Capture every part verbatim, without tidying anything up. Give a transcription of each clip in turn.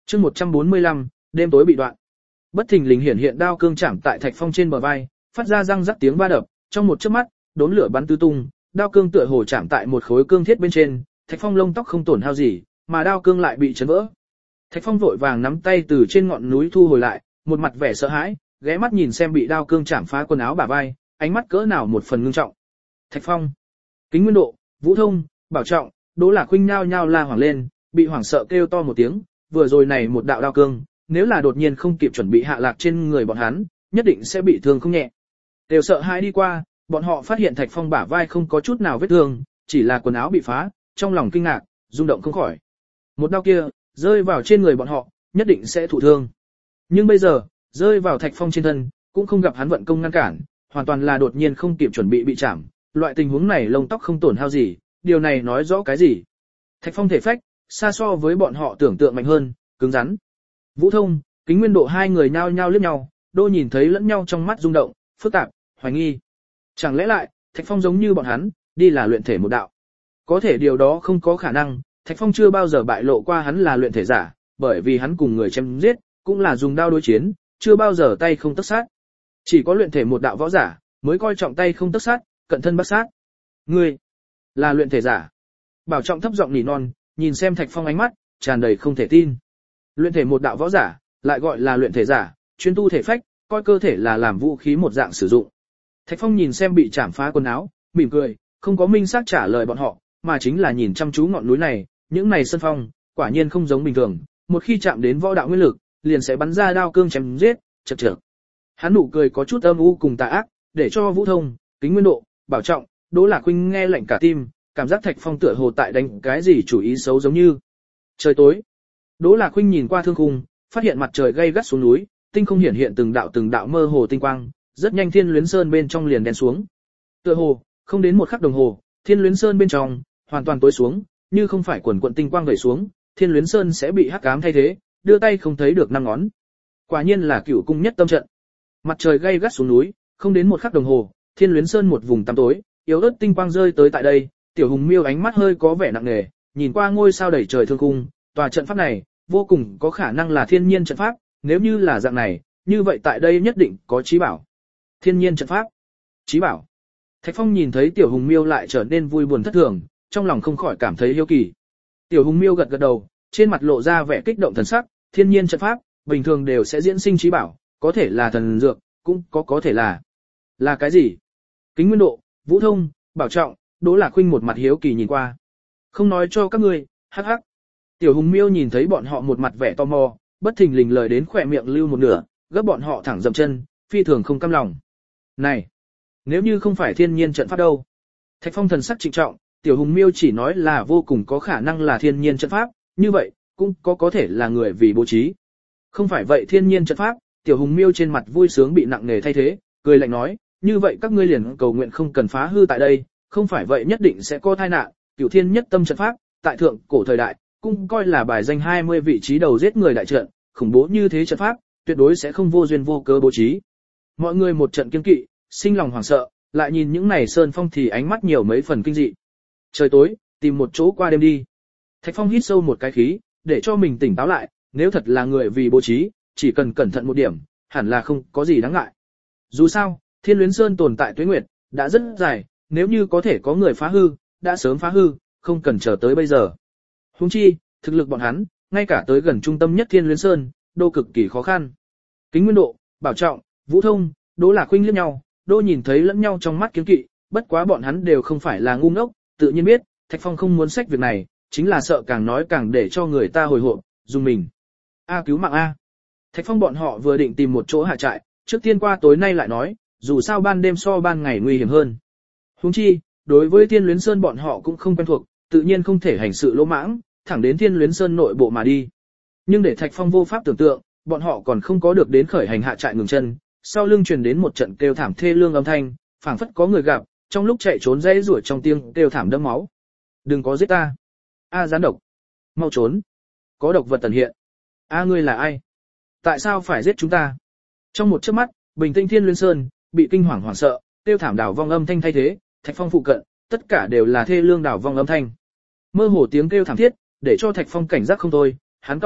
Chương một trăm bốn mươi lăm, đêm tối bị đoạn. Bất thình lình hiển hiện đao cương chạm tại Thạch Phong trên bờ vai, phát ra răng rắc tiếng va đập, trong một chớp mắt, đốm lửa bắn tứ tung, đao cương tựa hồ chạm tại một khối cương thiết bên trên, Thạch Phong lông tóc không tổn hao gì, mà đao cương lại bị chấn vỡ. Thạch Phong vội vàng nắm tay từ trên ngọn núi thu hồi lại, một mặt vẻ sợ hãi, ghé mắt nhìn xem bị đao cương chạm phá quần áo bả vai, ánh mắt cỡ nào một phần ngưng trọng. Thạch Phong, Kính Nguyên Độ, Vũ Thông, Bảo Trọng, Đỗ Lạc Khuynh nhao nhao la hoảng lên, bị hoảng sợ kêu to một tiếng, vừa rồi này một đạo đao cương, nếu là đột nhiên không kịp chuẩn bị hạ lạc trên người bọn hắn, nhất định sẽ bị thương không nhẹ. Đều sợ hãi đi qua, bọn họ phát hiện Thạch Phong bả vai không có chút nào vết thương, chỉ là quần áo bị phá, trong lòng kinh ngạc, rung động không khỏi. Một đao kia, rơi vào trên người bọn họ, nhất định sẽ thụ thương. Nhưng bây giờ, rơi vào Thạch Phong trên thân, cũng không gặp hắn vận công ngăn cản, hoàn toàn là đột nhiên không kịp chuẩn bị bị chạm. Loại tình huống này lông tóc không tổn hao gì, điều này nói rõ cái gì? Thạch Phong thể phách, xa so với bọn họ tưởng tượng mạnh hơn, cứng rắn. Vũ Thông, Kính Nguyên Độ hai người nhao nhao liếc nhau, đô nhìn thấy lẫn nhau trong mắt rung động, phức tạp, hoài nghi. Chẳng lẽ lại, Thạch Phong giống như bọn hắn, đi là luyện thể một đạo? Có thể điều đó không có khả năng, Thạch Phong chưa bao giờ bại lộ qua hắn là luyện thể giả, bởi vì hắn cùng người chém giết, cũng là dùng đao đối chiến, chưa bao giờ tay không tất sát. Chỉ có luyện thể một đạo võ giả, mới coi trọng tay không tất sát, cận thân bắt sát. Ngươi, là luyện thể giả. Bảo Trọng thấp giọng nỉ non, nhìn xem Thạch Phong ánh mắt, tràn đầy không thể tin. Luyện thể một đạo võ giả, lại gọi là luyện thể giả, chuyên tu thể phách, coi cơ thể là làm vũ khí một dạng sử dụng. Thạch Phong nhìn xem bị chạm phá quần áo, mỉm cười, không có minh xác trả lời bọn họ, mà chính là nhìn chăm chú ngọn núi này, những này sân phong, quả nhiên không giống bình thường, một khi chạm đến võ đạo nguyên lực, liền sẽ bắn ra đao cương chém giết, chậc chậc. Hắn nụ cười có chút âm u cùng tà ác, để cho Vũ Thông, Kính Nguyên Độ, Bảo Trọng, Đỗ Lạc Khuynh nghe lạnh cả tim, cảm giác Thạch Phong tựa hồ tại đánh cái gì chủ ý xấu giống như. Trời tối. Đỗ Lạc Khuynh nhìn qua thương khung, phát hiện mặt trời gay gắt xuống núi, tinh không hiển hiện từng đạo từng đạo mơ hồ tinh quang, rất nhanh Thiên Luyến Sơn bên trong liền đen xuống. Tựa hồ, không đến một khắc đồng hồ, Thiên Luyến Sơn bên trong hoàn toàn tối xuống, như không phải quần quần tinh quang vẩy xuống, Thiên Luyến Sơn sẽ bị hắc ám thay thế, đưa tay không thấy được năm ngón. Quả nhiên là cửu cung nhất tâm trận. Mặt trời gay gắt xuống núi, không đến một khắc đồng hồ, Thiên Luyến Sơn một vùng tăm tối, yếu ớt tinh quang rơi tới tại đây, Tiểu Hùng Miêu ánh mắt hơi có vẻ nặng nề, nhìn qua ngôi sao đầy trời thương cung, tòa trận pháp này, vô cùng có khả năng là thiên nhiên trận pháp, nếu như là dạng này, như vậy tại đây nhất định có trí bảo. Thiên nhiên trận pháp, trí bảo. Thạch Phong nhìn thấy Tiểu Hùng Miêu lại trở nên vui buồn thất thường, trong lòng không khỏi cảm thấy hiếu kỳ. Tiểu Hùng Miêu gật gật đầu, trên mặt lộ ra vẻ kích động thần sắc, thiên nhiên trận pháp, bình thường đều sẽ diễn sinh trí bảo, có thể là thần dược, cũng có có thể là là cái gì? Kính Nguyên Độ, Vũ Thông, Bảo Trọng, Đỗ Lạc Khuynh một mặt hiếu kỳ nhìn qua. Không nói cho các ngươi, hắc hắc. Tiểu Hùng Miêu nhìn thấy bọn họ một mặt vẻ tò mò, bất thình lình lời đến khỏe miệng lưu một nửa, gấp bọn họ thẳng dậm chân, phi thường không cam lòng. Này, nếu như không phải thiên nhiên trận pháp đâu? Thạch Phong thần sắc trịnh trọng, Tiểu Hùng Miêu chỉ nói là vô cùng có khả năng là thiên nhiên trận pháp, như vậy, cũng có có thể là người vì bố trí. Không phải vậy thiên nhiên trận pháp, Tiểu Hùng Miêu trên mặt vui sướng bị nặng nề thay thế, cười lạnh nói, như vậy các ngươi liền cầu nguyện không cần phá hư tại đây, không phải vậy nhất định sẽ có tai nạn. Cửu thiên nhất tâm trận pháp, tại thượng cổ thời đại, cũng coi là bài danh hai mươi vị trí đầu giết người đại trận, khủng bố như thế trận pháp, tuyệt đối sẽ không vô duyên vô cớ bố trí. Mọi người một trận kiêng kỵ, sinh lòng hoảng sợ, lại nhìn những này sơn phong thì ánh mắt nhiều mấy phần kinh dị. Trời tối, tìm một chỗ qua đêm đi. Thạch Phong hít sâu một cái khí, để cho mình tỉnh táo lại, nếu thật là người vì bố trí, chỉ cần cẩn thận một điểm, hẳn là không có gì đáng ngại. Dù sao, Thiên Luyến Sơn tồn tại tuế nguyệt, đã rất dài, nếu như có thể có người phá hư, đã sớm phá hư, không cần chờ tới bây giờ. Huống chi, thực lực bọn hắn, ngay cả tới gần trung tâm nhất Thiên Luyến Sơn, đô cực kỳ khó khăn. Kính Nguyên Độ, Bảo Trọng, Vũ Thông, Đỗ Lạc Khuynh liếc nhau, đô nhìn thấy lẫn nhau trong mắt kiêng kỵ, bất quá bọn hắn đều không phải là ngu ngốc, tự nhiên biết, Thạch Phong không muốn xách việc này, chính là sợ càng nói càng để cho người ta hồi hộp, dùng mình. A cứu mạng a. Thạch Phong bọn họ vừa định tìm một chỗ hạ trại, trước tiên qua tối nay lại nói, dù sao ban đêm so ban ngày nguy hiểm hơn. Huống chi, đối với Thiên Luyến Sơn bọn họ cũng không quen thuộc, tự nhiên không thể hành sự lỗ mãng, thẳng đến Thiên Luyến Sơn nội bộ mà đi. Nhưng để Thạch Phong vô pháp tưởng tượng, bọn họ còn không có được đến khởi hành hạ trại ngừng chân, sau lưng truyền đến một trận kêu thảm thê lương âm thanh, phảng phất có người gặp, trong lúc chạy trốn dãy rủa trong tiếng kêu thảm đẫm máu. Đừng có giết ta. A gián độc. Mau trốn. Có độc vật tẩn hiện. A ngươi là ai? Tại sao phải giết chúng ta? Trong một chớp mắt, bình tĩnh Thiên Luyến Sơn bị kinh hoàng hoảng sợ, kêu thảm đảo vong âm thanh thay thế, Thạch Phong phụ cận, tất cả đều là thê lương đảo vong âm thanh. Mơ hồ tiếng kêu thảm thiết, để cho Thạch Phong cảnh giác không thôi, hắn cau mày,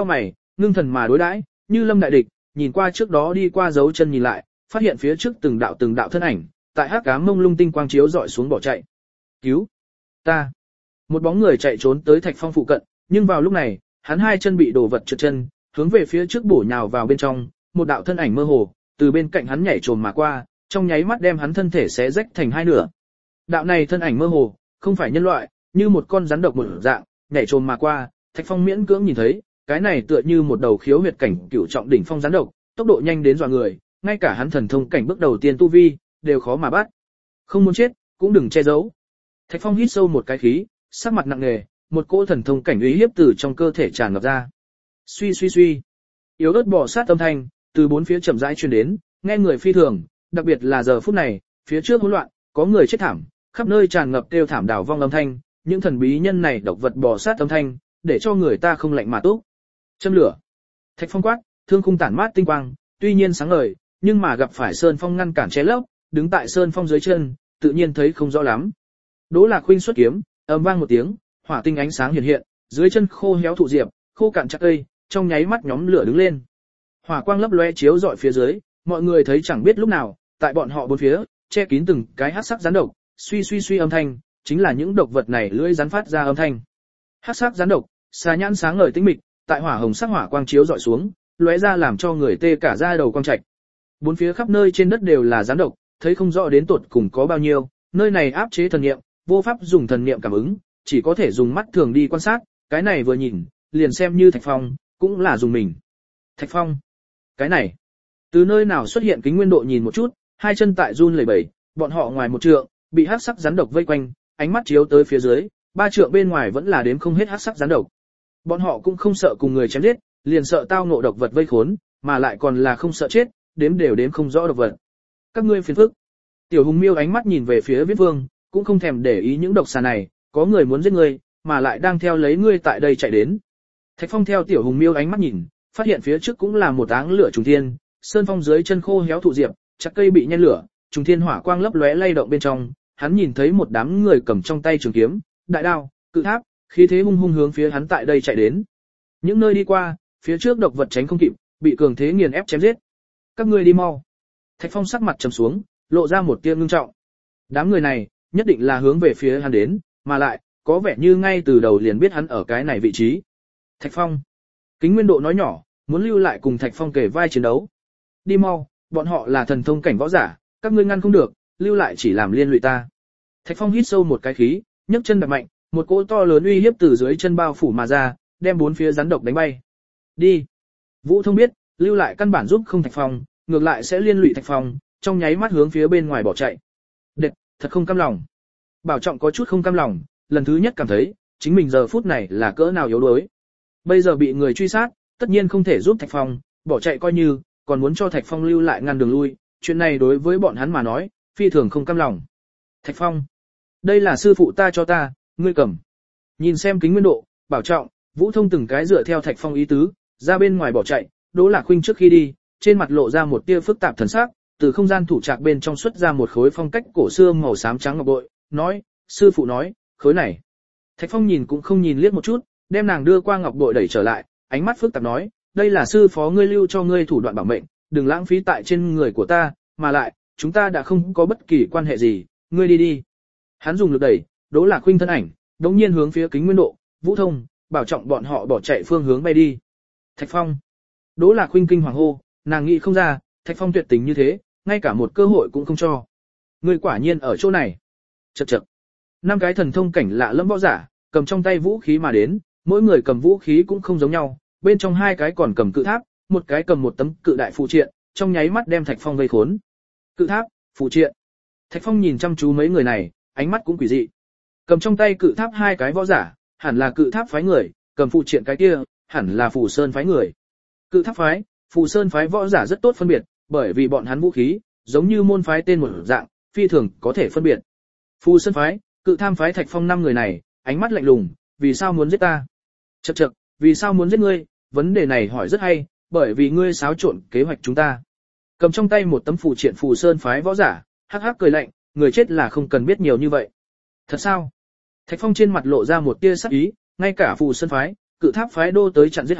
ngưng thần mà đối đãi, như lâm đại địch, nhìn qua trước đó đi qua dấu chân nhìn lại, phát hiện phía trước từng đạo từng đạo thân ảnh, tại hắc ám mông lung tinh quang chiếu dọi xuống bỏ chạy. Cứu ta! Một bóng người chạy trốn tới Thạch Phong phụ cận, nhưng vào lúc này, hắn hai chân bị đổ vật trượt chân, hướng về phía trước bổ nhào vào bên trong, một đạo thân ảnh mơ hồ, từ bên cạnh hắn nhảy trồm mà qua, trong nháy mắt đem hắn thân thể xé rách thành hai nửa. Đạo này thân ảnh mơ hồ, không phải nhân loại, như một con rắn độc một dạng, nhảy trồm mà qua, Thạch Phong miễn cưỡng nhìn thấy, cái này tựa như một đầu khiếu huyệt cảnh cửu trọng đỉnh phong rắn độc, tốc độ nhanh đến dọa người, ngay cả hắn thần thông cảnh bước đầu tiên tu vi đều khó mà bắt. Không muốn chết, cũng đừng che giấu. Thạch Phong hít sâu một cái khí, sắc mặt nặng nề, một cỗ thần thông cảnh uy hiếp từ trong cơ thể tràn ngập ra. Suy suy suy, yếu ớt bò sát âm thanh từ bốn phía chậm rãi truyền đến, nghe người phi thường, đặc biệt là giờ phút này, phía trước hỗn loạn, có người chết thảm, khắp nơi tràn ngập kêu thảm đảo vong âm thanh, những thần bí nhân này độc vật bò sát âm thanh, để cho người ta không lạnh mà túc. Châm lửa. Thạch Phong quát, thương khung tản mát tinh quang, tuy nhiên sáng ngời, nhưng mà gặp phải sơn phong ngăn cản che lấp, đứng tại sơn phong dưới chân, tự nhiên thấy không rõ lắm. Đỗ Lạc Khuynh xuất kiếm, ầm vang một tiếng, hỏa tinh ánh sáng hiện hiện, dưới chân khô héo thụ diệp, khô cạn chặt cây, trong nháy mắt nhóm lửa đứng lên. Hỏa quang lấp lóe chiếu rọi phía dưới, mọi người thấy chẳng biết lúc nào, tại bọn họ bốn phía, che kín từng cái hắc sắc rắn độc, suy suy suy âm thanh, chính là những độc vật này lưỡi rắn phát ra âm thanh. Hắc sắc rắn độc, xà nhãn sáng ngời tinh mịch, tại hỏa hồng sắc hỏa quang chiếu rọi xuống, lóe ra làm cho người tê cả da đầu quang trạch. Bốn phía khắp nơi trên đất đều là rắn độc, thấy không rõ đến tột cùng có bao nhiêu, nơi này áp chế thần niệm, vô pháp dùng thần niệm cảm ứng, chỉ có thể dùng mắt thường đi quan sát, cái này vừa nhìn, liền xem như Thạch Phong, cũng là dùng mình. Thạch Phong, cái này, từ nơi nào xuất hiện Kính Nguyên Độ nhìn một chút, hai chân tại run lẩy bẩy, bọn họ ngoài một trượng, bị hắc sắc rắn độc vây quanh, ánh mắt chiếu tới phía dưới, ba trượng bên ngoài vẫn là đếm không hết hắc sắc rắn độc. Bọn họ cũng không sợ cùng người chém giết, liền sợ tao ngộ độc vật vây khốn, mà lại còn là không sợ chết, đếm đều đếm không rõ độc vật. Các ngươi phiền phức. Tiểu Hùng Miêu ánh mắt nhìn về phía Viết Vương, cũng không thèm để ý những độc xà này, có người muốn giết ngươi, mà lại đang theo lấy ngươi tại đây chạy đến. Thạch Phong theo Tiểu Hùng Miêu ánh mắt nhìn, phát hiện phía trước cũng là một áng lửa trùng thiên, sơn phong dưới chân khô héo thụ diệp, chặt cây bị nhen lửa, trùng thiên hỏa quang lấp lóe lay động bên trong, hắn nhìn thấy một đám người cầm trong tay trường kiếm, đại đao, cự tháp, khí thế hung hung hướng phía hắn tại đây chạy đến. Những nơi đi qua, phía trước độc vật tránh không kịp, bị cường thế nghiền ép chém giết. Các ngươi đi mau. Thạch Phong sắc mặt trầm xuống, lộ ra một tia ngưng trọng. Đám người này, nhất định là hướng về phía hắn đến, mà lại, có vẻ như ngay từ đầu liền biết hắn ở cái này vị trí. Thạch Phong. Kính Nguyên Độ nói nhỏ, muốn lưu lại cùng Thạch Phong kể vai chiến đấu. Đi mau, bọn họ là thần thông cảnh võ giả, các ngươi ngăn không được, lưu lại chỉ làm liên lụy ta. Thạch Phong hít sâu một cái khí, nhấc chân đạp mạnh, một cỗ to lớn uy hiếp từ dưới chân bao phủ mà ra, đem bốn phía rắn độc đánh bay. Đi. Vũ Thông biết, lưu lại căn bản giúp không Thạch Phong, ngược lại sẽ liên lụy Thạch Phong, trong nháy mắt hướng phía bên ngoài bỏ chạy. Đệt, thật không cam lòng. Bảo Trọng có chút không cam lòng, lần thứ nhất cảm thấy, chính mình giờ phút này là cỡ nào yếu đuối. Bây giờ bị người truy sát, tất nhiên không thể giúp Thạch Phong, bỏ chạy coi như, còn muốn cho Thạch Phong lưu lại ngăn đường lui, chuyện này đối với bọn hắn mà nói, phi thường không cam lòng. Thạch Phong, đây là sư phụ ta cho ta, ngươi cầm. Nhìn xem Kính Nguyên Độ, Bảo Trọng, Vũ Thông từng cái dựa theo Thạch Phong ý tứ, ra bên ngoài bỏ chạy, Đỗ Lạc Khuynh trước khi đi, trên mặt lộ ra một tia phức tạp thần sắc, từ không gian thủ trạc bên trong xuất ra một khối phong cách cổ xưa màu xám trắng ngọc bội, nói, sư phụ nói, khối này. Thạch Phong nhìn cũng không nhìn liếc một chút, đem nàng đưa qua ngọc bội đẩy trở lại, ánh mắt phức tạp nói, đây là sư phó ngươi lưu cho ngươi thủ đoạn bảo mệnh, đừng lãng phí tại trên người của ta, mà lại, chúng ta đã không có bất kỳ quan hệ gì, ngươi đi đi. Hắn dùng lực đẩy, Đỗ Lạc Khuynh thân ảnh, đống nhiên hướng phía Kính Nguyên Độ, Vũ Thông, Bảo Trọng bọn họ bỏ chạy phương hướng bay đi. Thạch Phong. Đỗ Lạc Khuynh kinh hoàng hô, nàng nghĩ không ra, Thạch Phong tuyệt tình như thế, ngay cả một cơ hội cũng không cho. Ngươi quả nhiên ở chỗ này. Chậc chậc. Năm cái thần thông cảnh lạ lẫm võ giả, cầm trong tay vũ khí mà đến, mỗi người cầm vũ khí cũng không giống nhau, bên trong hai cái còn cầm cự tháp, một cái cầm một tấm cự đại phụ triện, trong nháy mắt đem Thạch Phong vây khốn. Cự tháp, phụ triện. Thạch Phong nhìn chăm chú mấy người này, ánh mắt cũng quỷ dị. Cầm trong tay cự tháp hai cái võ giả, hẳn là cự tháp phái người, cầm phụ triện cái kia, hẳn là Phù Sơn phái người. Cự tháp phái, Phù Sơn phái võ giả rất tốt phân biệt, bởi vì bọn hắn vũ khí, giống như môn phái tên một dạng, phi thường có thể phân biệt. Phù Sơn phái, cự tham phái Thạch Phong năm người này, ánh mắt lạnh lùng, vì sao muốn giết ta? Chậc chậc, vì sao muốn giết ngươi? Vấn đề này hỏi rất hay, bởi vì ngươi xáo trộn kế hoạch chúng ta. Cầm trong tay một tấm phù triện Phù Sơn phái võ giả, hắc hắc cười lạnh, người chết là không cần biết nhiều như vậy. Thật sao? Thạch Phong trên mặt lộ ra một tia sắc ý, ngay cả Phù Sơn phái, cự tháp phái đô tới chặn giết hắn,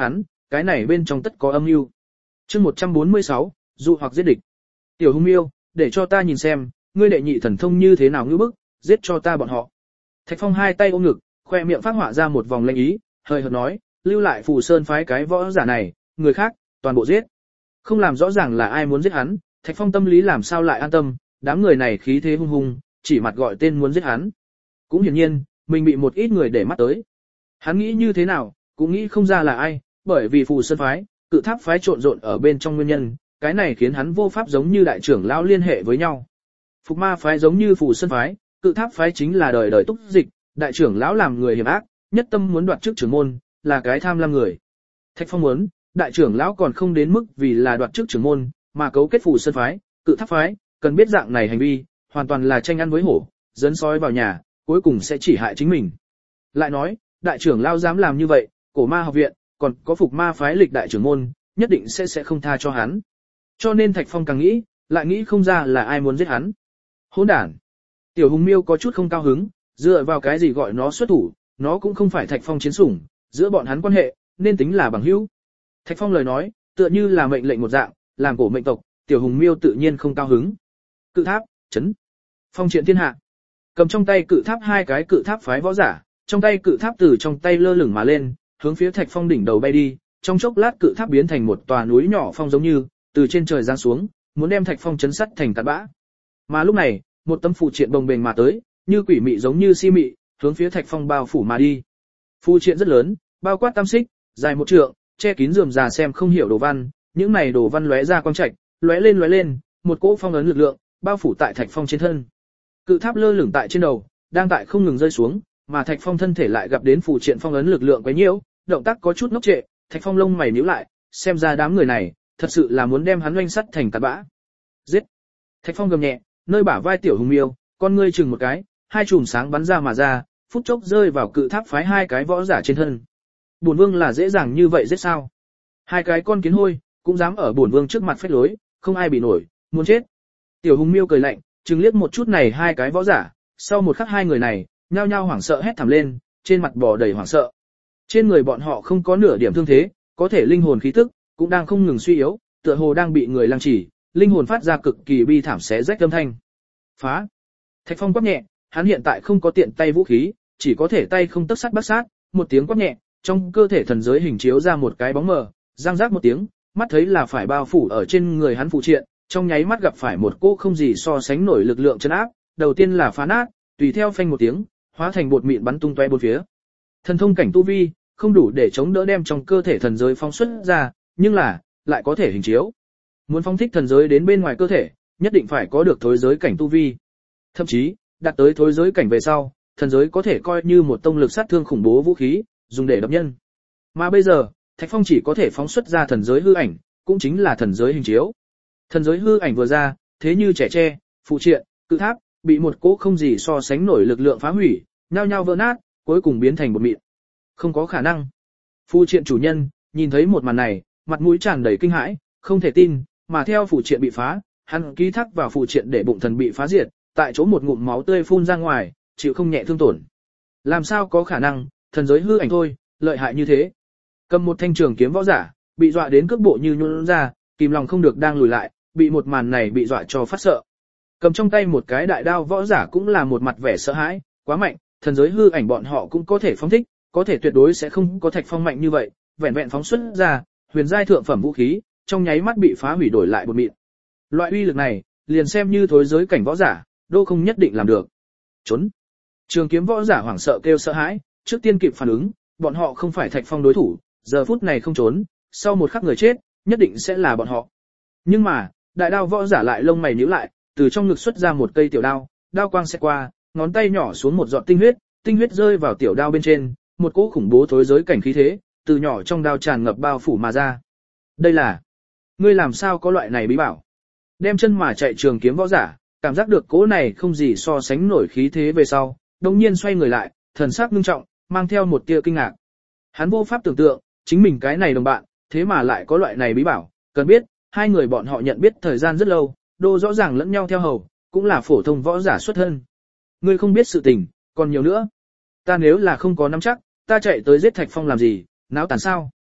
cái này bên trong tất có âm mưu. Chương một trăm bốn mươi sáu, dụ hoặc giết địch. Tiểu Hùng Miêu, để cho ta nhìn xem, ngươi đệ nhị thần thông như thế nào ngữ bức, giết cho ta bọn họ. Thạch Phong hai tay ôm ngực, khoe miệng phát họa ra một vòng lanh ý, hơi hợt nói, lưu lại Phù Sơn phái cái võ giả này, người khác, toàn bộ giết. Không làm rõ ràng là ai muốn giết hắn, Thạch Phong tâm lý làm sao lại an tâm, đám người này khí thế hung hung, chỉ mặt gọi tên muốn giết hắn. Cũng hiển nhiên, mình bị một ít người để mắt tới. Hắn nghĩ như thế nào, cũng nghĩ không ra là ai, bởi vì Phù Sơn phái, Cự Tháp phái trộn rộn ở bên trong nguyên nhân, cái này khiến hắn vô pháp giống như đại trưởng lão liên hệ với nhau. Phục Ma phái giống như Phù Sơn phái, Cự Tháp phái chính là đời đời túc dịch, đại trưởng lão làm người hiểm ác, nhất tâm muốn đoạt chức trưởng môn, là cái tham lam người. Thạch Phong muốn, đại trưởng lão còn không đến mức vì là đoạt chức trưởng môn, mà cấu kết Phù Sơn phái, Cự Tháp phái, cần biết dạng này hành vi, hoàn toàn là tranh ăn với hổ, dẫn sói vào nhà, cuối cùng sẽ chỉ hại chính mình. Lại nói, đại trưởng lão dám làm như vậy, Cổ Ma học viện, còn có Phục Ma phái lịch đại trưởng môn, nhất định sẽ sẽ không tha cho hắn. Cho nên Thạch Phong càng nghĩ, lại nghĩ không ra là ai muốn giết hắn. Hỗn đản. Tiểu Hùng Miêu có chút không cao hứng, dựa vào cái gì gọi nó xuất thủ, nó cũng không phải Thạch Phong chiến sủng, giữa bọn hắn quan hệ, nên tính là bằng hữu. Thạch Phong lời nói, tựa như là mệnh lệnh một dạng, làm cổ mệnh tộc, Tiểu Hùng Miêu tự nhiên không cao hứng. Cự tháp, chấn. Phong triện thiên hạ. Cầm trong tay cự tháp hai cái cự tháp phái võ giả, trong tay cự tháp từ trong tay lơ lửng mà lên, hướng phía Thạch Phong đỉnh đầu bay đi, trong chốc lát cự tháp biến thành một tòa núi nhỏ phong giống như, từ trên trời giáng xuống, muốn đem Thạch Phong chấn sắt thành cát bã. Mà lúc này, một tấm phù triện bồng bềnh mà tới, như quỷ mị giống như si mị, hướng phía Thạch Phong bao phủ mà đi. Phù triện rất lớn, bao quát tam xích, dài một trượng, che kín rườm rà xem không hiểu đồ văn, những này đồ văn lóe ra quang trạch, lóe lên lóe lên, một cỗ phong ấn lực lượng bao phủ tại Thạch Phong trên thân. Cự tháp lơ lửng tại trên đầu, đang tại không ngừng rơi xuống, mà Thạch Phong thân thể lại gặp đến phù triện phong ấn lực lượng quấy nhiễu, động tác có chút ngốc trệ, Thạch Phong lông mày nhíu lại, xem ra đám người này thật sự là muốn đem hắn oanh sắt thành tạt bã. Giết! Thạch Phong gầm nhẹ, nơi bả vai Tiểu Hùng Miêu, con ngươi chừng một cái, hai chùm sáng bắn ra mà ra, phút chốc rơi vào cự tháp phái hai cái võ giả trên thân. Bổn vương là dễ dàng như vậy giết sao? Hai cái con kiến hôi cũng dám ở bổn vương trước mặt phách lối, không ai bị nổi, muốn chết. Tiểu Hùng Miêu cười lạnh, trừng liếc một chút này hai cái võ giả, sau một khắc hai người này nhao nhao hoảng sợ hét thảm lên, trên mặt bò đầy hoảng sợ. Trên người bọn họ không có nửa điểm thương thế, có thể linh hồn khí tức cũng đang không ngừng suy yếu, tựa hồ đang bị người lăng trì, linh hồn phát ra cực kỳ bi thảm xé rách âm thanh. Phá! Thạch Phong quát nhẹ, hắn hiện tại không có tiện tay vũ khí, chỉ có thể tay không tấc sắt bắt sát, một tiếng quát nhẹ, trong cơ thể thần giới hình chiếu ra một cái bóng mờ, răng rác một tiếng, mắt thấy là phải bao phủ ở trên người hắn phụ triện, trong nháy mắt gặp phải một cỗ không gì so sánh nổi lực lượng chấn áp, đầu tiên là phá nát, tùy theo phanh một tiếng, hóa thành bột mịn bắn tung tóe bốn phía. Thần thông cảnh tu vi, không đủ để chống đỡ đem trong cơ thể thần giới phóng xuất ra, nhưng là lại có thể hình chiếu. Muốn phóng thích thần giới đến bên ngoài cơ thể, nhất định phải có được thối giới cảnh tu vi. Thậm chí, đạt tới thối giới cảnh về sau, thần giới có thể coi như một tông lực sát thương khủng bố vũ khí, dùng để đập nhân. Mà bây giờ, Thạch Phong chỉ có thể phóng xuất ra thần giới hư ảnh, cũng chính là thần giới hình chiếu. Thần giới hư ảnh vừa ra, thế như trẻ tre, phụ triện, cự tháp, bị một cỗ không gì so sánh nổi lực lượng phá hủy, nhao nhao vỡ nát, cuối cùng biến thành bột mịn. Không có khả năng. Phụ triện chủ nhân, nhìn thấy một màn này, mặt mũi tràn đầy kinh hãi, không thể tin, mà theo phụ triện bị phá, hắn ký thác vào phụ triện để bụng thần bị phá diệt, tại chỗ một ngụm máu tươi phun ra ngoài, chịu không nhẹ thương tổn. Làm sao có khả năng, thần giới hư ảnh thôi, lợi hại như thế. Cầm một thanh trường kiếm võ giả, bị dọa đến cước bộ như nhũn ra, kìm lòng không được đang lùi lại, bị một màn này bị dọa cho phát sợ. Cầm trong tay một cái đại đao võ giả cũng là một mặt vẻ sợ hãi, quá mạnh, thần giới hư ảnh bọn họ cũng có thể phóng thích, có thể tuyệt đối sẽ không có Thạch Phong mạnh như vậy, vẹn vẹn phóng xuất ra, huyền giai thượng phẩm vũ khí, trong nháy mắt bị phá hủy đổi lại bột mịn. Loại uy lực này, liền xem như thối giới cảnh võ giả, đô không nhất định làm được. Trốn. Trường kiếm võ giả hoảng sợ kêu sợ hãi, trước tiên kịp phản ứng, bọn họ không phải Thạch Phong đối thủ, giờ phút này không trốn, sau một khắc người chết, nhất định sẽ là bọn họ. Nhưng mà, đại đao võ giả lại lông mày nhíu lại, từ trong ngực xuất ra một cây tiểu đao, đao quang sẽ qua, ngón tay nhỏ xuống một giọt tinh huyết, tinh huyết rơi vào tiểu đao bên trên, một cỗ khủng bố thối giới cảnh khí thế, từ nhỏ trong đao tràn ngập bao phủ mà ra. Đây là, ngươi làm sao có loại này bí bảo? Đem chân mà chạy trường kiếm võ giả, cảm giác được cỗ này không gì so sánh nổi khí thế về sau, đồng nhiên xoay người lại, thần sắc nghiêm trọng, mang theo một tia kinh ngạc. Hắn vô pháp tưởng tượng, chính mình cái này đồng bạn, thế mà lại có loại này bí bảo, cần biết, hai người bọn họ nhận biết thời gian rất lâu, đô rõ ràng lẫn nhau theo hầu, cũng là phổ thông võ giả xuất thân. Ngươi không biết sự tình, còn nhiều nữa. Ta nếu là không có nắm chắc, ta chạy tới giết Thạch Phong làm gì, náo tàn sao?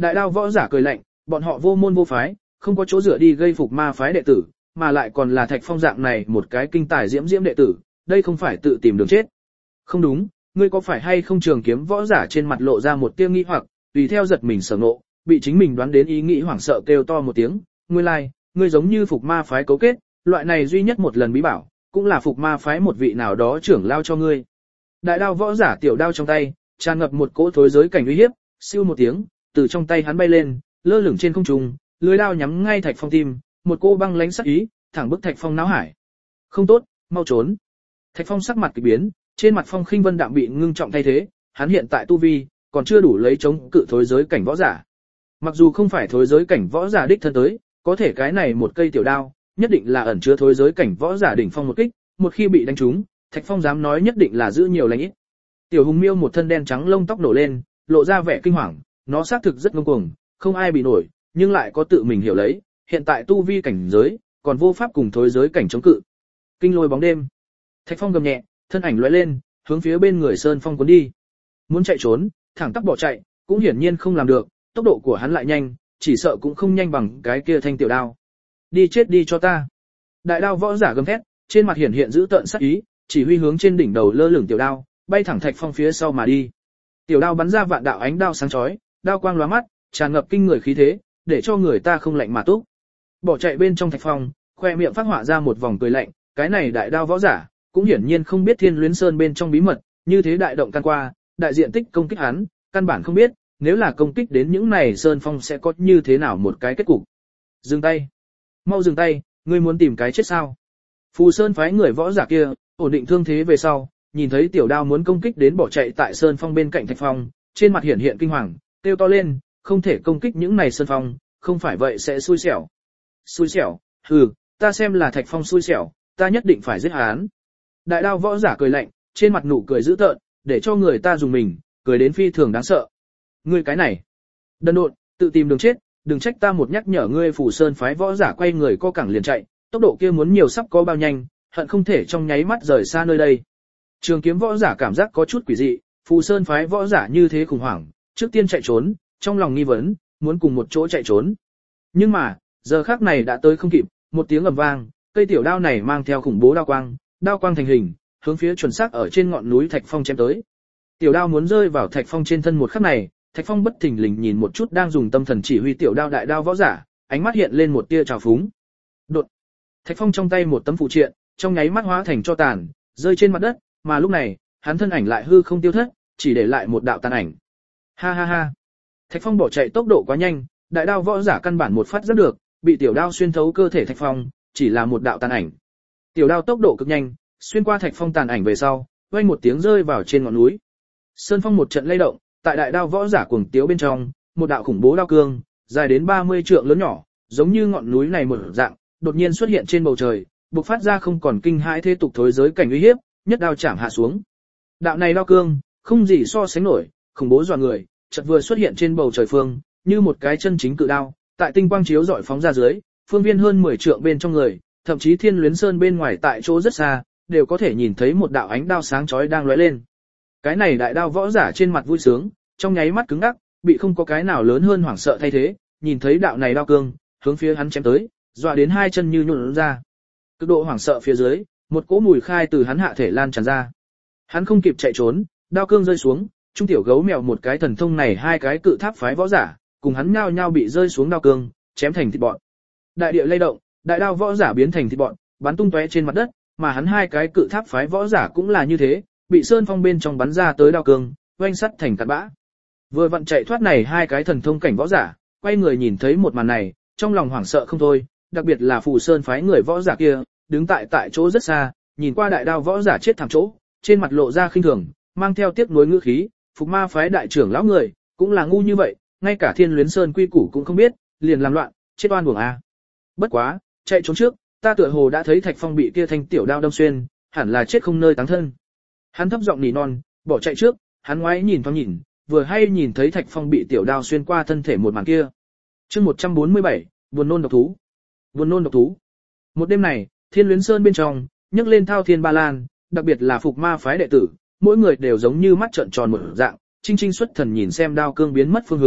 Đại đao võ giả cười lạnh, bọn họ vô môn vô phái, không có chỗ dựa đi gây phục ma phái đệ tử, mà lại còn là Thạch Phong dạng này một cái kinh tài diễm diễm đệ tử, đây không phải tự tìm đường chết. Không đúng, ngươi có phải hay không? Trường kiếm võ giả trên mặt lộ ra một tia nghi hoặc, tùy theo giật mình sở ngộ, bị chính mình đoán đến ý nghĩ hoảng sợ kêu to một tiếng, nguyên lai, like, ngươi giống như phục ma phái cấu kết, loại này duy nhất một lần bí bảo, cũng là phục ma phái một vị nào đó trưởng lao cho ngươi. Đại đao võ giả tiểu đao trong tay, tràn ngập một cỗ thối giới cảnh uy hiếp, siêu một tiếng, từ trong tay hắn bay lên, lơ lửng trên không trung, lưỡi đao nhắm ngay Thạch Phong tim, một cô băng lãnh sắc ý, thẳng bức Thạch Phong náo hải. Không tốt, mau trốn. Thạch Phong sắc mặt kỳ biến, trên mặt phong khinh vân đạm bị ngưng trọng thay thế, hắn hiện tại tu vi còn chưa đủ lấy chống cự thối giới cảnh võ giả. Mặc dù không phải thối giới cảnh võ giả đích thân tới, có thể cái này một cây tiểu đao, nhất định là ẩn chứa thối giới cảnh võ giả đỉnh phong một kích, một khi bị đánh trúng, Thạch Phong dám nói nhất định là giữ nhiều lành ít. Tiểu Hùng Miêu một thân đen trắng lông tóc nổ lên, lộ ra vẻ kinh hoàng, nó xác thực rất ngông cuồng, không ai bị nổi, nhưng lại có tự mình hiểu lấy, hiện tại tu vi cảnh giới, còn vô pháp cùng thối giới cảnh chống cự. Kinh lôi bóng đêm. Thạch Phong gầm nhẹ, thân ảnh lóe lên, hướng phía bên người Sơn Phong cuốn đi. Muốn chạy trốn, thẳng tắp bỏ chạy, cũng hiển nhiên không làm được, tốc độ của hắn lại nhanh, chỉ sợ cũng không nhanh bằng cái kia thanh tiểu đao. Đi chết đi cho ta. Đại đao võ giả gầm thét, trên mặt hiển hiện dữ tợn sát ý, chỉ huy hướng trên đỉnh đầu lơ lửng tiểu đao, bay thẳng Thạch Phong phía sau mà đi. Tiểu đao bắn ra vạn đạo ánh đao sáng chói, đao quang lóa mắt, tràn ngập kinh người khí thế, để cho người ta không lạnh mà túc. Bỏ chạy bên trong Thạch Phong, khoe miệng phát họa ra một vòng cười lạnh, cái này đại đao võ giả, cũng hiển nhiên không biết Thiên Luyến Sơn bên trong bí mật, như thế đại động can qua, đại diện tích công kích hắn, căn bản không biết, nếu là công kích đến những này Sơn Phong sẽ có như thế nào một cái kết cục. Dừng tay. Mau dừng tay, ngươi muốn tìm cái chết sao? Phù Sơn phái người võ giả kia, ổn định thương thế về sau, nhìn thấy tiểu đao muốn công kích đến bỏ chạy tại Sơn Phong bên cạnh Thạch Phong, trên mặt hiển hiện kinh hoàng, kêu to lên, không thể công kích những này Sơn Phong, không phải vậy sẽ xui xẻo. Xui xẻo, hừ, ta xem là Thạch Phong xui xẻo, ta nhất định phải giết hắn. Đại đao võ giả cười lạnh, trên mặt nụ cười dữ tợn, để cho người ta dùng mình, cười đến phi thường đáng sợ. Ngươi cái này, đần độn, tự tìm đường chết, đừng trách ta một nhắc nhở ngươi. Phù Sơn phái võ giả quay người co cẳng liền chạy, tốc độ kia muốn nhiều sắp có bao nhanh, hận không thể trong nháy mắt rời xa nơi đây. Trường kiếm võ giả cảm giác có chút quỷ dị, Phù Sơn phái võ giả như thế khủng hoảng, trước tiên chạy trốn, trong lòng nghi vấn, muốn cùng một chỗ chạy trốn. Nhưng mà, giờ khắc này đã tới không kịp, một tiếng ầm vang, cây tiểu đao này mang theo khủng bố đao quang, đao quang thành hình, hướng phía chuẩn xác ở trên ngọn núi Thạch Phong chém tới. Tiểu đao muốn rơi vào Thạch Phong trên thân một khắc này, Thạch Phong bất thình lình nhìn một chút đang dùng tâm thần chỉ huy tiểu đao đại đao võ giả, ánh mắt hiện lên một tia trào phúng. Đột. Thạch Phong trong tay một tấm phụ triện, trong nháy mắt hóa thành tro tàn, rơi trên mặt đất, mà lúc này, hắn thân ảnh lại hư không tiêu thất, chỉ để lại một đạo tàn ảnh. Ha ha ha. Thạch Phong bỏ chạy tốc độ quá nhanh, đại đao võ giả căn bản một phát rất được, bị tiểu đao xuyên thấu cơ thể Thạch Phong, chỉ là một đạo tàn ảnh. Tiểu đao tốc độ cực nhanh, xuyên qua Thạch Phong tàn ảnh về sau, vang một tiếng rơi vào trên ngọn núi. Sơn Phong một trận lay động, tại đại đao võ giả cuồng tiếu bên trong, một đạo khủng bố đao cương, dài đến ba mươi trượng lớn nhỏ, giống như ngọn núi này một dạng, đột nhiên xuất hiện trên bầu trời, bộc phát ra không còn kinh hãi thế tục thối giới cảnh uy hiếp, nhất đao chạm hạ xuống. Đạo này đao cương, không gì so sánh nổi, khủng bố dọa người, chợt vừa xuất hiện trên bầu trời phương, như một cái chân chính cự đao, tại tinh quang chiếu rọi phóng ra dưới, phương viên hơn mười trượng bên trong người, thậm chí Thiên Luyến Sơn bên ngoài tại chỗ rất xa, đều có thể nhìn thấy một đạo ánh đao sáng chói đang lóe lên. Cái này đại đao võ giả trên mặt vui sướng, trong nháy mắt cứng ngắc, bị không có cái nào lớn hơn hoảng sợ thay thế, nhìn thấy đạo này đao cương, hướng phía hắn chém tới, dọa đến hai chân như nhũn ra. Cực độ hoảng sợ phía dưới, một cỗ mùi khai từ hắn hạ thể lan tràn ra. Hắn không kịp chạy trốn, đao cương rơi xuống, trung tiểu gấu mèo một cái thần thông này hai cái cự tháp phái võ giả, cùng hắn nhao nhao bị rơi xuống đao cương, chém thành thịt bọn. Đại địa lay động, đại đao võ giả biến thành thịt bọn, bắn tung tóe trên mặt đất, mà hắn hai cái cự tháp phái võ giả cũng là như thế, bị Sơn Phong bên trong bắn ra tới đao cương, oanh sắt thành cát bã. Vừa vặn chạy thoát này hai cái thần thông cảnh võ giả, quay người nhìn thấy một màn này, trong lòng hoảng sợ không thôi, đặc biệt là Phù Sơn phái người võ giả kia, đứng tại tại chỗ rất xa, nhìn qua đại đao võ giả chết thảm chỗ, trên mặt lộ ra khinh thường, mang theo tiếc nuối ngữ khí, Phục Ma phái đại trưởng lão người, cũng là ngu như vậy, ngay cả Thiên Luyến Sơn quy củ cũng không biết, liền làm loạn, chết oan uổng a. Bất quá, chạy trốn trước, ta tựa hồ đã thấy Thạch Phong bị kia thanh tiểu đao đâm xuyên, hẳn là chết không nơi táng thân. Hắn thấp giọng nỉ non, bỏ chạy trước, hắn ngoái nhìn thoáng nhìn, vừa hay nhìn thấy Thạch Phong bị tiểu đao xuyên qua thân thể một màn kia. Chương một trăm bốn mươi bảy, buồn nôn độc thú. Buồn nôn độc thú. Một đêm này, Thiên Luyến Sơn bên trong, nhấc lên thao thiên ba lan, đặc biệt là Phục Ma phái đệ tử, mỗi người đều giống như mắt trợn tròn một dạng, chinh chinh xuất thần nhìn xem đao cương biến mất phương hướng,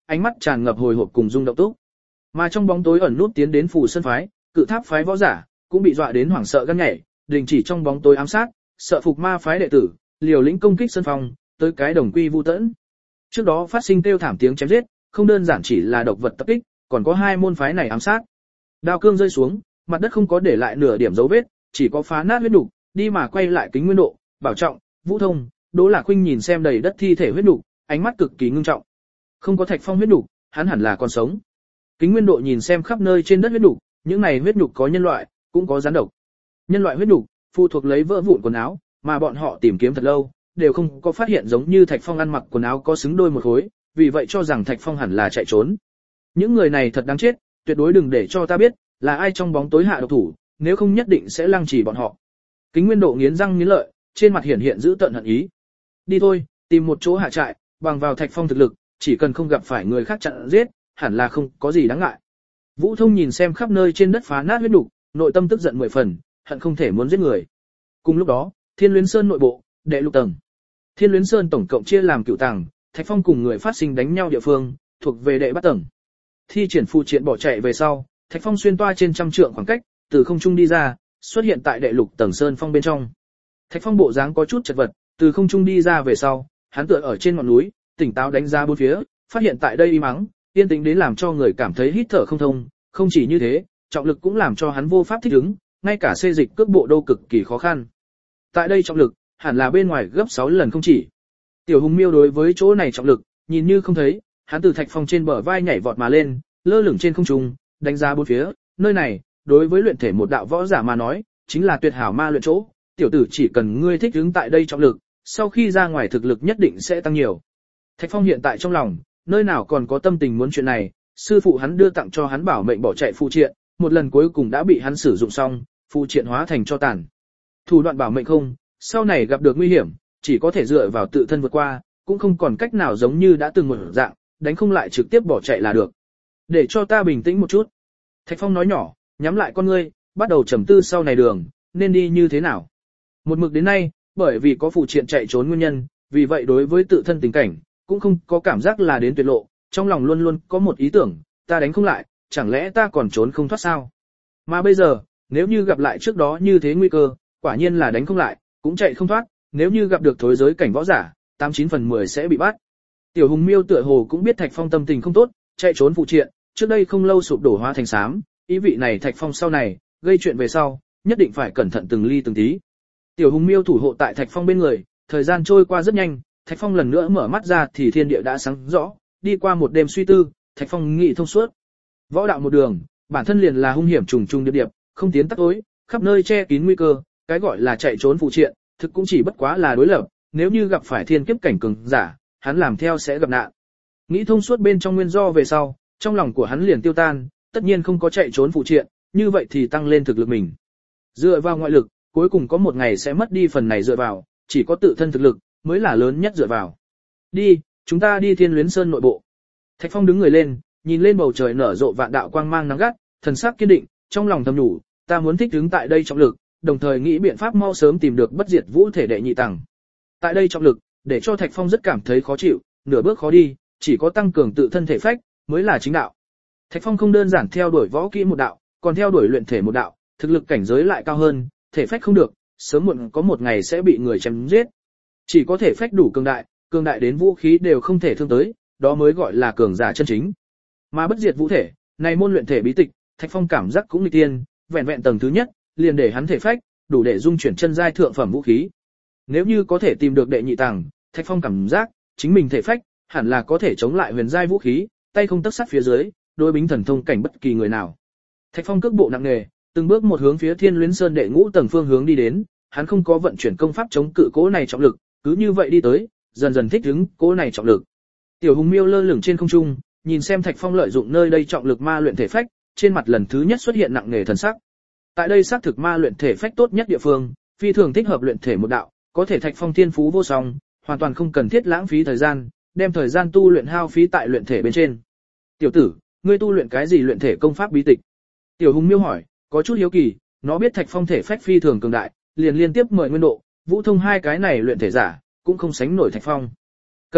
ánh mắt tràn ngập hồi hộp cùng rung động túc. Mà trong bóng tối ẩn nút tiến đến Phù Sơn phái, Cự Tháp phái võ giả, cũng bị dọa đến hoảng sợ gan nhảy, đình chỉ trong bóng tối ám sát, sợ Phục Ma phái đệ tử, liều lĩnh công kích sơn phong, tới cái đồng quy vu tẫn. Trước đó phát sinh kêu thảm tiếng chém giết, không đơn giản chỉ là độc vật tập kích, còn có hai môn phái này ám sát. Đao cương rơi xuống, mặt đất không có để lại nửa điểm dấu vết, chỉ có phá nát huyết nục, đi mà quay lại Kính Nguyên Độ, Bảo Trọng, Vũ Thông, Đỗ Lạc Khuynh nhìn xem đầy đất thi thể huyết nục, ánh mắt cực kỳ ngưng trọng. Không có Thạch Phong huyết nục, hắn hẳn là còn sống. Kính Nguyên Độ nhìn xem khắp nơi trên đất huyết nục, những này huyết nục có nhân loại, cũng có rắn độc. Nhân loại huyết nục phụ thuộc lấy vỡ vụn quần áo, mà bọn họ tìm kiếm thật lâu, đều không có phát hiện giống như Thạch Phong ăn mặc quần áo có xứng đôi một khối, vì vậy cho rằng Thạch Phong hẳn là chạy trốn. Những người này thật đáng chết, tuyệt đối đừng để cho ta biết là ai trong bóng tối hạ độc thủ, nếu không nhất định sẽ lăng trì bọn họ. Kính Nguyên Độ nghiến răng nghiến lợi, trên mặt hiển hiện giữ tận hận ý. Đi thôi, tìm một chỗ hạ trại, bằng vào Thạch Phong thực lực, chỉ cần không gặp phải người khác chặn giết, hẳn là không có gì đáng ngại. Vũ Thông nhìn xem khắp nơi trên đất phá nát huyết nục, nội tâm tức giận mười phần, hận không thể muốn giết người. Cùng lúc đó, Thiên Luyến Sơn nội bộ, đệ lục tầng. Thiên Luyến Sơn tổng cộng chia làm cửu tầng, Thạch Phong cùng người phát sinh đánh nhau địa phương, thuộc về đệ bát tầng. Thi triển phù triện bỏ chạy về sau, Thạch Phong xuyên toa trên trăm trượng khoảng cách, từ không trung đi ra, xuất hiện tại đệ lục tầng sơn phong bên trong. Thạch Phong bộ dáng có chút chật vật, từ không trung đi ra về sau, hắn tựa ở trên ngọn núi, tỉnh táo đánh giá bốn phía, phát hiện tại đây im ắng, yên tĩnh đến làm cho người cảm thấy hít thở không thông, không chỉ như thế, trọng lực cũng làm cho hắn vô pháp thích ứng, ngay cả xê dịch cước bộ đô cực kỳ khó khăn. Tại đây trọng lực, hẳn là bên ngoài gấp sáu lần không chỉ. Tiểu Hùng Miêu đối với chỗ này trọng lực, nhìn như không thấy, hắn từ Thạch Phong trên bờ vai nhảy vọt mà lên, lơ lửng trên không trung, đánh giá bốn phía, nơi này, đối với luyện thể một đạo võ giả mà nói, chính là tuyệt hảo ma luyện chỗ, tiểu tử chỉ cần ngươi thích ứng tại đây trọng lực, sau khi ra ngoài thực lực nhất định sẽ tăng nhiều. Thạch Phong hiện tại trong lòng, nơi nào còn có tâm tình muốn chuyện này, sư phụ hắn đưa tặng cho hắn bảo mệnh bỏ chạy phù triện, một lần cuối cùng đã bị hắn sử dụng xong, phù triện hóa thành cho tàn. Thủ đoạn bảo mệnh không, sau này gặp được nguy hiểm, chỉ có thể dựa vào tự thân vượt qua, cũng không còn cách nào giống như đã từng một dạng, đánh không lại trực tiếp bỏ chạy là được. Để cho ta bình tĩnh một chút. Thạch Phong nói nhỏ, nhắm lại con ngươi, bắt đầu trầm tư sau này đường, nên đi như thế nào. Một mực đến nay, bởi vì có phù triện chạy trốn nguyên nhân, vì vậy đối với tự thân tình cảnh, cũng không có cảm giác là đến tuyệt lộ, trong lòng luôn luôn có một ý tưởng, ta đánh không lại, chẳng lẽ ta còn trốn không thoát sao? Mà bây giờ, nếu như gặp lại trước đó như thế nguy cơ, quả nhiên là đánh không lại, cũng chạy không thoát, nếu như gặp được thối giới cảnh võ giả, tám chín phần mười sẽ bị bắt. Tiểu Hùng Miêu tựa hồ cũng biết Thạch Phong tâm tình không tốt, chạy trốn phụ triện, trước đây không lâu sụp đổ hóa thành xám, ý vị này Thạch Phong sau này, gây chuyện về sau, nhất định phải cẩn thận từng ly từng tí. Tiểu Hùng Miêu thủ hộ tại Thạch Phong bên người, thời gian trôi qua rất nhanh, Thạch Phong lần nữa mở mắt ra thì thiên địa đã sáng rõ, đi qua một đêm suy tư, Thạch Phong nghĩ thông suốt. Võ đạo một đường, bản thân liền là hung hiểm trùng trùng điệp điệp, không tiến tắc tối, khắp nơi che kín nguy cơ, cái gọi là chạy trốn phụ triện, thực cũng chỉ bất quá là đối lập, nếu như gặp phải thiên kiếp cảnh cường giả, hắn làm theo sẽ gặp nạn. Nghĩ thông suốt bên trong nguyên do về sau, trong lòng của hắn liền tiêu tan, tất nhiên không có chạy trốn phụ triện, như vậy thì tăng lên thực lực mình. Dựa vào ngoại lực, cuối cùng có một ngày sẽ mất đi phần này dựa vào, chỉ có tự thân thực lực mới là lớn nhất dựa vào. Đi, chúng ta đi Thiên Luyến Sơn nội bộ. Thạch Phong đứng người lên, nhìn lên bầu trời nở rộ vạn đạo quang mang nắng gắt, thần sắc kiên định, trong lòng thầm nhủ, ta muốn thích ứng tại đây trọng lực, đồng thời nghĩ biện pháp mau sớm tìm được bất diệt vũ thể đệ nhị tầng. Tại đây trọng lực, để cho Thạch Phong rất cảm thấy khó chịu, nửa bước khó đi, chỉ có tăng cường tự thân thể phách mới là chính đạo. Thạch Phong không đơn giản theo đuổi võ kỹ một đạo, còn theo đuổi luyện thể một đạo, thực lực cảnh giới lại cao hơn, thể phách không được, sớm muộn có một ngày sẽ bị người chém giết. Chỉ có thể phách đủ cường đại, cường đại đến vũ khí đều không thể thương tới, đó mới gọi là cường giả chân chính. Mà bất diệt vũ thể, này môn luyện thể bí tịch, Thạch Phong cảm giác cũng nguy tiên, vẹn vẹn tầng thứ nhất, liền để hắn thể phách đủ để dung chuyển chân giai thượng phẩm vũ khí. Nếu như có thể tìm được đệ nhị tầng, Thạch Phong cảm giác chính mình thể phách hẳn là có thể chống lại huyền giai vũ khí, tay không tấc sắt phía dưới, đối bính thần thông cảnh bất kỳ người nào. Thạch Phong cước bộ nặng nề, từng bước một hướng phía Thiên Luyến Sơn đệ ngũ tầng phương hướng đi đến, hắn không có vận chuyển công pháp chống cự cố này trọng lực, cứ như vậy đi tới, dần dần thích ứng cố này trọng lực. Tiểu Hùng Miêu lơ lửng trên không trung, nhìn xem Thạch Phong lợi dụng nơi đây trọng lực ma luyện thể phách, trên mặt lần thứ nhất xuất hiện nặng nề thần sắc. Tại đây xác thực ma luyện thể phách tốt nhất địa phương, phi thường thích hợp luyện thể một đạo, có thể Thạch Phong thiên phú vô song, hoàn toàn không cần thiết lãng phí thời gian, đem thời gian tu luyện hao phí tại luyện thể bên trên. Tiểu tử, ngươi tu luyện cái gì luyện thể công pháp bí tịch? Tiểu Hùng Miêu hỏi, có chút hiếu kỳ, nó biết Thạch Phong thể phách phi thường cường đại, liền liên tiếp mời Nguyên Độ, Vũ Thông hai cái này luyện thể giả, cũng không sánh nổi Thạch Phong. Cần biết,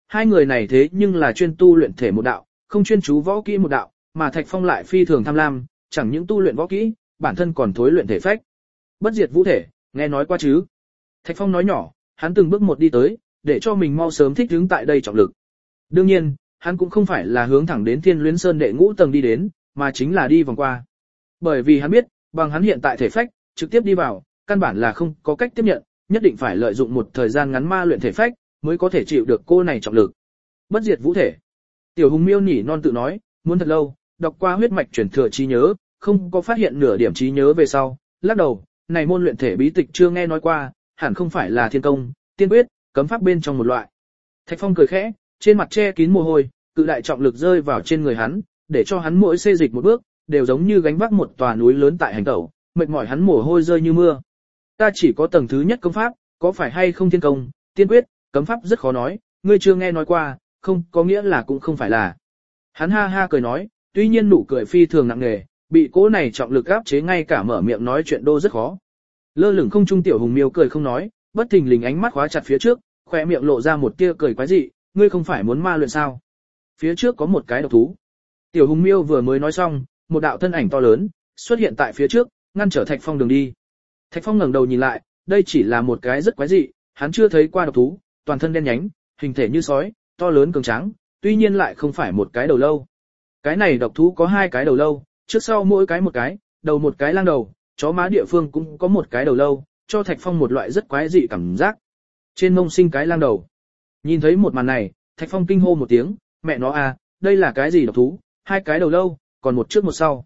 hai người này thế nhưng là chuyên tu luyện thể một đạo, không chuyên chú võ kỹ một đạo, mà Thạch Phong lại phi thường tham lam, chẳng những tu luyện võ kỹ, bản thân còn thối luyện thể phách. Bất diệt vũ thể, nghe nói qua chứ? Thạch Phong nói nhỏ, hắn từng bước một đi tới, để cho mình mau sớm thích ứng tại đây trọng lực. Đương nhiên, hắn cũng không phải là hướng thẳng đến Thiên Luyến Sơn đệ ngũ tầng đi đến, mà chính là đi vòng qua. Bởi vì hắn biết, bằng hắn hiện tại thể phách, trực tiếp đi vào, căn bản là không có cách tiếp nhận, nhất định phải lợi dụng một thời gian ngắn ma luyện thể phách, mới có thể chịu được cô này trọng lực. Bất diệt vũ thể. Tiểu Hùng Miêu nhỉ non tự nói, muốn thật lâu, đọc qua huyết mạch truyền thừa trí nhớ, không có phát hiện nửa điểm trí nhớ về sau, lắc đầu, này môn luyện thể bí tịch chưa nghe nói qua, hẳn không phải là thiên công, tiên quyết, cấm pháp bên trong một loại. Thạch Phong cười khẽ, trên mặt che kín mồ hôi, cự đại trọng lực rơi vào trên người hắn, để cho hắn mỗi xê dịch một bước, đều giống như gánh vác một tòa núi lớn tại hành tẩu, mệt mỏi hắn mồ hôi rơi như mưa. Ta chỉ có tầng thứ nhất công pháp, có phải hay không thiên công, tiên quyết, cấm pháp rất khó nói, ngươi chưa nghe nói qua, không có nghĩa là cũng không phải là. Hắn ha ha cười nói, tuy nhiên nụ cười phi thường nặng nề, bị cỗ này trọng lực áp chế ngay cả mở miệng nói chuyện đô rất khó. Lơ lửng không trung Tiểu Hùng Miêu cười không nói, bất thình lình ánh mắt khóa chặt phía trước, khóe miệng lộ ra một tia cười quái dị, ngươi không phải muốn ma luyện sao? Phía trước có một cái độc thú. Tiểu Hùng Miêu vừa mới nói xong, một đạo thân ảnh to lớn xuất hiện tại phía trước, ngăn trở Thạch Phong đường đi. Thạch Phong ngẩng đầu nhìn lại, đây chỉ là một cái rất quái dị, hắn chưa thấy qua độc thú, toàn thân đen nhánh, hình thể như sói, to lớn cường tráng, tuy nhiên lại không phải một cái đầu lâu. Cái này độc thú có hai cái đầu lâu, trước sau mỗi cái một cái, đầu một cái lang đầu, chó má địa phương cũng có một cái đầu lâu, cho Thạch Phong một loại rất quái dị cảm giác. Trên mông sinh cái lang đầu. Nhìn thấy một màn này, Thạch Phong kinh hô một tiếng, mẹ nó à, đây là cái gì độc thú, hai cái đầu lâu, còn một trước một sau.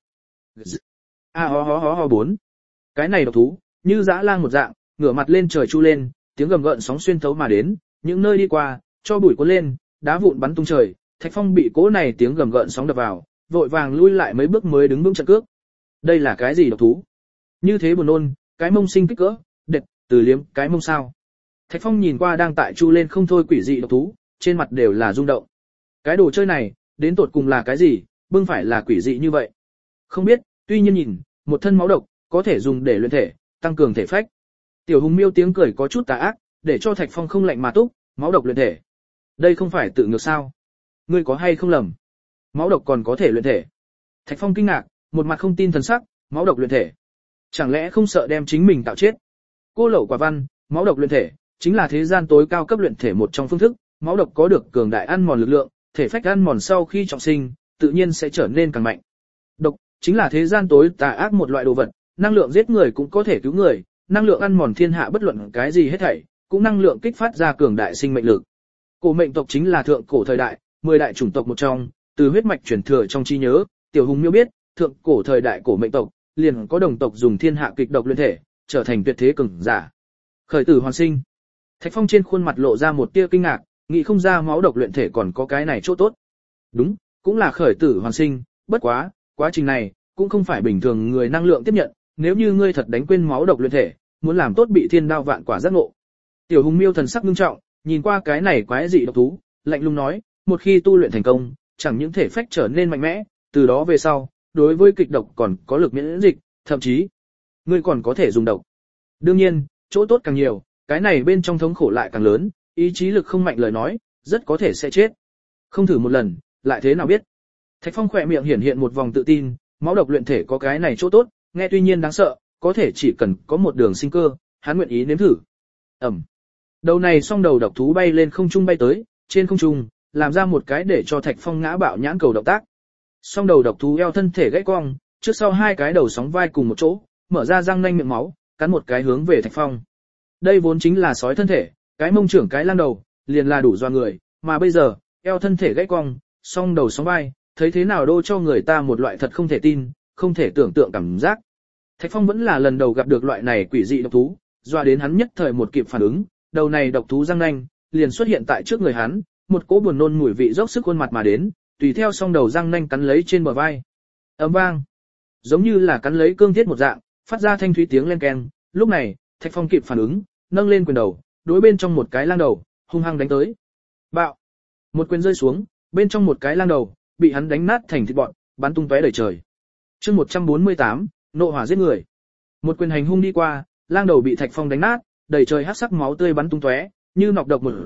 A ho ho ho ho bốn. Cái này độc thú, như dã lang một dạng, ngửa mặt lên trời chu lên, tiếng gầm gợn sóng xuyên thấu mà đến, những nơi đi qua, cho bụi cuốn lên, đá vụn bắn tung trời, Thạch Phong bị cỗ này tiếng gầm gợn sóng đập vào, vội vàng lui lại mấy bước mới đứng vững trận cước. Đây là cái gì độc thú? Như thế buồn nôn, cái mông sinh kích cỡ, đệt, từ liếm, cái mông sao? Thạch Phong nhìn qua đang tại chu lên không thôi quỷ dị độc thú, trên mặt đều là rung động. Cái đồ chơi này, đến tột cùng là cái gì, bưng phải là quỷ dị như vậy? Không biết, tuy nhiên nhìn, một thân máu độc, có thể dùng để luyện thể, tăng cường thể phách. Tiểu Hùng Miêu tiếng cười có chút tà ác, để cho Thạch Phong không lạnh mà túc, máu độc luyện thể. Đây không phải tự ngược sao? Ngươi có hay không lầm? Máu độc còn có thể luyện thể? Thạch Phong kinh ngạc, một mặt không tin thần sắc, máu độc luyện thể. Chẳng lẽ không sợ đem chính mình tạo chết? Cô lậu quả văn, máu độc luyện thể, chính là thế gian tối cao cấp luyện thể một trong phương thức, máu độc có được cường đại ăn mòn lực lượng, thể phách ăn mòn sau khi trọng sinh, tự nhiên sẽ trở nên càng mạnh. Độc, chính là thế gian tối tà ác một loại đồ vật, năng lượng giết người cũng có thể cứu người, năng lượng ăn mòn thiên hạ bất luận cái gì hết thảy, cũng năng lượng kích phát ra cường đại sinh mệnh lực. Cổ mệnh tộc chính là thượng cổ thời đại, mười đại chủng tộc một trong, từ huyết mạch truyền thừa trong trí nhớ, Tiểu Hùng Miêu biết, thượng cổ thời đại cổ mệnh tộc, liền có đồng tộc dùng thiên hạ kịch độc luyện thể, trở thành tuyệt thế cường giả. Khởi tử hoàn sinh. Thạch Phong trên khuôn mặt lộ ra một tia kinh ngạc, nghĩ không ra máu độc luyện thể còn có cái này chỗ tốt. Đúng, cũng là khởi tử hoàn sinh, bất quá, quá trình này cũng không phải bình thường người năng lượng tiếp nhận, nếu như ngươi thật đánh quên máu độc luyện thể, muốn làm tốt bị thiên đao vạn quả giác ngộ. Tiểu Hùng Miêu thần sắc nghiêm trọng, nhìn qua cái này quái dị độc thú, lạnh lùng nói, một khi tu luyện thành công, chẳng những thể phách trở nên mạnh mẽ, từ đó về sau, đối với kịch độc còn có lực miễn dịch, thậm chí, ngươi còn có thể dùng độc. Đương nhiên, chỗ tốt càng nhiều, cái này bên trong thống khổ lại càng lớn, ý chí lực không mạnh lời nói, rất có thể sẽ chết. Không thử một lần, lại thế nào biết. Thạch Phong khỏe miệng hiển hiện một vòng tự tin, máu độc luyện thể có cái này chỗ tốt, nghe tuy nhiên đáng sợ, có thể chỉ cần có một đường sinh cơ, hắn nguyện ý nếm thử. Ẩm. Đầu này song đầu độc thú bay lên không trung bay tới, trên không trung, làm ra một cái để cho Thạch Phong ngã bạo nhãn cầu động tác. Song đầu độc thú eo thân thể gãy cong, trước sau hai cái đầu sóng vai cùng một chỗ, mở ra răng nanh miệng máu, cắn một cái hướng về Thạch Phong. Đây vốn chính là sói thân thể, cái mông trưởng cái lang đầu, liền là đủ doa người, mà bây giờ, eo thân thể gãy cong, song đầu sóng vai, thấy thế nào đô cho người ta một loại thật không thể tin, không thể tưởng tượng cảm giác. Thạch Phong vẫn là lần đầu gặp được loại này quỷ dị độc thú, doa đến hắn nhất thời một kịp phản ứng, đầu này độc thú răng nanh, liền xuất hiện tại trước người hắn, một cỗ buồn nôn mùi vị dốc sức khuôn mặt mà đến, tùy theo song đầu răng nanh cắn lấy trên bờ vai. Ầm vang, giống như là cắn lấy cương thiết một dạng, phát ra thanh thúy tiếng len keng. Lúc này, Thạch Phong kịp phản ứng, nâng lên quyền đầu, đối bên trong một cái lang đầu, hung hăng đánh tới. Bạo, một quyền rơi xuống, bên trong một cái lang đầu, bị hắn đánh nát thành thịt bọt, bắn tung tóe đầy trời. Chương một trăm bốn mươi tám, nộ hỏa giết người. Một quyền hành hung đi qua, lang đầu bị Thạch Phong đánh nát, đầy trời hắc sắc máu tươi bắn tung tóe, như nọc độc một dạng,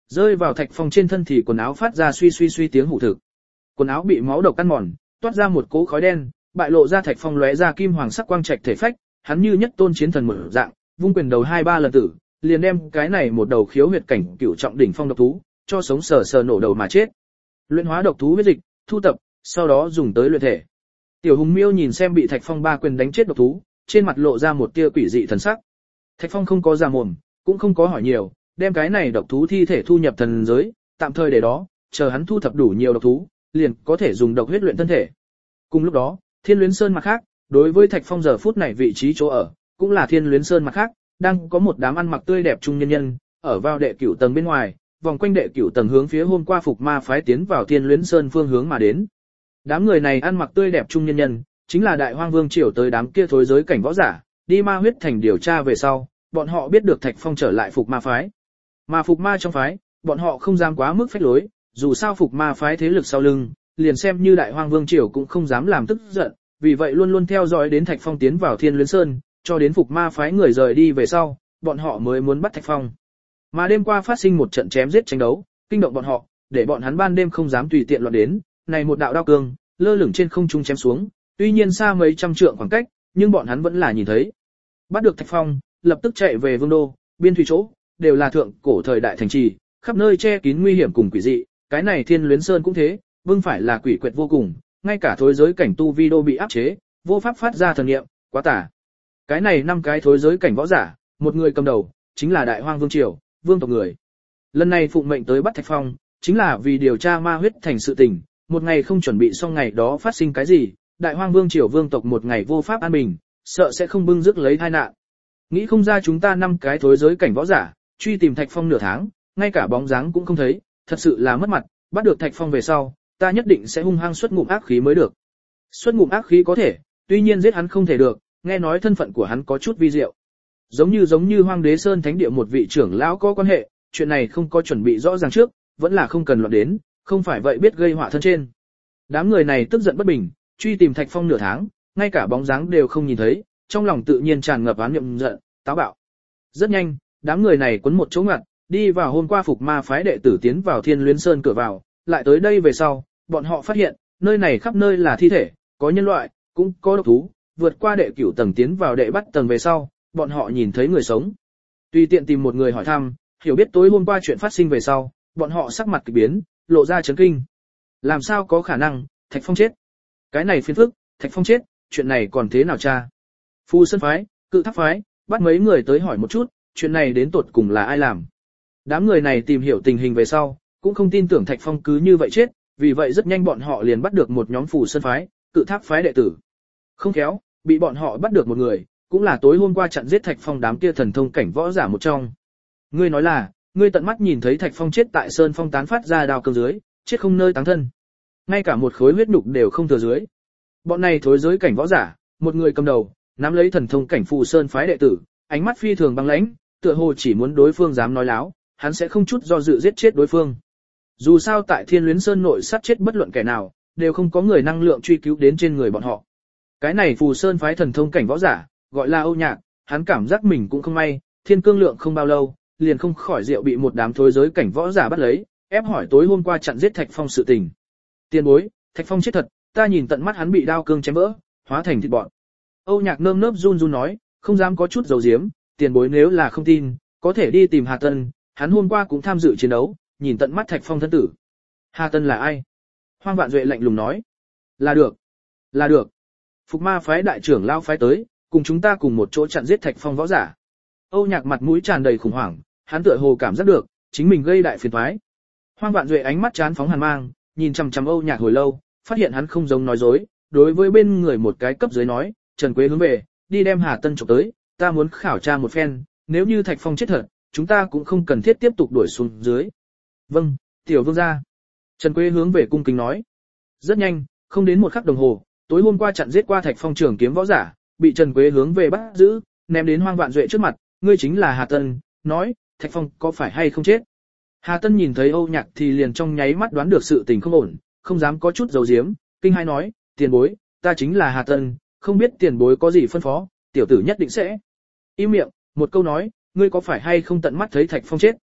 rơi vào Thạch Phong trên thân thì quần áo phát ra suy suy suy tiếng hủ thực. Quần áo bị máu độc ăn mòn, toát ra một cỗ khói đen, bại lộ ra Thạch Phong lóe ra kim hoàng sắc quang trạch thể phách, hắn như nhất tôn chiến thần mở dạng, vung quyền đầu hai ba lần tử, liền đem cái này một đầu khiếu huyệt cảnh cửu trọng đỉnh phong độc thú, cho sống sờ sờ nổ đầu mà chết. Luyện hóa độc thú huyết dịch, thu tập, sau đó dùng tới luyện thể. Tiểu Hùng Miêu nhìn xem bị Thạch Phong ba quyền đánh chết độc thú, trên mặt lộ ra một tia quỷ dị thần sắc. Thạch Phong không có già mồm, cũng không có hỏi nhiều, đem cái này độc thú thi thể thu nhập thần giới, tạm thời để đó, chờ hắn thu thập đủ nhiều độc thú, liền có thể dùng độc huyết luyện thân thể. Cùng lúc đó, Thiên Luyến Sơn mặt khác, đối với Thạch Phong giờ phút này vị trí chỗ ở, cũng là Thiên Luyến Sơn mặt khác, đang có một đám ăn mặc tươi đẹp trung nhân nhân, ở vào đệ cửu tầng bên ngoài, vòng quanh đệ cửu tầng hướng phía hôm qua Phục Ma phái tiến vào Thiên Luyến Sơn phương hướng mà đến. Đám người này ăn mặc tươi đẹp trung nhân nhân, chính là Đại Hoang Vương triều tới đám kia thối giới cảnh võ giả, đi Ma huyết thành điều tra về sau, bọn họ biết được Thạch Phong trở lại Phục Ma phái. Mà Phục Ma trong phái, bọn họ không dám quá mức phách lối, dù sao Phục Ma phái thế lực sau lưng, liền xem như Đại Hoang Vương triều cũng không dám làm tức giận, vì vậy luôn luôn theo dõi đến Thạch Phong tiến vào Thiên Luyến Sơn, cho đến Phục Ma phái người rời đi về sau, bọn họ mới muốn bắt Thạch Phong. Mà đêm qua phát sinh một trận chém giết tranh đấu, kinh động bọn họ, để bọn hắn ban đêm không dám tùy tiện loạn đến, này một đạo đao cương, lơ lửng trên không trung chém xuống, tuy nhiên xa mấy trăm trượng khoảng cách, nhưng bọn hắn vẫn là nhìn thấy. Bắt được Thạch Phong, lập tức chạy về Vương đô, biên thủy chỗ, đều là thượng cổ thời đại thành trì, khắp nơi che kín nguy hiểm cùng quỷ dị, cái này Thiên Luyến Sơn cũng thế, vương phải là quỷ quyệt vô cùng, ngay cả thối giới cảnh tu vi đô bị áp chế, vô pháp phát ra thần niệm, quá tà. Cái này năm cái thối giới cảnh võ giả, một người cầm đầu, chính là Đại Hoang Vương triều, vương tộc người. Lần này phụng mệnh tới bắt Thạch Phong, chính là vì điều tra Ma huyết thành sự tình, một ngày không chuẩn bị xong ngày đó phát sinh cái gì, Đại Hoang Vương triều vương tộc một ngày vô pháp an bình, sợ sẽ không bưng rước lấy tai nạn. Nghĩ không ra chúng ta năm cái thối giới cảnh võ giả, truy tìm Thạch Phong nửa tháng, ngay cả bóng dáng cũng không thấy, thật sự là mất mặt, bắt được Thạch Phong về sau, ta nhất định sẽ hung hăng xuất ngụm ác khí mới được. Xuất ngụm ác khí có thể, tuy nhiên giết hắn không thể được, nghe nói thân phận của hắn có chút vi diệu. Giống như giống như Hoang Đế Sơn Thánh địa một vị trưởng lão có quan hệ, chuyện này không có chuẩn bị rõ ràng trước, vẫn là không cần loạn đến, không phải vậy biết gây họa thân trên. Đám người này tức giận bất bình, truy tìm Thạch Phong nửa tháng, ngay cả bóng dáng đều không nhìn thấy, trong lòng tự nhiên tràn ngập oán niệm giận, táo bạo. Rất nhanh, đám người này quấn một chỗ ngặt, đi vào hôm qua Phục Ma phái đệ tử tiến vào Thiên Luyến Sơn cửa vào, lại tới đây về sau, bọn họ phát hiện, nơi này khắp nơi là thi thể, có nhân loại, cũng có độc thú, vượt qua đệ cửu tầng tiến vào đệ bắt tầng về sau, bọn họ nhìn thấy người sống. Tùy tiện tìm một người hỏi thăm, hiểu biết tối hôm qua chuyện phát sinh về sau, bọn họ sắc mặt kỳ biến, lộ ra chấn kinh. Làm sao có khả năng, Thạch Phong chết? Cái này phiền phức, Thạch Phong chết, chuyện này còn thế nào cha? Phù Sơn phái, Cự Tháp phái, bắt mấy người tới hỏi một chút, chuyện này đến tột cùng là ai làm? Đám người này tìm hiểu tình hình về sau, cũng không tin tưởng Thạch Phong cứ như vậy chết, vì vậy rất nhanh bọn họ liền bắt được một nhóm Phù Sơn phái, Cự Tháp phái đệ tử. Không khéo, bị bọn họ bắt được một người, cũng là tối hôm qua chặn giết Thạch Phong đám kia thần thông cảnh võ giả một trong. Ngươi nói là, ngươi tận mắt nhìn thấy Thạch Phong chết tại Sơn Phong tán phát ra đao cương dưới, chết không nơi táng thân. Ngay cả một khối huyết nhục đều không thừa dưới. Bọn này thối giới cảnh võ giả, một người cầm đầu, nắm lấy thần thông cảnh Phù Sơn phái đệ tử, ánh mắt phi thường băng lãnh, tựa hồ chỉ muốn đối phương dám nói láo, hắn sẽ không chút do dự giết chết đối phương. Dù sao tại Thiên Luyến Sơn nội sát chết bất luận kẻ nào, đều không có người năng lượng truy cứu đến trên người bọn họ. Cái này Phù Sơn phái thần thông cảnh võ giả, gọi là Âu Nhạc, hắn cảm giác mình cũng không may, thiên cương lượng không bao lâu, liền không khỏi rượu bị một đám thối giới cảnh võ giả bắt lấy, ép hỏi tối hôm qua chặn giết Thạch Phong sự tình. Tiền bối, Thạch Phong chết thật, ta nhìn tận mắt hắn bị đao cương chém vỡ, hóa thành thịt bọn. Âu Nhạc nơm nớp run run nói, không dám có chút dầu diếm, tiền bối nếu là không tin, có thể đi tìm Hà Tân, hắn hôm qua cũng tham dự chiến đấu, nhìn tận mắt Thạch Phong thân tử. Hà Tân là ai? Hoang Vạn Duệ lạnh lùng nói. Là được, là được. Phục Ma phái đại trưởng lao phái tới, cùng chúng ta cùng một chỗ chặn giết Thạch Phong võ giả. Âu Nhạc mặt mũi tràn đầy khủng hoảng, hắn tựa hồ cảm giác được, chính mình gây đại phiền toái. Hoang Vạn Duệ ánh mắt chán phóng hàn mang, nhìn chằm chằm Âu Nhạc hồi lâu, phát hiện hắn không giống nói dối, đối với bên người một cái cấp dưới nói, Trần Quế hướng về, đi đem Hà Tân chụp tới, ta muốn khảo tra một phen, nếu như Thạch Phong chết thật, chúng ta cũng không cần thiết tiếp tục đuổi xuống dưới. Vâng, tiểu vương gia. Trần Quế hướng về cung kính nói. Rất nhanh, không đến một khắc đồng hồ, tối hôm qua chặn giết qua Thạch Phong trưởng kiếm võ giả, bị Trần Quế hướng về bắt giữ, ném đến Hoang Vạn Duệ trước mặt, ngươi chính là Hà Tân, nói, Thạch Phong có phải hay không chết? Hà Tân nhìn thấy Âu Nhạc thì liền trong nháy mắt đoán được sự tình không ổn, không dám có chút giấu giếm, kinh hai nói, tiền bối, ta chính là Hà Tân, không biết tiền bối có gì phân phó, tiểu tử nhất định sẽ. Im miệng, một câu nói, ngươi có phải hay không tận mắt thấy Thạch Phong chết?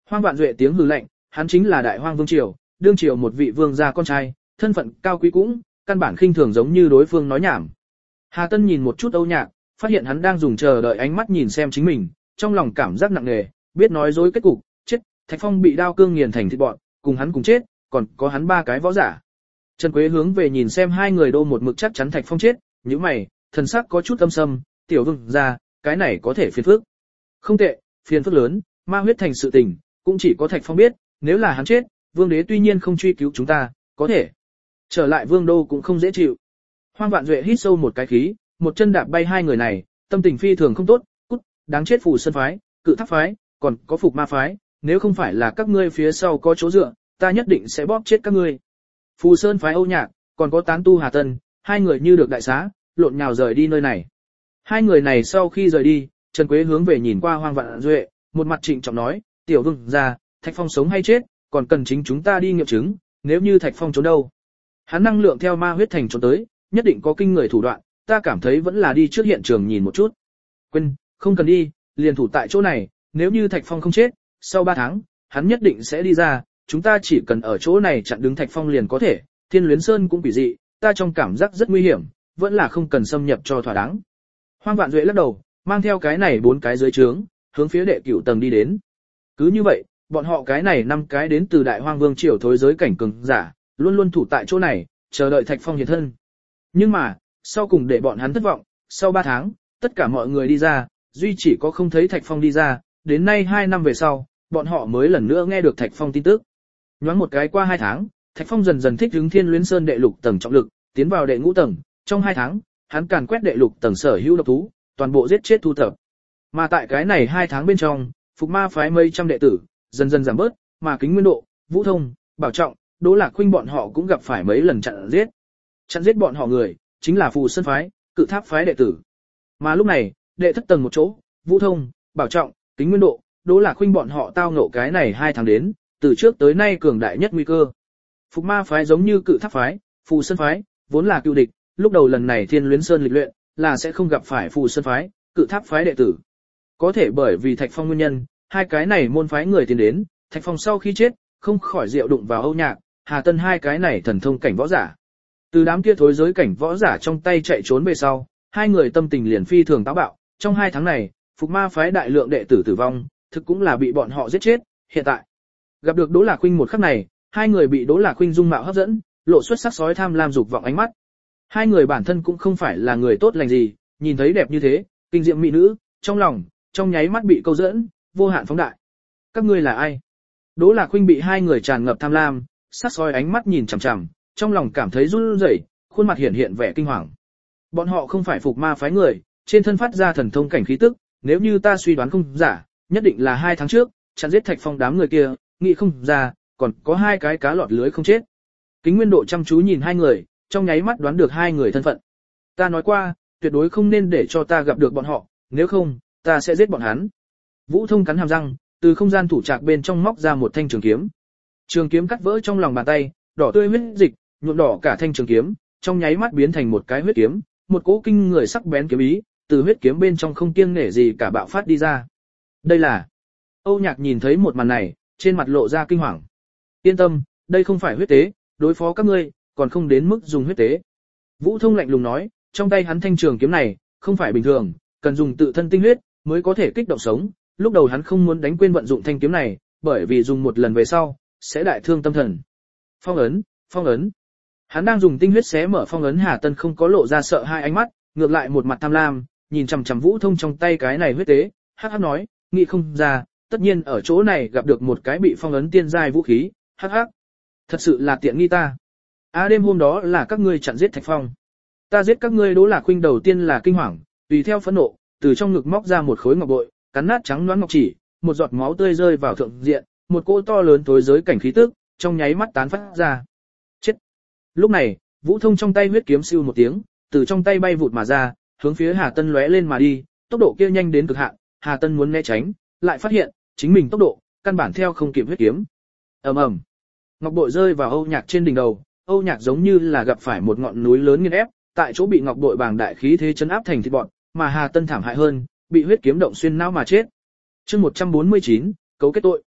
Hoang Vạn Duệ tiếng hừ lạnh, hắn chính là Đại Hoang Vương triều, đương triều một vị vương gia con trai, thân phận cao quý cũng, căn bản khinh thường giống như đối phương nói nhảm. Hà Tân nhìn một chút Âu Nhạc, phát hiện hắn đang dùng chờ đợi ánh mắt nhìn xem chính mình, trong lòng cảm giác nặng nề, biết nói dối kết cục, chết, Thạch Phong bị đao cương nghiền thành thịt bọn, cùng hắn cùng chết, còn có hắn ba cái võ giả. Trần Quế hướng về nhìn xem hai người đô một mực chắc chắn Thạch Phong chết, nhíu mày, thần sắc có chút âm sâm, tiểu vương gia, cái này có thể phiền phức. Không tệ, phiền phức lớn, ma huyết thành sự tình, cũng chỉ có Thạch Phong biết, nếu là hắn chết, vương đế tuy nhiên không truy cứu chúng ta, có thể trở lại vương đô cũng không dễ chịu. Hoang Vạn Duệ hít sâu một cái khí, một chân đạp bay hai người này, tâm tình phi thường không tốt, cút, đáng chết Phù Sơn phái, Cự Tháp phái, còn có Phục Ma phái, nếu không phải là các ngươi phía sau có chỗ dựa, ta nhất định sẽ bóp chết các ngươi. Phù Sơn phái Âu Nhạc, còn có tán tu Hà Tân, hai người như được đại xá, lộn nhào rời đi nơi này. Hai người này sau khi rời đi, Trần Quế hướng về nhìn qua Hoang Vạn Duệ, một mặt trịnh trọng nói, tiểu vương gia, Thạch Phong sống hay chết, còn cần chính chúng ta đi nghiệm chứng, nếu như Thạch Phong trốn đâu. Hắn năng lượng theo ma huyết thành trốn tới, nhất định có kinh người thủ đoạn, ta cảm thấy vẫn là đi trước hiện trường nhìn một chút. Quên, không cần đi, liền thủ tại chỗ này, nếu như Thạch Phong không chết, sau ba tháng, hắn nhất định sẽ đi ra, chúng ta chỉ cần ở chỗ này chặn đứng Thạch Phong liền có thể, Thiên Luyến Sơn cũng quỷ dị, ta trong cảm giác rất nguy hiểm, vẫn là không cần xâm nhập cho thỏa đáng. Hoang Vạn Duệ lắc đầu, mang theo cái này bốn cái dưới trướng, hướng phía đệ cửu tầng đi đến. Cứ như vậy, bọn họ cái này năm cái đến từ Đại Hoang Vương triều thối giới cảnh cường giả, luôn luôn thủ tại chỗ này, chờ đợi Thạch Phong hiện thân. Nhưng mà, sau cùng để bọn hắn thất vọng, sau ba tháng, tất cả mọi người đi ra, duy chỉ có không thấy Thạch Phong đi ra, đến nay hai năm về sau, bọn họ mới lần nữa nghe được Thạch Phong tin tức. Nhoáng một cái qua hai tháng, Thạch Phong dần dần thích ứng Thiên Luyến Sơn đệ lục tầng trọng lực, tiến vào đệ ngũ tầng, trong hai tháng, hắn càn quét đệ lục tầng sở hữu độc thú, toàn bộ giết chết thu thập. Mà tại cái này hai tháng bên trong, Phục Ma phái mấy trăm đệ tử, dần dần giảm bớt, mà Kính Nguyên Độ, Vũ Thông, Bảo Trọng, Đỗ Lạc Khuynh bọn họ cũng gặp phải mấy lần chặn giết. Chặn giết bọn họ người, chính là Phù Sơn phái, Cự Tháp phái đệ tử. Mà lúc này, đệ thất tầng một chỗ, Vũ Thông, Bảo Trọng, Kính Nguyên Độ, Đỗ Lạc Khuynh bọn họ tao ngộ cái này hai tháng đến, từ trước tới nay cường đại nhất nguy cơ. Phục Ma phái giống như Cự Tháp phái, Phù Sơn phái, vốn là cựu địch, lúc đầu lần này Thiên Luyến Sơn lịch luyện, là sẽ không gặp phải Phù Sơn phái, Cự Tháp phái đệ tử. Có thể bởi vì Thạch Phong nguyên nhân, hai cái này môn phái người tiến đến, Thạch Phong sau khi chết, không khỏi rượu đụng vào Âu Nhạc, Hà Tân hai cái này thần thông cảnh võ giả. Từ đám kia thối giới cảnh võ giả trong tay chạy trốn về sau, hai người tâm tình liền phi thường táo bạo, trong hai tháng này, Phục Ma phái đại lượng đệ tử tử vong, thực cũng là bị bọn họ giết chết, hiện tại gặp được Đỗ Lạc Khuynh một khắc này, hai người bị Đỗ Lạc Khuynh dung mạo hấp dẫn, lộ xuất sắc sói tham lam dục vọng ánh mắt. Hai người bản thân cũng không phải là người tốt lành gì, nhìn thấy đẹp như thế, kinh diệm mỹ nữ, trong lòng, trong nháy mắt bị câu dẫn, vô hạn phóng đại. Các ngươi là ai? Đỗ Lạc Khuynh bị hai người tràn ngập tham lam, sắc sói ánh mắt nhìn chằm chằm, trong lòng cảm thấy run rẩy, khuôn mặt hiện hiện vẻ kinh hoàng. Bọn họ không phải Phục Ma phái người, trên thân phát ra thần thông cảnh khí tức, nếu như ta suy đoán không giả, nhất định là hai tháng trước, chặn giết Thạch Phong đám người kia, nghĩ không ra, còn có hai cái cá lọt lưới không chết. Kính Nguyên Độ chăm chú nhìn hai người, trong nháy mắt đoán được hai người thân phận. Ta nói qua, tuyệt đối không nên để cho ta gặp được bọn họ, nếu không, ta sẽ giết bọn hắn. Vũ Thông cắn hàm răng, từ không gian thủ trạc bên trong móc ra một thanh trường kiếm. Trường kiếm cắt vỡ trong lòng bàn tay, đỏ tươi huyết dịch, nhuộm đỏ cả thanh trường kiếm, trong nháy mắt biến thành một cái huyết kiếm, một cỗ kinh người sắc bén kiếm ý, từ huyết kiếm bên trong không kiêng nể gì cả bạo phát đi ra. Đây là... Âu Nhạc nhìn thấy một màn này, trên mặt lộ ra kinh hoàng. Yên tâm, đây không phải huyết tế, đối phó các ngươi, còn không đến mức dùng huyết tế. Vũ Thông lạnh lùng nói, trong tay hắn thanh trường kiếm này, không phải bình thường, cần dùng tự thân tinh huyết, mới có thể kích động sống. Lúc đầu hắn không muốn đánh quên vận dụng thanh kiếm này, bởi vì dùng một lần về sau, sẽ đại thương tâm thần. Phong ấn, phong ấn. Hắn đang dùng tinh huyết xé mở phong ấn, Hà Tân không có lộ ra sợ hai ánh mắt, ngược lại một mặt tham lam, nhìn chằm chằm Vũ Thông trong tay cái này huyết tế, hắc hắc nói, nghĩ không ra, tất nhiên ở chỗ này gặp được một cái bị phong ấn tiên giai vũ khí, hắc hắc. Thật sự là tiện nghi ta. À đêm hôm đó là các ngươi chặn giết Thạch Phong. Ta giết các ngươi. Đỗ Lạc Khuynh đầu tiên là kinh hoàng, tùy theo phẫn nộ, từ trong ngực móc ra một khối ngọc bội, cắn nát trắng loáng ngọc chỉ, một giọt máu tươi rơi vào thượng diện, một cỗ to lớn tối giới cảnh khí tức, trong nháy mắt tán phát ra. Chết. Lúc này, Vũ Thông trong tay huyết kiếm siêu một tiếng, từ trong tay bay vụt mà ra, hướng phía Hà Tân lóe lên mà đi, tốc độ kia nhanh đến cực hạn, Hà Tân muốn né tránh, lại phát hiện, chính mình tốc độ, căn bản theo không kịp huyết kiếm. Ầm ầm. Ngọc bội rơi vào Âu Nhạc trên đỉnh đầu, Âu Nhạc giống như là gặp phải một ngọn núi lớn nghiền ép, tại chỗ bị ngọc bội bàng đại khí thế chấn áp thành thịt bọt, mà Hà Tân thảm hại hơn, bị huyết kiếm động xuyên não mà chết. Chương một trăm bốn mươi chín, cấu kết tội.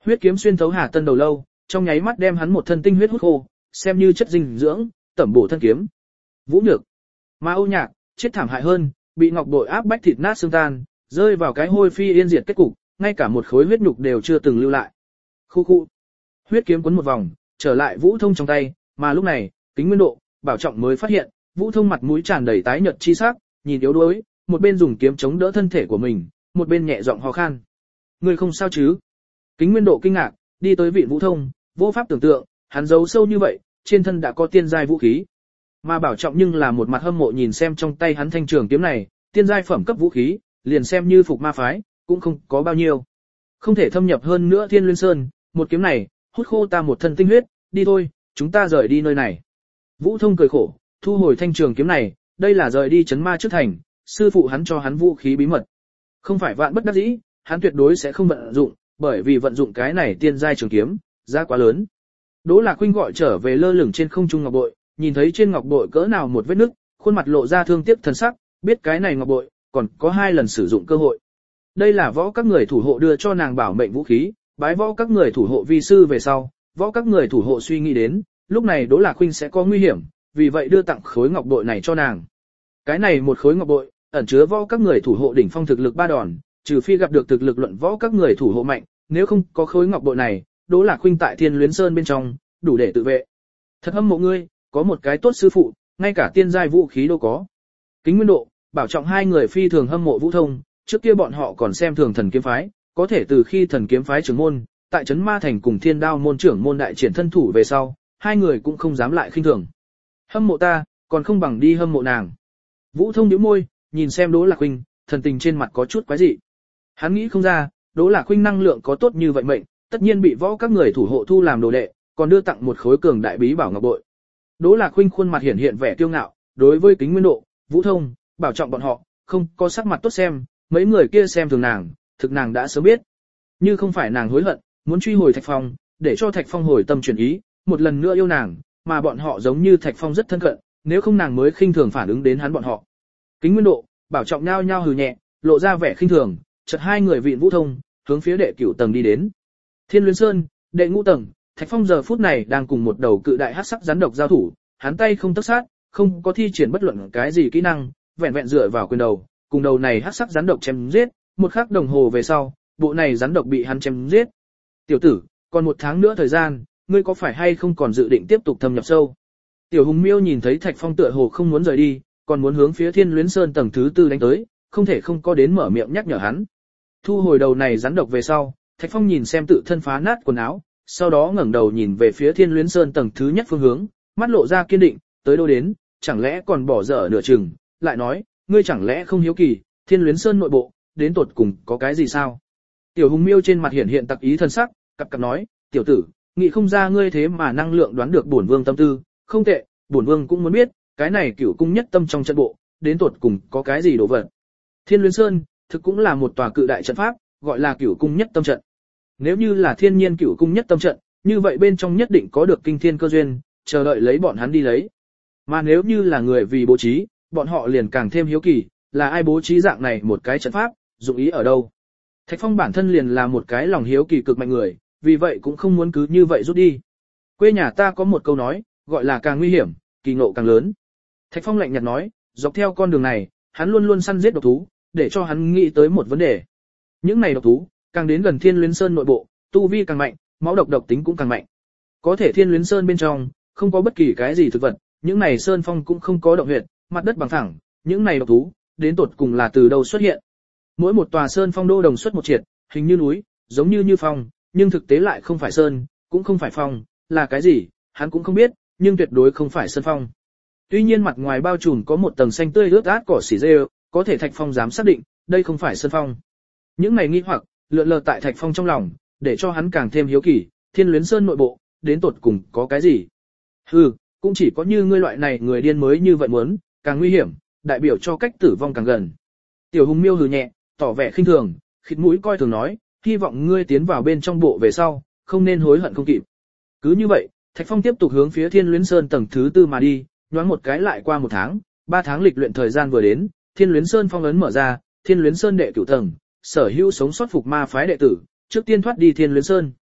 Huyết kiếm xuyên thấu Hà Tân đầu lâu, trong nháy mắt đem hắn một thân tinh huyết hút khô, xem như chất dinh dưỡng, tẩm bổ thân kiếm. Vũ Nhược, mà Âu Nhạc, chết thảm hại hơn, bị ngọc bội áp bách thịt nát xương tan, rơi vào cái hôi phi yên diệt kết cục, ngay cả một khối huyết nhục đều chưa từng lưu lại. Khu khu. Huyết kiếm cuốn một vòng, trở lại Vũ Thông trong tay, mà lúc này, Kính Nguyên Độ, Bảo Trọng mới phát hiện, Vũ Thông mặt mũi tràn đầy tái nhợt chi sắc, nhìn yếu đuối, một bên dùng kiếm chống đỡ thân thể của mình, một bên nhẹ giọng ho khan. Ngươi không sao chứ? Kính Nguyên Độ kinh ngạc, đi tới vị Vũ Thông, vô pháp tưởng tượng, hắn giấu sâu như vậy, trên thân đã có tiên giai vũ khí. Mà Bảo Trọng nhưng là một mặt hâm mộ nhìn xem trong tay hắn thanh trường kiếm này, tiên giai phẩm cấp vũ khí, liền xem như phục ma phái, cũng không có bao nhiêu. Không thể thâm nhập hơn nữa Thiên Luyến Sơn, một kiếm này, hút khô ta một thân tinh huyết, đi thôi, chúng ta rời đi nơi này. Vũ Thông cười khổ, thu hồi thanh trường kiếm này, đây là rời đi chấn ma trước thành, sư phụ hắn cho hắn vũ khí bí mật. Không phải vạn bất đắc dĩ, hắn tuyệt đối sẽ không vận dụng, bởi vì vận dụng cái này tiên giai trường kiếm, giá quá lớn. Đỗ Lạc Khuynh gọi trở về lơ lửng trên không trung ngọc bội, nhìn thấy trên ngọc bội cỡ nào một vết nứt, khuôn mặt lộ ra thương tiếc thần sắc, biết cái này ngọc bội còn có hai lần sử dụng cơ hội. Đây là võ các người thủ hộ đưa cho nàng bảo mệnh vũ khí, bái võ các người thủ hộ vi sư về sau, võ các người thủ hộ suy nghĩ đến, lúc này Đỗ Lạc Khuynh sẽ có nguy hiểm, vì vậy đưa tặng khối ngọc bội này cho nàng. Cái này một khối ngọc bội, ẩn chứa võ các người thủ hộ đỉnh phong thực lực ba đòn, trừ phi gặp được thực lực luận võ các người thủ hộ mạnh, nếu không có khối ngọc bội này, Đỗ Lạc Khuynh tại Thiên Luyến Sơn bên trong, đủ để tự vệ. Thật hâm mộ ngươi, có một cái tốt sư phụ, ngay cả tiên giai vũ khí đâu có. Kính Nguyên Độ, Bảo Trọng hai người phi thường hâm mộ Vũ Thông, trước kia bọn họ còn xem thường Thần Kiếm phái, có thể từ khi Thần Kiếm phái trưởng môn, tại trấn Ma thành cùng Thiên Đao môn trưởng môn đại triển thân thủ về sau, hai người cũng không dám lại khinh thường. Hâm mộ ta, còn không bằng đi hâm mộ nàng. Vũ Thông nhíu môi, nhìn xem Đỗ Lạc Khuynh, thần tình trên mặt có chút quái dị. Hắn nghĩ không ra, Đỗ Lạc Khuynh năng lượng có tốt như vậy mệnh, tất nhiên bị võ các người thủ hộ thu làm đồ đệ, còn đưa tặng một khối cường đại bí bảo ngọc bội. Đỗ Lạc Khuynh khuôn mặt hiển hiện vẻ kiêu ngạo, đối với Kính Nguyên Độ, Vũ Thông, Bảo Trọng bọn họ, không có sắc mặt tốt xem, mấy người kia xem thường nàng, thực nàng đã sớm biết. Như không phải nàng hối hận, muốn truy hồi Thạch Phong, để cho Thạch Phong hồi tâm chuyển ý, một lần nữa yêu nàng, mà bọn họ giống như Thạch Phong rất thân cận, nếu không nàng mới khinh thường phản ứng đến hắn bọn họ. Kính Nguyên Độ, Bảo Trọng nhao nhao hừ nhẹ, lộ ra vẻ khinh thường, chợt hai người vịn Vũ Thông, hướng phía đệ cửu tầng đi đến. Thiên Luyến Sơn, đệ ngũ tầng, Thạch Phong giờ phút này đang cùng một đầu cự đại hắc sắc rắn độc giao thủ, hắn tay không tấc sát, không có thi triển bất luận cái gì kỹ năng, vẹn vẹn dựa vào quyền đầu, cùng đầu này hắc sắc rắn độc chém giết, một khắc đồng hồ về sau, bộ này rắn độc bị hắn chém giết. Tiểu tử, còn một tháng nữa thời gian, ngươi có phải hay không còn dự định tiếp tục thâm nhập sâu? Tiểu Hùng Miêu nhìn thấy Thạch Phong tựa hồ không muốn rời đi, còn muốn hướng phía Thiên Luyến Sơn tầng thứ tư đánh tới, không thể không có đến mở miệng nhắc nhở hắn. Thu hồi đầu này rắn độc về sau, Thạch Phong nhìn xem tự thân phá nát quần áo, sau đó ngẩng đầu nhìn về phía Thiên Luyến Sơn tầng thứ nhất phương hướng, mắt lộ ra kiên định, tới đâu đến, chẳng lẽ còn bỏ dở nửa chừng, lại nói, ngươi chẳng lẽ không hiếu kỳ, Thiên Luyến Sơn nội bộ, đến tột cùng có cái gì sao? Tiểu Hùng Miêu trên mặt hiện hiện tặc ý thân sắc, cặp cặp nói, tiểu tử, nghĩ không ra ngươi thế mà năng lượng đoán được bổn vương tâm tư, không tệ, bổn vương cũng muốn biết, cái này Cửu cung nhất tâm trong trận bộ, đến tột cùng có cái gì đồ vật. Thiên Luyến Sơn, thực cũng là một tòa cự đại trận pháp, gọi là Cửu cung nhất tâm trận. Nếu như là thiên nhiên Cửu cung nhất tâm trận, như vậy bên trong nhất định có được kinh thiên cơ duyên, chờ đợi lấy bọn hắn đi lấy. Mà nếu như là người vì bố trí, bọn họ liền càng thêm hiếu kỳ, là ai bố trí dạng này một cái trận pháp, dụng ý ở đâu. Thạch Phong bản thân liền là một cái lòng hiếu kỳ cực mạnh người, vì vậy cũng không muốn cứ như vậy rút đi. Quê nhà ta có một câu nói, gọi là càng nguy hiểm, kỳ ngộ càng lớn. Thạch Phong lạnh nhạt nói, dọc theo con đường này, hắn luôn luôn săn giết độc thú, để cho hắn nghĩ tới một vấn đề. Những này độc thú, càng đến gần Thiên Luyến Sơn nội bộ, tu vi càng mạnh, máu độc độc tính cũng càng mạnh. Có thể Thiên Luyến Sơn bên trong, không có bất kỳ cái gì thực vật, những này sơn phong cũng không có động huyệt, mặt đất bằng phẳng, những này độc thú, đến tột cùng là từ đâu xuất hiện. Mỗi một tòa sơn phong đô đồng xuất một triệt, hình như núi, giống như như phong, nhưng thực tế lại không phải sơn, cũng không phải phong, là cái gì, hắn cũng không biết, nhưng tuyệt đối không phải sơn phong. Tuy nhiên mặt ngoài bao trùm có một tầng xanh tươi ướt át cỏ xỉ rêu, có thể Thạch Phong dám xác định, đây không phải sơn phong. Những này nghi hoặc, lượn lờ tại Thạch Phong trong lòng, để cho hắn càng thêm hiếu kỳ, Thiên Luyến Sơn nội bộ, đến tột cùng có cái gì. Hừ, cũng chỉ có như ngươi loại này người điên mới như vậy muốn, càng nguy hiểm, đại biểu cho cách tử vong càng gần. Tiểu Hùng Miêu hừ nhẹ, tỏ vẻ khinh thường, khịt mũi coi thường nói, hy vọng ngươi tiến vào bên trong bộ về sau, không nên hối hận không kịp. Cứ như vậy, Thạch Phong tiếp tục hướng phía Thiên Luyến Sơn tầng thứ tư mà đi, nhoáng một cái lại qua một tháng, ba tháng lịch luyện thời gian vừa đến, Thiên Luyến Sơn phong ấn mở ra, Thiên Luyến Sơn đệ cửu tầng, sở hữu sống sót phục ma phái đệ tử, trước tiên thoát đi Thiên Luyến Sơn.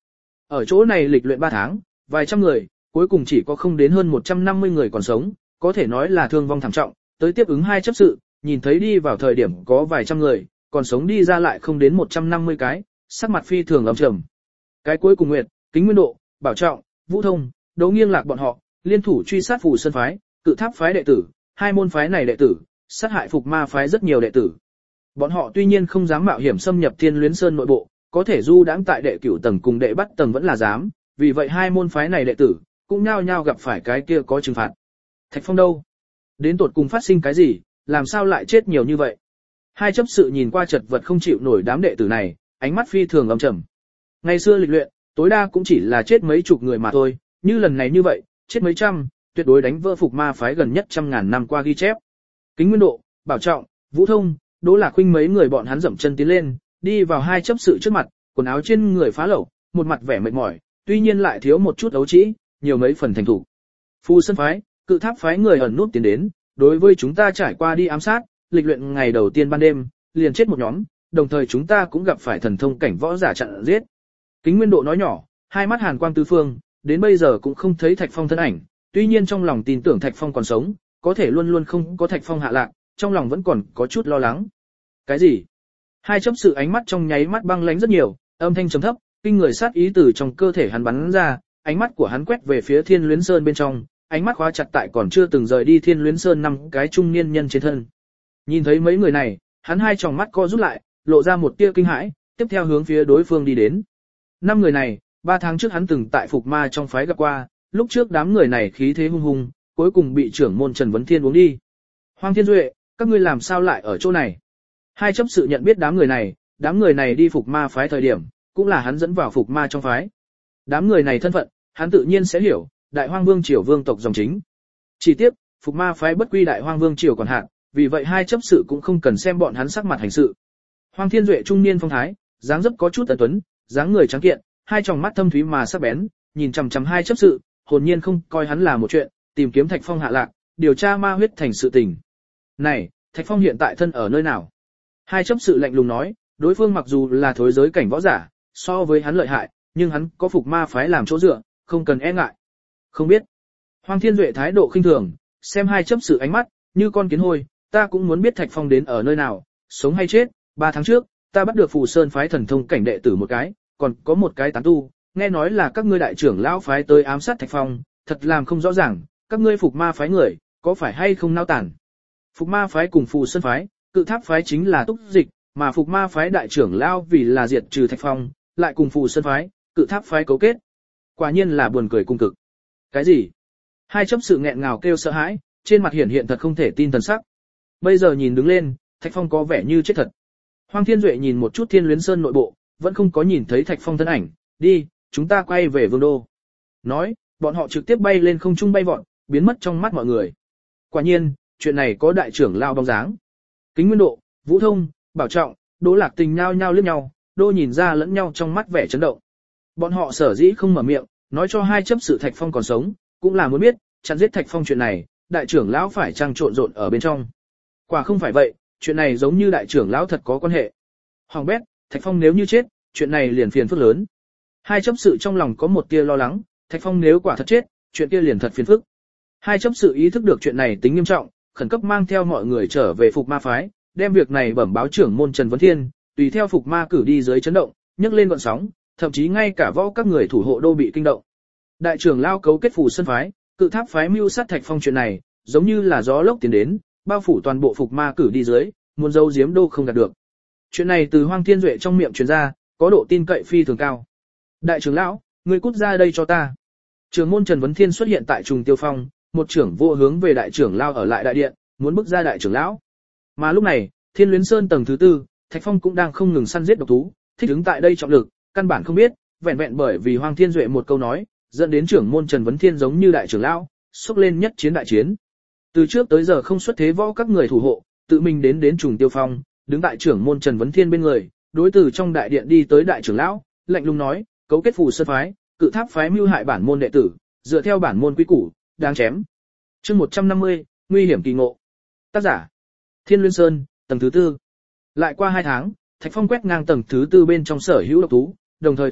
Ở chỗ này lịch luyện ba tháng, vài trăm người, cuối cùng chỉ có không đến hơn một trăm năm mươi người còn sống, có thể nói là thương vong thảm trọng, tới tiếp ứng hai chấp sự, nhìn thấy đi vào thời điểm có vài trăm người, còn sống đi ra lại không đến một trăm năm mươi cái, sắc mặt phi thường âm trầm. Cái cuối cùng Nguyệt, Kính Nguyên Độ, Bảo Trọng, Vũ Thông, Đỗ Nghiêng Lạc bọn họ, liên thủ truy sát Phù Sơn phái, Cự Tháp phái đệ tử, hai môn phái này đệ tử, sát hại Phục Ma phái rất nhiều đệ tử. Bọn họ tuy nhiên không dám mạo hiểm xâm nhập Thiên Luyến Sơn nội bộ, có thể du đãng tại đệ cửu tầng cùng đệ bắt tầng vẫn là dám, vì vậy hai môn phái này đệ tử cũng nhao nhao gặp phải cái kia có trừng phạt. Thạch Phong đâu? Đến tột cùng phát sinh cái gì, làm sao lại chết nhiều như vậy? Hai chấp sự nhìn qua chật vật không chịu nổi đám đệ tử này, ánh mắt phi thường âm trầm. Ngày xưa lịch luyện, tối đa cũng chỉ là chết mấy chục người mà thôi, như lần này như vậy, chết mấy trăm, tuyệt đối đánh vỡ Phục Ma phái gần nhất trăm ngàn năm qua ghi chép. Kính Nguyên Độ, Bảo Trọng, Vũ Thông, Đỗ Lạc Khuynh mấy người bọn hắn dậm chân tiến lên, đi vào hai chấp sự trước mặt, quần áo trên người phá lẩu, một mặt vẻ mệt mỏi, tuy nhiên lại thiếu một chút ấu trĩ, nhiều mấy phần thành thủ. Phù Sơn phái, Cự Tháp phái người ẩn nút tiến đến, đối với chúng ta trải qua đi ám sát, lịch luyện ngày đầu tiên ban đêm, liền chết một nhóm, đồng thời chúng ta cũng gặp phải thần thông cảnh võ giả chặn giết. Kính Nguyên Độ nói nhỏ, hai mắt hàn quang tứ phương, đến bây giờ cũng không thấy Thạch Phong thân ảnh, tuy nhiên trong lòng tin tưởng Thạch Phong còn sống, có thể luôn luôn không có Thạch Phong hạ lạc, trong lòng vẫn còn có chút lo lắng. Cái gì? Hai chấp sự ánh mắt trong nháy mắt băng lãnh rất nhiều, âm thanh trầm thấp, kinh người sát ý từ trong cơ thể hắn bắn ra, ánh mắt của hắn quét về phía Thiên Luyến Sơn bên trong, ánh mắt khóa chặt tại còn chưa từng rời đi Thiên Luyến Sơn năm cái trung niên nhân trên thân. Nhìn thấy mấy người này, hắn hai tròng mắt co rút lại, lộ ra một tia kinh hãi, tiếp theo hướng phía đối phương đi đến. Năm người này, ba tháng trước hắn từng tại Phục Ma trong phái gặp qua, lúc trước đám người này khí thế hung hùng, cuối cùng bị trưởng môn Trần Vấn Thiên uống đi. Hoàng Thiên Duệ, các ngươi làm sao lại ở chỗ này? Hai chấp sự nhận biết đám người này, đám người này đi Phục Ma phái thời điểm, cũng là hắn dẫn vào Phục Ma trong phái. Đám người này thân phận, hắn tự nhiên sẽ hiểu, Đại Hoang Vương triều vương tộc dòng chính. Chỉ tiếp, Phục Ma phái bất quy Đại Hoang Vương triều còn hạn, vì vậy hai chấp sự cũng không cần xem bọn hắn sắc mặt hành sự. Hoàng Thiên Duệ trung niên phong thái, dáng dấp có chút tấn tuấn, dáng người trắng kiện, hai tròng mắt thâm thúy mà sắc bén, nhìn chằm chằm hai chấp sự, hồn nhiên không coi hắn là một chuyện, tìm kiếm Thạch Phong hạ lạc, điều tra ma huyết thành sự tình. Này, Thạch Phong hiện tại thân ở nơi nào? Hai chấp sự lạnh lùng nói, đối phương mặc dù là thối giới cảnh võ giả, so với hắn lợi hại, nhưng hắn có Phục Ma phái làm chỗ dựa, không cần e ngại. Không biết. Hoàng Thiên Duệ thái độ khinh thường, xem hai chấp sự ánh mắt, như con kiến hôi, ta cũng muốn biết Thạch Phong đến ở nơi nào, sống hay chết. Ba tháng trước, ta bắt được Phù Sơn phái thần thông cảnh đệ tử một cái, còn có một cái tán tu, nghe nói là các ngươi đại trưởng lão phái tới ám sát Thạch Phong, thật làm không rõ ràng, các ngươi Phục Ma phái người, có phải hay không nao tản? Phục Ma phái cùng Phù Sơn phái, Cự Tháp phái chính là túc dịch, mà Phục Ma phái đại trưởng lão vì là diệt trừ Thạch Phong, lại cùng Phù Sơn phái, Cự Tháp phái cấu kết. Quả nhiên là buồn cười cung cực. Cái gì? Hai chấp sự nghẹn ngào kêu sợ hãi, trên mặt hiển hiện thật không thể tin thần sắc. Bây giờ nhìn đứng lên, Thạch Phong có vẻ như chết thật. Hoàng Thiên Duệ nhìn một chút Thiên Luyến Sơn nội bộ, vẫn không có nhìn thấy Thạch Phong thân ảnh, đi, chúng ta quay về vương đô. Nói, bọn họ trực tiếp bay lên không trung bay vọt, biến mất trong mắt mọi người. Quả nhiên, chuyện này có đại trưởng lao bóng dáng. Kính Nguyên Độ, Vũ Thông, Bảo Trọng, Đỗ Lạc Tình nhao nhao liếc nhau, đô nhìn ra lẫn nhau trong mắt vẻ chấn động. Bọn họ sở dĩ không mở miệng, nói cho hai chấp sự Thạch Phong còn sống, cũng là muốn biết, chặn giết Thạch Phong chuyện này, đại trưởng lão phải trang trộn rộn ở bên trong. Quả không phải vậy, chuyện này giống như đại trưởng lão thật có quan hệ. Hoàng bét, Thạch Phong nếu như chết, chuyện này liền phiền phức lớn. Hai chấp sự trong lòng có một tia lo lắng, Thạch Phong nếu quả thật chết, chuyện kia liền thật phiền phức. Hai chấp sự ý thức được chuyện này tính nghiêm trọng, khẩn cấp mang theo mọi người trở về Phục Ma phái, đem việc này bẩm báo trưởng môn Trần Vấn Thiên, tùy theo Phục Ma cử đi dưới chấn động, nhấc lên gợn sóng, thậm chí ngay cả võ các người thủ hộ đô bị kinh động. Đại trưởng lao cấu kết Phù Sơn phái, Cự Tháp phái mưu sát Thạch Phong chuyện này, giống như là gió lốc tiến đến, bao phủ toàn bộ Phục Ma cử đi dưới, muốn giấu giếm đô không đạt được. Chuyện này từ Hoàng Thiên Duệ trong miệng truyền ra, có độ tin cậy phi thường cao. Đại trưởng lão, ngươi cút ra đây cho ta. Trưởng môn Trần Vấn Thiên xuất hiện tại Trùng Tiêu Phong, một trưởng vô hướng về đại trưởng lao ở lại đại điện, muốn bức ra đại trưởng lão. Mà lúc này, Thiên Luyến Sơn tầng thứ tư, Thạch Phong cũng đang không ngừng săn giết độc thú, thích ứng tại đây trọng lực, căn bản không biết, vẹn vẹn bởi vì Hoàng Thiên Duệ một câu nói, dẫn đến trưởng môn Trần Vấn Thiên giống như đại trưởng lão, xúc lên nhất chiến đại chiến. Từ trước tới giờ không xuất thế võ các người thủ hộ, tự mình đến đến Trùng Tiêu Phong, đứng tại trưởng môn Trần Vấn Thiên bên người, đối từ trong đại điện đi tới đại trưởng lão, lạnh lùng nói, cấu kết Phù Sơn phái, Cự Tháp phái mưu hại bản môn đệ tử, dựa theo bản môn quy củ, đáng chém. Chương một trăm năm mươi, nguy hiểm kỳ ngộ. Tác giả: Thiên Luyến Sơn, tầng thứ tư. Lại qua hai tháng, Thạch Phong quét ngang tầng thứ tư bên trong sở hữu độc thú, đồng thời thu tập,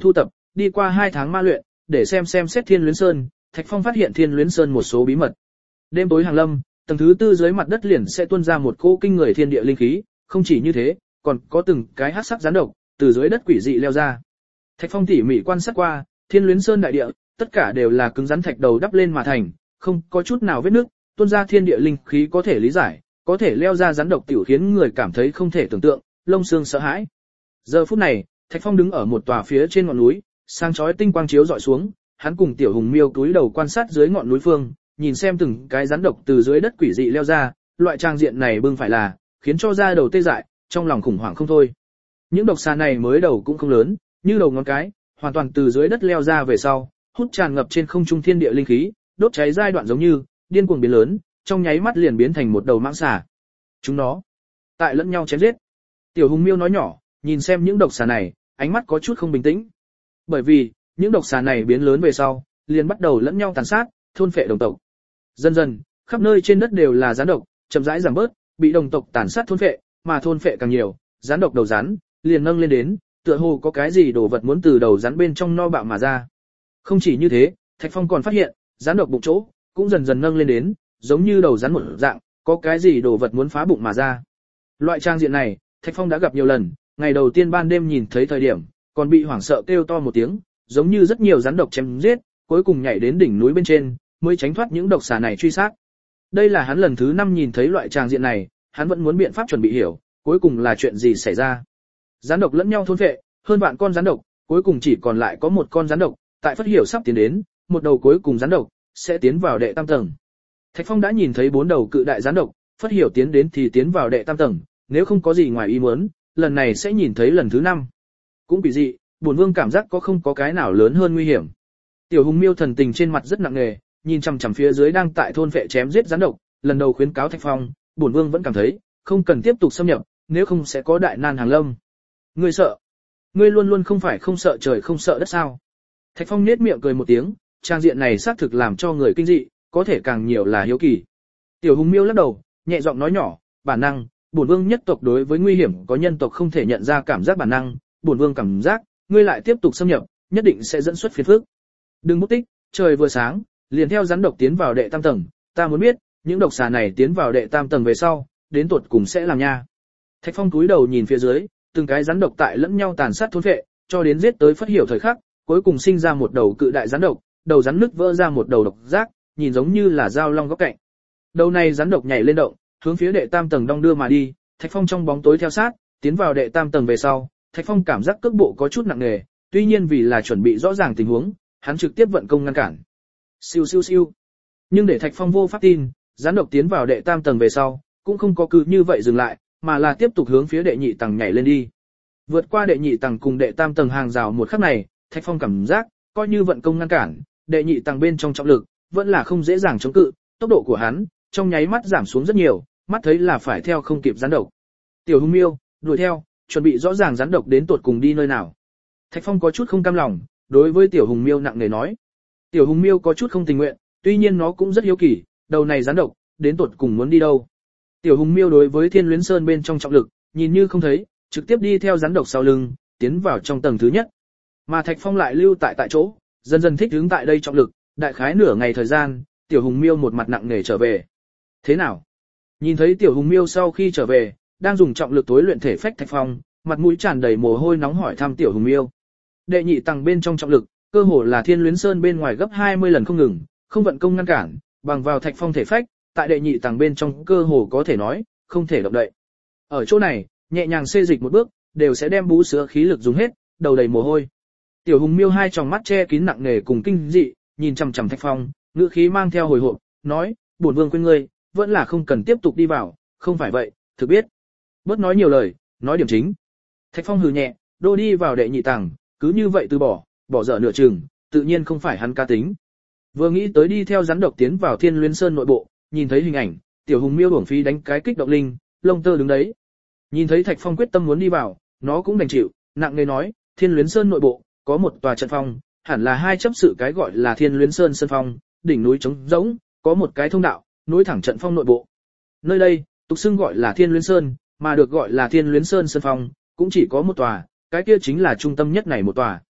đi qua hai tháng ma luyện, để xem xem xét Thiên Luyến Sơn, Thạch Phong phát hiện Thiên Luyến Sơn một số bí mật. Đêm tối hàng lâm, tầng thứ tư dưới mặt đất liền sẽ tuôn ra một cỗ kinh người thiên địa linh khí, không chỉ như thế, còn có từng cái hắc sắc rắn độc từ dưới đất quỷ dị leo ra. Thạch Phong tỉ mỉ quan sát qua, Thiên Luyến Sơn đại địa, tất cả đều là cứng rắn thạch đầu đắp lên mà thành, không có chút nào vết nứt, tuôn ra thiên địa linh khí có thể lý giải, có thể leo ra rắn độc tiểu khiến người cảm thấy không thể tưởng tượng, lông xương sợ hãi. Giờ phút này, Thạch Phong đứng ở một tòa phía trên ngọn núi, sáng chói tinh quang chiếu dọi xuống, hắn cùng Tiểu Hùng Miêu cúi đầu quan sát dưới ngọn núi phương, nhìn xem từng cái rắn độc từ dưới đất quỷ dị leo ra, loại trang diện này bưng phải là, khiến cho da đầu tê dại, trong lòng khủng hoảng không thôi. Những độc xà này mới đầu cũng không lớn, như đầu ngón cái, hoàn toàn từ dưới đất leo ra về sau, hút tràn ngập trên không trung thiên địa linh khí, đốt cháy giai đoạn giống như điên cuồng biến lớn, trong nháy mắt liền biến thành một đầu mãng xà. Chúng nó tại lẫn nhau chém giết. Tiểu Hùng Miêu nói nhỏ, nhìn xem những độc xà này, ánh mắt có chút không bình tĩnh. Bởi vì, những độc xà này biến lớn về sau, liền bắt đầu lẫn nhau tàn sát, thôn phệ đồng tộc. Dần dần, khắp nơi trên đất đều là rắn độc, chậm rãi giảm bớt, bị đồng tộc tàn sát thôn phệ, mà thôn phệ càng nhiều, rắn độc đầu rắn liền nâng lên đến, tựa hồ có cái gì đồ vật muốn từ đầu rắn bên trong no bạo mà ra. Không chỉ như thế, Thạch Phong còn phát hiện, rắn độc bụng chỗ cũng dần dần nâng lên đến, giống như đầu rắn một dạng, có cái gì đồ vật muốn phá bụng mà ra. Loại trang diện này, Thạch Phong đã gặp nhiều lần, ngày đầu tiên ban đêm nhìn thấy thời điểm, còn bị hoảng sợ kêu to một tiếng, giống như rất nhiều rắn độc chém giết, cuối cùng nhảy đến đỉnh núi bên trên, mới tránh thoát những độc xà này truy sát. Đây là hắn lần thứ năm nhìn thấy loại trang diện này, hắn vẫn muốn biện pháp chuẩn bị hiểu, cuối cùng là chuyện gì xảy ra. Rắn độc lẫn nhau thôn phệ, hơn vạn con rắn độc, cuối cùng chỉ còn lại có một con rắn độc, tại Phất Hiểu sắp tiến đến, một đầu cuối cùng rắn độc sẽ tiến vào đệ tam tầng. Thạch Phong đã nhìn thấy bốn đầu cự đại rắn độc, Phất Hiểu tiến đến thì tiến vào đệ tam tầng, nếu không có gì ngoài ý muốn, lần này sẽ nhìn thấy lần thứ năm. Cũng kỳ dị, Bổn Vương cảm giác có không có cái nào lớn hơn nguy hiểm. Tiểu Hùng Miêu thần tình trên mặt rất nặng nề, nhìn chằm chằm phía dưới đang tại thôn vệ chém giết rắn độc, lần đầu khuyến cáo Thạch Phong, Bổn Vương vẫn cảm thấy không cần tiếp tục xâm nhập, nếu không sẽ có đại nan hàng lâm. Ngươi sợ? Ngươi luôn luôn không phải không sợ trời không sợ đất sao? Thạch Phong nhếch miệng cười một tiếng, trang diện này xác thực làm cho người kinh dị, có thể càng nhiều là hiếu kỳ. Tiểu Hùng Miêu lắc đầu, nhẹ giọng nói nhỏ, bản năng, Bổn Vương nhất tộc đối với nguy hiểm có nhân tộc không thể nhận ra cảm giác bản năng, Bổn Vương cảm giác, ngươi lại tiếp tục xâm nhập, nhất định sẽ dẫn xuất phiền phức. Đừng mất tích, trời vừa sáng, liền theo rắn độc tiến vào đệ tam tầng, ta muốn biết, những độc xà này tiến vào đệ tam tầng về sau, đến tuột cùng sẽ làm nha. Thạch Phong cúi đầu nhìn phía dưới, từng cái rắn độc tại lẫn nhau tàn sát thôn phệ, cho đến giết tới Phất Hiểu thời khắc, cuối cùng sinh ra một đầu cự đại rắn độc, đầu rắn nứt vỡ ra một đầu độc giác, nhìn giống như là dao long góc cạnh. Đầu này rắn độc nhảy lên động, hướng phía đệ tam tầng đong đưa mà đi, Thạch Phong trong bóng tối theo sát, tiến vào đệ tam tầng về sau, Thạch Phong cảm giác cước bộ có chút nặng nề, tuy nhiên vì là chuẩn bị rõ ràng tình huống, hắn trực tiếp vận công ngăn cản. Siêu siêu siêu. Nhưng để Thạch Phong vô pháp tin, rắn độc tiến vào đệ tam tầng về sau, cũng không có cứ như vậy dừng lại, mà là tiếp tục hướng phía đệ nhị tầng nhảy lên đi. Vượt qua đệ nhị tầng cùng đệ tam tầng hàng rào một khắc này, Thạch Phong cảm giác, coi như vận công ngăn cản, đệ nhị tầng bên trong trọng lực, vẫn là không dễ dàng chống cự, tốc độ của hắn, trong nháy mắt giảm xuống rất nhiều, mắt thấy là phải theo không kịp rắn độc. Tiểu Hùng Miêu, đuổi theo, chuẩn bị rõ ràng rắn độc đến tột cùng đi nơi nào. Thạch Phong có chút không cam lòng, đối với Tiểu Hùng Miêu nặng nề nói. Tiểu Hùng Miêu có chút không tình nguyện, tuy nhiên nó cũng rất hiếu kỳ, đầu này rắn độc, đến tột cùng muốn đi đâu. Tiểu Hùng Miêu đối với Thiên Luyến Sơn bên trong trọng lực, nhìn như không thấy, trực tiếp đi theo rắn độc sau lưng, tiến vào trong tầng thứ nhất. Mà Thạch Phong lại lưu tại tại chỗ, dần dần thích ứng tại đây trọng lực, đại khái nửa ngày thời gian, Tiểu Hùng Miêu một mặt nặng nề trở về. Thế nào? Nhìn thấy Tiểu Hùng Miêu sau khi trở về, đang dùng trọng lực tối luyện thể phách Thạch Phong, mặt mũi tràn đầy mồ hôi nóng hỏi thăm Tiểu Hùng Miêu. Đệ nhị tầng bên trong trọng lực, cơ hồ là Thiên Luyến Sơn bên ngoài gấp hai mươi lần không ngừng, không vận công ngăn cản, bằng vào Thạch Phong thể phách, tại đệ nhị tầng bên trong cơ hồ có thể nói, không thể động đậy. Ở chỗ này, nhẹ nhàng xê dịch một bước, đều sẽ đem bú sữa khí lực dùng hết, đầu đầy mồ hôi. Tiểu Hùng Miêu hai tròng mắt che kín nặng nề cùng kinh dị, nhìn chằm chằm Thạch Phong, ngữ khí mang theo hồi hộp, nói, bổn vương khuyên ngươi, vẫn là không cần tiếp tục đi vào, không phải vậy, thực biết. Bớt nói nhiều lời, nói điểm chính. Thạch Phong hừ nhẹ, đô đi vào đệ nhị tầng, cứ như vậy từ bỏ, bỏ dở nửa chừng, tự nhiên không phải hắn cá tính. Vừa nghĩ tới đi theo rắn độc tiến vào Thiên Luyến Sơn nội bộ, nhìn thấy hình ảnh, Tiểu Hùng Miêu uổng phí đánh cái kích động linh, lông tơ đứng đấy. Nhìn thấy Thạch Phong quyết tâm muốn đi vào, nó cũng đành chịu, nặng nề nói, Thiên Luyến Sơn nội bộ có một tòa trận phong, hẳn là hai chấp sự cái gọi là Thiên Luyến Sơn Sơn Phong, đỉnh núi trống rỗng, có một cái thông đạo nối thẳng trận phong nội bộ. Nơi đây, tục xưng gọi là Thiên Luyến Sơn, mà được gọi là Thiên Luyến Sơn Sơn Phong, cũng chỉ có một tòa, cái kia chính là trung tâm nhất này một tòa.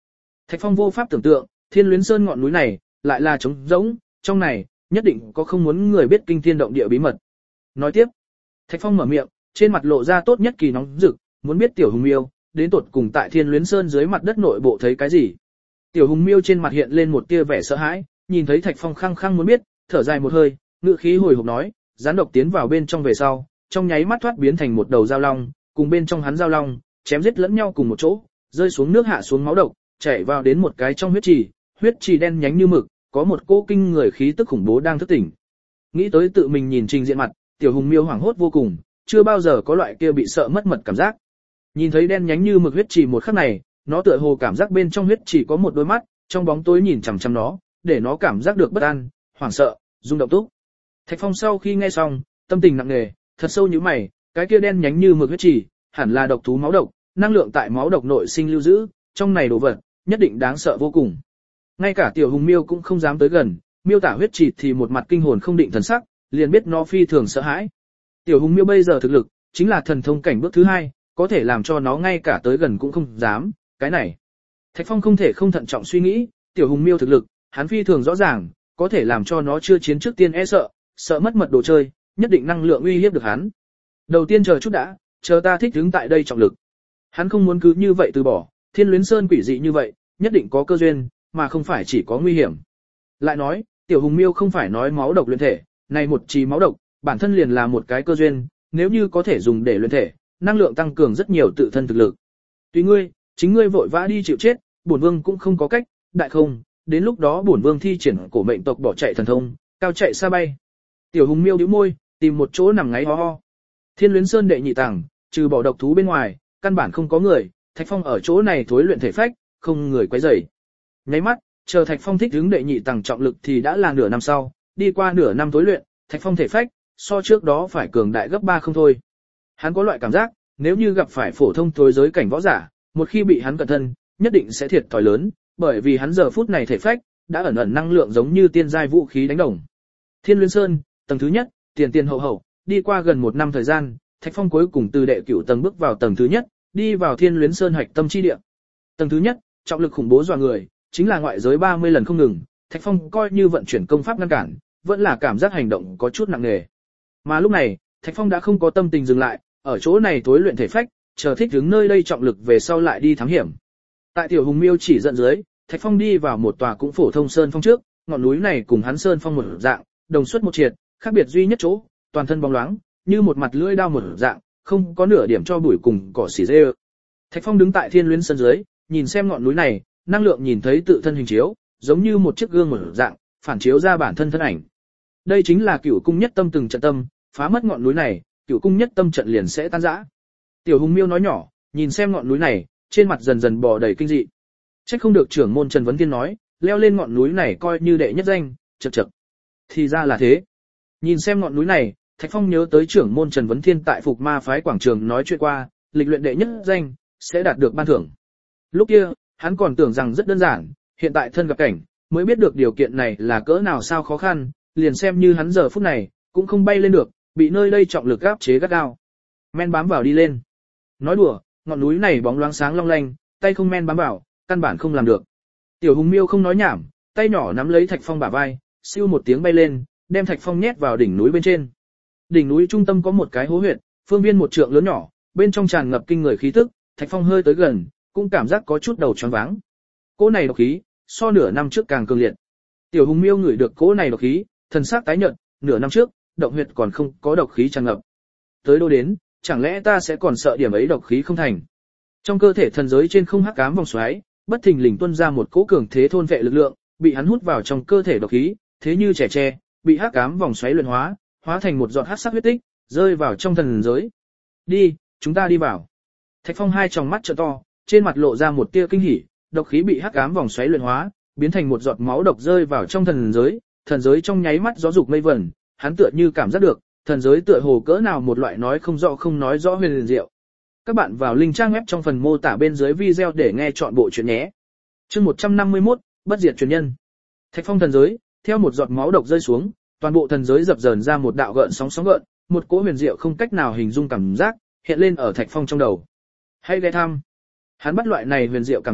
Thạch Phong vô pháp tưởng tượng, Thiên Luyến Sơn ngọn núi này lại là trống rỗng, trong này nhất định có không muốn người biết kinh thiên động địa bí mật. Nói tiếp, Thạch Phong mở miệng, trên mặt lộ ra tốt nhất kỳ nóng rực, muốn biết Tiểu Hùng Miêu đến tột cùng tại Thiên Luyến Sơn dưới mặt đất nội bộ thấy cái gì. Tiểu Hùng Miêu trên mặt hiện lên một tia vẻ sợ hãi, nhìn thấy Thạch Phong khăng khăng muốn biết, thở dài một hơi, ngữ khí hồi hộp nói, rắn độc tiến vào bên trong về sau, trong nháy mắt thoát biến thành một đầu dao long, cùng bên trong hắn dao long, chém giết lẫn nhau cùng một chỗ, rơi xuống nước hạ xuống máu độc, chảy vào đến một cái trong huyết trì, huyết trì đen nhánh như mực, có một cỗ kinh người khí tức khủng bố đang thức tỉnh. Nghĩ tới tự mình nhìn trình diện mặt, Tiểu Hùng Miêu hoảng hốt vô cùng, chưa bao giờ có loại kia bị sợ mất mật cảm giác. Nhìn thấy đen nhánh như mực huyết trì một khắc này, nó tựa hồ cảm giác bên trong huyết trì có một đôi mắt, trong bóng tối nhìn chằm chằm nó, để nó cảm giác được bất an, hoảng sợ, rung động túc. Thạch Phong sau khi nghe xong, tâm tình nặng nề, thật sâu như mày, cái kia đen nhánh như mực huyết trì, hẳn là độc thú máu độc, năng lượng tại máu độc nội sinh lưu giữ, trong này đồ vật, nhất định đáng sợ vô cùng. Ngay cả Tiểu Hùng Miêu cũng không dám tới gần, miêu tả huyết trì thì một mặt kinh hồn không định thần sắc, liền biết nó phi thường sợ hãi. Tiểu Hùng Miêu bây giờ thực lực, chính là thần thông cảnh bước thứ hai, có thể làm cho nó ngay cả tới gần cũng không dám, cái này. Thạch Phong không thể không thận trọng suy nghĩ, Tiểu Hùng Miêu thực lực, hắn phi thường rõ ràng, có thể làm cho nó chưa chiến trước tiên e sợ, sợ mất mật đồ chơi, nhất định năng lượng uy hiếp được hắn. Đầu tiên chờ chút đã, chờ ta thích đứng tại đây trọng lực. Hắn không muốn cứ như vậy từ bỏ, Thiên Luyến Sơn quỷ dị như vậy, nhất định có cơ duyên, mà không phải chỉ có nguy hiểm. Lại nói, Tiểu Hùng Miêu không phải nói máu độc luyện thể, này một trì máu độc, bản thân liền là một cái cơ duyên, nếu như có thể dùng để luyện thể, năng lượng tăng cường rất nhiều tự thân thực lực. Tùy ngươi, chính ngươi vội vã đi chịu chết, bổn vương cũng không có cách, đại không, đến lúc đó bổn vương thi triển cổ mệnh tộc bỏ chạy thần thông, cao chạy xa bay. Tiểu Hùng Miêu nhíu môi, tìm một chỗ nằm ngáy ho ho. Thiên Luyến Sơn đệ nhị tầng, trừ bỏ độc thú bên ngoài, căn bản không có người, Thạch Phong ở chỗ này thối luyện thể phách, không người quấy rầy. Nháy mắt, chờ Thạch Phong thích ứng đệ nhị tầng trọng lực thì đã là nửa năm sau, đi qua nửa năm thối luyện, Thạch Phong thể phách so trước đó phải cường đại gấp ba không thôi. Hắn có loại cảm giác, nếu như gặp phải phổ thông thối giới cảnh võ giả, một khi bị hắn cẩn thân, nhất định sẽ thiệt thòi lớn, bởi vì hắn giờ phút này thể phách đã ẩn ẩn năng lượng giống như tiên giai vũ khí đánh đồng. Thiên Luyến Sơn, tầng thứ nhất, tiền tiền hậu hậu, đi qua gần một năm thời gian, Thạch Phong cuối cùng từ đệ cửu tầng bước vào tầng thứ nhất, đi vào Thiên Luyến Sơn hạch tâm chi địa. Tầng thứ nhất, trọng lực khủng bố dọa người, chính là ngoại giới ba mươi lần không ngừng, Thạch Phong coi như vận chuyển công pháp ngăn cản, vẫn là cảm giác hành động có chút nặng nề. Mà lúc này, Thạch Phong đã không có tâm tình dừng lại, ở chỗ này tối luyện thể phách, chờ thích đứng nơi đây trọng lực về sau lại đi thám hiểm. Tại Tiểu Hùng Miêu chỉ dẫn dưới, Thạch Phong đi vào một tòa cũng phổ thông sơn phong trước, ngọn núi này cùng hắn sơn phong một dạng, đồng xuất một triệt, khác biệt duy nhất chỗ, toàn thân bóng loáng, như một mặt lưỡi dao một dạng, không có nửa điểm cho bụi cùng cỏ xỉ rêu. Thạch Phong đứng tại Thiên Luyến Sơn dưới, nhìn xem ngọn núi này, năng lượng nhìn thấy tự thân hình chiếu, giống như một chiếc gương một dạng, phản chiếu ra bản thân thân ảnh. Đây chính là Cửu Cung Nhất Tâm từng trận tâm, phá mất ngọn núi này, Cửu Cung Nhất Tâm trận liền sẽ tan rã. Tiểu Hùng Miêu nói nhỏ, nhìn xem ngọn núi này, trên mặt dần dần bò đầy kinh dị. Trách không được trưởng môn Trần Vấn Thiên nói, leo lên ngọn núi này coi như đệ nhất danh, chậc chậc. Thì ra là thế. Nhìn xem ngọn núi này, Thạch Phong nhớ tới trưởng môn Trần Vấn Thiên tại Phục Ma phái quảng trường nói chuyện qua, lịch luyện đệ nhất danh sẽ đạt được ban thưởng. Lúc kia, hắn còn tưởng rằng rất đơn giản, hiện tại thân gặp cảnh, mới biết được điều kiện này là cỡ nào sao khó khăn, liền xem như hắn giờ phút này cũng không bay lên được, bị nơi đây trọng lực áp chế gắt gao. Men bám vào đi lên. Nói đùa, ngọn núi này bóng loáng sáng long lanh, tay không men bám vào, căn bản không làm được. Tiểu Hùng Miêu không nói nhảm, tay nhỏ nắm lấy Thạch Phong bả vai, siêu một tiếng bay lên, đem Thạch Phong nhét vào đỉnh núi bên trên. Đỉnh núi trung tâm có một cái hố huyệt, phương viên một trượng lớn nhỏ, bên trong tràn ngập kinh người khí tức, Thạch Phong hơi tới gần, cũng cảm giác có chút đầu choáng váng. Cỗ này độc khí, so nửa năm trước càng cường liệt. Tiểu Hùng Miêu ngửi được cỗ này độc khí, thần sắc tái nhợt, nửa năm trước, động huyệt còn không có độc khí tràn ngập. Tới đâu đến, chẳng lẽ ta sẽ còn sợ điểm ấy độc khí không thành? Trong cơ thể thần giới trên không hắc ám vòng xoáy, bất thình lình tuôn ra một cỗ cường thế thôn vệ lực lượng, bị hắn hút vào trong cơ thể độc khí, thế như trẻ tre, bị hắc ám vòng xoáy luyện hóa, hóa thành một giọt hắc sắc huyết tích, rơi vào trong thần giới. Đi, chúng ta đi vào. Thạch Phong hai tròng mắt trợn to, trên mặt lộ ra một tia kinh hỉ, độc khí bị hắc ám vòng xoáy luyện hóa, biến thành một giọt máu độc rơi vào trong thần giới, thần giới trong nháy mắt gió dục mây vẩn, hắn tựa như cảm giác được, thần giới tựa hồ cỡ nào một loại nói không rõ không nói rõ huyền diệu. Các bạn vào link trang web trong phần mô tả bên dưới video để nghe chọn bộ truyện nhé. Chương một trăm năm mươi mốt, bất diệt truyền nhân. Thạch Phong thần giới, theo một giọt máu độc rơi xuống, toàn bộ thần giới dập dờn ra một đạo gợn sóng sóng gợn, một cỗ huyền diệu không cách nào hình dung cảm giác hiện lên ở Thạch Phong trong đầu. Hay ghé thăm. Hắn bắt loại này huyền diệu cảm giác,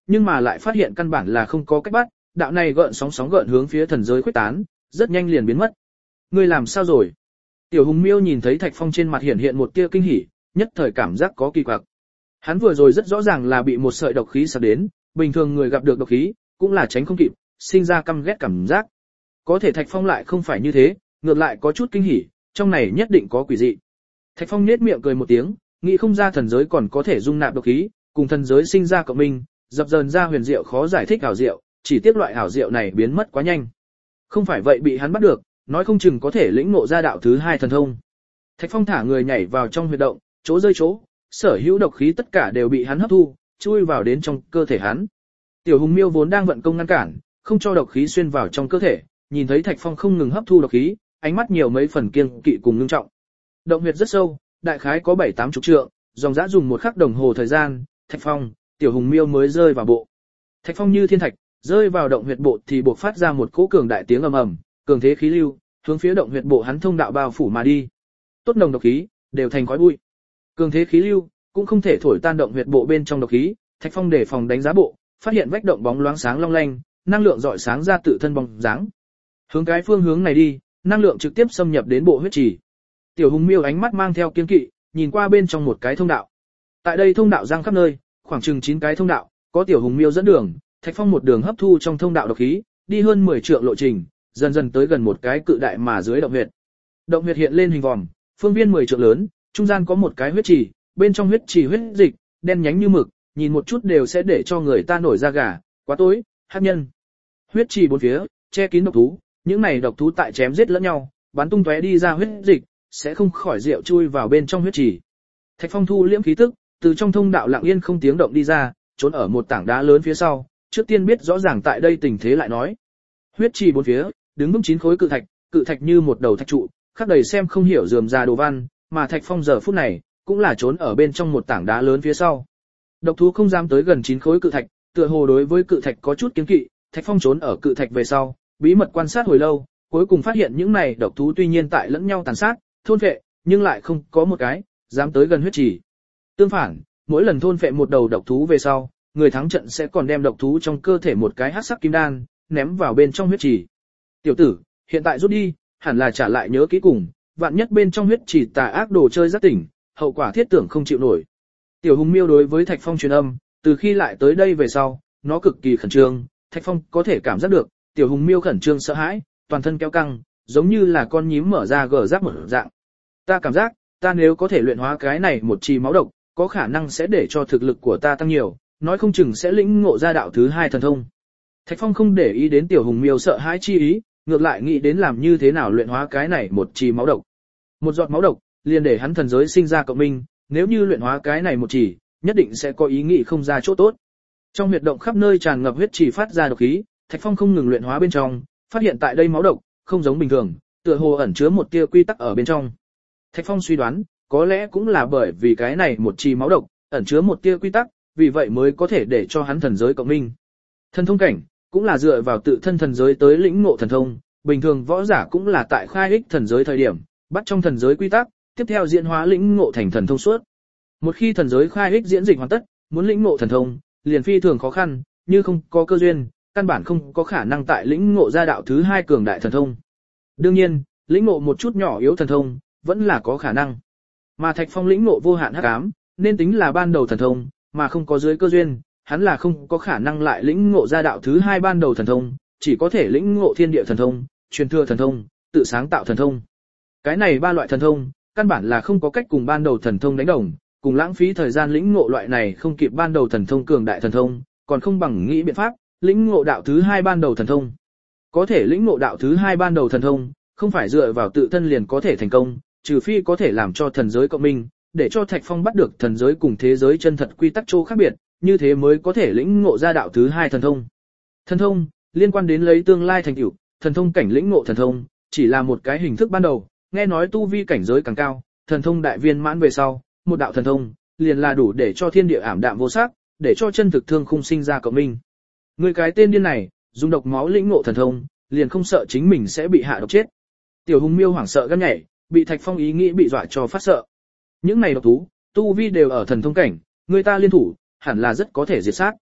nhưng mà lại phát hiện căn bản là không có cách bắt, đạo này gợn sóng sóng gợn hướng phía thần giới khuếch tán, rất nhanh liền biến mất. Ngươi làm sao rồi? Tiểu Hùng Miêu nhìn thấy Thạch Phong trên mặt hiện hiện một tia kinh hỉ, nhất thời cảm giác có kỳ quặc. Hắn vừa rồi rất rõ ràng là bị một sợi độc khí sặc đến, bình thường người gặp được độc khí, cũng là tránh không kịp, sinh ra căm ghét cảm giác. Có thể Thạch Phong lại không phải như thế, ngược lại có chút kinh hỉ, trong này nhất định có quỷ dị. Thạch Phong nhếch miệng cười một tiếng, nghĩ không ra thần giới còn có thể dung nạp độc khí, cùng thần giới sinh ra cộng minh, dập dờn ra huyền diệu khó giải thích ảo diệu, chỉ tiếc loại ảo diệu này biến mất quá nhanh. Không phải vậy bị hắn bắt được, nói không chừng có thể lĩnh ngộ ra đạo thứ hai thần thông. Thạch Phong thả người nhảy vào trong huyệt động, chỗ rơi chỗ, sở hữu độc khí tất cả đều bị hắn hấp thu, chui vào đến trong cơ thể hắn. Tiểu Hùng Miêu vốn đang vận công ngăn cản, không cho độc khí xuyên vào trong cơ thể, nhìn thấy Thạch Phong không ngừng hấp thu độc khí, ánh mắt nhiều mấy phần kiêng kỵ cùng ngưng trọng. Động huyệt rất sâu, đại khái có bảy tám chục trượng, dòng dã dùng một khắc đồng hồ thời gian, Thạch Phong, Tiểu Hùng Miêu mới rơi vào bộ. Thạch Phong như thiên thạch, rơi vào động huyệt bộ thì bộc phát ra một cỗ cường đại tiếng ầm ầm, cường thế khí lưu, hướng phía động huyệt bộ hắn thông đạo bao phủ mà đi. Tốt nồng độc khí, đều thành khói bụi. Cường thế khí lưu cũng không thể thổi tan động huyệt bộ bên trong độc khí, Thạch Phong đề phòng đánh giá bộ, phát hiện vách động bóng loáng sáng long lanh, năng lượng rọi sáng ra tự thân bóng dáng. Hướng cái phương hướng này đi, năng lượng trực tiếp xâm nhập đến bộ huyết trì. Tiểu Hùng Miêu ánh mắt mang theo kiên kỵ, nhìn qua bên trong một cái thông đạo. Tại đây thông đạo giăng khắp nơi, khoảng chừng chín cái thông đạo, có Tiểu Hùng Miêu dẫn đường, Thạch Phong một đường hấp thu trong thông đạo độc khí, đi hơn mười trượng lộ trình, dần dần tới gần một cái cự đại mà dưới động huyệt. Động huyệt hiện lên hình vòm, phương viên mười trượng lớn, trung gian có một cái huyết trì, bên trong huyết trì huyết dịch đen nhánh như mực, nhìn một chút đều sẽ để cho người ta nổi da gà, quá tối, hắc nhân. Huyết trì bốn phía che kín độc thú, những này độc thú tại chém giết lẫn nhau, bắn tung tóe đi ra huyết dịch, sẽ không khỏi rượu chui vào bên trong huyết trì. Thạch Phong thu liễm khí tức, từ trong thông đạo lặng yên không tiếng động đi ra, trốn ở một tảng đá lớn phía sau, trước tiên biết rõ ràng tại đây tình thế lại nói. Huyết trì bốn phía, đứng vững chín khối cự thạch, cự thạch như một đầu thạch trụ, khắc đầy xem không hiểu rườm rà đồ văn, mà Thạch Phong giờ phút này cũng là trốn ở bên trong một tảng đá lớn phía sau. Độc thú không dám tới gần chín khối cự thạch, tựa hồ đối với cự thạch có chút kiêng kỵ, Thạch Phong trốn ở cự thạch về sau, bí mật quan sát hồi lâu, cuối cùng phát hiện những này độc thú tuy nhiên tại lẫn nhau tàn sát, thôn phệ, nhưng lại không có một cái dám tới gần huyết trì. Tương phản, mỗi lần thôn phệ một đầu độc thú về sau, người thắng trận sẽ còn đem độc thú trong cơ thể một cái hắc sắc kim đan ném vào bên trong huyết trì. Tiểu tử, hiện tại rút đi, hẳn là trả lại nhớ kỹ cùng, vạn nhất bên trong huyết trì tà ác đồ chơi giác tỉnh, hậu quả thiết tưởng không chịu nổi. Tiểu Hùng Miêu đối với Thạch Phong truyền âm, từ khi lại tới đây về sau, nó cực kỳ khẩn trương, Thạch Phong có thể cảm giác được, Tiểu Hùng Miêu khẩn trương sợ hãi, toàn thân kéo căng, giống như là con nhím mở ra gờ giáp một dạng. Ta cảm giác, ta nếu có thể luyện hóa cái này một trì máu độc, có khả năng sẽ để cho thực lực của ta tăng nhiều, nói không chừng sẽ lĩnh ngộ ra đạo thứ hai thần thông. Thạch Phong không để ý đến Tiểu Hùng Miêu sợ hãi chi ý, ngược lại nghĩ đến làm như thế nào luyện hóa cái này một trì máu độc. Một giọt máu độc, liền để hắn thần giới sinh ra cộng minh, nếu như luyện hóa cái này một trì, nhất định sẽ có ý nghĩ không ra chỗ tốt. Trong huyệt động khắp nơi tràn ngập huyết trì phát ra độc khí, Thạch Phong không ngừng luyện hóa bên trong, phát hiện tại đây máu độc không giống bình thường, tựa hồ ẩn chứa một tia quy tắc ở bên trong. Thạch Phong suy đoán, có lẽ cũng là bởi vì cái này một trì máu độc ẩn chứa một tia quy tắc, vì vậy mới có thể để cho hắn thần giới cộng minh. Thần thông cảnh cũng là dựa vào tự thân thần giới tới lĩnh ngộ thần thông, bình thường võ giả cũng là tại khai ích thần giới thời điểm, bắt trong thần giới quy tắc, tiếp theo diễn hóa lĩnh ngộ thành thần thông suốt. Một khi thần giới khai ích diễn dịch hoàn tất, muốn lĩnh ngộ thần thông, liền phi thường khó khăn, như không có cơ duyên, căn bản không có khả năng tại lĩnh ngộ ra đạo thứ hai cường đại thần thông. Đương nhiên, lĩnh ngộ một chút nhỏ yếu thần thông, vẫn là có khả năng. Mà Thạch Phong lĩnh ngộ vô hạn hắc ám, nên tính là ban đầu thần thông, mà không có dưới cơ duyên, hắn là không có khả năng lại lĩnh ngộ ra đạo thứ hai ban đầu thần thông, chỉ có thể lĩnh ngộ thiên địa thần thông, truyền thừa thần thông, tự sáng tạo thần thông. Cái này ba loại thần thông, căn bản là không có cách cùng ban đầu thần thông đánh đồng, cùng lãng phí thời gian lĩnh ngộ loại này không kịp ban đầu thần thông cường đại thần thông, còn không bằng nghĩ biện pháp lĩnh ngộ đạo thứ hai ban đầu thần thông. Có thể lĩnh ngộ đạo thứ hai ban đầu thần thông, không phải dựa vào tự thân liền có thể thành công, trừ phi có thể làm cho thần giới cộng minh, để cho Thạch Phong bắt được thần giới cùng thế giới chân thật quy tắc chỗ khác biệt, như thế mới có thể lĩnh ngộ ra đạo thứ hai thần thông. Thần thông liên quan đến lấy tương lai thành tựu, thần thông cảnh lĩnh ngộ thần thông chỉ là một cái hình thức ban đầu, nghe nói tu vi cảnh giới càng cao, thần thông đại viên mãn về sau, một đạo thần thông liền là đủ để cho thiên địa ảm đạm vô sắc, để cho chân thực thương khung sinh ra cộng minh. Người cái tên điên này, dùng độc máu lĩnh ngộ thần thông, liền không sợ chính mình sẽ bị hạ độc chết. Tiểu Hùng Miêu hoảng sợ gan nhảy, bị Thạch Phong ý nghĩ bị dọa cho phát sợ. Những này độc thú, tu vi đều ở thần thông cảnh, người ta liên thủ, hẳn là rất có thể diệt sát.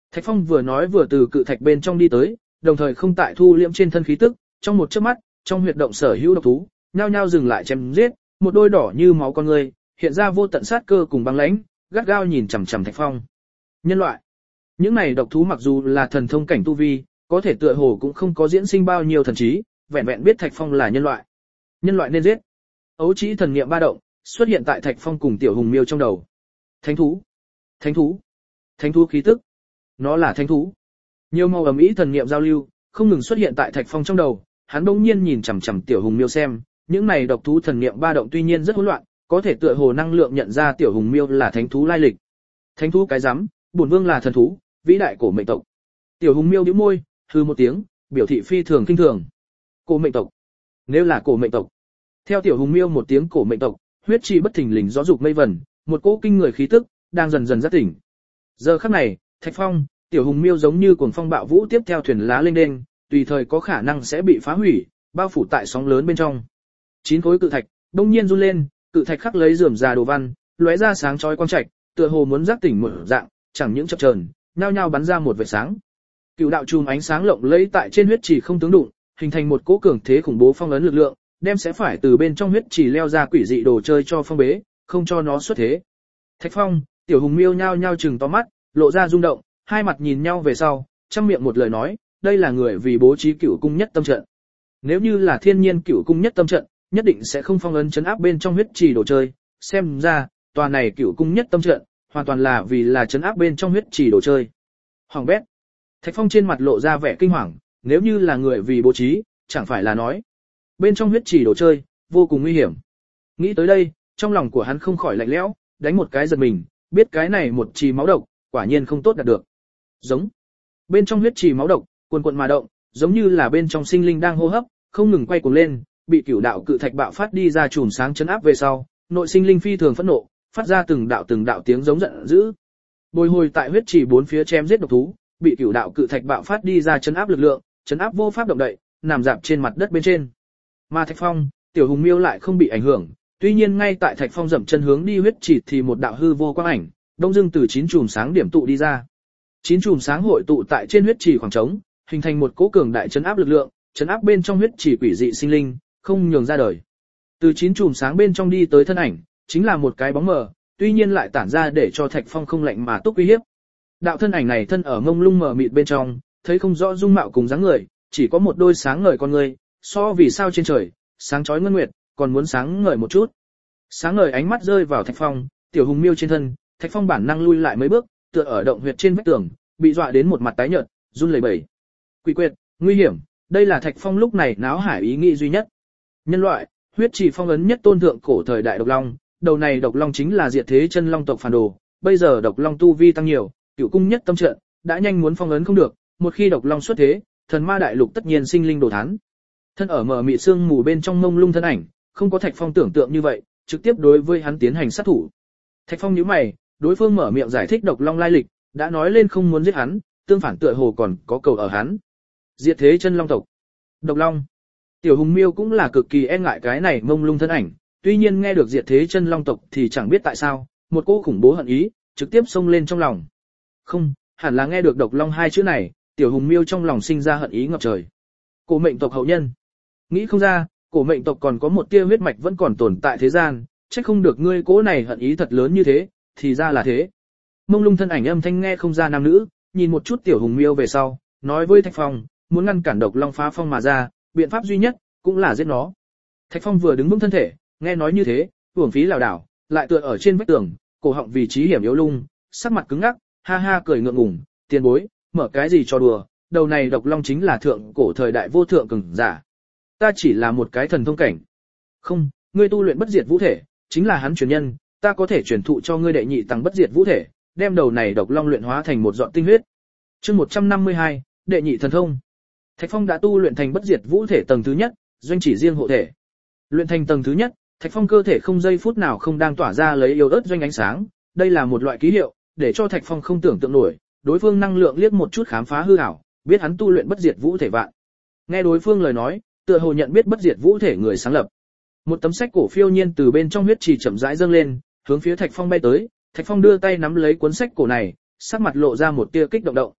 Thạch Phong vừa nói vừa từ cự thạch bên trong đi tới, đồng thời không tại thu liễm trên thân khí tức, trong một chớp mắt, trong huyệt động sở hữu độc thú, nhao nhao dừng lại chém giết, một đôi đỏ như máu con người, hiện ra vô tận sát cơ cùng băng lãnh, gắt gao nhìn chằm chằm Thạch Phong. Nhân loại. Những này độc thú mặc dù là thần thông cảnh tu vi, có thể tựa hồ cũng không có diễn sinh bao nhiêu thần trí, vẹn vẹn biết Thạch Phong là nhân loại. Nhân loại nên giết. Ấu Chỉ thần niệm ba động, xuất hiện tại Thạch Phong cùng Tiểu Hùng Miêu trong đầu. Thánh thú, thánh thú, thánh thú khí tức. Nó là thánh thú. Nhiều màu ầm ĩ thần niệm giao lưu, không ngừng xuất hiện tại Thạch Phong trong đầu, hắn bỗng nhiên nhìn chằm chằm Tiểu Hùng Miêu xem, những này độc thú thần niệm ba động tuy nhiên rất hỗn loạn, có thể tựa hồ năng lượng nhận ra Tiểu Hùng Miêu là thánh thú lai lịch. Thánh thú cái rắm, bổn vương là thần thú, vĩ đại cổ mệnh tộc. Tiểu Hùng Miêu nhíu môi, hừ một tiếng, biểu thị phi thường kinh thường. Cổ mệnh tộc. Nếu là cổ mệnh tộc. Theo Tiểu Hùng Miêu một tiếng cổ mệnh tộc, huyết chi bất thình lình gió dục mây vẩn, một cỗ kinh người khí tức đang dần dần giác tỉnh. Giờ khắc này, Thạch Phong, Tiểu Hùng Miêu giống như cuồng phong bạo vũ tiếp theo thuyền lá lênh đênh, tùy thời có khả năng sẽ bị phá hủy, bao phủ tại sóng lớn bên trong. Chín khối cự thạch đông nhiên run lên, cự thạch khắc lấy rườm rà đồ văn, lóe ra sáng chói quang trạch, tựa hồ muốn giác tỉnh một dạng, chẳng những chập chờn, nhao nhao bắn ra một vệt sáng. Cựu đạo chùm ánh sáng lộng lẫy tại trên huyết trì không tướng đụng, hình thành một cỗ cường thế khủng bố phong ấn lực lượng, đem sẽ phải từ bên trong huyết trì leo ra quỷ dị đồ chơi cho phong bế, không cho nó xuất thế. Thạch Phong, Tiểu Hùng Miêu nhao nhao trừng to mắt, lộ ra rung động, hai mặt nhìn nhau về sau, trăm miệng một lời nói, đây là người vì bố trí cửu cung nhất tâm trận. Nếu như là thiên nhiên cửu cung nhất tâm trận, nhất định sẽ không phong ấn chấn áp bên trong huyết trì đồ chơi, xem ra, tòa này cửu cung nhất tâm trận, hoàn toàn là vì là chấn áp bên trong huyết trì đồ chơi. Hoàng bét. Thạch Phong trên mặt lộ ra vẻ kinh hoàng, nếu như là người vì bố trí, chẳng phải là nói, bên trong huyết trì đồ chơi, vô cùng nguy hiểm. Nghĩ tới đây, trong lòng của hắn không khỏi lạnh lẽo, đánh một cái giật mình, biết cái này một trì máu độc, quả nhiên không tốt đạt được. Giống. Bên trong huyết trì máu độc, cuồn cuộn mà động, giống như là bên trong sinh linh đang hô hấp, không ngừng quay cuồng lên, bị cửu đạo cự thạch bạo phát đi ra chùm sáng chấn áp về sau, nội sinh linh phi thường phẫn nộ, phát ra từng đạo từng đạo tiếng giống giận dữ. Bồi hồi tại huyết trì bốn phía chém giết độc thú, bị cửu đạo cự thạch bạo phát đi ra chấn áp lực lượng, chấn áp vô pháp động đậy, nằm dạp trên mặt đất bên trên. Mà Thạch Phong, Tiểu Hùng Miêu lại không bị ảnh hưởng, tuy nhiên ngay tại Thạch Phong dậm chân hướng đi huyết trì thì một đạo hư vô quang ảnh, đông dưng từ chín chùm sáng điểm tụ đi ra. Chín chùm sáng hội tụ tại trên huyết trì khoảng trống, hình thành một cỗ cường đại chấn áp lực lượng, chấn áp bên trong huyết trì quỷ dị sinh linh, không nhường ra đời. Từ chín chùm sáng bên trong đi tới thân ảnh, chính là một cái bóng mờ, tuy nhiên lại tản ra để cho Thạch Phong không lạnh mà túc uy hiếp. Đạo thân ảnh này thân ở ngông lung mờ mịt bên trong, thấy không rõ dung mạo cùng dáng người, chỉ có một đôi sáng ngời con người, so vì sao trên trời, sáng chói ngân nguyệt, còn muốn sáng ngời một chút. Sáng ngời ánh mắt rơi vào Thạch Phong, Tiểu Hùng Miêu trên thân, Thạch Phong bản năng lui lại mấy bước, tựa ở động huyệt trên vách tường, bị dọa đến một mặt tái nhợt, run lẩy bẩy. Quỷ quyệt, nguy hiểm, đây là Thạch Phong lúc này náo hải ý nghĩ duy nhất. Nhân loại, huyết trì phong ấn nhất tôn thượng cổ thời đại độc long, đầu này độc long chính là diệt thế chân long tộc phản đồ, bây giờ độc long tu vi tăng nhiều, cửu cung nhất tâm trận đã nhanh muốn phong ấn không được, một khi độc long xuất thế, thần ma đại lục tất nhiên sinh linh đồ thán. Thân ở mờ mịt sương mù bên trong mông lung thân ảnh, không có Thạch Phong tưởng tượng như vậy, trực tiếp đối với hắn tiến hành sát thủ. Thạch Phong nhíu mày, đối phương mở miệng giải thích độc long lai lịch, đã nói lên không muốn giết hắn, tương phản tựa hồ còn có cầu ở hắn. Diệt thế chân long tộc. Độc long. Tiểu Hùng Miêu cũng là cực kỳ e ngại cái này mông lung thân ảnh, tuy nhiên nghe được diệt thế chân long tộc thì chẳng biết tại sao, một cỗ khủng bố hận ý, trực tiếp xông lên trong lòng. Không, hẳn là nghe được độc long hai chữ này, Tiểu Hùng Miêu trong lòng sinh ra hận ý ngập trời. Cổ mệnh tộc hậu nhân. Nghĩ không ra, cổ mệnh tộc còn có một tia huyết mạch vẫn còn tồn tại thế gian, trách không được ngươi cố này hận ý thật lớn như thế, thì ra là thế. Mông lung thân ảnh âm thanh nghe không ra nam nữ, nhìn một chút Tiểu Hùng Miêu về sau, nói với Thạch Phong, muốn ngăn cản độc long phá phong mà ra, biện pháp duy nhất cũng là giết nó. Thạch Phong vừa đứng vững thân thể, nghe nói như thế, uổng phí lảo đảo, lại tựa ở trên vách tường, cổ họng vì trí hiểm yếu lung, sắc mặt cứng ngắc, ha ha cười ngượng ngùng, tiền bối, mở cái gì cho đùa, đầu này độc long chính là thượng cổ thời đại vô thượng cường giả. Ta chỉ là một cái thần thông cảnh. Không, ngươi tu luyện bất diệt vũ thể, chính là hắn truyền nhân, ta có thể truyền thụ cho ngươi đệ nhị tăng bất diệt vũ thể, đem đầu này độc long luyện hóa thành một giọt tinh huyết. Chương một trăm năm mươi hai, đệ nhị thần thông. Thạch Phong đã tu luyện thành bất diệt vũ thể tầng thứ nhất, doanh chỉ riêng hộ thể. Luyện thành tầng thứ nhất, Thạch Phong cơ thể không giây phút nào không đang tỏa ra lấy yếu ớt doanh ánh sáng, đây là một loại ký hiệu, để cho Thạch Phong không tưởng tượng nổi, đối phương năng lượng liếc một chút khám phá hư ảo, biết hắn tu luyện bất diệt vũ thể vạn. Nghe đối phương lời nói, tựa hồ nhận biết bất diệt vũ thể người sáng lập. Một tấm sách cổ phiêu nhiên từ bên trong huyết trì chậm rãi dâng lên, hướng phía Thạch Phong bay tới, Thạch Phong đưa tay nắm lấy cuốn sách cổ này, sắc mặt lộ ra một tia kích động động.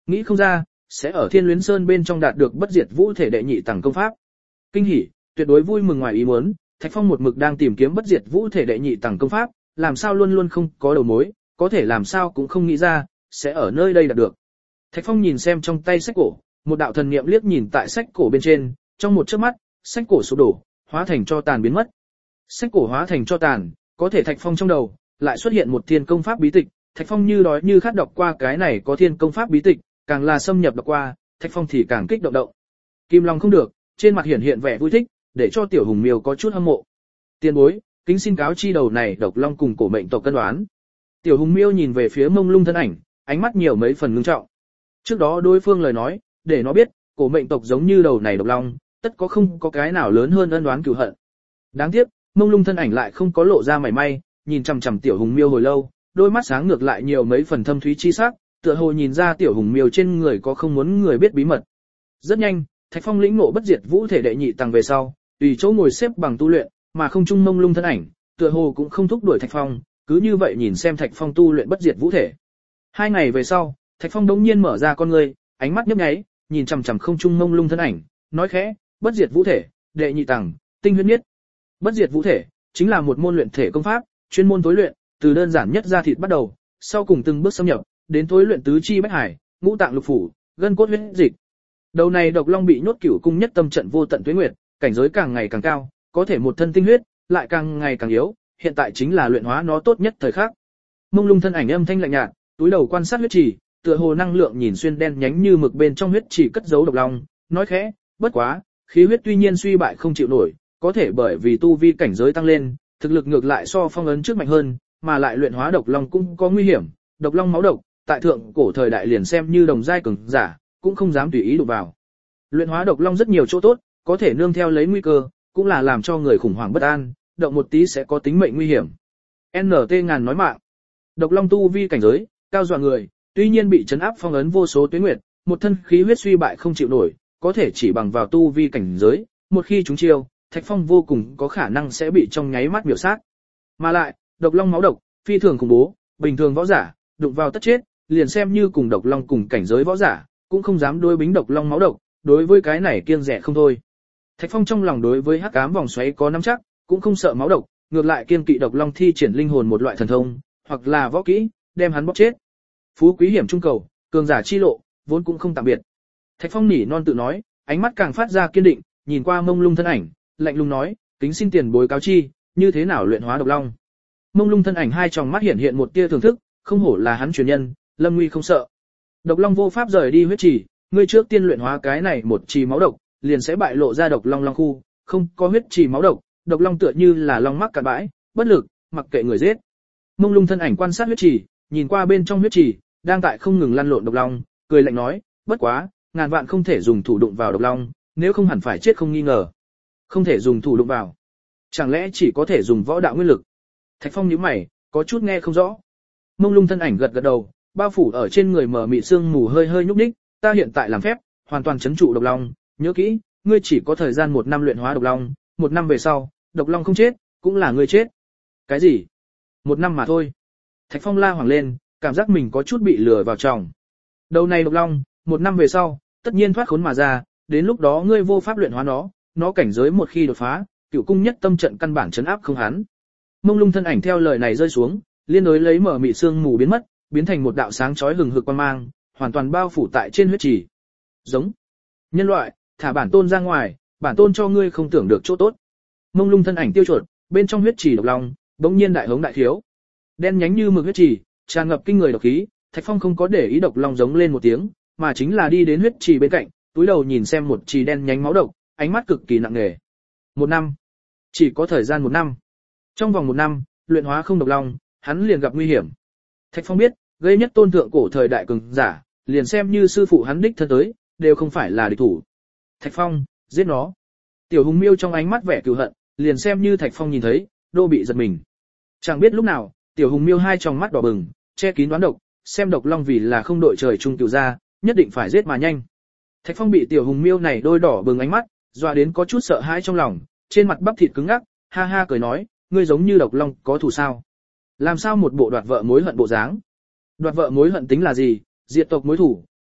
Nghĩ không ra, sẽ ở Thiên Luyến Sơn bên trong đạt được bất diệt vũ thể đệ nhị tầng công pháp. Kinh hỉ, tuyệt đối vui mừng ngoài ý muốn, Thạch Phong một mực đang tìm kiếm bất diệt vũ thể đệ nhị tầng công pháp, làm sao luôn luôn không có đầu mối, có thể làm sao cũng không nghĩ ra, sẽ ở nơi đây đạt được. Thạch Phong nhìn xem trong tay sách cổ, một đạo thần niệm liếc nhìn tại sách cổ bên trên, trong một chớp mắt, sách cổ sụp đổ, hóa thành cho tàn biến mất. Sách cổ hóa thành cho tàn, có thể Thạch Phong trong đầu lại xuất hiện một thiên công pháp bí tịch, Thạch Phong như đói như khát đọc qua cái này có thiên công pháp bí tịch, càng là xâm nhập đọc qua, Thạch Phong thì càng kích động động. Kim Long không được, trên mặt hiển hiện vẻ vui thích, để cho Tiểu Hùng Miêu có chút hâm mộ. Tiền bối, kính xin cáo chi đầu này độc long cùng cổ mệnh tộc cân đoán. Tiểu Hùng Miêu nhìn về phía Mông Lung thân ảnh, ánh mắt nhiều mấy phần ngưng trọng. Trước đó đối phương lời nói, để nó biết, cổ mệnh tộc giống như đầu này độc long, tất có không có cái nào lớn hơn ân oán cừu hận. Đáng tiếc, Mông Lung thân ảnh lại không có lộ ra mảy may, nhìn chằm chằm Tiểu Hùng Miêu hồi lâu, đôi mắt sáng ngược lại nhiều mấy phần thâm thúy chi sắc, tựa hồ nhìn ra Tiểu Hùng Miêu trên người có không muốn người biết bí mật. Rất nhanh, Thạch Phong lĩnh ngộ bất diệt vũ thể đệ nhị tầng về sau, tùy chỗ ngồi xếp bằng tu luyện, mà không trung Mông Lung thân ảnh, tựa hồ cũng không thúc đuổi Thạch Phong, cứ như vậy nhìn xem Thạch Phong tu luyện bất diệt vũ thể. Hai ngày về sau, Thạch Phong đống nhiên mở ra con người, ánh mắt nhấp nháy, nhìn chằm chằm không trung Mông Lung thân ảnh, nói khẽ, bất diệt vũ thể, đệ nhị tầng, tinh huyết nhất. Bất diệt vũ thể chính là một môn luyện thể công pháp, chuyên môn tối luyện, từ đơn giản nhất ra thịt bắt đầu, sau cùng từng bước xâm nhập, đến tối luyện tứ chi bách hải, ngũ tạng lục phủ, gân cốt huyết dịch. Đầu này độc long bị nhốt cửu cung nhất tâm trận vô tận tuế nguyệt, cảnh giới càng ngày càng cao, có thể một thân tinh huyết, lại càng ngày càng yếu, hiện tại chính là luyện hóa nó tốt nhất thời khắc. Mông Lung thân ảnh âm thanh lạnh nhạt, túi đầu quan sát huyết trì, tựa hồ năng lượng nhìn xuyên đen nhánh như mực bên trong huyết trì cất giấu độc long, nói khẽ, bất quá, khí huyết tuy nhiên suy bại không chịu nổi, có thể bởi vì tu vi cảnh giới tăng lên, thực lực ngược lại so phong ấn trước mạnh hơn, mà lại luyện hóa độc long cũng có nguy hiểm, độc long máu độc, tại thượng cổ thời đại liền xem như đồng giai cường giả, cũng không dám tùy ý đụng vào. Luyện hóa độc long rất nhiều chỗ tốt, có thể nương theo lấy nguy cơ, cũng là làm cho người khủng hoảng bất an, động một tí sẽ có tính mệnh nguy hiểm. en tê ngàn nói mạng. Độc long tu vi cảnh giới, cao dọa người, tuy nhiên bị trấn áp phong ấn vô số tuế nguyệt, một thân khí huyết suy bại không chịu nổi, có thể chỉ bằng vào tu vi cảnh giới, một khi chúng chiêu, Thạch Phong vô cùng có khả năng sẽ bị trong nháy mắt miểu sát. Mà lại, độc long máu độc, phi thường khủng bố, bình thường võ giả, đụng vào tất chết, liền xem như cùng độc long cùng cảnh giới võ giả, cũng không dám đối bính độc long máu độc, đối với cái này kiêng dè không thôi. Thạch Phong trong lòng đối với hắc ám vòng xoáy có nắm chắc, cũng không sợ máu độc, ngược lại kiêng kỵ độc long thi triển linh hồn một loại thần thông, hoặc là võ kỹ, đem hắn bóp chết. Phú quý hiểm trung cầu, cường giả chi lộ, vốn cũng không tạm biệt. Thạch Phong nỉ non tự nói, ánh mắt càng phát ra kiên định, nhìn qua Mông Lung thân ảnh, lạnh lùng nói, kính xin tiền bối cáo chi, như thế nào luyện hóa độc long. Mông Lung thân ảnh hai tròng mắt hiện hiện một tia thưởng thức, không hổ là hắn truyền nhân, lâm nguy không sợ. Độc long vô pháp rời đi huyết trì, ngươi trước tiên luyện hóa cái này một trì máu độc, liền sẽ bại lộ ra độc long long khu, không có huyết trì máu độc, độc long tựa như là long mắc cạn bãi, bất lực, mặc kệ người giết. Mông Lung thân ảnh quan sát huyết trì, nhìn qua bên trong huyết trì, đang tại không ngừng lăn lộn độc long, cười lạnh nói, bất quá, ngàn vạn không thể dùng thủ đụng vào độc long, nếu không hẳn phải chết không nghi ngờ. Không thể dùng thủ đụng vào, chẳng lẽ chỉ có thể dùng võ đạo nguyên lực? Thạch Phong nhíu mày, có chút nghe không rõ. Mông Lung thân ảnh gật gật đầu, bao phủ ở trên người mờ mịt sương mù hơi hơi nhúc nhích, ta hiện tại làm phép, hoàn toàn trấn trụ độc long, nhớ kỹ, ngươi chỉ có thời gian một năm luyện hóa độc long, một năm về sau, độc long không chết, cũng là ngươi chết. Cái gì? Một năm mà thôi. Thạch Phong la hoảng lên, cảm giác mình có chút bị lừa vào tròng. Đầu này độc long, một năm về sau, tất nhiên thoát khốn mà ra, đến lúc đó ngươi vô pháp luyện hóa nó, nó cảnh giới một khi đột phá, cửu cung nhất tâm trận căn bản chấn áp không hắn. Mông Lung thân ảnh theo lời này rơi xuống, liên đối lấy mở mị sương mù biến mất, biến thành một đạo sáng chói hừng hực quang mang, hoàn toàn bao phủ tại trên huyết trì. Giống nhân loại, thả bản tôn ra ngoài, bản tôn cho ngươi không tưởng được chỗ tốt. Mông Lung thân ảnh tiêu chuột, bên trong huyết trì độc long, bỗng nhiên đại hống đại thiếu. Đen nhánh như mực huyết trì, tràn ngập kinh người độc khí, Thạch Phong không có để ý độc long giống lên một tiếng, mà chính là đi đến huyết trì bên cạnh, túi đầu nhìn xem một trì đen nhánh máu độc, ánh mắt cực kỳ nặng nề. Một năm, chỉ có thời gian một năm. Trong vòng một năm, luyện hóa không độc long, hắn liền gặp nguy hiểm. Thạch Phong biết, gây nhất tôn thượng cổ thời đại cường giả, liền xem như sư phụ hắn đích thân tới, đều không phải là địch thủ. Thạch Phong, giết nó. Tiểu Hùng Miêu trong ánh mắt vẻ cừu hận, liền xem như Thạch Phong nhìn thấy, đô bị giật mình. Chẳng biết lúc nào, Tiểu Hùng Miêu hai tròng mắt đỏ bừng, che kín đoán độc, xem độc long vì là không đội trời chung tiểu ra, nhất định phải giết mà nhanh. Thạch Phong bị Tiểu Hùng Miêu này đôi đỏ bừng ánh mắt, dọa đến có chút sợ hãi trong lòng, trên mặt bắp thịt cứng ngắc, ha ha cười nói, ngươi giống như độc long có thù sao? Làm sao một bộ đoạt vợ mối hận bộ dáng? Đoạt vợ mối hận tính là gì? Diệt tộc mối thủ,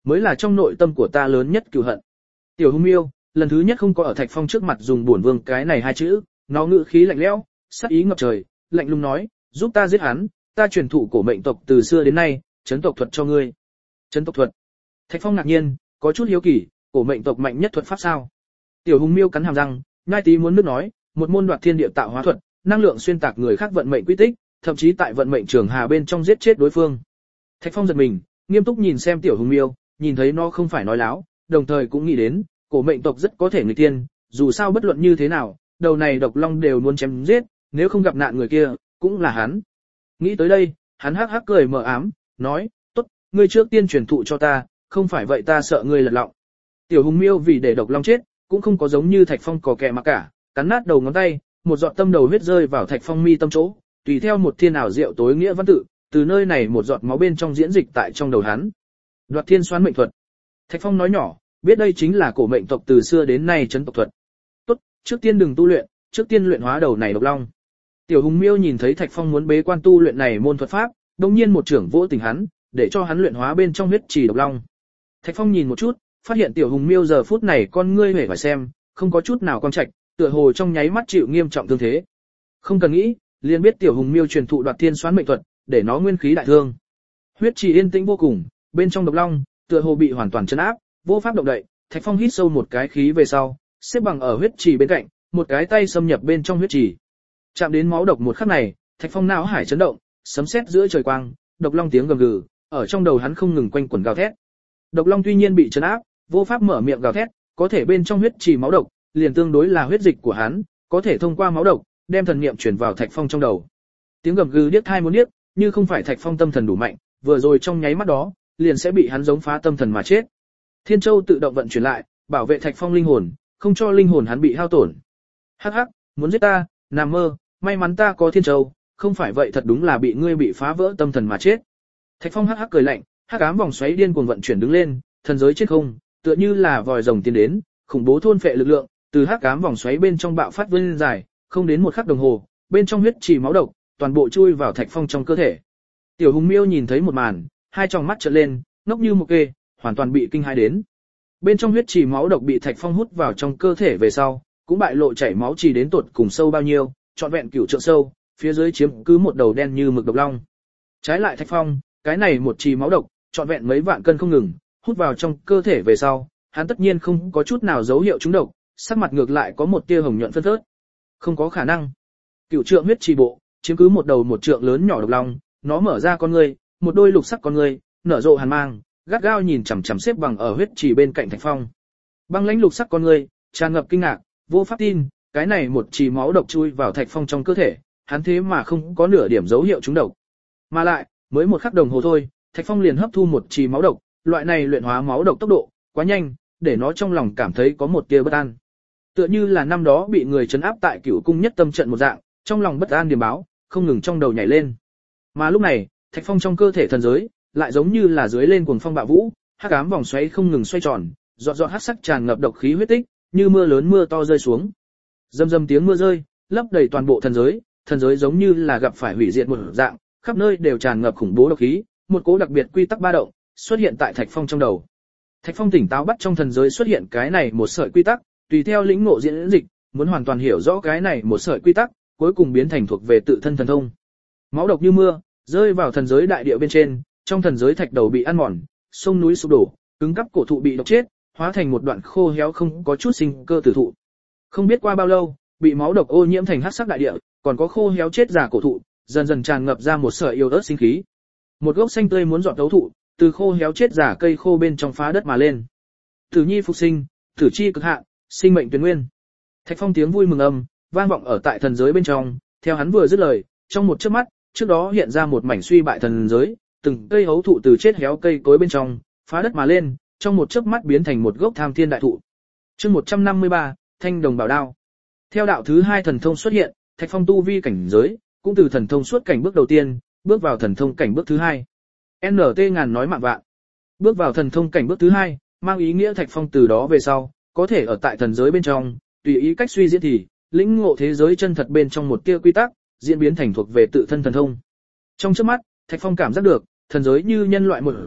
mới là trong nội tâm của ta lớn nhất cừu hận. Tiểu Hung Miêu, lần thứ nhất không có ở Thạch Phong trước mặt dùng bổn vương cái này hai chữ, nó ngữ khí lạnh lẽo, sát ý ngập trời, lạnh lùng nói, giúp ta giết hắn, ta truyền thụ cổ mệnh tộc từ xưa đến nay, chấn tộc thuật cho ngươi. Chấn tộc thuật? Thạch Phong ngạc nhiên, có chút hiếu kỳ, cổ mệnh tộc mạnh nhất thuật pháp sao? Tiểu Hung Miêu cắn hàm răng, nhai tí muốn nước nói, một môn đoạt thiên địa tạo hóa thuật, năng lượng xuyên tạc người khác vận mệnh quy tích, thậm chí tại vận mệnh trường hà bên trong giết chết đối phương. Thạch Phong giật mình, nghiêm túc nhìn xem Tiểu Hung Miêu, nhìn thấy nó không phải nói láo, đồng thời cũng nghĩ đến, cổ mệnh tộc rất có thể người tiên, dù sao bất luận như thế nào, đầu này độc long đều muốn chém giết, nếu không gặp nạn người kia, cũng là hắn. Nghĩ tới đây, hắn hắc hắc cười mờ ám, nói, tốt, ngươi trước tiên truyền thụ cho ta, không phải vậy ta sợ ngươi lật lọng. Tiểu Hung Miêu vì để độc long chết, cũng không có giống như Thạch Phong cò kè mà cả, cắn nát đầu ngón tay, một giọt tâm đầu huyết rơi vào Thạch Phong mi tâm chỗ, tùy theo một thiên ảo diệu tối nghĩa văn tự, từ nơi này một giọt máu bên trong diễn dịch tại trong đầu hắn. Đoạt thiên xoán mệnh thuật. Thạch Phong nói nhỏ, biết đây chính là cổ mệnh tộc từ xưa đến nay trấn tộc thuật. Tốt, trước tiên đừng tu luyện, trước tiên luyện hóa đầu này độc long. Tiểu Hung Miêu nhìn thấy Thạch Phong muốn bế quan tu luyện này môn thuật pháp, đống nhiên một trưởng vỗ tình hắn, để cho hắn luyện hóa bên trong huyết trì độc long. Thạch Phong nhìn một chút, phát hiện Tiểu Hung Miêu giờ phút này con ngươi hề phải xem, không có chút nào quang trạch, tựa hồ trong nháy mắt chịu nghiêm trọng thương thế. Không cần nghĩ, liền biết Tiểu Hung Miêu truyền thụ đoạt thiên xoán mệnh thuật, để nó nguyên khí đại thương. Huyết trì yên tĩnh vô cùng, bên trong độc long, tựa hồ bị hoàn toàn trấn áp, vô pháp động đậy. Thạch Phong hít sâu một cái khí về sau, xếp bằng ở huyết trì bên cạnh, một cái tay xâm nhập bên trong huyết trì. Chạm đến máu độc một khắc này, Thạch Phong não hải chấn động, sấm sét giữa trời quang, độc long tiếng gầm gừ, ở trong đầu hắn không ngừng quanh quẩn gào thét. Độc long tuy nhiên bị trấn áp, vô pháp mở miệng gào thét, có thể bên trong huyết trì máu độc, liền tương đối là huyết dịch của hắn, có thể thông qua máu độc, đem thần niệm truyền vào Thạch Phong trong đầu. Tiếng gầm gừ điếc tai muốn điếc, như không phải Thạch Phong tâm thần đủ mạnh, vừa rồi trong nháy mắt đó, liền sẽ bị hắn giống phá tâm thần mà chết. Thiên Châu tự động vận chuyển lại, bảo vệ Thạch Phong linh hồn, không cho linh hồn hắn bị hao tổn. Hắc hắc, muốn giết ta, nằm mơ, may mắn ta có Thiên Châu, không phải vậy thật đúng là bị ngươi bị phá vỡ tâm thần mà chết. Thạch Phong hắc hắc cười lạnh, hắc ám vòng xoáy điên cuồng vận chuyển đứng lên, thần giới trên không, tựa như là vòi rồng tiến đến, khủng bố thôn phệ lực lượng, từ hắc ám vòng xoáy bên trong bạo phát vươn dài, không đến một khắc đồng hồ, bên trong huyết trì máu độc, toàn bộ chui vào Thạch Phong trong cơ thể. Tiểu Hung Miêu nhìn thấy một màn, hai tròng mắt trợn lên, ngốc như một kê, hoàn toàn bị kinh hãi đến. Bên trong huyết trì máu độc bị Thạch Phong hút vào trong cơ thể về sau, cũng bại lộ chảy máu trì đến tột cùng sâu bao nhiêu, trọn vẹn cửu trượng sâu, phía dưới chiếm cứ một đầu đen như mực độc long. Trái lại Thạch Phong, cái này một trì máu độc, trọn vẹn mấy vạn cân không ngừng, hút vào trong cơ thể về sau, hắn tất nhiên không có chút nào dấu hiệu trúng độc, sắc mặt ngược lại có một tia hồng nhuận phân phớt. Không có khả năng. Cửu trượng huyết trì bộ, chiếm cứ một đầu một trượng lớn nhỏ độc long, nó mở ra con ngươi, một đôi lục sắc con ngươi, nở rộ hàn mang, gắt gao nhìn chằm chằm xếp bằng ở huyết trì bên cạnh Thạch Phong. Băng lãnh lục sắc con ngươi, tràn ngập kinh ngạc, vô pháp tin, cái này một trì máu độc chui vào Thạch Phong trong cơ thể, hắn thế mà không có nửa điểm dấu hiệu trúng độc. Mà lại, mới một khắc đồng hồ thôi, Thạch Phong liền hấp thu một trì máu độc, loại này luyện hóa máu độc tốc độ quá nhanh, để nó trong lòng cảm thấy có một tia bất an. Tựa như là năm đó bị người trấn áp tại Cửu Cung Nhất Tâm trận một dạng, trong lòng bất an điềm báo, không ngừng trong đầu nhảy lên. Mà lúc này, Thạch Phong trong cơ thể thần giới, lại giống như là dưới lên cuồng phong bạo vũ, hắc ám vòng xoáy không ngừng xoay tròn, giọt giọt hắc sắc tràn ngập độc khí huyết tích, như mưa lớn mưa to rơi xuống. Rầm rầm tiếng mưa rơi, lấp đầy toàn bộ thần giới, thần giới giống như là gặp phải hủy diệt một dạng, khắp nơi đều tràn ngập khủng bố độc khí, một cỗ đặc biệt quy tắc ba động xuất hiện tại Thạch Phong trong đầu. Thạch Phong tỉnh táo bắt trong thần giới xuất hiện cái này một sợi quy tắc, tùy theo lĩnh ngộ diễn dịch, muốn hoàn toàn hiểu rõ cái này một sợi quy tắc, cuối cùng biến thành thuộc về tự thân thần thông. Máu độc như mưa, rơi vào thần giới đại địa bên trên, trong thần giới thạch đầu bị ăn mòn, sông núi sụp đổ, cứng cắp cổ thụ bị độc chết, hóa thành một đoạn khô héo không có chút sinh cơ tử thụ. Không biết qua bao lâu, bị máu độc ô nhiễm thành hắc sắc đại địa, còn có khô héo chết già cổ thụ, dần dần tràn ngập ra một sợi yêu ớt sinh khí. Một gốc xanh tươi muốn dọn đấu thụ, từ khô héo chết già cây khô bên trong phá đất mà lên. Tử nhi phục sinh, tử chi cực hạn, sinh mệnh tuyệt nguyên. Thạch Phong tiếng vui mừng âm vang vọng ở tại thần giới bên trong, theo hắn vừa dứt lời, trong một chớp mắt, trước đó hiện ra một mảnh suy bại thần giới, từng cây hấu thụ từ chết héo cây cối bên trong phá đất mà lên, trong một chớp mắt biến thành một gốc tham thiên đại thụ. Chương một trăm năm mươi ba, Thanh đồng bảo đao. Theo đạo thứ hai thần thông xuất hiện, Thạch Phong tu vi cảnh giới cũng từ thần thông suốt cảnh bước đầu tiên, bước vào thần thông cảnh bước thứ hai. en tê ngàn nói mạng vạn. Bước vào thần thông cảnh bước thứ hai, mang ý nghĩa Thạch Phong từ đó về sau, có thể ở tại thần giới bên trong, tùy ý cách suy diễn thì, lĩnh ngộ thế giới chân thật bên trong một tia quy tắc, diễn biến thành thuộc về tự thân thần thông. Trong chớp mắt, Thạch Phong cảm giác được, thần giới như nhân loại một dạng,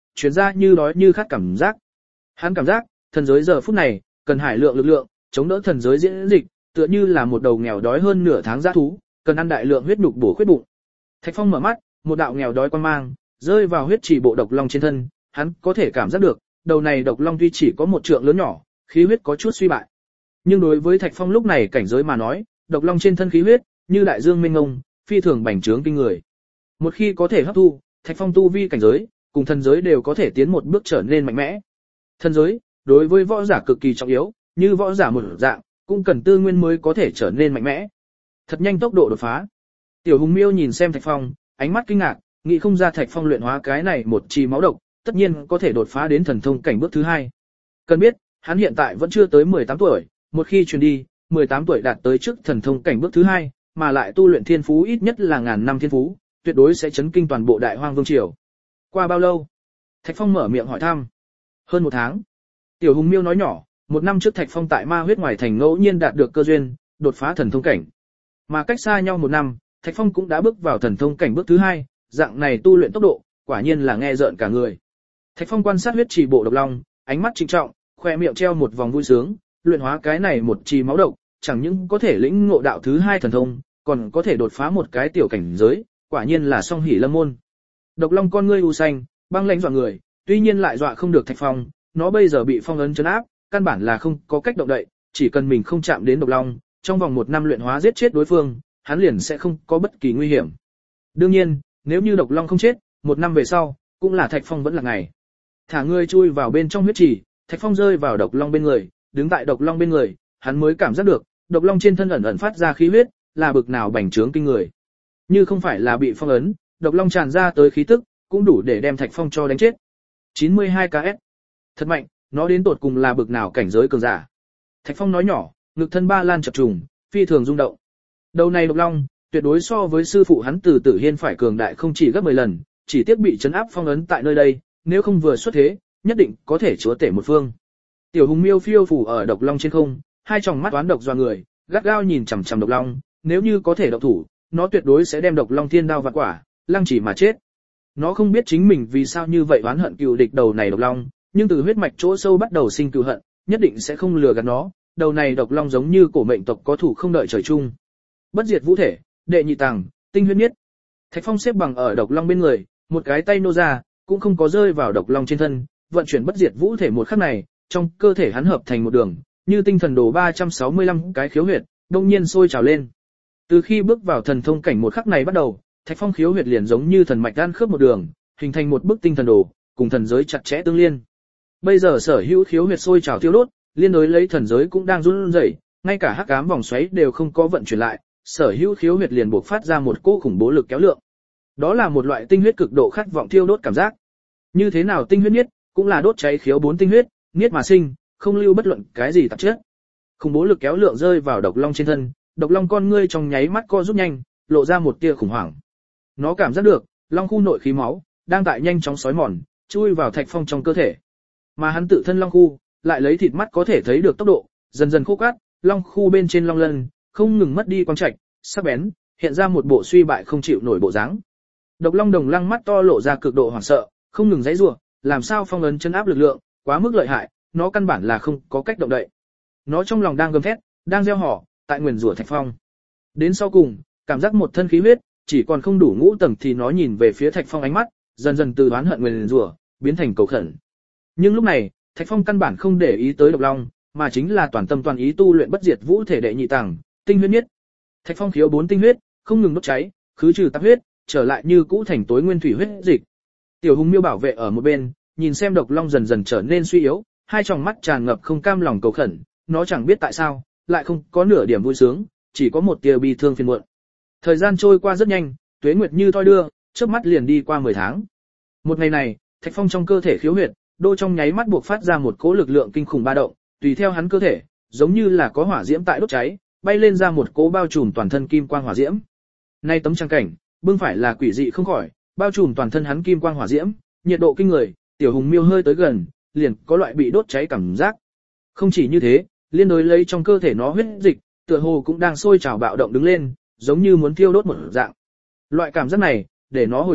truyền ra như đói như khát cảm giác. Hắn cảm giác, thần giới giờ phút này, cần hải lượng lực lượng, chống đỡ thần giới diễn dịch, tựa như là một đầu nghèo đói hơn nửa tháng dã thú, cần ăn đại lượng huyết nhục bổ khuyết bụng. Thạch Phong mở mắt, một đạo nghèo đói quan mang, rơi vào huyết chỉ bộ độc long trên thân, hắn có thể cảm giác được, đầu này độc long tuy chỉ có một trượng lớn nhỏ, khí huyết có chút suy bại. Nhưng đối với Thạch Phong lúc này cảnh giới mà nói, độc long trên thân khí huyết, như đại dương mênh mông, phi thường bành trướng kinh người. Một khi có thể hấp thu, Thạch Phong tu vi cảnh giới, cùng thần giới đều có thể tiến một bước trở nên mạnh mẽ. Thần giới, đối với võ giả cực kỳ trọng yếu, như võ giả một dạng, cũng cần tư nguyên mới có thể trở nên mạnh mẽ. Thật nhanh tốc độ đột phá. Tiểu Hùng Miêu nhìn xem Thạch Phong, ánh mắt kinh ngạc, nghĩ không ra Thạch Phong luyện hóa cái này một chi máu độc, tất nhiên có thể đột phá đến thần thông cảnh bước thứ hai. Cần biết, hắn hiện tại vẫn chưa tới mười tám tuổi, một khi truyền đi, mười tám tuổi đạt tới trước thần thông cảnh bước thứ hai, mà lại tu luyện thiên phú ít nhất là ngàn năm thiên phú, tuyệt đối sẽ chấn kinh toàn bộ Đại Hoang Vương triều. Qua bao lâu? Thạch Phong mở miệng hỏi thăm. Hơn một tháng. Tiểu Hùng Miêu nói nhỏ, một năm trước Thạch Phong tại Ma Huyết ngoài thành ngẫu nhiên đạt được cơ duyên, đột phá thần thông cảnh. Mà cách xa nhau một năm, Thạch Phong cũng đã bước vào thần thông cảnh bước thứ hai, dạng này tu luyện tốc độ, quả nhiên là nghe rợn cả người. Thạch Phong quan sát huyết trì bộ độc long, ánh mắt trịnh trọng, khoe miệng treo một vòng vui sướng, luyện hóa cái này một trì máu độc, chẳng những có thể lĩnh ngộ đạo thứ hai thần thông, còn có thể đột phá một cái tiểu cảnh giới, quả nhiên là song hỷ lâm môn. Độc long con ngươi u xanh, băng lãnh dọa người, tuy nhiên lại dọa không được Thạch Phong, nó bây giờ bị phong ấn trấn áp, căn bản là không có cách động đậy, chỉ cần mình không chạm đến độc long, trong vòng một năm luyện hóa giết chết đối phương, hắn liền sẽ không có bất kỳ nguy hiểm. Đương nhiên, nếu như độc long không chết, một năm về sau, cũng là Thạch Phong vẫn là ngày. Thả ngươi chui vào bên trong huyết trì, Thạch Phong rơi vào độc long bên người, đứng tại độc long bên người, hắn mới cảm giác được, độc long trên thân ẩn ẩn phát ra khí huyết, là bực nào bành trướng kinh người. Như không phải là bị phong ấn, độc long tràn ra tới khí tức, cũng đủ để đem Thạch Phong cho đánh chết. chín mươi hai ca ét. Thật mạnh, nó đến tột cùng là bực nào cảnh giới cường giả. Thạch Phong nói nhỏ, ngực thân ba lan chập trùng, phi thường rung động. Đầu này độc long, tuyệt đối so với sư phụ hắn Từ Tử Hiên phải cường đại không chỉ gấp mười lần, chỉ tiếc bị trấn áp phong ấn tại nơi đây, nếu không vừa xuất thế, nhất định có thể chúa tể một phương. Tiểu Hùng Miêu phiêu phù ở độc long trên không, hai tròng mắt toán độc doa người, gắt gao nhìn chằm chằm độc long, nếu như có thể động thủ, nó tuyệt đối sẽ đem độc long thiên đao vạn quả, lăng chỉ mà chết. Nó không biết chính mình vì sao như vậy oán hận cừu địch đầu này độc long, nhưng từ huyết mạch chỗ sâu bắt đầu sinh cừu hận, nhất định sẽ không lừa gạt nó, đầu này độc long giống như cổ mệnh tộc có thủ không đợi trời chung. Bất diệt vũ thể, đệ nhị tầng, tinh huyết miết. Thạch Phong xếp bằng ở độc long bên người, một cái tay nô ra, cũng không có rơi vào độc long trên thân, vận chuyển bất diệt vũ thể một khắc này, trong cơ thể hắn hợp thành một đường, như tinh thần đồ ba trăm sáu mươi lăm cái khiếu huyệt, đông nhiên sôi trào lên. Từ khi bước vào thần thông cảnh một khắc này bắt đầu, Thạch Phong khiếu huyệt liền giống như thần mạch đan khớp một đường, hình thành một bức tinh thần đồ, cùng thần giới chặt chẽ tương liên. Bây giờ sở hữu khiếu huyệt sôi trào thiêu đốt, liên đối lấy thần giới cũng đang run rẩy, ngay cả hắc ám vòng xoáy đều không có vận chuyển lại, sở hữu khiếu huyệt liền buộc phát ra một cỗ khủng bố lực kéo lượng. Đó là một loại tinh huyết cực độ khát vọng thiêu đốt cảm giác. Như thế nào tinh huyết niết, cũng là đốt cháy khiếu bốn tinh huyết, niết mà sinh, không lưu bất luận cái gì tạp chất. Khủng bố lực kéo lượng rơi vào độc long trên thân, độc long con ngươi trong nháy mắt co rút nhanh, lộ ra một tia khủng hoảng. Nó cảm giác được, long khu nội khí máu đang tại nhanh chóng xói mòn, chui vào Thạch Phong trong cơ thể. Mà hắn tự thân long khu lại lấy thịt mắt có thể thấy được tốc độ, dần dần khô cát, long khu bên trên long lân không ngừng mất đi quang trạch, sắc bén, hiện ra một bộ suy bại không chịu nổi bộ dáng. Độc long đồng lăng mắt to lộ ra cực độ hoảng sợ, không ngừng giãy giụa, làm sao phong ấn chân áp lực lượng, quá mức lợi hại, nó căn bản là không có cách động đậy. Nó trong lòng đang gầm thét, đang gieo họ, tại nguyền rủa Thạch Phong. Đến sau cùng, cảm giác một thân khí huyết, chỉ còn không đủ ngũ tầng thì nó nhìn về phía Thạch Phong ánh mắt, dần dần từ oán hận nguyền rủa, biến thành cầu khẩn. Nhưng lúc này, Thạch Phong căn bản không để ý tới độc long, mà chính là toàn tâm toàn ý tu luyện bất diệt vũ thể đệ nhị tầng, tinh huyết nhất. Thạch Phong khiếu bốn tinh huyết, không ngừng đốt cháy, khứ trừ tạp huyết, trở lại như cũ thành tối nguyên thủy huyết dịch. Tiểu Hùng Miêu bảo vệ ở một bên, nhìn xem độc long dần dần trở nên suy yếu, hai tròng mắt tràn ngập không cam lòng cầu khẩn, nó chẳng biết tại sao, lại không có nửa điểm vui sướng, chỉ có một tia bi thương phiền muộn. Thời gian trôi qua rất nhanh, tuế nguyệt như thoi đưa, chớp mắt liền đi qua mười tháng. Một ngày này, Thạch Phong trong cơ thể khiếu huyệt, đô trong nháy mắt buộc phát ra một cỗ lực lượng kinh khủng ba động, tùy theo hắn cơ thể, giống như là có hỏa diễm tại đốt cháy, bay lên ra một cỗ bao trùm toàn thân kim quang hỏa diễm. Nay tấm trang cảnh, bưng phải là quỷ dị không khỏi, bao trùm toàn thân hắn kim quang hỏa diễm, nhiệt độ kinh người, Tiểu Hùng Miêu hơi tới gần, liền có loại bị đốt cháy cảm giác. Không chỉ như thế, liên đối lấy trong cơ thể nó huyết dịch, tựa hồ cũng đang sôi trào bạo động đứng lên, giống như muốn thiêu đốt một dạng. Loại cảm giác này, để nó hồi hộp,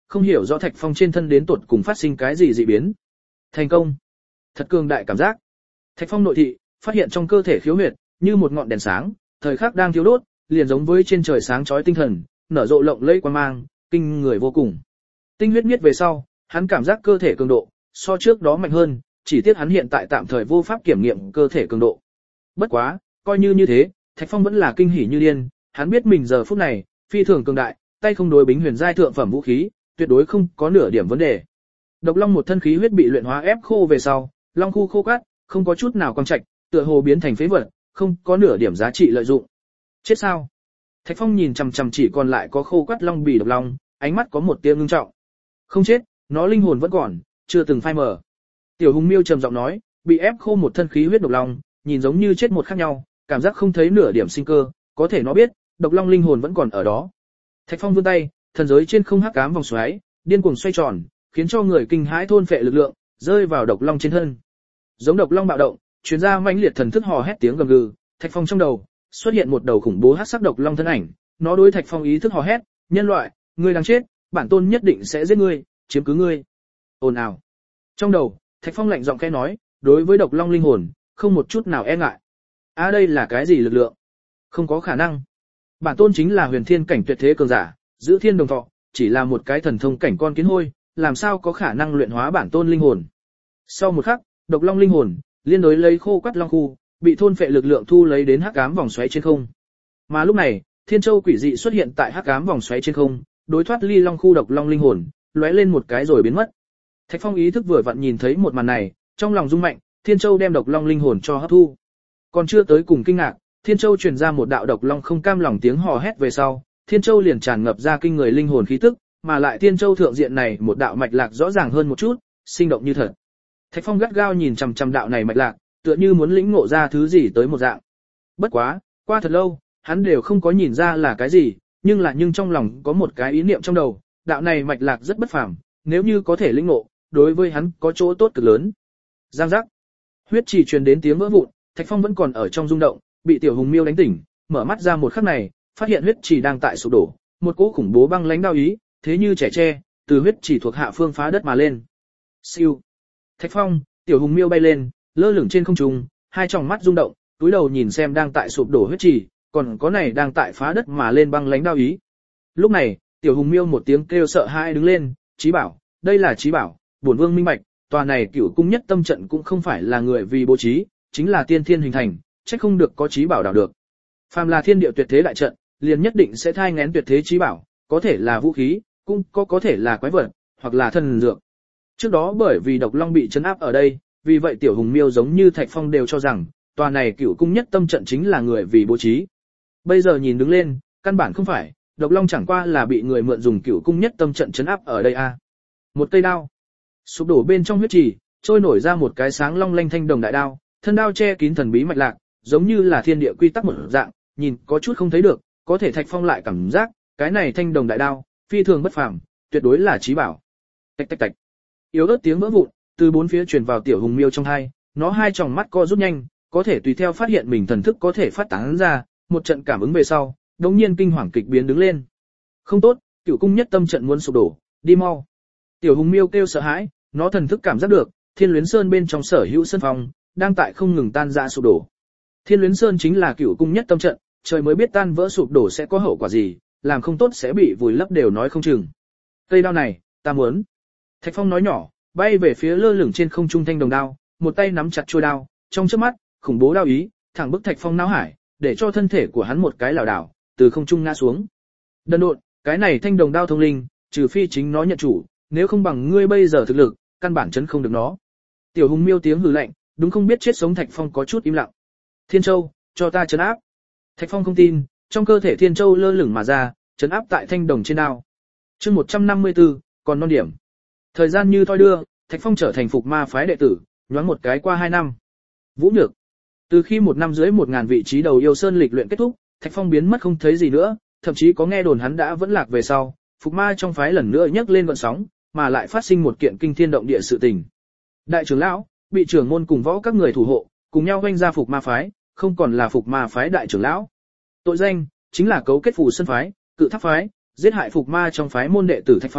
không hiểu rõ Thạch Phong trên thân đến tuột cùng phát sinh cái gì dị biến. Thành công. Thật cường đại cảm giác. Thạch Phong nội thị, phát hiện trong cơ thể khiếu huyệt, như một ngọn đèn sáng, thời khắc đang thiêu đốt, liền giống với trên trời sáng chói tinh thần, nở rộ lộng lẫy quang mang, kinh người vô cùng. Tinh huyết miết về sau, hắn cảm giác cơ thể cường độ, so trước đó mạnh hơn, chỉ tiếc hắn hiện tại tạm thời vô pháp kiểm nghiệm cơ thể cường độ. Bất quá, coi như như thế, Thạch Phong vẫn là kinh hỉ như điên, hắn biết mình giờ phút này, phi thường cường đại, tay không đối bính huyền giai thượng phẩm vũ khí, tuyệt đối không có nửa điểm vấn đề. Độc Long một thân khí huyết bị luyện hóa ép khô về sau, long khu khô cát, không có chút nào quang trạch, tựa hồ biến thành phế vật, không có nửa điểm giá trị lợi dụng. Chết sao? Thạch Phong nhìn chằm chằm chỉ còn lại có khô quát long bì độc long, ánh mắt có một tia ngưng trọng. Không chết, nó linh hồn vẫn còn, chưa từng phai mờ. Tiểu Hùng Miêu trầm giọng nói, bị ép khô một thân khí huyết độc long, nhìn giống như chết một khác nhau, cảm giác không thấy nửa điểm sinh cơ, có thể nó biết, độc long linh hồn vẫn còn ở đó. Thạch Phong vươn tay, thần giới trên không hắc ám vòng xoáy, điên cuồng xoay tròn, khiến cho người kinh hãi thôn phệ lực lượng, rơi vào độc long trên thân. Giống độc long bạo động, truyền ra mãnh liệt thần thức hò hét tiếng gầm gừ, Thạch Phong trong đầu xuất hiện một đầu khủng bố hắc sắc độc long thân ảnh, nó đối Thạch Phong ý thức hò hét, nhân loại, ngươi đang chết, bản tôn nhất định sẽ giết ngươi, chiếm cứ ngươi. Ồn ào. Trong đầu, Thạch Phong lạnh giọng khẽ nói, đối với độc long linh hồn, không một chút nào e ngại. À đây là cái gì lực lượng? Không có khả năng. Bản tôn chính là huyền thiên cảnh tuyệt thế cường giả, giữ thiên đồng thọ, chỉ là một cái thần thông cảnh con kiến hôi, làm sao có khả năng luyện hóa bản tôn linh hồn. Sau một khắc, độc long linh hồn, liên đối lấy khô quắt long khu, bị thôn phệ lực lượng thu lấy đến hắc ám vòng xoáy trên không. Mà lúc này, Thiên Châu quỷ dị xuất hiện tại hắc ám vòng xoáy trên không, đối thoát ly long khu độc long linh hồn, lóe lên một cái rồi biến mất. Thạch Phong ý thức vừa vặn nhìn thấy một màn này, trong lòng rung mạnh, Thiên Châu đem độc long linh hồn cho hấp thu. Còn chưa tới cùng kinh ngạc, Thiên Châu truyền ra một đạo độc long không cam lòng tiếng hò hét về sau, Thiên Châu liền tràn ngập ra kinh người linh hồn khí tức, mà lại Thiên Châu thượng diện này một đạo mạch lạc rõ ràng hơn một chút, sinh động như thật. Thạch Phong gắt gao nhìn chằm chằm đạo này mạch lạc, tựa như muốn lĩnh ngộ ra thứ gì tới một dạng. Bất quá, qua thật lâu, hắn đều không có nhìn ra là cái gì, nhưng là nhưng trong lòng có một cái ý niệm trong đầu, đạo này mạch lạc rất bất phàm, nếu như có thể lĩnh ngộ, đối với hắn có chỗ tốt cực lớn. Giang giác. Huyết chỉ truyền đến tiếng vỡ vụn, Thạch Phong vẫn còn ở trong rung động, bị Tiểu Hùng Miêu đánh tỉnh, mở mắt ra một khắc này, phát hiện huyết chỉ đang tại sụp đổ, một cỗ khủng bố băng lãnh đao ý, thế như trẻ tre, từ huyết chỉ thuộc hạ phương phá đất mà lên. Siêu. Thạch Phong, Tiểu Hùng Miêu bay lên, lơ lửng trên không trung, hai tròng mắt rung động, túi đầu nhìn xem đang tại sụp đổ huyết chỉ, còn có này đang tại phá đất mà lên băng lãnh đao ý. Lúc này, Tiểu Hùng Miêu một tiếng kêu sợ hãi đứng lên, Chí bảo, đây là Chí bảo, bổn vương minh bạch, tòa này Cửu cung nhất tâm trận cũng không phải là người vì bố trí, chính là tiên thiên hình thành, chắc không được có Chí bảo đảo được. Phàm là thiên địa tuyệt thế đại trận, liền nhất định sẽ thai nghén tuyệt thế Chí bảo, có thể là vũ khí, cũng có có thể là quái vật, hoặc là thần dược. Trước đó bởi vì độc long bị trấn áp ở đây, vì vậy Tiểu Hùng Miêu giống như Thạch Phong đều cho rằng, tòa này Cửu cung nhất tâm trận chính là người vì bố trí. Bây giờ nhìn đứng lên, căn bản không phải, độc long chẳng qua là bị người mượn dùng Cửu cung nhất tâm trận trấn áp ở đây a. À. Một cây đao, sụp đổ bên trong huyết trì, trôi nổi ra một cái sáng long lanh thanh đồng đại đao, thân đao che kín thần bí mạch lạc, giống như là thiên địa quy tắc một dạng, nhìn có chút không thấy được, có thể Thạch Phong lại cảm giác, cái này thanh đồng đại đao, phi thường bất phàm, tuyệt đối là chí bảo. Tạch tạch tạch. Yếu ớt tiếng vỡ vụn, từ bốn phía truyền vào Tiểu Hùng Miêu trong tai, nó hai tròng mắt co rút nhanh, có thể tùy theo phát hiện mình thần thức có thể phát tán ra, một trận cảm ứng về sau, đống nhiên kinh hoàng kịch biến đứng lên. Không tốt, Cửu cung nhất tâm trận muốn sụp đổ, đi mau. Tiểu Hùng Miêu kêu sợ hãi, nó thần thức cảm giác được, Thiên Luyến Sơn bên trong sở hữu sân phòng, đang tại không ngừng tan rã sụp đổ. Thiên Luyến Sơn chính là Cửu cung nhất tâm trận, trời mới biết tan vỡ sụp đổ sẽ có hậu quả gì, làm không tốt sẽ bị vùi lấp đều nói không chừng. Cây đao này, ta muốn. Thạch Phong nói nhỏ, bay về phía lơ lửng trên không trung thanh đồng đao, một tay nắm chặt chuôi đao, trong chớp mắt, khủng bố đao ý, thẳng bức Thạch Phong não hải, để cho thân thể của hắn một cái lảo đảo, từ không trung ngã xuống. Đần độn, cái này thanh đồng đao thông linh, trừ phi chính nó nhận chủ, nếu không bằng ngươi bây giờ thực lực, căn bản chấn không được nó. Tiểu Hùng Miêu tiếng hừ lạnh, đúng không biết chết sống Thạch Phong có chút im lặng. Thiên Châu, cho ta trấn áp. Thạch Phong không tin, trong cơ thể Thiên Châu lơ lửng mà ra, trấn áp tại thanh đồng trên đao. Chương một trăm năm mươi tư, còn non điểm. Thời gian như thoi đưa, Thạch Phong trở thành phục ma phái đệ tử, nhoáng một cái qua hai năm. Vũ Nhược. Từ khi một năm dưới một ngàn vị trí đầu yêu sơn lịch luyện kết thúc, Thạch Phong biến mất không thấy gì nữa, thậm chí có nghe đồn hắn đã vẫn lạc về sau, phục ma trong phái lần nữa nhấc lên gợn sóng, mà lại phát sinh một kiện kinh thiên động địa sự tình. Đại trưởng lão, bị trưởng môn cùng võ các người thủ hộ, cùng nhau vênh ra phục ma phái, không còn là phục ma phái đại trưởng lão. Tội danh chính là cấu kết phù sơn phái, cự tháp phái, giết hại phục ma trong phái môn đệ tử Thạch Phong,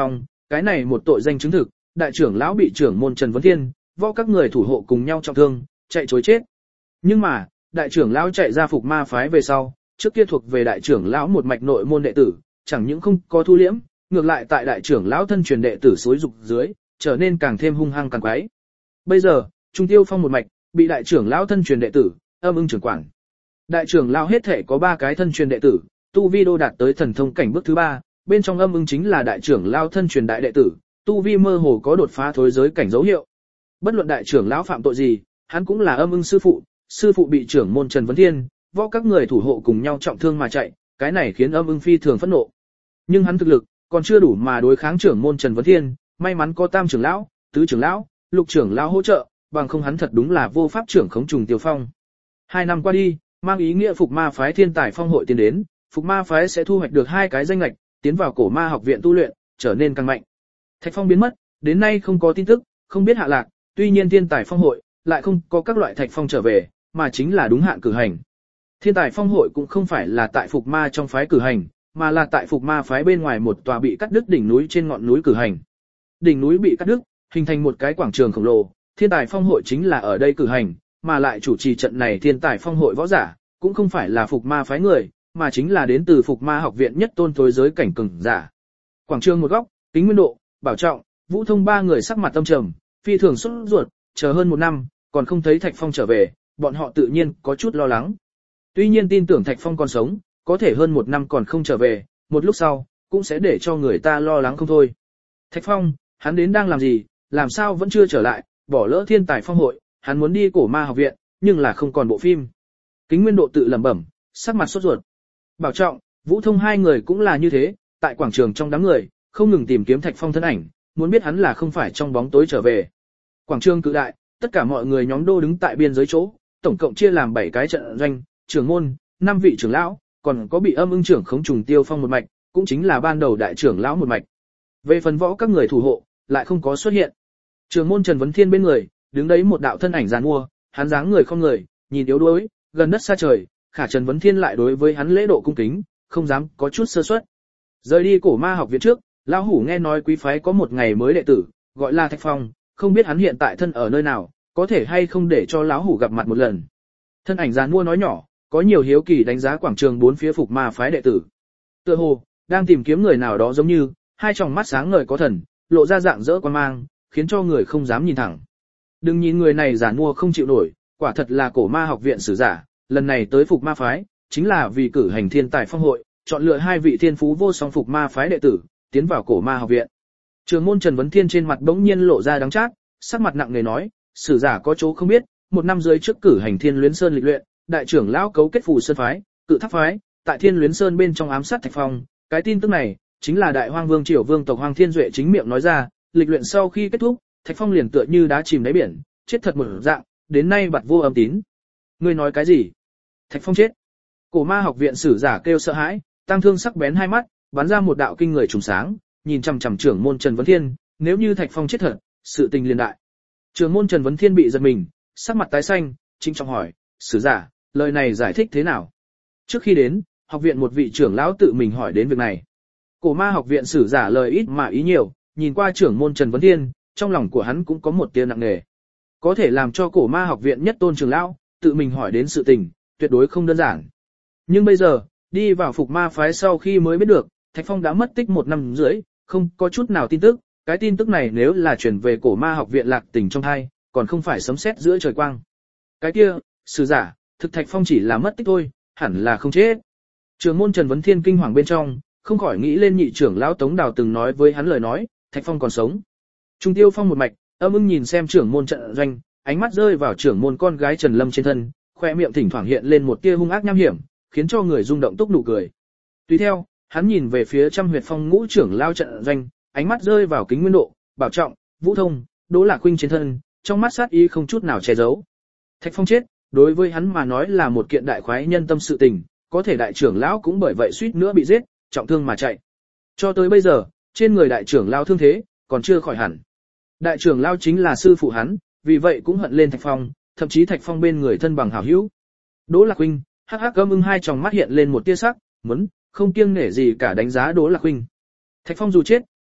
cái này một tội danh chứng thực, đại trưởng lão bị trưởng môn Trần Vấn Thiên, võ các người thủ hộ cùng nhau trọng thương, chạy trối chết. Nhưng mà, đại trưởng lão chạy ra phục ma phái về sau, trước kia thuộc về đại trưởng lão một mạch nội môn đệ tử, chẳng những không có thu liễm, ngược lại tại đại trưởng lão thân truyền đệ tử xối dục dưới, trở nên càng thêm hung hăng càng quái. Bây giờ, Trung Tiêu Phong một mạch, bị đại trưởng lão thân truyền đệ tử, âm ưng trưởng quản. Đại trưởng lão hết thể có ba cái thân truyền đệ tử, tu vi đô đạt tới thần thông cảnh bước thứ ba, bên trong âm ưng chính là đại trưởng lão thân truyền đại đệ tử, tu vi mơ hồ có đột phá thối giới cảnh dấu hiệu. Bất luận đại trưởng lão phạm tội gì, hắn cũng là âm ưng sư phụ, sư phụ bị trưởng môn Trần Vấn Thiên, võ các người thủ hộ cùng nhau trọng thương mà chạy, cái này khiến âm ưng phi thường phẫn nộ. Nhưng hắn thực lực còn chưa đủ mà đối kháng trưởng môn Trần Vấn Thiên, may mắn có tam trưởng lão, tứ trưởng lão, lục trưởng lão hỗ trợ, bằng không hắn thật đúng là vô pháp trưởng khống trùng Tiêu Phong. Hai năm qua đi, mang ý nghĩa phục ma phái thiên tài phong hội tiến đến, phục ma phái sẽ thu hoạch được hai cái danh ngạch, tiến vào cổ ma học viện tu luyện, trở nên càng mạnh. Thạch Phong biến mất, đến nay không có tin tức, không biết hạ lạc, tuy nhiên thiên tài phong hội lại không có các loại Thạch Phong trở về, mà chính là đúng hạn cử hành. Thiên tài phong hội cũng không phải là tại phục ma trong phái cử hành, mà là tại phục ma phái bên ngoài một tòa bị cắt đứt đỉnh núi trên ngọn núi cử hành. Đỉnh núi bị cắt đứt, hình thành một cái quảng trường khổng lồ, thiên tài phong hội chính là ở đây cử hành, mà lại chủ trì trận này thiên tài phong hội võ giả, cũng không phải là phục ma phái người, mà chính là đến từ phục ma học viện nhất tôn thối giới cảnh cường giả. Quảng trường một góc, Kính Nguyên Độ, Bảo Trọng, Vũ Thông ba người sắc mặt tâm trầm, phi thường sốt ruột, chờ hơn một năm, còn không thấy Thạch Phong trở về, bọn họ tự nhiên có chút lo lắng. Tuy nhiên tin tưởng Thạch Phong còn sống, có thể hơn một năm còn không trở về, một lúc sau, cũng sẽ để cho người ta lo lắng không thôi. Thạch Phong, hắn đến đang làm gì, làm sao vẫn chưa trở lại, bỏ lỡ thiên tài phong hội, hắn muốn đi cổ ma học viện, nhưng là không còn bộ phim. Kính Nguyên Độ tự lẩm bẩm, sắc mặt sốt ruột. Bảo Trọng, Vũ Thông hai người cũng là như thế, tại quảng trường trong đám người, không ngừng tìm kiếm Thạch Phong thân ảnh, muốn biết hắn là không phải trong bóng tối trở về. Quảng trường cự đại, tất cả mọi người nhóm đô đứng tại biên giới chỗ, tổng cộng chia làm bảy cái trận doanh, trưởng môn, năm vị trưởng lão, còn có bị âm ưng trưởng khống trùng Tiêu Phong một mạch, cũng chính là ban đầu đại trưởng lão một mạch. Về phần võ các người thủ hộ, lại không có xuất hiện. Trưởng môn Trần Vấn Thiên bên người, đứng đấy một đạo thân ảnh giàn mua, hắn dáng người không người, nhìn yếu đuối, gần đất xa trời, khả Trần Vấn Thiên lại đối với hắn lễ độ cung kính, không dám có chút sơ suất. Rời đi cổ ma học viện trước, lão hủ nghe nói quý phái có một ngày mới đệ tử, gọi là Thạch Phong, không biết hắn hiện tại thân ở nơi nào, có thể hay không để cho lão hủ gặp mặt một lần. Thân ảnh giàn mua nói nhỏ, có nhiều hiếu kỳ đánh giá quảng trường bốn phía phục ma phái đệ tử. Tựa hồ đang tìm kiếm người nào đó giống như, hai tròng mắt sáng ngời có thần, lộ ra dạng dỡ quan mang, khiến cho người không dám nhìn thẳng. Đừng nhìn người này giàn mua không chịu nổi, quả thật là cổ ma học viện sử giả, lần này tới phục ma phái, chính là vì cử hành thiên tài phong hội, chọn lựa hai vị thiên phú vô song phục ma phái đệ tử, tiến vào cổ ma học viện. Trường môn Trần Vấn Thiên trên mặt bỗng nhiên lộ ra đắng chát, sắc mặt nặng nề nói, sử giả có chỗ không biết, một năm dưới trước cử hành Thiên Luyến Sơn lịch luyện, đại trưởng lão cấu kết Phù Sơn phái, Cự Tháp phái, tại Thiên Luyến Sơn bên trong ám sát Thạch Phong, cái tin tức này chính là Đại Hoang Vương Triều Vương tộc Hoàng Thiên Duệ chính miệng nói ra, lịch luyện sau khi kết thúc, Thạch Phong liền tựa như đá chìm đáy biển, chết thật một dạng, đến nay bặt vô âm tín. Ngươi nói cái gì? Thạch Phong chết? Cổ ma học viện sử giả kêu sợ hãi, tăng thương sắc bén hai mắt, bắn ra một đạo kinh người trùng sáng, nhìn chằm chằm trưởng môn Trần Vấn Thiên, nếu như Thạch Phong chết thật, sự tình liền đại. Trưởng môn Trần Vấn Thiên bị giật mình, sắc mặt tái xanh, chính trọng hỏi, sử giả, lời này giải thích thế nào? Trước khi đến, học viện một vị trưởng lão tự mình hỏi đến việc này. Cổ ma học viện sử giả lời ít mà ý nhiều, nhìn qua trưởng môn Trần Vấn Thiên, trong lòng của hắn cũng có một tia nặng nề. Có thể làm cho cổ ma học viện nhất tôn trưởng lão tự mình hỏi đến sự tình, tuyệt đối không đơn giản. Nhưng bây giờ, đi vào phục ma phái sau khi mới biết được, Thạch Phong đã mất tích một năm rưỡi, không có chút nào tin tức, cái tin tức này nếu là truyền về cổ ma học viện lạc tình trong hai, còn không phải sấm sét giữa trời quang. Cái kia, sử giả, thực Thạch Phong chỉ là mất tích thôi, hẳn là không chết. Trường môn Trần Vấn Thiên kinh hoàng bên trong, không khỏi nghĩ lên nhị trưởng lão Tống Đào từng nói với hắn lời nói, Thạch Phong còn sống. Trung Tiêu Phong một mạch, âm ưng nhìn xem trưởng môn trận doanh, ánh mắt rơi vào trưởng môn con gái Trần Lâm trên thân, khoe miệng thỉnh thoảng hiện lên một tia hung ác nham hiểm, khiến cho người rung động túc nụ cười. Tùy theo, hắn nhìn về phía trăm huyệt phong ngũ trưởng lao trận doanh, ánh mắt rơi vào Kính Nguyên Độ, Bảo Trọng, Vũ Thông, Đỗ Lạc Khuynh trên thân, trong mắt sát ý không chút nào che giấu. Thạch Phong chết, đối với hắn mà nói là một kiện đại khoái nhân tâm sự tình, có thể đại trưởng lão cũng bởi vậy suýt nữa bị giết, trọng thương mà chạy. Cho tới bây giờ, trên người đại trưởng lão thương thế còn chưa khỏi hẳn. Đại trưởng lão chính là sư phụ hắn, vì vậy cũng hận lên Thạch Phong, thậm chí Thạch Phong bên người thân bằng hảo hữu. Đỗ Lạc Khuynh, hắc hắc âm ưng hai tròng mắt hiện lên một tia sắc, muốn không kiêng nể gì cả đánh giá Đỗ Lạc Khuynh. Thạch Phong dù chết,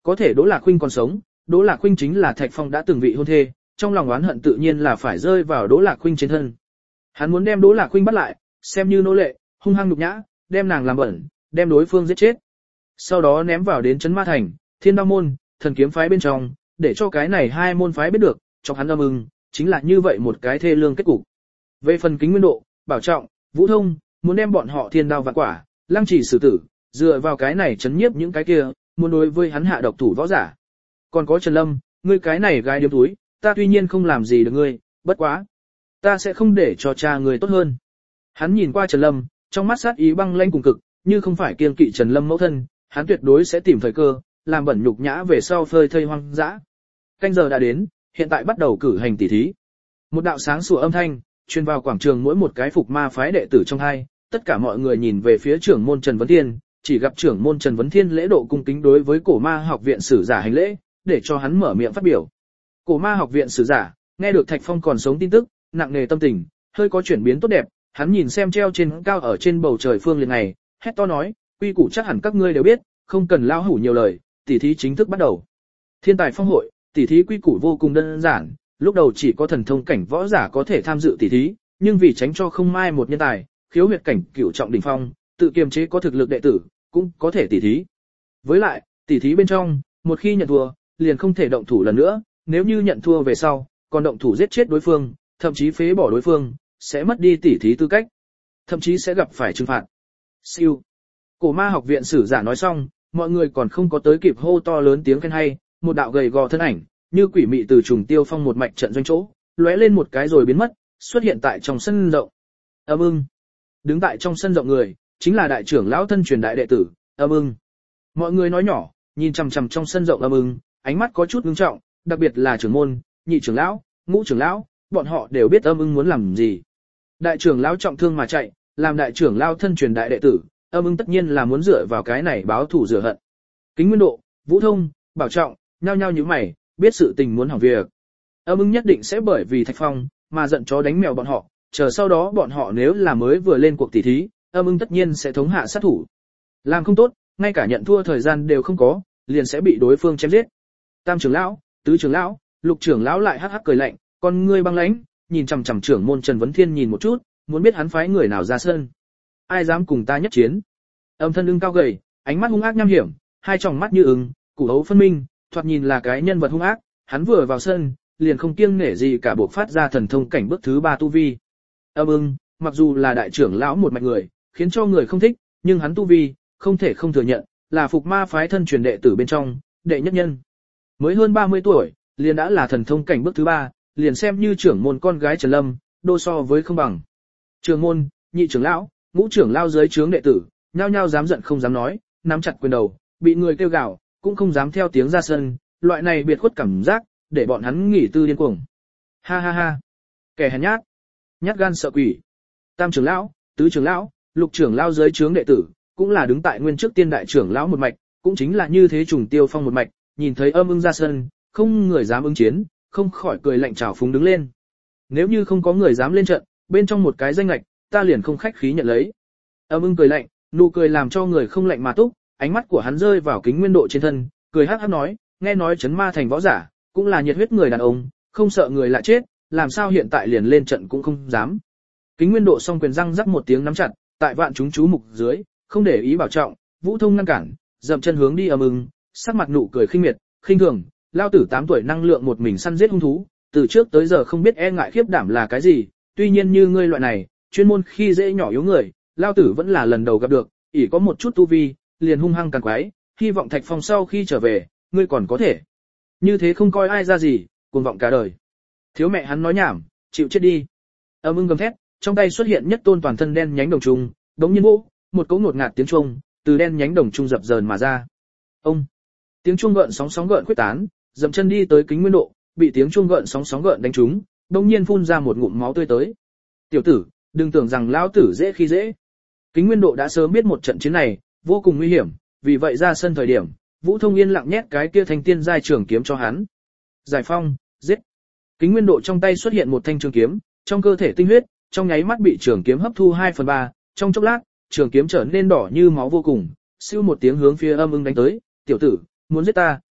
Có thể Đỗ Lạc Khuynh còn sống, Đỗ Lạc Khuynh chính là Thạch Phong đã từng vị hôn thê, trong lòng oán hận tự nhiên là phải rơi vào Đỗ Lạc Khuynh trên thân. Hắn muốn đem Đỗ Lạc Khuynh bắt lại, xem như nô lệ, hung hăng nhục nhã, đem nàng làm bẩn, đem đối phương giết chết. Sau đó ném vào đến Trấn Ma Thành, Thiên Đao môn, Thần Kiếm phái bên trong, để cho cái này hai môn phái biết được, cho hắn âm ưng, chính là như vậy một cái thê lương kết cục. Về phần Kính Nguyên Độ, Bảo Trọng, Vũ Thông, muốn đem bọn họ thiên đao vạn quả, lăng trì xử tử, dựa vào cái này chấn nhiếp những cái kia, muốn đối với hắn hạ độc thủ võ giả. Còn có Trần Lâm, ngươi cái này gái điếm túi, ta tuy nhiên không làm gì được ngươi, bất quá, ta sẽ không để cho cha ngươi tốt hơn. Hắn nhìn qua Trần Lâm, trong mắt sát ý băng lãnh cùng cực, như không phải kiêng kỵ Trần Lâm mẫu thân, hắn tuyệt đối sẽ tìm thời cơ, làm bẩn nhục nhã về sau phơi thây hoang dã. Canh giờ đã đến, hiện tại bắt đầu cử hành tỷ thí. Một đạo sáng sủa âm thanh truyền vào quảng trường mỗi một cái phục ma phái đệ tử trong hai, tất cả mọi người nhìn về phía trưởng môn Trần Vấn Thiên, chỉ gặp trưởng môn Trần Vấn Thiên lễ độ cung kính đối với Cổ Ma học viện sử giả hành lễ, để cho hắn mở miệng phát biểu. Cổ Ma học viện sử giả, nghe được Thạch Phong còn sống tin tức, nặng nề tâm tình, hơi có chuyển biến tốt đẹp, hắn nhìn xem treo trên cao ở trên bầu trời phương liền này, hét to nói, quy củ chắc hẳn các ngươi đều biết, không cần lao hủ nhiều lời, tỷ thí chính thức bắt đầu. Thiên tài phong hội, tỷ thí quy củ vô cùng đơn giản, lúc đầu chỉ có thần thông cảnh võ giả có thể tham dự tỷ thí, nhưng vì tránh cho không mai một nhân tài, khiếu huyệt cảnh cửu trọng đỉnh phong, tự kiềm chế có thực lực đệ tử, cũng có thể tỷ thí. Với lại, tỷ thí bên trong, một khi nhận thua, liền không thể động thủ lần nữa, nếu như nhận thua về sau, còn động thủ giết chết đối phương, thậm chí phế bỏ đối phương, sẽ mất đi tỷ thí tư cách, thậm chí sẽ gặp phải trừng phạt. Siêu. Cổ Ma học viện sử giả nói xong, mọi người còn không có tới kịp hô to lớn tiếng khen hay, một đạo gầy gò thân ảnh, như quỷ mị từ trùng tiêu phong một mạch trận doanh chỗ, lóe lên một cái rồi biến mất, xuất hiện tại trong sân rộng. Âm ưng. Đứng tại trong sân rộng người, chính là đại trưởng lão thân truyền đại đệ tử, Âm ưng. Mọi người nói nhỏ, nhìn chằm chằm trong sân rộng Âm ưng, ánh mắt có chút ngưng trọng, đặc biệt là trưởng môn, nhị trưởng lão, ngũ trưởng lão, bọn họ đều biết Âm ưng muốn làm gì. Đại trưởng lão trọng thương mà chạy, làm đại trưởng lão thân truyền đại đệ tử, Âm ưng tất nhiên là muốn dựa vào cái này báo thù rửa hận. Kính Nguyên Độ, Vũ Thông, Bảo Trọng, nhao nhao như mày, biết sự tình muốn hỏng việc. Âm ưng nhất định sẽ bởi vì Thạch Phong mà giận chó đánh mèo bọn họ, chờ sau đó bọn họ nếu là mới vừa lên cuộc tỷ thí, Âm ưng tất nhiên sẽ thống hạ sát thủ. Làm không tốt, ngay cả nhận thua thời gian đều không có, liền sẽ bị đối phương chém giết. Tam trưởng lão, tứ trưởng lão, lục trưởng lão lại hắc hắc cười lạnh, con ngươi băng lãnh, nhìn chằm chằm trưởng môn Trần Vấn Thiên nhìn một chút, muốn biết hắn phái người nào ra sân. Ai dám cùng ta nhất chiến? Âm thân ưng cao gầy, ánh mắt hung ác nham hiểm, hai tròng mắt như ưng, củ hấu phân minh, thoạt nhìn là cái nhân vật hung ác, hắn vừa vào sân, liền không kiêng nể gì cả buộc phát ra thần thông cảnh bước thứ ba tu vi. Âm ưng, mặc dù là đại trưởng lão một mạch người, khiến cho người không thích, nhưng hắn tu vi, không thể không thừa nhận, là phục ma phái thân truyền đệ tử bên trong, đệ nhất nhân. Mới hơn ba mươi tuổi, liền đã là thần thông cảnh bước thứ ba, liền xem như trưởng môn con gái Trần Lâm, đô so với không bằng. Trưởng môn, nhị trưởng lão, ngũ trưởng lão dưới trướng đệ tử, nhao nhao dám giận không dám nói, nắm chặt quyền đầu, bị người kêu gào, cũng không dám theo tiếng ra sân, loại này biệt khuất cảm giác, để bọn hắn nghỉ tư điên cuồng. Ha ha ha, kẻ hèn nhát, nhát gan sợ quỷ. Tam trưởng lão, tứ trưởng lão, lục trưởng lão dưới trướng đệ tử, cũng là đứng tại nguyên trước tiên đại trưởng lão một mạch, cũng chính là như thế trùng tiêu phong một mạch, nhìn thấy Âm ưng ra sân, không người dám ứng chiến, không khỏi cười lạnh trào phúng đứng lên. Nếu như không có người dám lên trận, bên trong một cái danh lệch, ta liền không khách khí nhận lấy. Âm ưng cười lạnh, nụ cười làm cho người không lạnh mà túc, ánh mắt của hắn rơi vào Kính Nguyên Độ trên thân, cười hắc hắc nói, nghe nói Trấn Ma Thành võ giả, cũng là nhiệt huyết người đàn ông, không sợ người lạ chết, làm sao hiện tại liền lên trận cũng không dám. Kính Nguyên Độ song quyền răng rắc một tiếng nắm chặt, tại vạn chúng chú mục dưới, không để ý Bảo Trọng, Vũ Thông ngăn cản, dậm chân hướng đi Âm ưng, sắc mặt nụ cười khinh miệt, khinh thường, lao tử tám tuổi năng lượng một mình săn giết hung thú, từ trước tới giờ không biết e ngại khiếp đảm là cái gì, tuy nhiên như ngươi loại này, chuyên môn khi dễ nhỏ yếu người, lao tử vẫn là lần đầu gặp được, ỷ có một chút tu vi, liền hung hăng càn quái, hy vọng Thạch Phong sau khi trở về, ngươi còn có thể. Như thế không coi ai ra gì, cuồng vọng cả đời. Thiếu mẹ hắn nói nhảm, chịu chết đi. Âm ưng gầm thét, trong tay xuất hiện nhất tôn toàn thân đen nhánh đồng trung, đống nhiên vỗ, một cỗ ngột ngạt tiếng chuông, từ đen nhánh đồng trung dập dờn mà ra. Ông. Tiếng chuông gợn sóng sóng gợn khuếch tán, dậm chân đi tới Kính Nguyên Độ, bị tiếng chuông gợn sóng sóng gợn đánh trúng, đống nhiên phun ra một ngụm máu tươi tới. Tiểu tử, đừng tưởng rằng lão tử dễ khi dễ. Kính Nguyên Độ đã sớm biết một trận chiến này vô cùng nguy hiểm, vì vậy ra sân thời điểm, Vũ Thông yên lặng nhét cái kia thanh tiên giai trường kiếm cho hắn. Giải phong, giết. Kính Nguyên Độ trong tay xuất hiện một thanh trường kiếm, trong cơ thể tinh huyết, trong nháy mắt bị trường kiếm hấp thu hai phần ba, trong chốc lát, trường kiếm trở nên đỏ như máu vô cùng, siêu một tiếng hướng phía Âm ưng đánh tới, "Tiểu tử, muốn giết ta,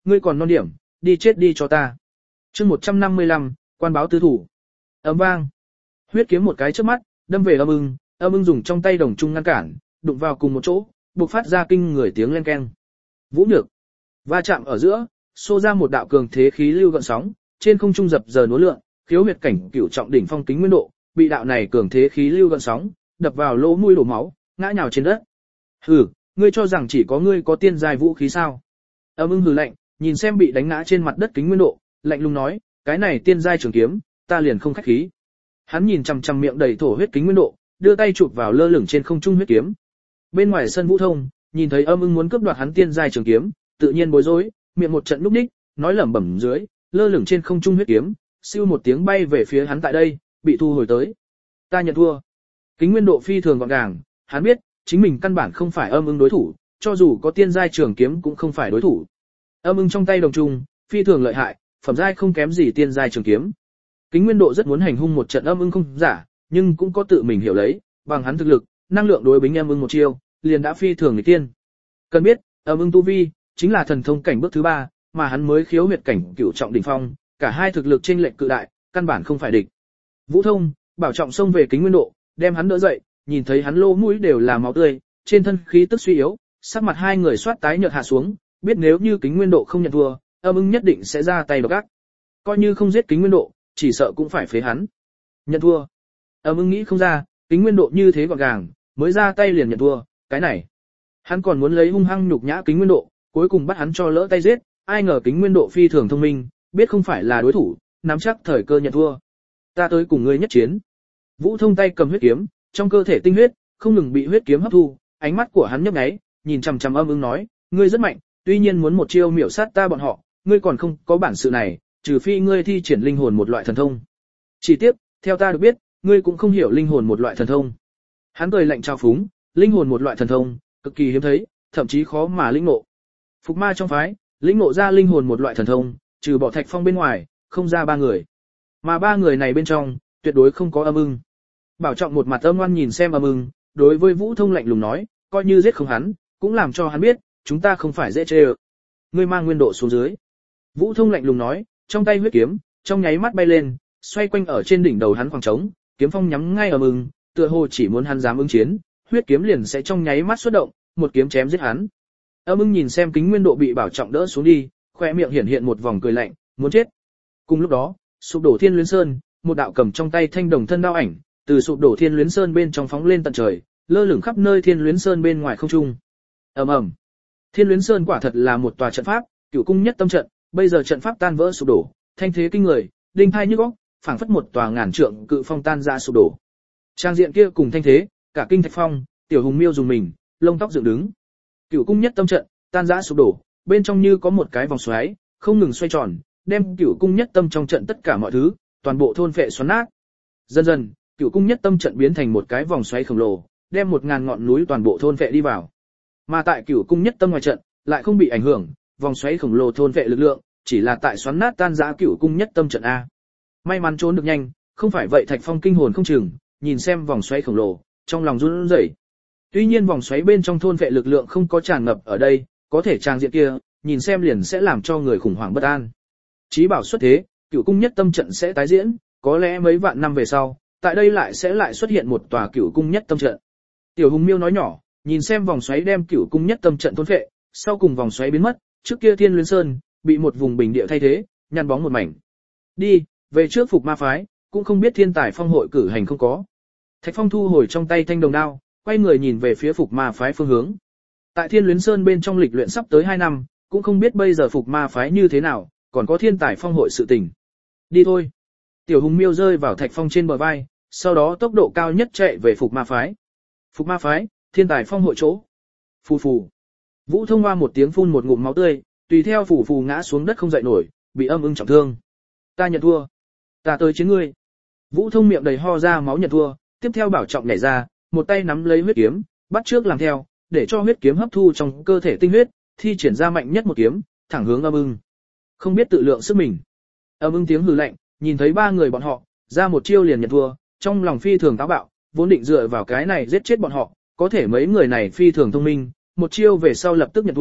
ngươi còn non điểm, đi chết đi cho ta. Chương một trăm năm mươi lăm, quan báo tứ thủ. Ầm vang. Huyết kiếm một cái chớp mắt, đâm về Âm Ưng, Âm Ưng dùng trong tay đồng trung ngăn cản, đụng vào cùng một chỗ, bộc phát ra kinh người tiếng len keng. Vũ nhược. Va chạm ở giữa, xô ra một đạo cường thế khí lưu gợn sóng, trên không trung dập dờn uốn lượn, khiếu huyệt cảnh cửu trọng đỉnh phong kính nguyên độ, bị đạo này cường thế khí lưu gợn sóng, đập vào lỗ mũi đổ máu, ngã nhào trên đất. Hừ, ngươi cho rằng chỉ có ngươi có tiên giai vũ khí sao? Âm Ưng hừ lạnh, nhìn xem bị đánh ngã trên mặt đất kính nguyên độ, lạnh lùng nói, cái này tiên giai trường kiếm, ta liền không khách khí. Hắn nhìn chằm chằm miệng đầy thổ huyết kính nguyên độ, đưa tay chụp vào lơ lửng trên không trung huyết kiếm. Bên ngoài sân Vũ Thông, nhìn thấy Âm Ưng muốn cướp đoạt hắn tiên giai trường kiếm, tự nhiên bối rối, miệng một trận lúc đích, nói lẩm bẩm dưới, lơ lửng trên không trung huyết kiếm, siêu một tiếng bay về phía hắn tại đây, bị thu hồi tới. Ta nhận thua. Kính nguyên độ phi thường gọn gàng, hắn biết, chính mình căn bản không phải Âm Ưng đối thủ, cho dù có tiên giai trường kiếm cũng không phải đối thủ. Âm Ưng trong tay đồng trung, phi thường lợi hại, phẩm giai không kém gì tiên giai trường kiếm. Kính nguyên độ rất muốn hành hung một trận Âm Ưng không giả, nhưng cũng có tự mình hiểu lấy, bằng hắn thực lực, năng lượng đối bính Âm Ưng một chiêu, liền đã phi thường người tiên. Cần biết, Âm Ưng tu vi chính là thần thông cảnh bước thứ ba, mà hắn mới khiếu huyệt cảnh cửu trọng đỉnh phong, cả hai thực lực chênh lệch cự đại, căn bản không phải địch. Vũ Thông, bảo trọng xông về kính nguyên độ, đem hắn đỡ dậy, nhìn thấy hắn lỗ mũi đều là máu tươi, trên thân khí tức suy yếu, sắc mặt hai người soát tái nhợt hạ xuống, biết nếu như kính nguyên độ không nhận thua, Âm Ưng nhất định sẽ ra tay độc ác. Coi như không giết kính nguyên độ, chỉ sợ cũng phải phế hắn. Nhận thua. Âm Ưng nghĩ không ra, kính nguyên độ như thế gọn gàng, mới ra tay liền nhận thua, cái này. Hắn còn muốn lấy hung hăng nhục nhã kính nguyên độ, cuối cùng bắt hắn cho lỡ tay giết, ai ngờ kính nguyên độ phi thường thông minh, biết không phải là đối thủ, nắm chắc thời cơ nhận thua. Ta tới cùng ngươi nhất chiến. Vũ Thông tay cầm huyết kiếm, trong cơ thể tinh huyết không ngừng bị huyết kiếm hấp thu, ánh mắt của hắn nhấp nháy, nhìn chằm chằm Âm Ưng nói, ngươi rất mạnh, tuy nhiên muốn một chiêu miểu sát ta bọn họ, ngươi còn không có bản sự này, trừ phi ngươi thi triển linh hồn một loại thần thông. Chỉ tiếp, theo ta được biết, ngươi cũng không hiểu linh hồn một loại thần thông. Hắn cười lạnh trao phúng, linh hồn một loại thần thông, cực kỳ hiếm thấy, thậm chí khó mà lĩnh ngộ. Phục ma trong phái, lĩnh ngộ ra linh hồn một loại thần thông, trừ bỏ Thạch Phong bên ngoài, không ra ba người. Mà ba người này bên trong, tuyệt đối không có Âm Ưng. Bảo trọng một mặt âm ngoan nhìn xem Âm Ưng, đối với Vũ Thông lạnh lùng nói, coi như giết không hắn, cũng làm cho hắn biết, chúng ta không phải dễ chê ơ. Ngươi mang nguyên độ xuống dưới. Vũ Thông lạnh lùng nói, trong tay huyết kiếm, trong nháy mắt bay lên, xoay quanh ở trên đỉnh đầu hắn khoảng trống, kiếm phong nhắm ngay Âm Ưng, tựa hồ chỉ muốn hắn dám ứng chiến, huyết kiếm liền sẽ trong nháy mắt xuất động, một kiếm chém giết hắn. Âm Ưng nhìn xem kính nguyên độ bị bảo trọng đỡ xuống đi, khoe miệng hiển hiện một vòng cười lạnh, muốn chết. Cùng lúc đó, sụp đổ Thiên Luyến Sơn, một đạo cầm trong tay thanh đồng thân đao ảnh, từ sụp đổ Thiên Luyến Sơn bên trong phóng lên tận trời, lơ lửng khắp nơi Thiên Luyến Sơn bên ngoài không trung. Ầm ầm. Thiên Luyến Sơn quả thật là một tòa trận pháp, cửu cung nhất tâm trận, bây giờ trận pháp tan vỡ sụp đổ, thanh thế kinh người, đinh thai nhức óc, phảng phất một tòa ngàn trượng cự phong tan ra sụp đổ. Trang diện kia cùng thanh thế, cả kinh Thạch Phong, Tiểu Hùng Miêu dùng mình, lông tóc dựng đứng. Cửu cung nhất tâm trận, tan rã sụp đổ, bên trong như có một cái vòng xoáy, không ngừng xoay tròn, đem Cửu cung nhất tâm trong trận tất cả mọi thứ, toàn bộ thôn phệ xoắn nát. Dần dần, Cửu cung nhất tâm trận biến thành một cái vòng xoáy khổng lồ, đem một ngàn ngọn núi toàn bộ thôn phệ đi vào. Mà tại Cửu cung nhất tâm ngoài trận, lại không bị ảnh hưởng, vòng xoáy khổng lồ thôn phệ lực lượng, chỉ là tại xoắn nát tan rã Cửu cung nhất tâm trận a. May mắn trốn được nhanh, không phải vậy Thạch Phong kinh hồn không chừng, nhìn xem vòng xoáy khổng lồ, trong lòng run rẩy. Tuy nhiên vòng xoáy bên trong thôn phệ lực lượng không có tràn ngập ở đây, có thể trang diện kia, nhìn xem liền sẽ làm cho người khủng hoảng bất an. Chí bảo xuất thế, Cửu cung nhất tâm trận sẽ tái diễn, có lẽ mấy vạn năm về sau, tại đây lại sẽ lại xuất hiện một tòa Cửu cung nhất tâm trận. Tiểu Hùng Miêu nói nhỏ, nhìn xem vòng xoáy đem Cửu cung nhất tâm trận thôn phệ, sau cùng vòng xoáy biến mất, trước kia Thiên Luyến Sơn bị một vùng bình địa thay thế, nhăn bóng một mảnh. Đi, về trước Phục Ma phái, cũng không biết Thiên Tài Phong hội cử hành không có. Thạch Phong thu hồi trong tay thanh đồng đao, quay người nhìn về phía Phục Ma phái phương hướng. Tại Thiên Luyến Sơn bên trong lịch luyện sắp tới hai năm, cũng không biết bây giờ Phục Ma phái như thế nào, còn có Thiên Tài Phong hội sự tình. Đi thôi. Tiểu Hùng Miêu rơi vào Thạch Phong trên bờ vai, sau đó tốc độ cao nhất chạy về Phục Ma phái. Phục Ma phái, Thiên Tài Phong hội chỗ. Phù phù. Vũ Thông Hoa một tiếng phun một ngụm máu tươi, tùy theo phù phù ngã xuống đất không dậy nổi, bị Âm Ưng trọng thương. Ta nhận thua. Ta tới chiến ngươi. Vũ Thông miệng đầy ho ra máu nhận thua, tiếp theo bảo trọng nhảy ra, một tay nắm lấy huyết kiếm, bắt trước làm theo, để cho huyết kiếm hấp thu trong cơ thể tinh huyết, thi triển ra mạnh nhất một kiếm, thẳng hướng Âm Ưng. Không biết tự lượng sức mình. Âm Ưng tiếng hừ lạnh, nhìn thấy ba người bọn họ, ra một chiêu liền nhận thua, trong lòng phi thường táo bạo, vốn định dựa vào cái này giết chết bọn họ, có thể mấy người này phi thường thông minh, một chiêu về sau lập tức nhận thua,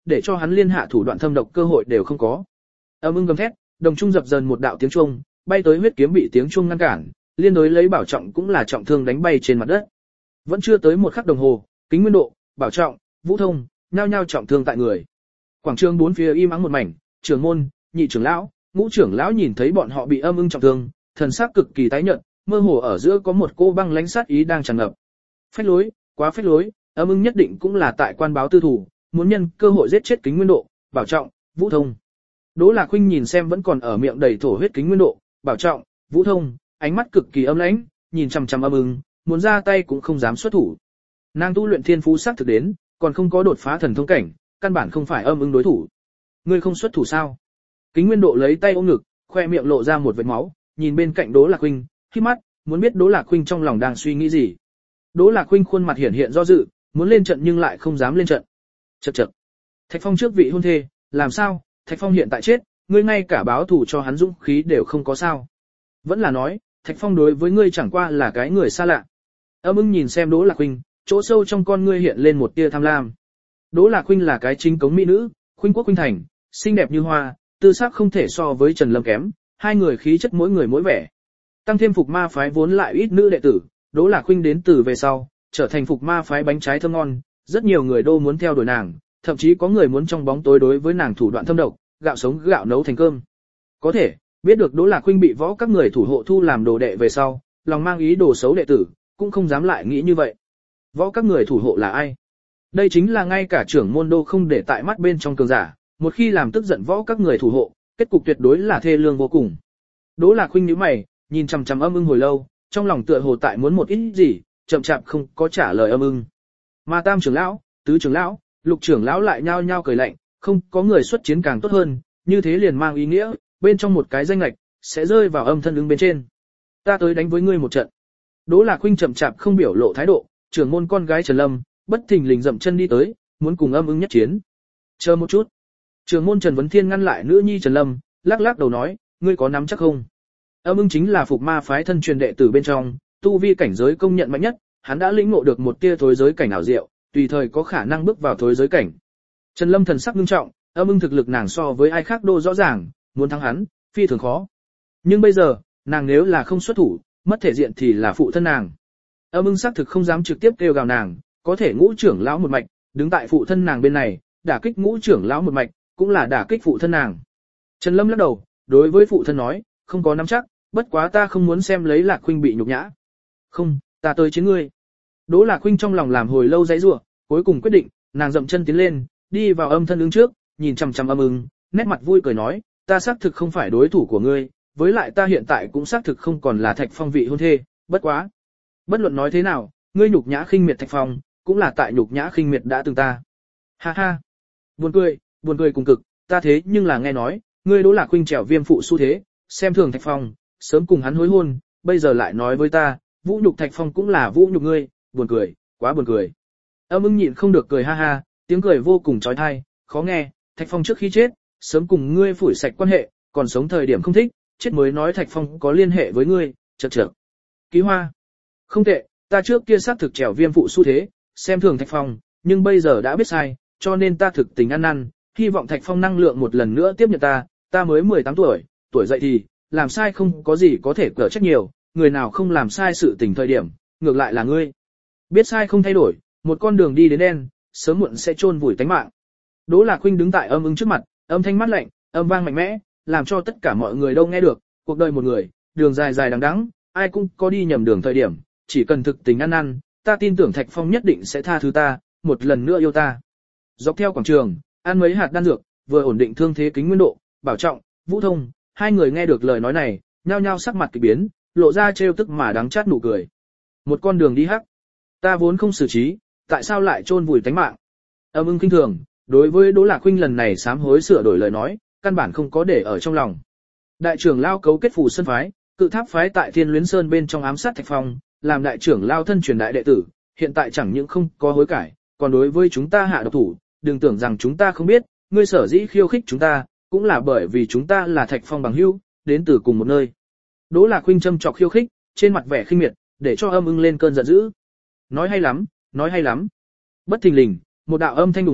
để cho hắn liên hạ thủ đoạn thâm độc cơ hội đều không có. Âm ưng gầm thét, đồng trung dập dần một đạo tiếng chuông, bay tới huyết kiếm bị tiếng chuông ngăn cản, liên đối lấy Bảo Trọng cũng là trọng thương đánh bay trên mặt đất. Vẫn chưa tới một khắc đồng hồ, Kính Nguyên Độ, Bảo Trọng, Vũ Thông, nhao nhao trọng thương tại người. Quảng trường bốn phía im ắng một mảnh, trưởng môn, nhị trưởng lão, ngũ trưởng lão nhìn thấy bọn họ bị âm ưng trọng thương, thần sắc cực kỳ tái nhợt, mơ hồ ở giữa có một cô băng lãnh sát ý đang tràn ngập. Phách lối, quá phách lối, âm ưng nhất định cũng là tại quan báo tư thủ, muốn nhân cơ hội giết chết Kính Nguyên Độ, Bảo Trọng, Vũ Thông. Đỗ Lạc Khuynh nhìn xem vẫn còn ở miệng đầy thổ huyết Kính Nguyên Độ, Bảo Trọng, Vũ Thông, ánh mắt cực kỳ âm lãnh, nhìn chằm chằm âm ưng, muốn ra tay cũng không dám xuất thủ. Nàng tu luyện thiên phú sắc thực đến, còn không có đột phá thần thông cảnh, căn bản không phải âm ưng đối thủ. Ngươi không xuất thủ sao? Kính Nguyên Độ lấy tay ôm ngực, khoe miệng lộ ra một vệt máu, nhìn bên cạnh Đỗ Lạc Khuynh, khép mắt, muốn biết Đỗ Lạc Khuynh trong lòng đang suy nghĩ gì. Đỗ Lạc Khuynh khuôn mặt hiển hiện do dự, muốn lên trận nhưng lại không dám lên trận. Chậc chậc. Thạch Phong trước vị hôn thê, làm sao? Thạch Phong hiện tại chết, ngươi ngay cả báo thù cho hắn dũng khí đều không có sao? Vẫn là nói, Thạch Phong đối với ngươi chẳng qua là cái người xa lạ. Âm ưng nhìn xem Đỗ Lạc Khuynh, chỗ sâu trong con ngươi hiện lên một tia tham lam. Đỗ Lạc Khuynh là cái chính cống mỹ nữ, khuynh quốc khuynh thành, xinh đẹp như hoa, tư sắc không thể so với Trần Lâm kém, hai người khí chất mỗi người mỗi vẻ. Tăng thêm Phục Ma phái vốn lại ít nữ đệ tử, Đỗ Lạc Khuynh đến từ về sau, trở thành Phục Ma phái bánh trái thơm ngon, rất nhiều người đô muốn theo đuổi nàng, thậm chí có người muốn trong bóng tối đối với nàng thủ đoạn thâm độc, gạo sống gạo nấu thành cơm. Có thể, biết được Đỗ Lạc Khuynh bị võ các người thủ hộ thu làm đồ đệ về sau, lòng mang ý đồ xấu đệ tử, cũng không dám lại nghĩ như vậy. Võ các người thủ hộ là ai? Đây chính là ngay cả trưởng môn đô không để tại mắt bên trong cường giả, một khi làm tức giận võ các người thủ hộ, kết cục tuyệt đối là thê lương vô cùng. Đỗ Lạc Khuynh nhíu mày, nhìn chằm chằm âm ưng hồi lâu, trong lòng tựa hồ tại muốn một ít gì, chậm chạp không có trả lời âm ưng. Mà Tam trưởng lão, Tứ trưởng lão, Lục trưởng lão lại nhao nhao cười lạnh, không có người xuất chiến càng tốt hơn, như thế liền mang ý nghĩa, bên trong một cái danh lệch sẽ rơi vào âm thân ứng bên trên. Ta tới đánh với ngươi một trận. Đỗ Lạc Khuynh chậm chạp không biểu lộ thái độ, trưởng môn con gái Trần Lâm, bất thình lình dậm chân đi tới, muốn cùng âm ưng nhất chiến. Chờ một chút. Trưởng môn Trần Vấn Thiên ngăn lại nữ nhi Trần Lâm, lắc lắc đầu nói, ngươi có nắm chắc không? Âm ưng chính là Phục Ma phái thân truyền đệ tử bên trong, tu vi cảnh giới công nhận mạnh nhất, hắn đã lĩnh ngộ được một tia thối giới cảnh ảo diệu, tùy thời có khả năng bước vào thối giới cảnh. Trần Lâm thần sắc nghiêm trọng, âm ưng thực lực nàng so với ai khác đô rõ ràng, muốn thắng hắn, phi thường khó. Nhưng bây giờ, nàng nếu là không xuất thủ, mất thể diện thì là phụ thân nàng. Âm ưng xác thực không dám trực tiếp kêu gào nàng, có thể ngũ trưởng lão một mạch, đứng tại phụ thân nàng bên này, đả kích ngũ trưởng lão một mạch, cũng là đả kích phụ thân nàng. Trần Lâm lắc đầu, đối với phụ thân nói, không có nắm chắc, bất quá ta không muốn xem lấy Lạc Khuynh bị nhục nhã. Không, ta tới chiến ngươi. Đỗ Lạc Khuynh trong lòng làm hồi lâu dãy rủa, cuối cùng quyết định, nàng dậm chân tiến lên, đi vào âm thân ứng trước, nhìn chằm chằm âm ưng, nét mặt vui cười nói, ta xác thực không phải đối thủ của ngươi, với lại ta hiện tại cũng xác thực không còn là Thạch Phong vị hôn thê, bất quá. Bất luận nói thế nào, ngươi nhục nhã khinh miệt Thạch Phong, cũng là tại nhục nhã khinh miệt đã từng ta. Ha ha. Buồn cười, buồn cười cùng cực, ta thế nhưng là nghe nói, ngươi Đỗ Lạc Khuynh trèo viêm phụ xu thế, xem thường Thạch Phong, sớm cùng hắn hối hôn, bây giờ lại nói với ta, vũ nhục Thạch Phong cũng là vũ nhục ngươi, buồn cười, quá buồn cười. Âm ưng nhịn không được cười ha ha, tiếng cười vô cùng chói tai, khó nghe, Thạch Phong trước khi chết, sớm cùng ngươi phủi sạch quan hệ, còn sống thời điểm không thích, chết mới nói Thạch Phong có liên hệ với ngươi, chậc chậc. Ký Hoa. Không tệ, ta trước kia xác thực trèo viêm phụ xu thế, xem thường Thạch Phong, nhưng bây giờ đã biết sai, cho nên ta thực tình ăn năn, hy vọng Thạch Phong năng lượng một lần nữa tiếp nhận ta, ta mới mười tám tuổi, tuổi dậy thì, làm sai không có gì có thể cỡ trách nhiều, người nào không làm sai sự tình thời điểm, ngược lại là ngươi. Biết sai không thay đổi, một con đường đi đến đen, sớm muộn sẽ chôn vùi tánh mạng. Đỗ Lạc Khuynh đứng tại âm ưng trước mặt, âm thanh mát lạnh, âm vang mạnh mẽ, làm cho tất cả mọi người đâu nghe được, cuộc đời một người, đường dài dài đằng đẵng, ai cũng có đi nhầm đường thời điểm, chỉ cần thực tình ăn năn, ta tin tưởng Thạch Phong nhất định sẽ tha thứ ta, một lần nữa yêu ta. Dọc theo quảng trường, ăn mấy hạt đan dược, vừa ổn định thương thế Kính Nguyên Độ, Bảo Trọng, Vũ Thông, hai người nghe được lời nói này, nhao nhao sắc mặt kỳ biến, lộ ra trêu tức mà đắng chát nụ cười. Một con đường đi hắc, ta vốn không xử trí, tại sao lại chôn vùi tánh mạng? Âm ưng kinh thường, đối với Đỗ Lạc Khuynh lần này sám hối sửa đổi lời nói, căn bản không có để ở trong lòng. Đại trưởng lao cấu kết phù sơn phái, cự tháp phái tại Thiên Luyến Sơn bên trong ám sát Thạch Phong, làm đại trưởng lao thân truyền đại đệ tử, hiện tại chẳng những không có hối cải, còn đối với chúng ta hạ độc thủ, đừng tưởng rằng chúng ta không biết, ngươi sở dĩ khiêu khích chúng ta, cũng là bởi vì chúng ta là Thạch Phong bằng hữu, đến từ cùng một nơi. Đỗ Lạc Khuynh châm chọc khiêu khích, trên mặt vẻ khinh miệt, để cho âm ưng lên cơn giận dữ. Nói hay lắm, nói hay lắm. Bất thình lình, một đạo âm thanh ủng hộ,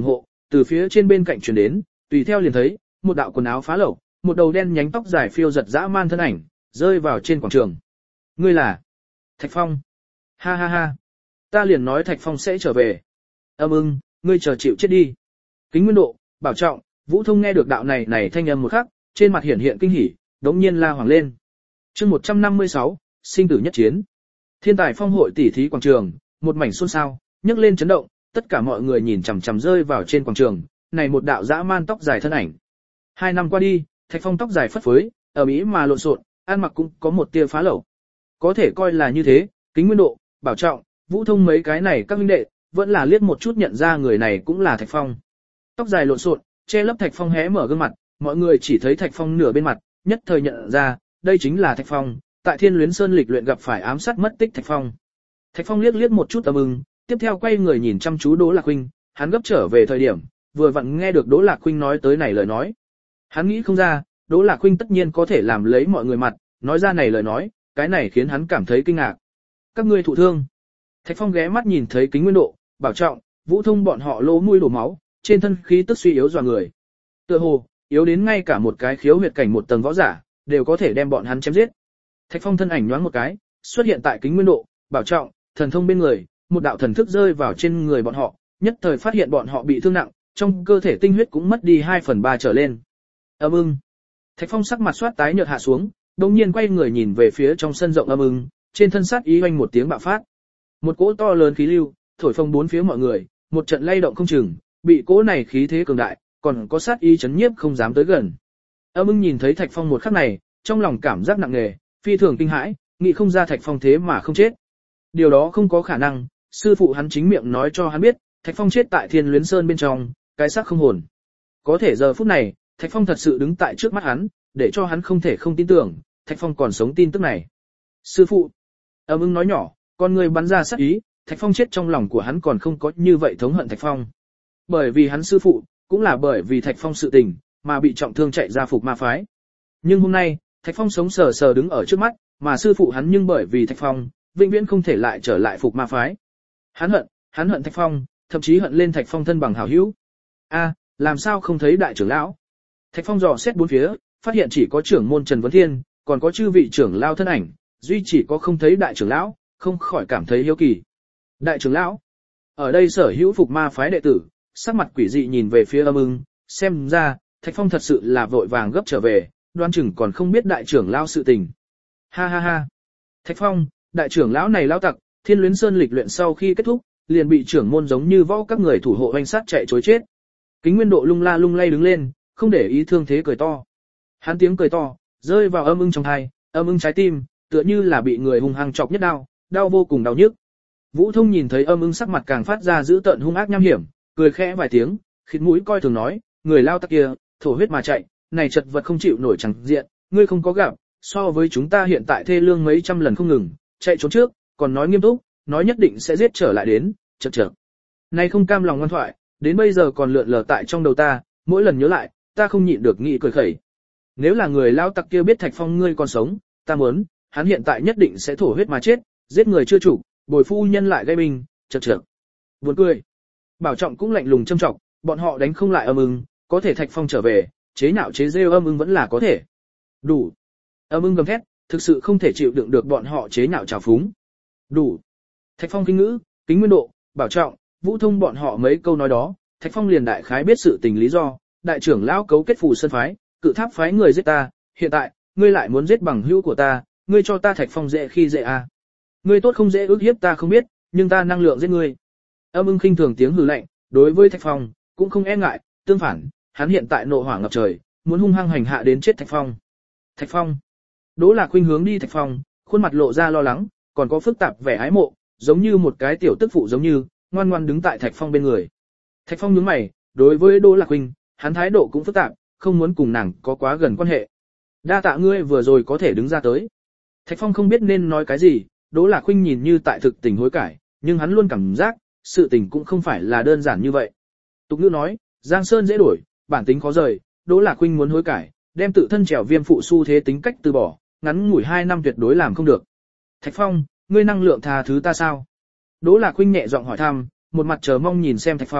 từ phía trên bên cạnh truyền đến, tùy theo liền thấy một đạo quần áo phá lậu, một đầu đen nhánh tóc dài phiêu giật dã man thân ảnh, rơi vào trên quảng trường. Ngươi là Thạch Phong? Ha ha ha, ta liền nói Thạch Phong sẽ trở về. Âm ưng, ngươi chờ chịu chết đi. Kính Nguyên Độ, Bảo Trọng, Vũ Thông nghe được đạo này này thanh âm một khắc, trên mặt hiển hiện kinh hỉ, đống nhiên la hoàng lên. Chương một trăm năm mươi sáu, sinh tử nhất chiến. Thiên tài phong hội tỷ thí quảng trường, một mảnh xôn xao, nhấc lên chấn động, tất cả mọi người nhìn chằm chằm rơi vào trên quảng trường, này một đạo dã man tóc dài thân ảnh. Hai năm qua đi, Thạch Phong tóc dài phất phới, ở mỹ mà lộn xộn, ăn mặc cũng có một tia phá lậu. Có thể coi là như thế, Kính Nguyên Độ, Bảo Trọng, Vũ Thông mấy cái này các huynh đệ, vẫn là liếc một chút nhận ra người này cũng là Thạch Phong. Tóc dài lộn xộn, che lấp Thạch Phong hé mở gương mặt, mọi người chỉ thấy Thạch Phong nửa bên mặt, nhất thời nhận ra, đây chính là Thạch Phong, tại Thiên Luyến Sơn lịch luyện gặp phải ám sát mất tích Thạch Phong. Thạch Phong liếc liếc một chút Âm Ưng, tiếp theo quay người nhìn chăm chú Đỗ Lạc Huynh, hắn gấp trở về thời điểm, vừa vặn nghe được Đỗ Lạc Huynh nói tới này lời nói. Hắn nghĩ không ra, Đỗ Lạc Huynh tất nhiên có thể làm lấy mọi người mặt, nói ra này lời nói, cái này khiến hắn cảm thấy kinh ngạc. Các ngươi thụ thương. Thạch Phong ghé mắt nhìn thấy Kính Nguyên Độ, Bảo Trọng, Vũ Thông bọn họ lỗ mũi đổ máu, trên thân khí tức suy yếu dọa người. Tựa hồ, yếu đến ngay cả một cái khiếu huyệt cảnh một tầng võ giả, đều có thể đem bọn hắn chém giết. Thạch Phong thân ảnh nhoáng một cái, xuất hiện tại Kính Nguyên Độ, Bảo Trọng, thần thông bên người, một đạo thần thức rơi vào trên người bọn họ, nhất thời phát hiện bọn họ bị thương nặng, trong cơ thể tinh huyết cũng mất đi hai phần ba trở lên. Âm Ưng. Thạch Phong sắc mặt xoát tái nhợt hạ xuống, đột nhiên quay người nhìn về phía trong sân rộng Âm Ưng, trên thân sát ý oanh một tiếng bạo phát. Một cỗ to lớn khí lưu, thổi phồng bốn phía mọi người, một trận lay động không chừng, bị cỗ này khí thế cường đại, còn có sát ý chấn nhiếp không dám tới gần. Âm Ưng nhìn thấy Thạch Phong một khắc này, trong lòng cảm giác nặng nề, phi thường kinh hãi, nghĩ không ra Thạch Phong thế mà không chết. Điều đó không có khả năng, sư phụ hắn chính miệng nói cho hắn biết, Thạch Phong chết tại Thiên Luyến Sơn bên trong, cái xác không hồn. Có thể giờ phút này, Thạch Phong thật sự đứng tại trước mắt hắn, để cho hắn không thể không tin tưởng, Thạch Phong còn sống tin tức này. Sư phụ. Âm Ưng nói nhỏ, con người bắn ra sát ý, Thạch Phong chết trong lòng của hắn còn không có như vậy thống hận Thạch Phong. Bởi vì hắn sư phụ, cũng là bởi vì Thạch Phong sự tình, mà bị trọng thương chạy ra Phục Ma phái. Nhưng hôm nay, Thạch Phong sống sờ sờ đứng ở trước mắt, mà sư phụ hắn nhưng bởi vì Thạch Phong, vĩnh viễn không thể lại trở lại Phục Ma phái. Hắn hận, hắn hận Thạch Phong, thậm chí hận lên Thạch Phong thân bằng hảo hữu. A, làm sao không thấy đại trưởng lão? Thạch Phong dò xét bốn phía, phát hiện chỉ có trưởng môn Trần Vấn Thiên, còn có chư vị trưởng lão thân ảnh, duy chỉ có không thấy đại trưởng lão, không khỏi cảm thấy hiếu kỳ. Đại trưởng lão, ở đây sở hữu Phục Ma phái đệ tử, sắc mặt quỷ dị nhìn về phía Âm Ưng, xem ra, Thạch Phong thật sự là vội vàng gấp trở về, đoan chừng còn không biết đại trưởng lão sự tình. Ha ha ha. Thạch Phong, đại trưởng lão này lão tặc, Thiên Luyến Sơn lịch luyện sau khi kết thúc, liền bị trưởng môn giống như võ các người thủ hộ hoành sát chạy trối chết. Kính Nguyên Độ lung la lung lay đứng lên, không để ý thương thế cười to. Hắn tiếng cười to, rơi vào Âm Ưng trong tai, Âm Ưng trái tim, tựa như là bị người hung hăng chọc nhất đau, đau vô cùng đau nhức. Vũ Thông nhìn thấy Âm Ưng sắc mặt càng phát ra dữ tợn hung ác nham hiểm, cười khẽ vài tiếng, khịt mũi coi thường nói, người lao tặc kia, thổ huyết mà chạy, này chật vật không chịu nổi chẳng diện, ngươi không có gặp, so với chúng ta hiện tại thê lương mấy trăm lần không ngừng, chạy trốn trước, còn nói nghiêm túc, nói nhất định sẽ giết trở lại đến, chậc chậc. Này không cam lòng ngoan thoại, đến bây giờ còn lượn lờ tại trong đầu ta, mỗi lần nhớ lại, ta không nhịn được nghĩ cười khẩy. Nếu là người lao tặc kia biết Thạch Phong ngươi còn sống, ta muốn, hắn hiện tại nhất định sẽ thổ huyết mà chết, giết người chưa chủ, bồi phu nhân lại gây binh, chậc chậc. Buồn cười. Bảo Trọng cũng lạnh lùng châm trọng, bọn họ đánh không lại Âm Ưng, có thể Thạch Phong trở về, chế nhạo chế rêu Âm Ưng vẫn là có thể. Đủ. Âm Ưng gầm thét, thực sự không thể chịu đựng được bọn họ chế nhạo trào phúng. Đủ. Thạch Phong kinh ngữ, Kính Nguyên Độ, Bảo Trọng, Vũ Thông bọn họ mấy câu nói đó, Thạch Phong liền đại khái biết sự tình lý do, đại trưởng lão cấu kết Phù Sơn phái, Cự Tháp phái người giết ta, hiện tại, ngươi lại muốn giết bằng hữu của ta, ngươi cho ta Thạch Phong dễ khi dễ à. Ngươi tốt không dễ ước hiếp ta không biết, nhưng ta năng lượng giết ngươi. Âm Ưng khinh thường tiếng hừ lạnh, đối với Thạch Phong, cũng không e ngại, tương phản, hắn hiện tại nộ hỏa ngập trời, muốn hung hăng hành hạ đến chết Thạch Phong. Thạch Phong. Đỗ Lạc Huynh hướng đi Thạch Phong, khuôn mặt lộ ra lo lắng, còn có phức tạp vẻ ái mộ, giống như một cái tiểu tức phụ giống như, ngoan ngoan đứng tại Thạch Phong bên người. Thạch Phong nhướng mày, đối với Đỗ Lạc Huynh, hắn thái độ cũng phức tạp, không muốn cùng nàng có quá gần quan hệ. Đa tạ ngươi vừa rồi có thể đứng ra tới. Thạch Phong không biết nên nói cái gì, Đỗ Lạc Huynh nhìn như tại thực tình hối cải, nhưng hắn luôn cảm giác, sự tình cũng không phải là đơn giản như vậy. Tục ngữ nói, Giang Sơn dễ đổi, bản tính khó rời, Đỗ Lạc Huynh muốn hối cải, đem tự thân trèo viêm phụ xu thế tính cách từ bỏ, ngắn ngủi hai năm tuyệt đối làm không được. Thạch Phong, ngươi năng lượng tha thứ ta sao? Đỗ Lạc Huynh nhẹ giọng hỏi thăm, một mặt chờ mong nhìn xem Thạch Phong,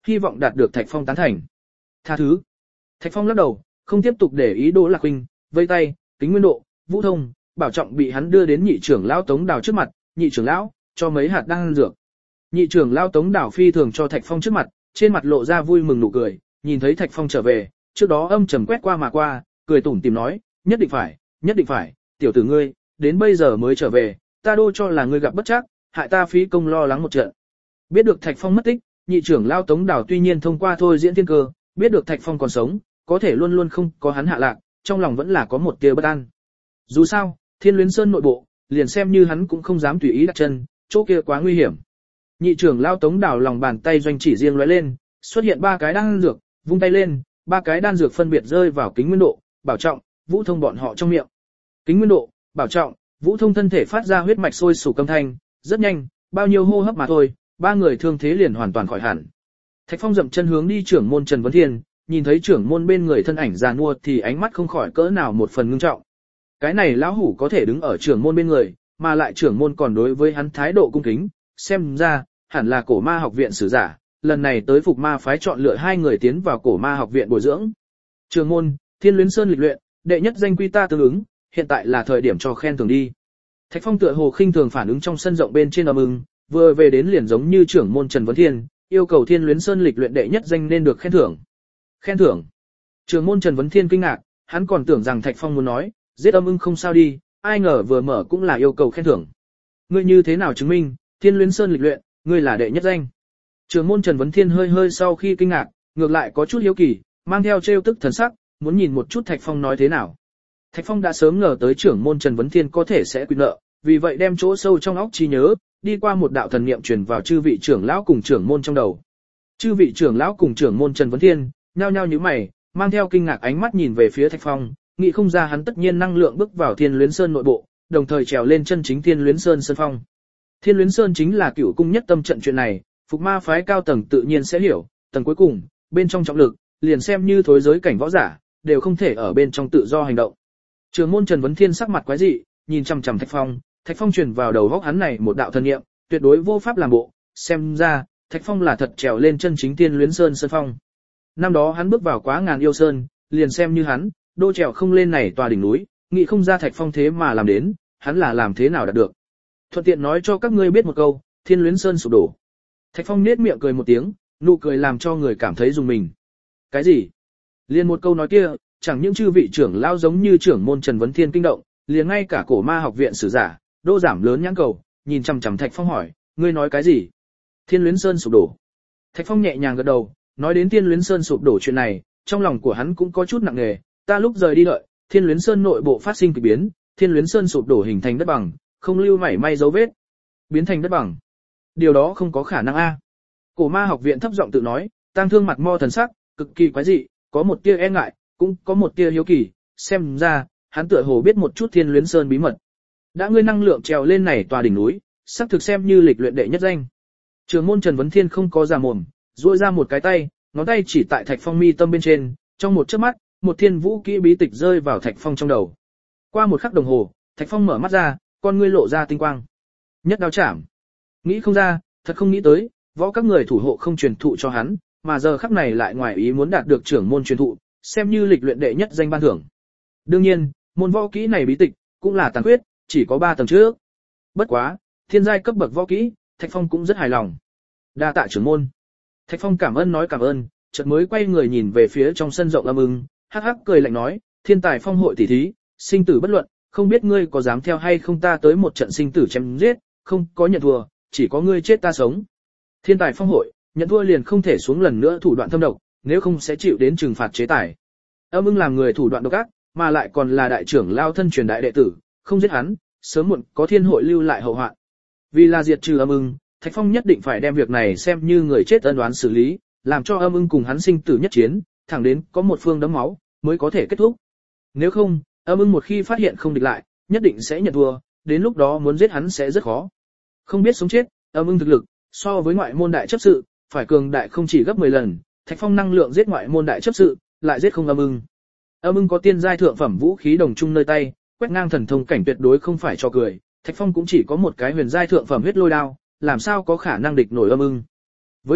hy vọng đạt được Thạch Phong tán thành. Tha thứ. Thạch Phong lắc đầu, không tiếp tục để ý Đỗ Lạc Huynh, vây tay, Kính Nguyên Độ, Vũ Thông, Bảo Trọng bị hắn đưa đến nhị trưởng lão Tống Đào trước mặt, nhị trưởng lão, cho mấy hạt đan dược. Nhị trưởng lão Tống Đào phi thường cho Thạch Phong trước mặt, trên mặt lộ ra vui mừng nụ cười, nhìn thấy Thạch Phong trở về, trước đó âm trầm quét qua mà qua, cười tủm tỉm nói, nhất định phải, nhất định phải, tiểu tử ngươi, đến bây giờ mới trở về, ta đô cho là ngươi gặp bất trắc, hại ta phí công lo lắng một trận. Biết được Thạch Phong mất tích, nhị trưởng lão Tống Đào tuy nhiên thông qua thôi diễn thiên cơ, biết được Thạch Phong còn sống, có thể luôn luôn không có hắn hạ lạc, trong lòng vẫn là có một tia bất an. Dù sao, Thiên Luyến Sơn nội bộ, liền xem như hắn cũng không dám tùy ý đặt chân, chỗ kia quá nguy hiểm. Nhị trưởng lão Tống Đào lòng bàn tay doanh chỉ riêng lóe lên, xuất hiện ba cái đan dược, vung tay lên, ba cái đan dược phân biệt rơi vào Kính Nguyên Độ, Bảo Trọng, Vũ Thông bọn họ trong miệng. Kính Nguyên Độ, Bảo Trọng, Vũ Thông thân thể phát ra huyết mạch sôi sục âm thanh, rất nhanh, bao nhiêu hô hấp mà thôi, ba người thương thế liền hoàn toàn khỏi hẳn. Thạch Phong dậm chân hướng đi trưởng môn Trần Vấn Thiên, nhìn thấy trưởng môn bên người thân ảnh già nua thì ánh mắt không khỏi cỡ nào một phần ngưng trọng. Cái này lão hủ có thể đứng ở trưởng môn bên người, mà lại trưởng môn còn đối với hắn thái độ cung kính, xem ra hẳn là Cổ Ma học viện sử giả, lần này tới Phục Ma phái chọn lựa hai người tiến vào Cổ Ma học viện bồi dưỡng. Trưởng môn, Thiên Luyến Sơn lịch luyện, đệ nhất danh quy ta tương ứng, hiện tại là thời điểm cho khen thưởng đi. Thạch Phong tựa hồ khinh thường phản ứng trong sân rộng bên trên ầm ưng, vừa về đến liền giống như trưởng môn Trần Vấn Thiên, yêu cầu Thiên Luyến Sơn lịch luyện đệ nhất danh nên được khen thưởng. Khen thưởng? Trưởng môn Trần Vấn Thiên kinh ngạc, hắn còn tưởng rằng Thạch Phong muốn nói, giết âm ưng không sao đi, ai ngờ vừa mở cũng là yêu cầu khen thưởng. Ngươi như thế nào chứng minh, Thiên Luyến Sơn lịch luyện, ngươi là đệ nhất danh? Trưởng môn Trần Vấn Thiên hơi hơi sau khi kinh ngạc, ngược lại có chút hiếu kỳ, mang theo trêu tức thần sắc, muốn nhìn một chút Thạch Phong nói thế nào. Thạch Phong đã sớm ngờ tới trưởng môn Trần Vấn Thiên có thể sẽ quy nợ, vì vậy đem chỗ sâu trong óc trí nhớ, đi qua một đạo thần niệm truyền vào chư vị trưởng lão cùng trưởng môn trong đầu. Chư vị trưởng lão cùng trưởng môn Trần Vấn Thiên, nhao nhao nhíu mày, mang theo kinh ngạc ánh mắt nhìn về phía Thạch Phong, nghĩ không ra hắn tất nhiên năng lượng bước vào Thiên Luyến Sơn nội bộ, đồng thời trèo lên chân chính Thiên Luyến Sơn sơn phong. Thiên Luyến Sơn chính là cửu cung nhất tâm trận chuyện này, Phục Ma phái cao tầng tự nhiên sẽ hiểu, tầng cuối cùng, bên trong trọng lực, liền xem như thối giới cảnh võ giả, đều không thể ở bên trong tự do hành động. Trưởng môn Trần Vấn Thiên sắc mặt quái dị, nhìn chằm chằm Thạch Phong, Thạch Phong truyền vào đầu góc hắn này một đạo thần niệm, tuyệt đối vô pháp làm bộ, xem ra, Thạch Phong là thật trèo lên chân chính Thiên Luyến Sơn sơn phong. Năm đó hắn bước vào quá ngàn yêu sơn, liền xem như hắn, đô trèo không lên này tòa đỉnh núi, nghĩ không ra Thạch Phong thế mà làm đến, hắn là làm thế nào đạt được. Thuận tiện nói cho các ngươi biết một câu, Thiên Luyến Sơn sụp đổ. Thạch Phong nết miệng cười một tiếng, nụ cười làm cho người cảm thấy rùng mình. Cái gì? Liên một câu nói kia, chẳng những chư vị trưởng lão giống như trưởng môn Trần Vấn Thiên kinh động, liền ngay cả Cổ Ma học viện sử giả, đô giảm lớn nhãn cầu, nhìn chằm chằm Thạch Phong hỏi, ngươi nói cái gì? Thiên Luyến Sơn sụp đổ. Thạch Phong nhẹ nhàng gật đầu, nói đến Thiên Luyến Sơn sụp đổ chuyện này, trong lòng của hắn cũng có chút nặng nề, ta lúc rời đi đợi, Thiên Luyến Sơn nội bộ phát sinh kỳ biến, Thiên Luyến Sơn sụp đổ hình thành đất bằng, không lưu mảy may dấu vết, biến thành đất bằng. Điều đó không có khả năng a. Cổ Ma học viện thấp giọng tự nói, tang thương mặt mo thần sắc, cực kỳ quái dị, có một tia e ngại, cũng có một tia hiếu kỳ, xem ra, hắn tựa hồ biết một chút Thiên Luyến Sơn bí mật. Đã ngươi năng lượng trèo lên này tòa đỉnh núi, sắp thực xem như lịch luyện đệ nhất danh. Trưởng môn Trần Vấn Thiên không có giả mồm, duỗi ra một cái tay, ngón tay chỉ tại Thạch Phong mi tâm bên trên, trong một chớp mắt, một thiên vũ kỹ bí tịch rơi vào Thạch Phong trong đầu. Qua một khắc đồng hồ, Thạch Phong mở mắt ra, con ngươi lộ ra tinh quang. Nhất đao chạm. Nghĩ không ra, thật không nghĩ tới, võ các người thủ hộ không truyền thụ cho hắn, mà giờ khắc này lại ngoài ý muốn đạt được trưởng môn truyền thụ, xem như lịch luyện đệ nhất danh ban thưởng. Đương nhiên, môn võ kỹ này bí tịch cũng là tàn khuyết, chỉ có ba tầng trước. Bất quá, thiên giai cấp bậc võ kỹ, Thạch Phong cũng rất hài lòng. Đa tạ trưởng môn. Thạch Phong cảm ơn nói cảm ơn, chợt mới quay người nhìn về phía trong sân rộng âm ưng, hắc hắc cười lạnh nói, thiên tài phong hội tỷ thí, sinh tử bất luận, không biết ngươi có dám theo hay không ta tới một trận sinh tử chém giết, không có nhận thua, chỉ có ngươi chết ta sống. Thiên tài phong hội, nhận thua liền không thể xuống lần nữa thủ đoạn thâm độc, nếu không sẽ chịu đến trừng phạt chế tài. Âm ưng làm người thủ đoạn độc ác, mà lại còn là đại trưởng lao thân truyền đại đệ tử, không giết hắn, sớm muộn có thiên hội lưu lại hậu họa. Vì là diệt trừ âm ưng, Thạch Phong nhất định phải đem việc này xem như người chết ân oán xử lý, làm cho âm ưng cùng hắn sinh tử nhất chiến, thẳng đến có một phương đấm máu mới có thể kết thúc. Nếu không, âm ưng một khi phát hiện không địch lại, nhất định sẽ nhận thua, đến lúc đó muốn giết hắn sẽ rất khó. Không biết sống chết, âm ưng thực lực so với ngoại môn đại chấp sự phải cường đại không chỉ gấp mười lần, Thạch Phong năng lượng giết ngoại môn đại chấp sự, lại giết không âm ưng. Âm ưng có tiên giai thượng phẩm vũ khí đồng trung nơi tay, quét ngang thần thông cảnh tuyệt đối không phải cho cười, Thạch Phong cũng chỉ có một cái huyền giai thượng phẩm huyết lôi đao, làm sao có khả năng địch nổi âm ưng. Với lại,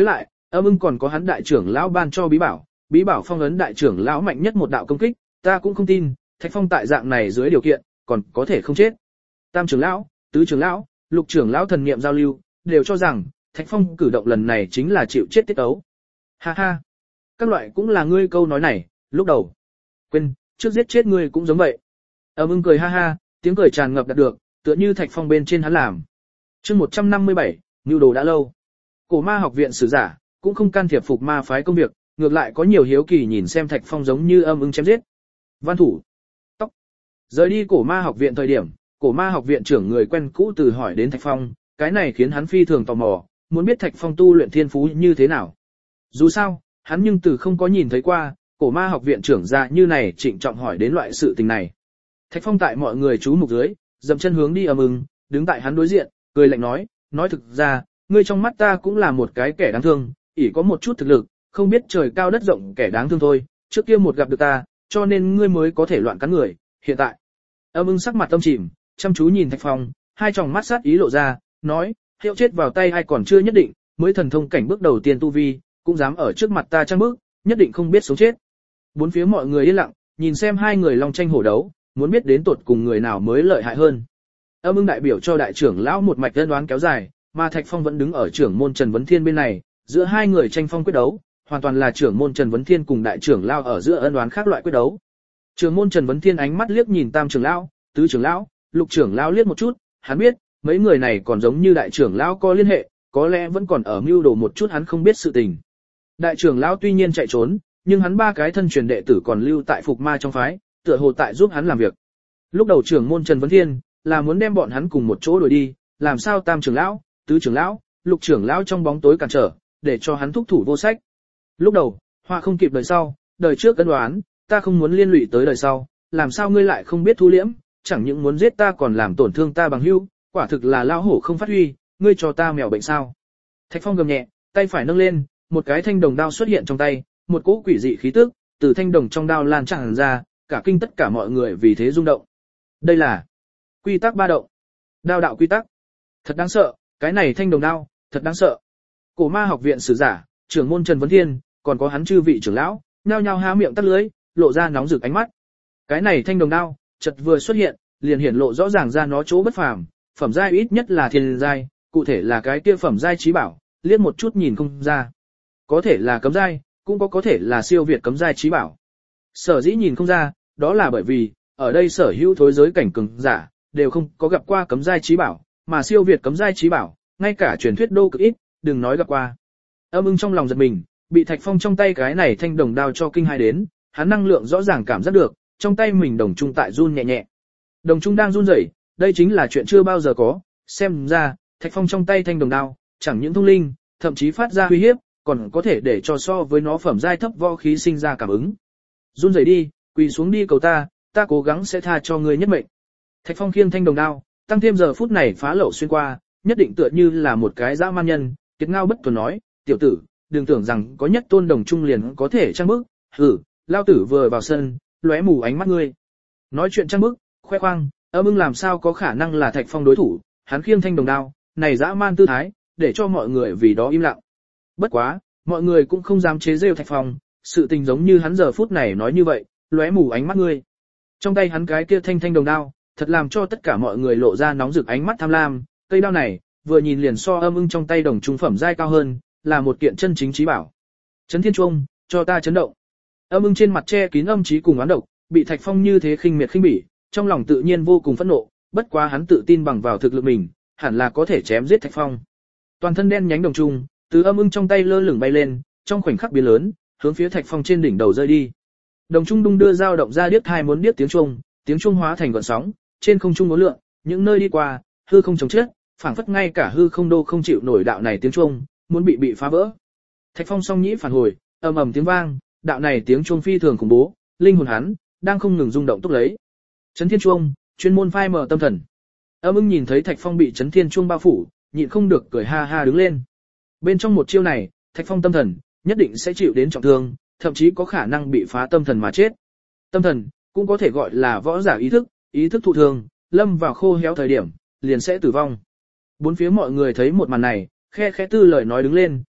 Âm ưng còn có hắn đại trưởng lão ban cho bí bảo, bí bảo phong ấn đại trưởng lão mạnh nhất một đạo công kích, ta cũng không tin, Thạch Phong tại dạng này dưới điều kiện, còn có thể không chết. Tam trưởng lão, tứ trưởng lão, lục trưởng lão thần niệm giao lưu, đều cho rằng, Thạch Phong cử động lần này chính là chịu chết tiết ấu. Ha ha, các loại cũng là ngươi câu nói này, lúc đầu. Quên, trước giết chết ngươi cũng giống vậy. Âm ưng cười ha ha, tiếng cười tràn ngập đạt được, tựa như Thạch Phong bên trên hắn làm. Chương một trăm năm mươi bảy, nưu đồ đã lâu. Cổ ma học viện sử giả, cũng không can thiệp phục ma phái công việc, ngược lại có nhiều hiếu kỳ nhìn xem Thạch Phong giống như âm ưng chém giết. Văn thủ. Tóc. Rời đi cổ ma học viện thời điểm, cổ ma học viện trưởng người quen cũ từ hỏi đến Thạch Phong, cái này khiến hắn phi thường tò mò, muốn biết Thạch Phong tu luyện thiên phú như thế nào. Dù sao, hắn nhưng từ không có nhìn thấy qua, cổ ma học viện trưởng ra như này trịnh trọng hỏi đến loại sự tình này. Thạch Phong tại mọi người chú mục dưới, dậm chân hướng đi âm ưng, đứng tại hắn đối diện, cười lạnh nói, nói thực ra, ngươi trong mắt ta cũng là một cái kẻ đáng thương, ỷ có một chút thực lực, không biết trời cao đất rộng kẻ đáng thương thôi, trước kia một gặp được ta, cho nên ngươi mới có thể loạn cắn người, hiện tại. Âm ưng sắc mặt tâm chìm, chăm chú nhìn Thạch Phong, hai tròng mắt sát ý lộ ra, nói, hiệu chết vào tay ai còn chưa nhất định, mới thần thông cảnh bước đầu tiên tu vi, cũng dám ở trước mặt ta trang bước, nhất định không biết sống chết. Bốn phía mọi người yên lặng, nhìn xem hai người long tranh hổ đấu, muốn biết đến tột cùng người nào mới lợi hại hơn. Âm ưng đại biểu cho đại trưởng lão một mạch đơn đoán kéo dài, mà Thạch Phong vẫn đứng ở trưởng môn Trần Vấn Thiên bên này, giữa hai người tranh phong quyết đấu, hoàn toàn là trưởng môn Trần Vấn Thiên cùng đại trưởng lão ở giữa ân đoán khác loại quyết đấu. Trưởng môn Trần Vấn Thiên ánh mắt liếc nhìn tam trưởng lão, tứ trưởng lão, lục trưởng lão liếc một chút, hắn biết, mấy người này còn giống như đại trưởng lão có liên hệ, có lẽ vẫn còn ở mưu đồ một chút hắn không biết sự tình. Đại trưởng lão tuy nhiên chạy trốn, nhưng hắn ba cái thân truyền đệ tử còn lưu tại phục ma trong phái, tựa hồ tại giúp hắn làm việc. Lúc đầu trưởng môn Trần Vấn Thiên là muốn đem bọn hắn cùng một chỗ đuổi đi, làm sao tam trưởng lão, tứ trưởng lão, lục trưởng lão trong bóng tối cản trở, để cho hắn thúc thủ vô sách. Lúc đầu, hoa không kịp đời sau, đời trước cân đoán, ta không muốn liên lụy tới đời sau, làm sao ngươi lại không biết thu liễm, chẳng những muốn giết ta còn làm tổn thương ta bằng hữu, quả thực là lao hổ không phát huy, ngươi cho ta mèo bệnh sao? Thạch Phong gầm nhẹ, tay phải nâng lên, một cái thanh đồng đao xuất hiện trong tay, một cỗ quỷ dị khí tức từ thanh đồng trong đao lan tràn ra, cả kinh tất cả mọi người vì thế rung động. Đây là quy tắc ba động, đao đạo quy tắc, thật đáng sợ, cái này thanh đồng đao, thật đáng sợ. Cổ ma học viện sử giả, trưởng môn Trần Vấn Thiên, còn có hắn chư vị trưởng lão, nhao nhao há miệng tắt lưới, lộ ra nóng rực ánh mắt. Cái này thanh đồng đao, chợt vừa xuất hiện, liền hiển lộ rõ ràng ra nó chỗ bất phàm, phẩm giai ít nhất là thiên giai, cụ thể là cái kia phẩm giai trí bảo, liếc một chút nhìn không ra. Có thể là cấm giai, cũng có có thể là siêu việt cấm giai trí bảo. Sở dĩ nhìn không ra, đó là bởi vì, ở đây sở hữu thối giới cảnh cường giả, đều không có gặp qua cấm giai trí bảo, mà siêu việt cấm giai trí bảo, ngay cả truyền thuyết đô cực ít, đừng nói gặp qua. Âm ưng trong lòng giật mình, bị Thạch Phong trong tay cái này thanh đồng đao cho kinh hai đến, hắn năng lượng rõ ràng cảm giác được, trong tay mình đồng trung tại run nhẹ nhẹ. Đồng trung đang run rẩy, đây chính là chuyện chưa bao giờ có, xem ra, Thạch Phong trong tay thanh đồng đao, chẳng những thông linh, thậm chí phát ra uy hiếp, còn có thể để cho so với nó phẩm giai thấp võ khí sinh ra cảm ứng. Run rẩy đi, quỳ xuống đi cầu ta, ta cố gắng sẽ tha cho ngươi nhất mệnh. Thạch Phong khiêng thanh đồng đao, tăng thêm giờ phút này phá lậu xuyên qua, nhất định tựa như là một cái dã man nhân, kiệt ngao bất tuần nói, tiểu tử, đừng tưởng rằng có nhất tôn đồng trung liền có thể trang bức, hử, lao tử vừa vào sân, lóe mù ánh mắt ngươi. Nói chuyện trang bức, khoe khoang, Âm ưng làm sao có khả năng là Thạch Phong đối thủ, hắn khiêng thanh đồng đao, này dã man tư thái, để cho mọi người vì đó im lặng. Bất quá, mọi người cũng không dám chế giễu Thạch Phong, sự tình giống như hắn giờ phút này nói như vậy, lóe mù ánh mắt ngươi. Trong tay hắn cái kia thanh thanh đồng đao, thật làm cho tất cả mọi người lộ ra nóng rực ánh mắt tham lam, cây đao này, vừa nhìn liền so Âm ưng trong tay đồng trung phẩm giai cao hơn, là một kiện chân chính trí bảo. Chấn thiên chuông, cho ta chấn động. Âm ưng trên mặt che kín âm trí cùng oán độc, bị Thạch Phong như thế khinh miệt khinh bỉ, trong lòng tự nhiên vô cùng phẫn nộ, bất quá hắn tự tin bằng vào thực lực mình, hẳn là có thể chém giết Thạch Phong. Toàn thân đen nhánh đồng trung, từ Âm ưng trong tay lơ lửng bay lên, trong khoảnh khắc biến lớn, hướng phía Thạch Phong trên đỉnh đầu rơi đi. Đồng trung đung đưa dao động ra điếc tai muốn biết tiếng chuông, tiếng chuông hóa thành gợn sóng, trên không trung uốn lượn, những nơi đi qua, hư không chống chết, phảng phất ngay cả hư không đô không chịu nổi đạo này tiếng chuông, muốn bị bị phá vỡ. Thạch Phong song nhĩ phản hồi, ầm ầm tiếng vang, đạo này tiếng chuông phi thường khủng bố, linh hồn hắn đang không ngừng rung động túc lấy. Chấn thiên chuông, chuyên môn phai mờ tâm thần. Âm ưng nhìn thấy Thạch Phong bị chấn thiên chuông bao phủ, nhịn không được cười ha ha đứng lên. Bên trong một chiêu này, Thạch Phong tâm thần nhất định sẽ chịu đến trọng thương, thậm chí có khả năng bị phá tâm thần mà chết. Tâm thần cũng có thể gọi là võ giả ý thức, ý thức thụ thương, lâm vào khô héo thời điểm, liền sẽ tử vong. Bốn phía mọi người thấy một màn này, khe khẽ tư lời nói đứng lên,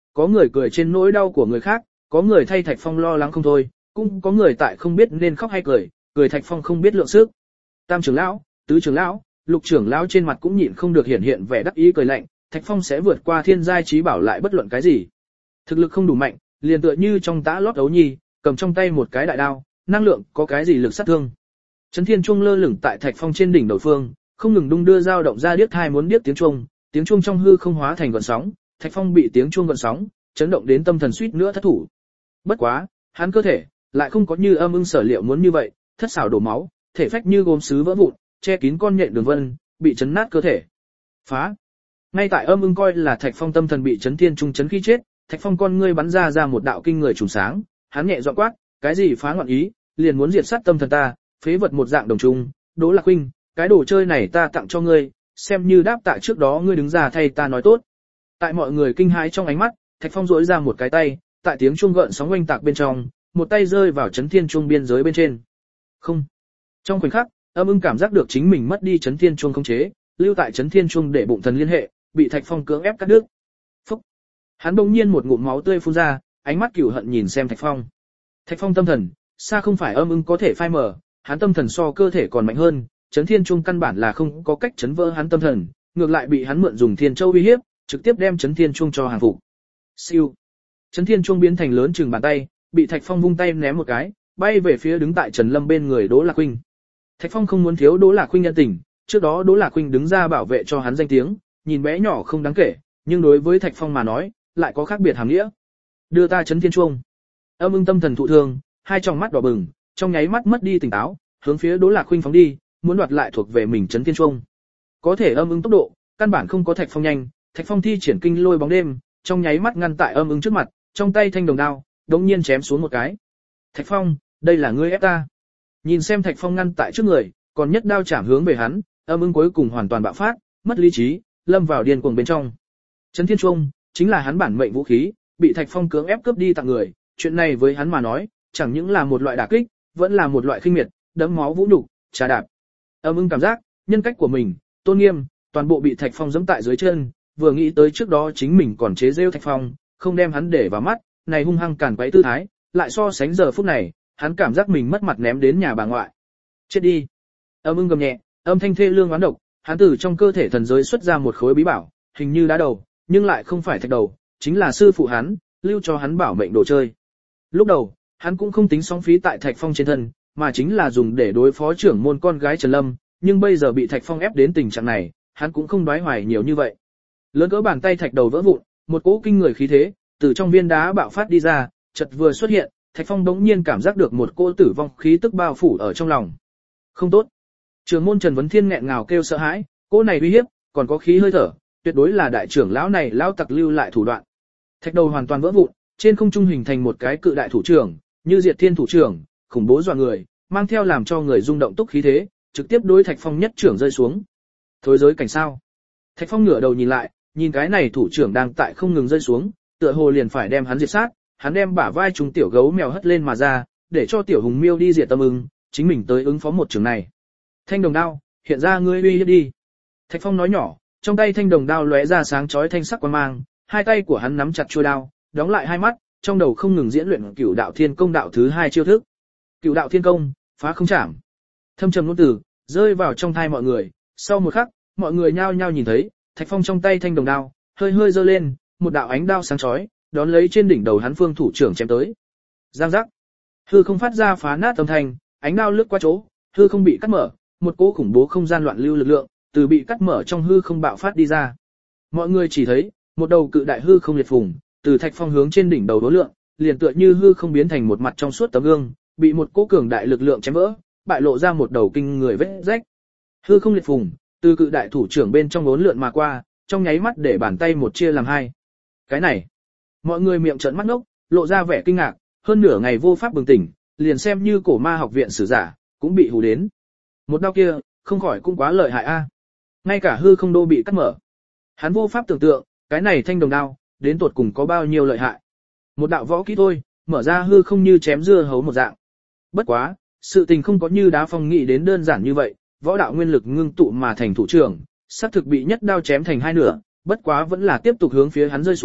có người cười trên nỗi đau của người khác, có người thay Thạch Phong lo lắng không thôi, cũng có người tại không biết nên khóc hay cười, cười Thạch Phong không biết lượng sức. Tam trưởng lão, tứ trưởng lão, lục trưởng lão trên mặt cũng nhịn không được hiện hiện vẻ đắc ý cười lạnh, Thạch Phong sẽ vượt qua thiên giai trí bảo lại bất luận cái gì. Thực lực không đủ mạnh, liền tựa như trong tã lót đấu nhi, cầm trong tay một cái đại đao, năng lượng có cái gì lực sát thương. Chấn thiên chuông lơ lửng tại Thạch Phong trên đỉnh đầu phương, không ngừng đung đưa dao động ra điếc thai muốn điếc tiếng chuông, tiếng chuông trong hư không hóa thành gợn sóng, Thạch Phong bị tiếng chuông gợn sóng chấn động đến tâm thần suýt nữa thất thủ. Bất quá, hắn cơ thể lại không có như Âm Ưng sở liệu muốn như vậy, thất xảo đổ máu, thể phách như gốm sứ vỡ vụn, che kín con nhện đường vân, bị chấn nát cơ thể. Phá! Ngay tại Âm Ưng coi là Thạch Phong tâm thần bị chấn thiên trung chấn khi chết, Thạch Phong con ngươi bắn ra ra một đạo kinh người trùng sáng, hắn nhẹ giọng quát, cái gì phá ngọn ý, liền muốn diệt sát tâm thần ta, phế vật một dạng đồng trung, Đỗ Lạc huynh, cái đồ chơi này ta tặng cho ngươi, xem như đáp tạ trước đó ngươi đứng ra thay ta nói tốt. Tại mọi người kinh hãi trong ánh mắt, Thạch Phong duỗi ra một cái tay, tại tiếng chuông gợn sóng oanh tạc bên trong, một tay rơi vào chấn thiên chuông biên giới bên trên. Không. Trong khoảnh khắc, Âm Ưng cảm giác được chính mình mất đi chấn thiên chuông khống chế, lưu tại chấn thiên chuông để bụng thần liên hệ, bị Thạch Phong cưỡng ép cắt đứt. Phúc. Hắn bỗng nhiên một ngụm máu tươi phun ra, ánh mắt cừu hận nhìn xem Thạch Phong. Thạch Phong tâm thần, xa không phải Âm Ưng có thể phai mờ, hắn tâm thần so cơ thể còn mạnh hơn, chấn thiên chuông căn bản là không có cách chấn vỡ hắn tâm thần, ngược lại bị hắn mượn dùng thiên châu uy hiếp, trực tiếp đem chấn thiên chuông cho hàng phục. Siêu. Chấn thiên chuông biến thành lớn chừng bàn tay, bị Thạch Phong vung tay ném một cái, bay về phía đứng tại Trần Lâm bên người Đỗ Lạc huynh. Thạch Phong không muốn thiếu Đỗ Lạc huynh nhân tình, trước đó Đỗ Lạc huynh đứng ra bảo vệ cho hắn danh tiếng, nhìn bé nhỏ không đáng kể, nhưng đối với Thạch Phong mà nói, lại có khác biệt hàm nghĩa. Đưa ta chấn thiên chuông. Âm Ưng tâm thần thụ thương, hai tròng mắt đỏ bừng, trong nháy mắt mất đi tỉnh táo, hướng phía Đỗ Lạc huynh phóng đi, muốn đoạt lại thuộc về mình chấn thiên chuông. Có thể Âm Ưng tốc độ, căn bản không có Thạch Phong nhanh, Thạch Phong thi triển kinh lôi bóng đêm, trong nháy mắt ngăn tại Âm Ưng trước mặt, trong tay thanh đồng đao, đống nhiên chém xuống một cái. Thạch Phong, đây là ngươi ép ta. Nhìn xem Thạch Phong ngăn tại trước người, còn nhất đao chạm hướng về hắn, Âm Ưng cuối cùng hoàn toàn bạo phát, mất lý trí, lâm vào điên cuồng bên trong. Chấn thiên chuông chính là hắn bản mệnh vũ khí, bị Thạch Phong cưỡng ép cướp đi tặng người, chuyện này với hắn mà nói, chẳng những là một loại đả kích, vẫn là một loại khinh miệt, đẫm máu vũ nhục, trà đạp. Âm Ưng cảm giác, nhân cách của mình, tôn nghiêm, toàn bộ bị Thạch Phong giẫm tại dưới chân, vừa nghĩ tới trước đó chính mình còn chế giễu Thạch Phong, không đem hắn để vào mắt, này hung hăng càn quấy tư thái, lại so sánh giờ phút này, hắn cảm giác mình mất mặt ném đến nhà bà ngoại. Chết đi. Âm Ưng gầm nhẹ, âm thanh thê lương oán độc, hắn từ trong cơ thể thần giới xuất ra một khối bí bảo, hình như đá đầu, nhưng lại không phải thạch đầu, chính là sư phụ hắn, lưu cho hắn bảo mệnh đồ chơi. Lúc đầu, hắn cũng không tính sóng phí tại Thạch Phong trên thân, mà chính là dùng để đối phó trưởng môn con gái Trần Lâm, nhưng bây giờ bị Thạch Phong ép đến tình trạng này, hắn cũng không đoái hoài nhiều như vậy. Lớn cỡ bàn tay thạch đầu vỡ vụn, một cỗ kinh người khí thế từ trong viên đá bạo phát đi ra, chợt vừa xuất hiện, Thạch Phong đống nhiên cảm giác được một cỗ tử vong khí tức bao phủ ở trong lòng. Không tốt. Trưởng môn Trần Vấn Thiên nghẹn ngào kêu sợ hãi, cỗ này uy hiếp, còn có khí hơi thở, tuyệt đối là đại trưởng lão này lão tặc lưu lại thủ đoạn. Thạch đầu hoàn toàn vỡ vụn, trên không trung hình thành một cái cự đại thủ trưởng, như Diệt Thiên thủ trưởng, khủng bố dọa người, mang theo làm cho người rung động túc khí thế, trực tiếp đối Thạch Phong nhất trưởng rơi xuống. Thối giới cảnh sao? Thạch Phong ngửa đầu nhìn lại, nhìn cái này thủ trưởng đang tại không ngừng rơi xuống, tựa hồ liền phải đem hắn diệt sát, hắn đem bả vai chúng tiểu gấu mèo hất lên mà ra, để cho tiểu hùng miêu đi diệt Âm Ưng, chính mình tới ứng phó một trường này. Thanh đồng đao, hiện ra ngươi uy hiếp đi. Thạch Phong nói nhỏ, trong tay thanh đồng đao lóe ra sáng chói thanh sắc quang mang, hai tay của hắn nắm chặt chuôi đao, đóng lại hai mắt, trong đầu không ngừng diễn luyện Cửu Đạo Thiên Công đạo thứ hai chiêu thức. Cửu Đạo Thiên Công, phá không chạm. Thâm trầm ngôn từ rơi vào trong tai mọi người, sau một khắc, mọi người nhao nhao nhìn thấy, Thạch Phong trong tay thanh đồng đao, hơi hơi giơ lên, một đạo ánh đao sáng chói, đón lấy trên đỉnh đầu hắn phương thủ trưởng chém tới. Giang giác. Hư không phát ra phá nát âm thanh, ánh đao lướt qua chỗ, hư không bị cắt mở, một cỗ khủng bố không gian loạn lưu lực lượng, từ bị cắt mở trong hư không bạo phát đi ra. Mọi người chỉ thấy, một đầu cự đại hư không liệt phùng, từ Thạch Phong hướng trên đỉnh đầu đối lượng, liền tựa như hư không biến thành một mặt trong suốt tấm gương, bị một cỗ cường đại lực lượng chém vỡ, bại lộ ra một đầu kinh người vết rách. Hư không liệt phùng, từ cự đại thủ trưởng bên trong uốn lượn mà qua, trong nháy mắt để bàn tay một chia làm hai. Cái này, mọi người miệng trợn mắt ngốc, lộ ra vẻ kinh ngạc, hơn nửa ngày vô pháp bừng tỉnh, liền xem như cổ ma học viện sử giả, cũng bị hù đến. Một đao kia, không khỏi cũng quá lợi hại a. Ngay cả hư không đô bị cắt mở. Hắn vô pháp tưởng tượng, cái này thanh đồng đao, đến tột cùng có bao nhiêu lợi hại. Một đạo võ kỹ thôi, mở ra hư không như chém dưa hấu một dạng. Bất quá, sự tình không có như Đá Phong nghĩ đến đơn giản như vậy, võ đạo nguyên lực ngưng tụ mà thành thủ trưởng, xác thực bị nhất đao chém thành hai nửa, bất quá vẫn là tiếp tục hướng phía hắn rơi xuống,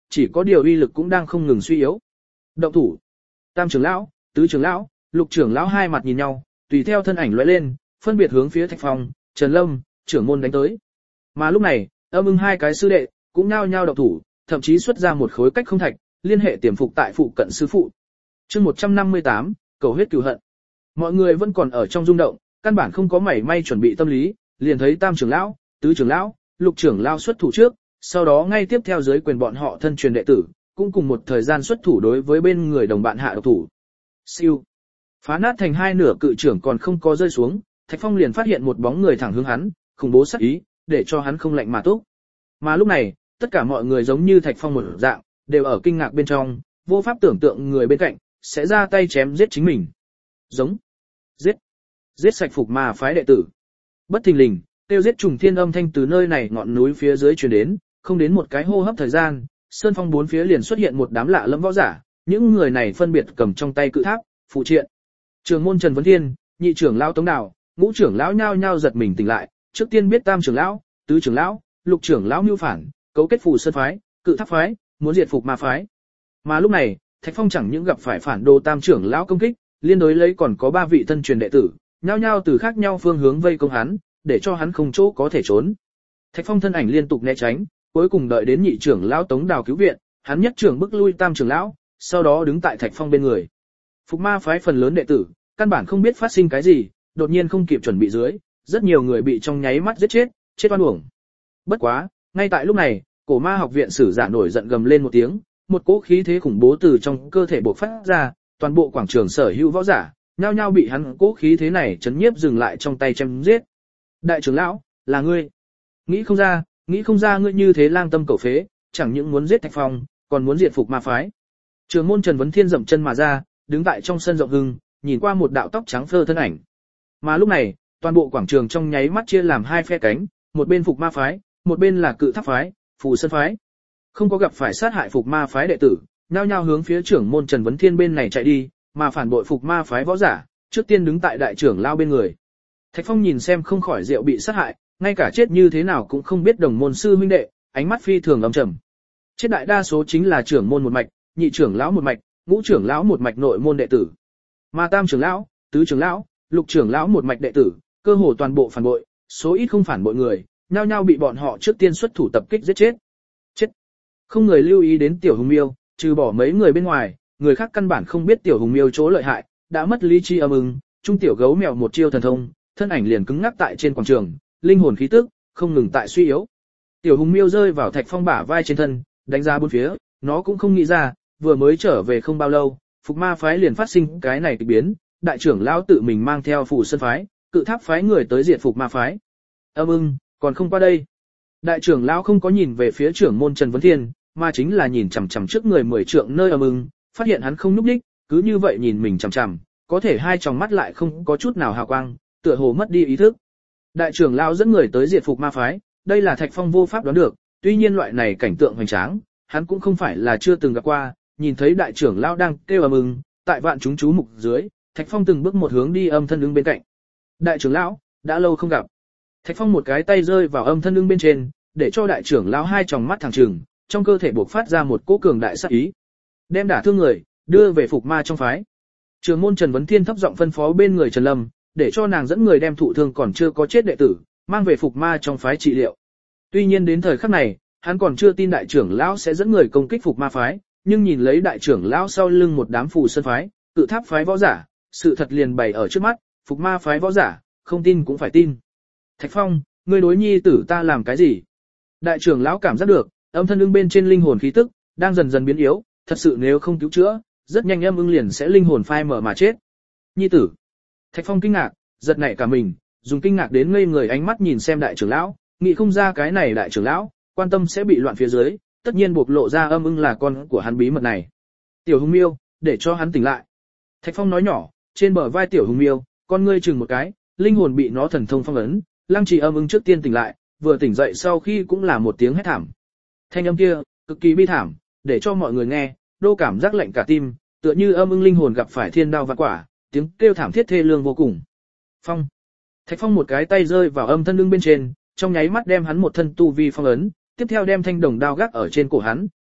chỉ có điều uy lực cũng đang không ngừng suy yếu. Động thủ. Tam trưởng lão, tứ trưởng lão, lục trưởng lão hai mặt nhìn nhau, tùy theo thân ảnh lóe lên, phân biệt hướng phía Thạch Phong, Trần Lâm, trưởng môn đánh tới. Mà lúc này, Âm Ưng hai cái sư đệ cũng nhao nhao động thủ, thậm chí xuất ra một khối cách không thạch, liên hệ tiềm phục tại phụ cận sư phụ. Chương một trăm năm mươi tám, cầu huyết cừu hận. Mọi người vẫn còn ở trong rung động, căn bản không có mảy may chuẩn bị tâm lý, liền thấy Tam trưởng lão, tứ trưởng lão, lục trưởng lão xuất thủ trước, sau đó ngay tiếp theo dưới quyền bọn họ thân truyền đệ tử, cũng cùng một thời gian xuất thủ đối với bên người đồng bạn hạ độc thủ. Siêu. Phá nát thành hai nửa cự trưởng còn không có rơi xuống, Thạch Phong liền phát hiện một bóng người thẳng hướng hắn, khủng bố sát ý, để cho hắn không lạnh mà túc. Mà lúc này, tất cả mọi người giống như Thạch Phong một dạng, đều ở kinh ngạc bên trong, vô pháp tưởng tượng người bên cạnh sẽ ra tay chém giết chính mình. Giống. Giết. Giết sạch phục ma phái đệ tử. Bất thình lình, tiêu giết trùng thiên âm thanh từ nơi này ngọn núi phía dưới truyền đến, không đến một cái hô hấp thời gian, sơn phong bốn phía liền xuất hiện một đám lạ lẫm võ giả, những người này phân biệt cầm trong tay cự tháp, phụ triện. Trường môn Trần Vấn Thiên, nhị trưởng lão Tống Đào, ngũ trưởng lão nhao nhao giật mình tỉnh lại, trước tiên biết tam trưởng lão, tứ trưởng lão, lục trưởng lão mưu phản, cấu kết phù sơn phái, cự tháp phái, muốn diệt phục ma phái. Mà lúc này, Thạch Phong chẳng những gặp phải phản đồ tam trưởng lão công kích, liên đối lấy còn có ba vị thân truyền đệ tử, nhao nhao từ khác nhau phương hướng vây công hắn, để cho hắn không chỗ có thể trốn. Thạch Phong thân ảnh liên tục né tránh, cuối cùng đợi đến nhị trưởng lão Tống Đào cứu viện, hắn nhất trưởng bức lui tam trưởng lão, sau đó đứng tại Thạch Phong bên người. Phục ma phái phần lớn đệ tử, căn bản không biết phát sinh cái gì, đột nhiên không kịp chuẩn bị dưới, rất nhiều người bị trong nháy mắt giết chết, chết oan uổng. Bất quá, ngay tại lúc này, Cổ Ma học viện sử giả nổi giận gầm lên một tiếng, một cỗ khí thế khủng bố từ trong cơ thể bộc phát ra, toàn bộ quảng trường sở hữu võ giả, nhao nhao bị hắn cỗ khí thế này chấn nhiếp dừng lại trong tay chém giết. Đại trưởng lão, là ngươi? Nghĩ không ra, nghĩ không ra ngươi như thế lang tâm cầu phế, chẳng những muốn giết Thạch Phong, còn muốn diệt phục ma phái. Trường môn Trần Vấn Thiên dậm chân mà ra, đứng tại trong sân rộng hưng, nhìn qua một đạo tóc trắng phơ thân ảnh. Mà lúc này, toàn bộ quảng trường trong nháy mắt chia làm hai phe cánh, một bên phục ma phái, một bên là cự tháp phái, phù sơn phái. Không có gặp phải sát hại phục ma phái đệ tử, nhao nhao hướng phía trưởng môn Trần Vấn Thiên bên này chạy đi, mà phản bội phục ma phái võ giả, trước tiên đứng tại đại trưởng lao bên người. Thạch Phong nhìn xem không khỏi rượu bị sát hại, ngay cả chết như thế nào cũng không biết đồng môn sư huynh đệ, ánh mắt phi thường âm trầm. Chết đại đa số chính là trưởng môn một mạch, nhị trưởng lão một mạch, ngũ trưởng lão một mạch nội môn đệ tử. Mà tam trưởng lão, tứ trưởng lão, lục trưởng lão một mạch đệ tử, cơ hồ toàn bộ phản bội, số ít không phản bội người, nhao nhao bị bọn họ trước tiên xuất thủ tập kích giết chết. Chết. Không người lưu ý đến Tiểu Hùng Miêu, trừ bỏ mấy người bên ngoài, người khác căn bản không biết Tiểu Hùng Miêu chỗ lợi hại, đã mất lý trí âm ưng, trung tiểu gấu mèo một chiêu thần thông, thân ảnh liền cứng ngắc tại trên quảng trường, linh hồn khí tức không ngừng tại suy yếu. Tiểu Hùng Miêu rơi vào Thạch Phong bả vai trên thân, đánh ra bốn phía, nó cũng không nghĩ ra, vừa mới trở về không bao lâu, phục ma phái liền phát sinh cái này kỳ biến, đại trưởng lão tự mình mang theo phù sơn phái, cự tháp phái người tới diệt phục ma phái. Âm ưng, còn không qua đây. Đại trưởng lão không có nhìn về phía trưởng môn Trần Vấn Thiên, mà chính là nhìn chằm chằm trước người mười trượng nơi âm ưng, phát hiện hắn không nhúc nhích, cứ như vậy nhìn mình chằm chằm, có thể hai tròng mắt lại không có chút nào hào quang, tựa hồ mất đi ý thức. Đại trưởng lão dẫn người tới diệt phục ma phái, đây là Thạch Phong vô pháp đoán được, tuy nhiên loại này cảnh tượng hoành tráng, hắn cũng không phải là chưa từng gặp qua, nhìn thấy đại trưởng lão đang kêu ầm ưng, tại vạn chúng chú mục dưới, Thạch Phong từng bước một hướng đi âm thân ứng bên cạnh. Đại trưởng lão, đã lâu không gặp. Thạch Phong một cái tay rơi vào âm thân ứng bên trên, để cho đại trưởng lão hai tròng mắt thẳng trừng, trong cơ thể bộc phát ra một cỗ cường đại sát ý. Đem đả thương người, đưa về phục ma trong phái. Trường môn Trần Vấn Thiên thấp giọng phân phó bên người Trần Lâm, để cho nàng dẫn người đem thụ thương còn chưa có chết đệ tử, mang về phục ma trong phái trị liệu. Tuy nhiên đến thời khắc này, hắn còn chưa tin đại trưởng lão sẽ dẫn người công kích phục ma phái, nhưng nhìn lấy đại trưởng lão sau lưng một đám phù sơn phái, cự tháp phái võ giả, sự thật liền bày ở trước mắt, phục ma phái võ giả, không tin cũng phải tin. Thạch Phong, ngươi đối nhi tử ta làm cái gì? Đại trưởng lão cảm giác được, âm thân ưng bên trên linh hồn khí tức đang dần dần biến yếu, thật sự nếu không cứu chữa, rất nhanh âm ưng liền sẽ linh hồn phai mở mà chết. Nhi tử. Thạch Phong kinh ngạc, giật nảy cả mình, dùng kinh ngạc đến ngây người ánh mắt nhìn xem đại trưởng lão, nghĩ không ra cái này đại trưởng lão quan tâm sẽ bị loạn phía dưới, tất nhiên buộc lộ ra âm ưng là con của hắn bí mật này. Tiểu Hùng Miêu, để cho hắn tỉnh lại. Thạch Phong nói nhỏ, trên bờ vai Tiểu Hùng Miêu, con ngươi chừng một cái, linh hồn bị nó thần thông phong ấn, Lăng Trì âm ưng trước tiên tỉnh lại, vừa tỉnh dậy sau khi cũng là một tiếng hét thảm. Thanh âm kia, cực kỳ bi thảm, để cho mọi người nghe, đô cảm giác lạnh cả tim, tựa như âm ưng linh hồn gặp phải thiên đao vạn quả, tiếng kêu thảm thiết thê lương vô cùng. Phong. Thạch Phong một cái tay rơi vào âm thân ưng bên trên, trong nháy mắt đem hắn một thân tu vi phong ấn, tiếp theo đem thanh đồng đao gác ở trên cổ hắn,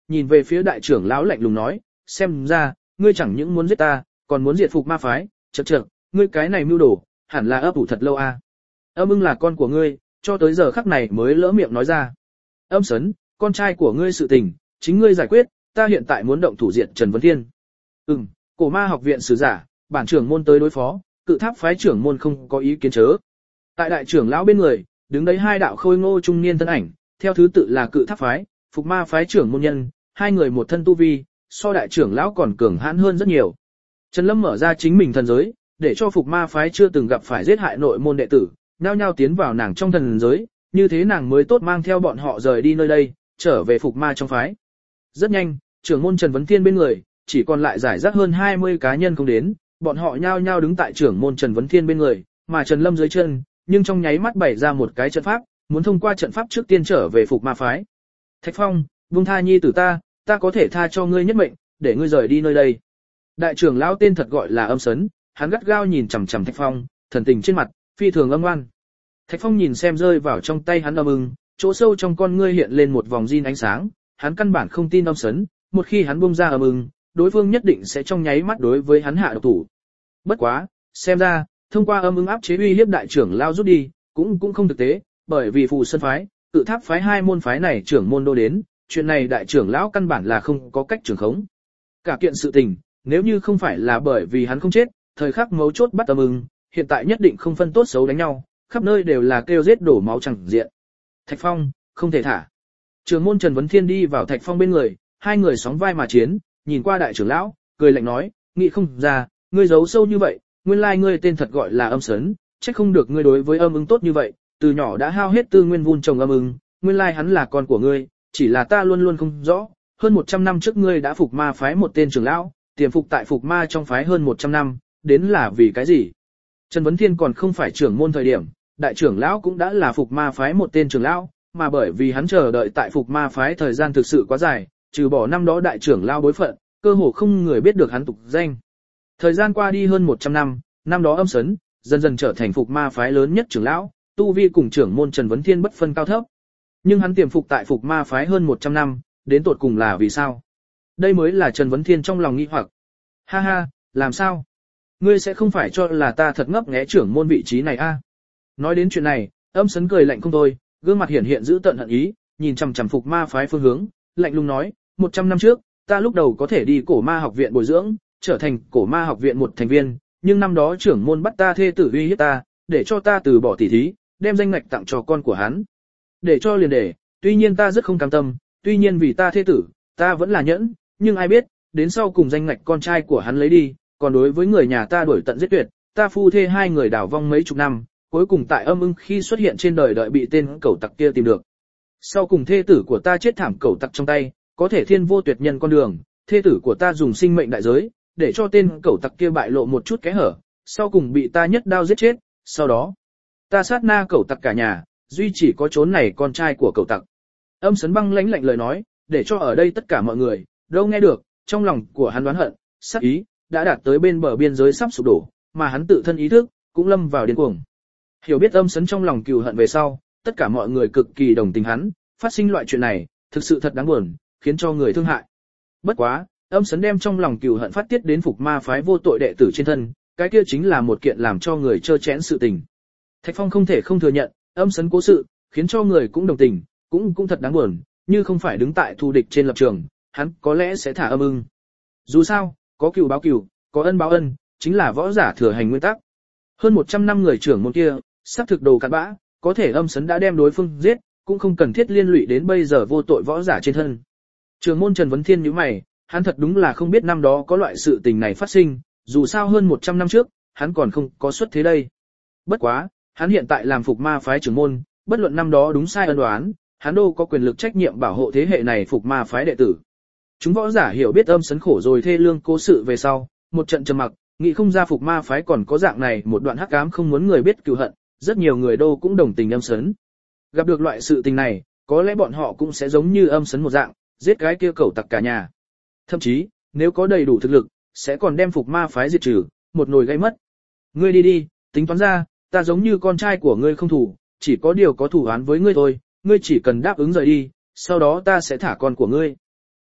nhìn về phía đại trưởng lão lạnh lùng nói, xem ra, ngươi chẳng những muốn giết ta, còn muốn diệt phục ma phái, chậc chậc, ngươi cái này mưu đồ, hẳn là ấp ủ thật lâu a. Âm ưng là con của ngươi, cho tới giờ khắc này mới lỡ miệng nói ra. Âm Sấn, con trai của ngươi sự tình, chính ngươi giải quyết, ta hiện tại muốn động thủ diện Trần Vấn Thiên. Ừm, cổ ma học viện sứ giả, bản trưởng môn tới đối phó, cự tháp phái trưởng môn không có ý kiến chớ. Tại đại trưởng lão bên người, đứng đấy hai đạo khôi ngô trung niên thân ảnh, theo thứ tự là cự tháp phái, phục ma phái trưởng môn nhân, hai người một thân tu vi, so đại trưởng lão còn cường hãn hơn rất nhiều. Trần Lâm mở ra chính mình thần giới, để cho phục ma phái chưa từng gặp phải giết hại nội môn đệ tử, nhao nhao tiến vào nàng trong thần giới, như thế nàng mới tốt mang theo bọn họ rời đi nơi đây, trở về phục ma trong phái. Rất nhanh, trưởng môn Trần Vấn Thiên bên người, chỉ còn lại giải rác hơn hai mươi cá nhân không đến, bọn họ nhao nhao đứng tại trưởng môn Trần Vấn Thiên bên người, mà Trần Lâm dưới chân, nhưng trong nháy mắt bày ra một cái trận pháp, muốn thông qua trận pháp trước tiên trở về phục ma phái. Thạch Phong, buông tha nhi tử ta, ta có thể tha cho ngươi nhất mệnh, để ngươi rời đi nơi đây. Đại trưởng lão tên thật gọi là Âm Sấn, hắn gắt gao nhìn chằm chằm Thạch Phong, thần tình trên mặt phi thường âm ngoan. Thạch Phong nhìn xem rơi vào trong tay hắn âm ưng, chỗ sâu trong con ngươi hiện lên một vòng rin ánh sáng, hắn căn bản không tin Âm Sấn, một khi hắn buông ra âm ưng, đối phương nhất định sẽ trong nháy mắt đối với hắn hạ độc thủ. Bất quá, xem ra, thông qua âm ưng áp chế uy hiếp đại trưởng lão rút đi, cũng cũng không thực tế, bởi vì Phù Sơn phái, Cự Tháp phái hai môn phái này trưởng môn đô đến, chuyện này đại trưởng lão căn bản là không có cách trưởng khống. Cả kiện sự tình, nếu như không phải là bởi vì hắn không chết, thời khắc mấu chốt bắt âm ưng, hiện tại nhất định không phân tốt xấu đánh nhau, khắp nơi đều là kêu giết đổ máu chẳng diện. Thạch Phong, không thể thả. Trưởng môn Trần Vấn Thiên đi vào Thạch Phong bên người, hai người sóng vai mà chiến, nhìn qua đại trưởng lão, cười lạnh nói, nghĩ không ra, ngươi giấu sâu như vậy, nguyên lai ngươi tên thật gọi là Âm Sấn, chắc không được ngươi đối với âm ưng tốt như vậy, từ nhỏ đã hao hết tư nguyên vun trồng âm ưng, nguyên lai hắn là con của ngươi, chỉ là ta luôn luôn không rõ, hơn một trăm năm trước ngươi đã phục ma phái một tên trưởng lão, tiềm phục tại phục ma trong phái hơn một trăm năm, đến là vì cái gì? Trần Vấn Thiên còn không phải trưởng môn thời điểm, đại trưởng lão cũng đã là phục ma phái một tên trưởng lão, mà bởi vì hắn chờ đợi tại phục ma phái thời gian thực sự quá dài, trừ bỏ năm đó đại trưởng lão bối phận, cơ hồ không người biết được hắn tục danh. Thời gian qua đi hơn một trăm năm, năm đó Âm Sấn dần dần trở thành phục ma phái lớn nhất trưởng lão, tu vi cùng trưởng môn Trần Vấn Thiên bất phân cao thấp. Nhưng hắn tiềm phục tại phục ma phái hơn một trăm năm, đến tột cùng là vì sao? Đây mới là Trần Vấn Thiên trong lòng nghi hoặc. Ha ha, làm sao? Ngươi sẽ không phải cho là ta thật ngấp nghé trưởng môn vị trí này a? À? Nói đến chuyện này, Âm Sấn cười lạnh không thôi, gương mặt hiển hiện giữ tận hận ý, nhìn chằm chằm phục ma phái phương hướng, lạnh lùng nói, một trăm năm trước, ta lúc đầu có thể đi cổ ma học viện bồi dưỡng, trở thành cổ ma học viện một thành viên, nhưng năm đó trưởng môn bắt ta thê tử uy hiếp ta, để cho ta từ bỏ tỷ thí, đem danh ngạch tặng cho con của hắn. Để cho liền để, tuy nhiên ta rất không cam tâm, tuy nhiên vì ta thê tử, ta vẫn là nhẫn, nhưng ai biết, đến sau cùng danh ngạch con trai của hắn lấy đi, còn đối với người nhà ta đuổi tận giết tuyệt, ta phu thê hai người đảo vong mấy chục năm, cuối cùng tại âm ưng khi xuất hiện trên đời đợi bị tên cẩu tặc kia tìm được. Sau cùng thê tử của ta chết thảm cẩu tặc trong tay, có thể thiên vô tuyệt nhân con đường, thê tử của ta dùng sinh mệnh đại giới, để cho tên cẩu tặc kia bại lộ một chút kẽ hở, sau cùng bị ta nhất đao giết chết, sau đó, ta sát na cẩu tặc cả nhà, duy chỉ có trốn này con trai của cẩu tặc. Âm Sấn băng lãnh lạnh lời nói, để cho ở đây tất cả mọi người, đâu nghe được, trong lòng của hắn đoán hận, sát ý, đã đạt tới bên bờ biên giới sắp sụp đổ, mà hắn tự thân ý thức, cũng lâm vào điên cuồng. Hiểu biết Âm Sấn trong lòng cừu hận về sau, tất cả mọi người cực kỳ đồng tình hắn, phát sinh loại chuyện này, thực sự thật đáng buồn, khiến cho người thương hại. Bất quá, Âm Sấn đem trong lòng cừu hận phát tiết đến phục ma phái vô tội đệ tử trên thân, cái kia chính là một kiện làm cho người trơ chẽn sự tình. Thạch Phong không thể không thừa nhận, Âm Sấn cố sự, khiến cho người cũng đồng tình, cũng cũng thật đáng buồn, như không phải đứng tại thù địch trên lập trường, hắn có lẽ sẽ thả âm ưng. Dù sao, có cừu báo cừu, có ân báo ân, chính là võ giả thừa hành nguyên tắc. Hơn một trăm năm người trưởng môn kia, xác thực đồ cặn bã, có thể Âm Sấn đã đem đối phương giết, cũng không cần thiết liên lụy đến bây giờ vô tội võ giả trên thân. Trưởng môn Trần Vấn Thiên nhíu mày, hắn thật đúng là không biết năm đó có loại sự tình này phát sinh, dù sao hơn một trăm năm trước, hắn còn không có xuất thế đây. Bất quá, hắn hiện tại làm phục ma phái trưởng môn, bất luận năm đó đúng sai ân đoán, hắn đô có quyền lực trách nhiệm bảo hộ thế hệ này phục ma phái đệ tử. Chúng võ giả hiểu biết Âm Sấn khổ rồi thê lương cố sự về sau, một trận trầm mặc, nghĩ không ra phục ma phái còn có dạng này một đoạn hắc ám không muốn người biết cừu hận, rất nhiều người đô cũng đồng tình Âm Sấn. Gặp được loại sự tình này, có lẽ bọn họ cũng sẽ giống như Âm Sấn một dạng, giết cái kia cẩu tặc cả nhà. Thậm chí, nếu có đầy đủ thực lực, sẽ còn đem phục ma phái diệt trừ, một nồi gây mất. Ngươi đi đi, tính toán ra, ta giống như con trai của ngươi không thủ, chỉ có điều có thủ án với ngươi thôi, ngươi chỉ cần đáp ứng rời đi, sau đó ta sẽ thả con của ngươi.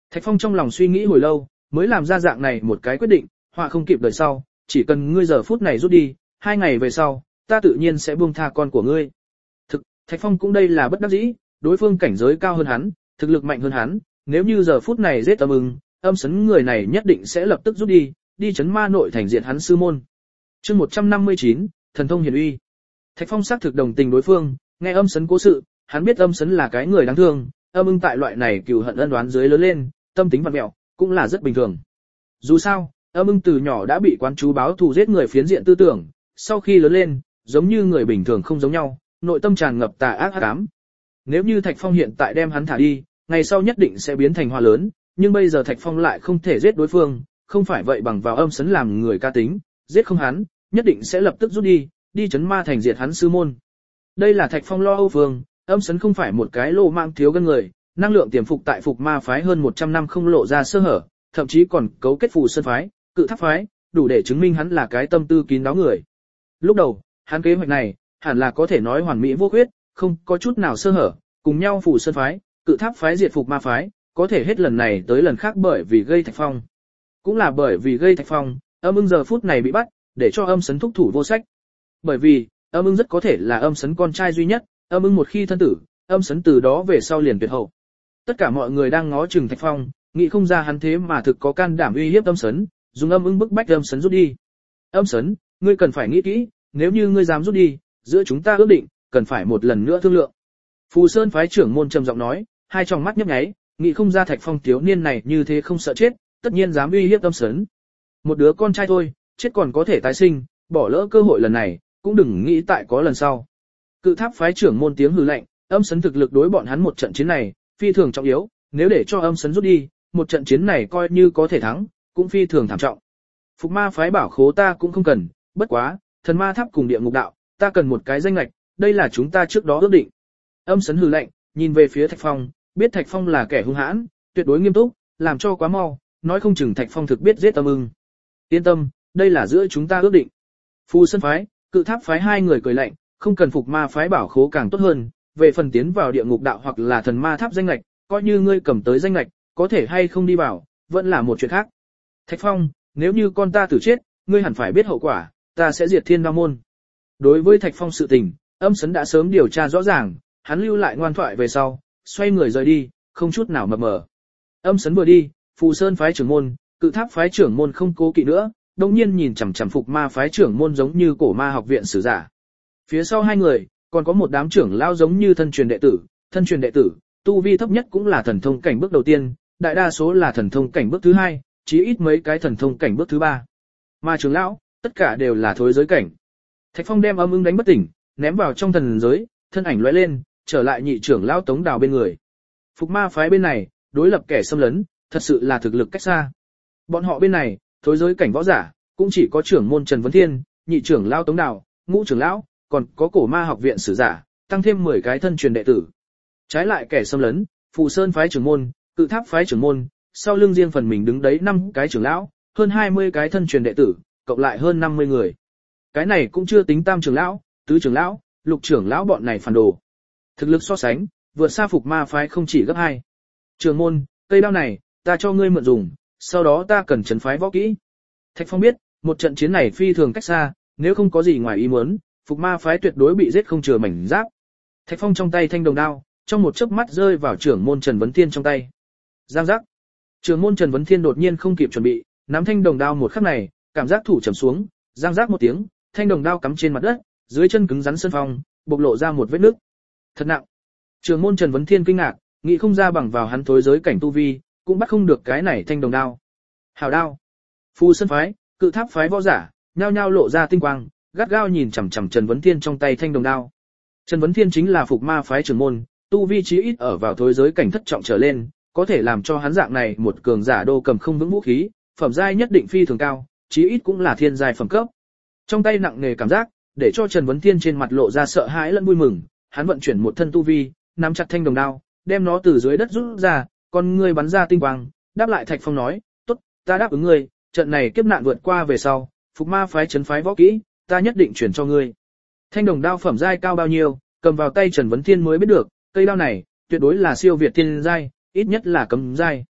Thạch Phong trong lòng suy nghĩ hồi lâu, mới làm ra dạng này một cái quyết định, họa không kịp đời sau, chỉ cần ngươi giờ phút này rút đi, hai ngày về sau, ta tự nhiên sẽ buông tha con của ngươi. Thực, Thạch Phong cũng đây là bất đắc dĩ, đối phương cảnh giới cao hơn hắn, thực lực mạnh hơn hắn, nếu như giờ phút này giết Âm Ưng, Âm Sấn người này nhất định sẽ lập tức rút đi, đi chấn ma nội thành diện hắn sư môn. Chương một trăm năm mươi chín, thần thông hiển uy. Thạch Phong xác thực đồng tình đối phương, nghe Âm Sấn cố sự, hắn biết Âm Sấn là cái người đáng thương, Âm Ưng tại loại này cừu hận ân oán dưới lớn lên, tâm tính vặn vẹo, cũng là rất bình thường. Dù sao, Âm Ưng từ nhỏ đã bị quán chú báo thù giết người phiến diện tư tưởng, sau khi lớn lên, giống như người bình thường không giống nhau, nội tâm tràn ngập tà ác hắc ám. Nếu như Thạch Phong hiện tại đem hắn thả đi, ngày sau nhất định sẽ biến thành hoa lớn, nhưng bây giờ Thạch Phong lại không thể giết đối phương, không phải vậy bằng vào Âm Sấn làm người ca tính, giết không hắn, nhất định sẽ lập tức rút đi, đi chấn ma thành diệt hắn sư môn. Đây là Thạch Phong lo âu phương, Âm Sấn không phải một cái lô mang thiếu gân người, năng lượng tiềm phục tại phục ma phái hơn một trăm năm không lộ ra sơ hở, thậm chí còn cấu kết phù sơn phái, cự tháp phái, đủ để chứng minh hắn là cái tâm tư kín đáo người. Lúc đầu, hắn kế hoạch này, hẳn là có thể nói hoàn mỹ vô khuyết, không có chút nào sơ hở, cùng nhau phù sơn phái, cự tháp phái diệt phục ma phái, có thể hết lần này tới lần khác bởi vì gây Thạch Phong. Cũng là bởi vì gây Thạch Phong, Âm Ưng giờ phút này bị bắt, để cho Âm Sấn thúc thủ vô sách. Bởi vì, Âm Ưng rất có thể là Âm Sấn con trai duy nhất, Âm Ưng một khi thân tử, Âm Sấn từ đó về sau liền tuyệt hậu. Tất cả mọi người đang ngó chừng Thạch Phong, nghĩ không ra hắn thế mà thực có can đảm uy hiếp Âm Sấn, dùng Âm Ưng bức bách Âm Sấn rút đi. Âm Sấn, ngươi cần phải nghĩ kỹ, nếu như ngươi dám rút đi, giữa chúng ta ước định, cần phải một lần nữa thương lượng. Phù Sơn phái trưởng môn trầm giọng nói, hai tròng mắt nhấp nháy, nghĩ không ra Thạch Phong thiếu niên này như thế không sợ chết, tất nhiên dám uy hiếp Âm Sấn. Một đứa con trai thôi, chết còn có thể tái sinh, bỏ lỡ cơ hội lần này, cũng đừng nghĩ tại có lần sau. Cự tháp phái trưởng môn tiếng hừ lạnh, Âm Sấn thực lực đối bọn hắn một trận chiến này, phi thường trọng yếu, nếu để cho Âm Sấn rút đi, một trận chiến này coi như có thể thắng, cũng phi thường thảm trọng. Phục ma phái bảo khố ta cũng không cần, bất quá, thần ma tháp cùng địa ngục đạo, ta cần một cái danh lệch, đây là chúng ta trước đó ước định. Âm Sấn hừ lạnh, nhìn về phía Thạch Phong, biết Thạch Phong là kẻ hung hãn, tuyệt đối nghiêm túc, làm cho quá mau, nói không chừng Thạch Phong thực biết giết Âm Ưng. Yên tâm, đây là giữa chúng ta ước định. Phù Sơn phái, cự tháp phái hai người cười lạnh, không cần phục ma phái bảo khố càng tốt hơn, về phần tiến vào địa ngục đạo hoặc là thần ma tháp danh lệch, coi như ngươi cầm tới danh lệch, có thể hay không đi vào, vẫn là một chuyện khác. Thạch Phong, nếu như con ta tử chết, ngươi hẳn phải biết hậu quả, ta sẽ diệt Thiên Đao môn. Đối với Thạch Phong sự tình, Âm Sấn đã sớm điều tra rõ ràng, hắn lưu lại ngoan thoại về sau, xoay người rời đi, không chút nào mập mờ. Âm Sấn vừa đi, Phù Sơn phái trưởng môn, cự tháp phái trưởng môn không cố kỵ nữa, đồng nhiên nhìn chằm chằm phục ma phái trưởng môn giống như cổ ma học viện sử giả. Phía sau hai người, còn có một đám trưởng lao giống như thân truyền đệ tử, thân truyền đệ tử, tu vi thấp nhất cũng là thần thông cảnh bước đầu tiên, đại đa số là thần thông cảnh bước thứ hai, chí ít mấy cái thần thông cảnh bước thứ ba. Mà trưởng lão, tất cả đều là thối giới cảnh. Thạch Phong đem Âm Ưng đánh bất tỉnh, ném vào trong thần giới, thân ảnh lóe lên, trở lại nhị trưởng lão Tống Đào bên người. Phục ma phái bên này, đối lập kẻ xâm lấn, thật sự là thực lực cách xa. Bọn họ bên này, thối giới cảnh võ giả, cũng chỉ có trưởng môn Trần Vấn Thiên, nhị trưởng lão Tống Đào, ngũ trưởng lão, còn có cổ ma học viện sử giả, tăng thêm mười cái thân truyền đệ tử. Trái lại kẻ xâm lấn, Phù Sơn phái trưởng môn, cự tháp phái trưởng môn, sau lưng riêng phần mình đứng đấy năm cái trưởng lão, hơn hai mươi cái thân truyền đệ tử, cộng lại hơn năm mươi người. Cái này cũng chưa tính tam trưởng lão, tứ trưởng lão, lục trưởng lão bọn này phản đồ. Thực lực so sánh, vượt xa phục ma phái không chỉ gấp hai. Trưởng môn, cây đao này, ta cho ngươi mượn dùng, sau đó ta cần trấn phái võ kỹ. Thạch Phong biết, một trận chiến này phi thường cách xa, nếu không có gì ngoài ý muốn, phục ma phái tuyệt đối bị giết không chừa mảnh giáp. Thạch Phong trong tay thanh đồng đao, trong một chớp mắt rơi vào trưởng môn Trần Vấn Thiên trong tay. Giang giác. Trưởng môn Trần Vấn Thiên đột nhiên không kịp chuẩn bị, nắm thanh đồng đao một khắc này, cảm giác thủ trầm xuống, giang giác một tiếng, thanh đồng đao cắm trên mặt đất, dưới chân cứng rắn sơn phong, bộc lộ ra một vết nứt. Thật nặng. Trưởng môn Trần Vấn Thiên kinh ngạc, nghĩ không ra bằng vào hắn thối giới cảnh tu vi, cũng bắt không được cái này thanh đồng đao. Hảo đao. Phù Sơn phái, cự tháp phái võ giả, nhao nhao lộ ra tinh quang, gắt gao nhìn chằm chằm Trần Vấn Thiên trong tay thanh đồng đao. Trần Vấn Thiên chính là phục ma phái trưởng môn, tu vi chí ít ở vào thối giới cảnh thất trọng trở lên, có thể làm cho hắn dạng này một cường giả đô cầm không vững vũ khí, phẩm giai nhất định phi thường cao, chí ít cũng là thiên giai phẩm cấp. Trong tay nặng nề cảm giác, để cho Trần Vấn Thiên trên mặt lộ ra sợ hãi lẫn vui mừng, hắn vận chuyển một thân tu vi, nắm chặt thanh đồng đao, đem nó từ dưới đất rút ra, con ngươi bắn ra tinh quang, đáp lại Thạch Phong nói, "Tốt, ta đáp ứng ngươi, trận này kiếp nạn vượt qua về sau, phục ma phái trấn phái võ kỹ, ta nhất định chuyển cho ngươi." Thanh đồng đao phẩm giai cao bao nhiêu, cầm vào tay Trần Vấn Thiên mới biết được, cây đao này tuyệt đối là siêu việt thiên giai, ít nhất là cấm giai.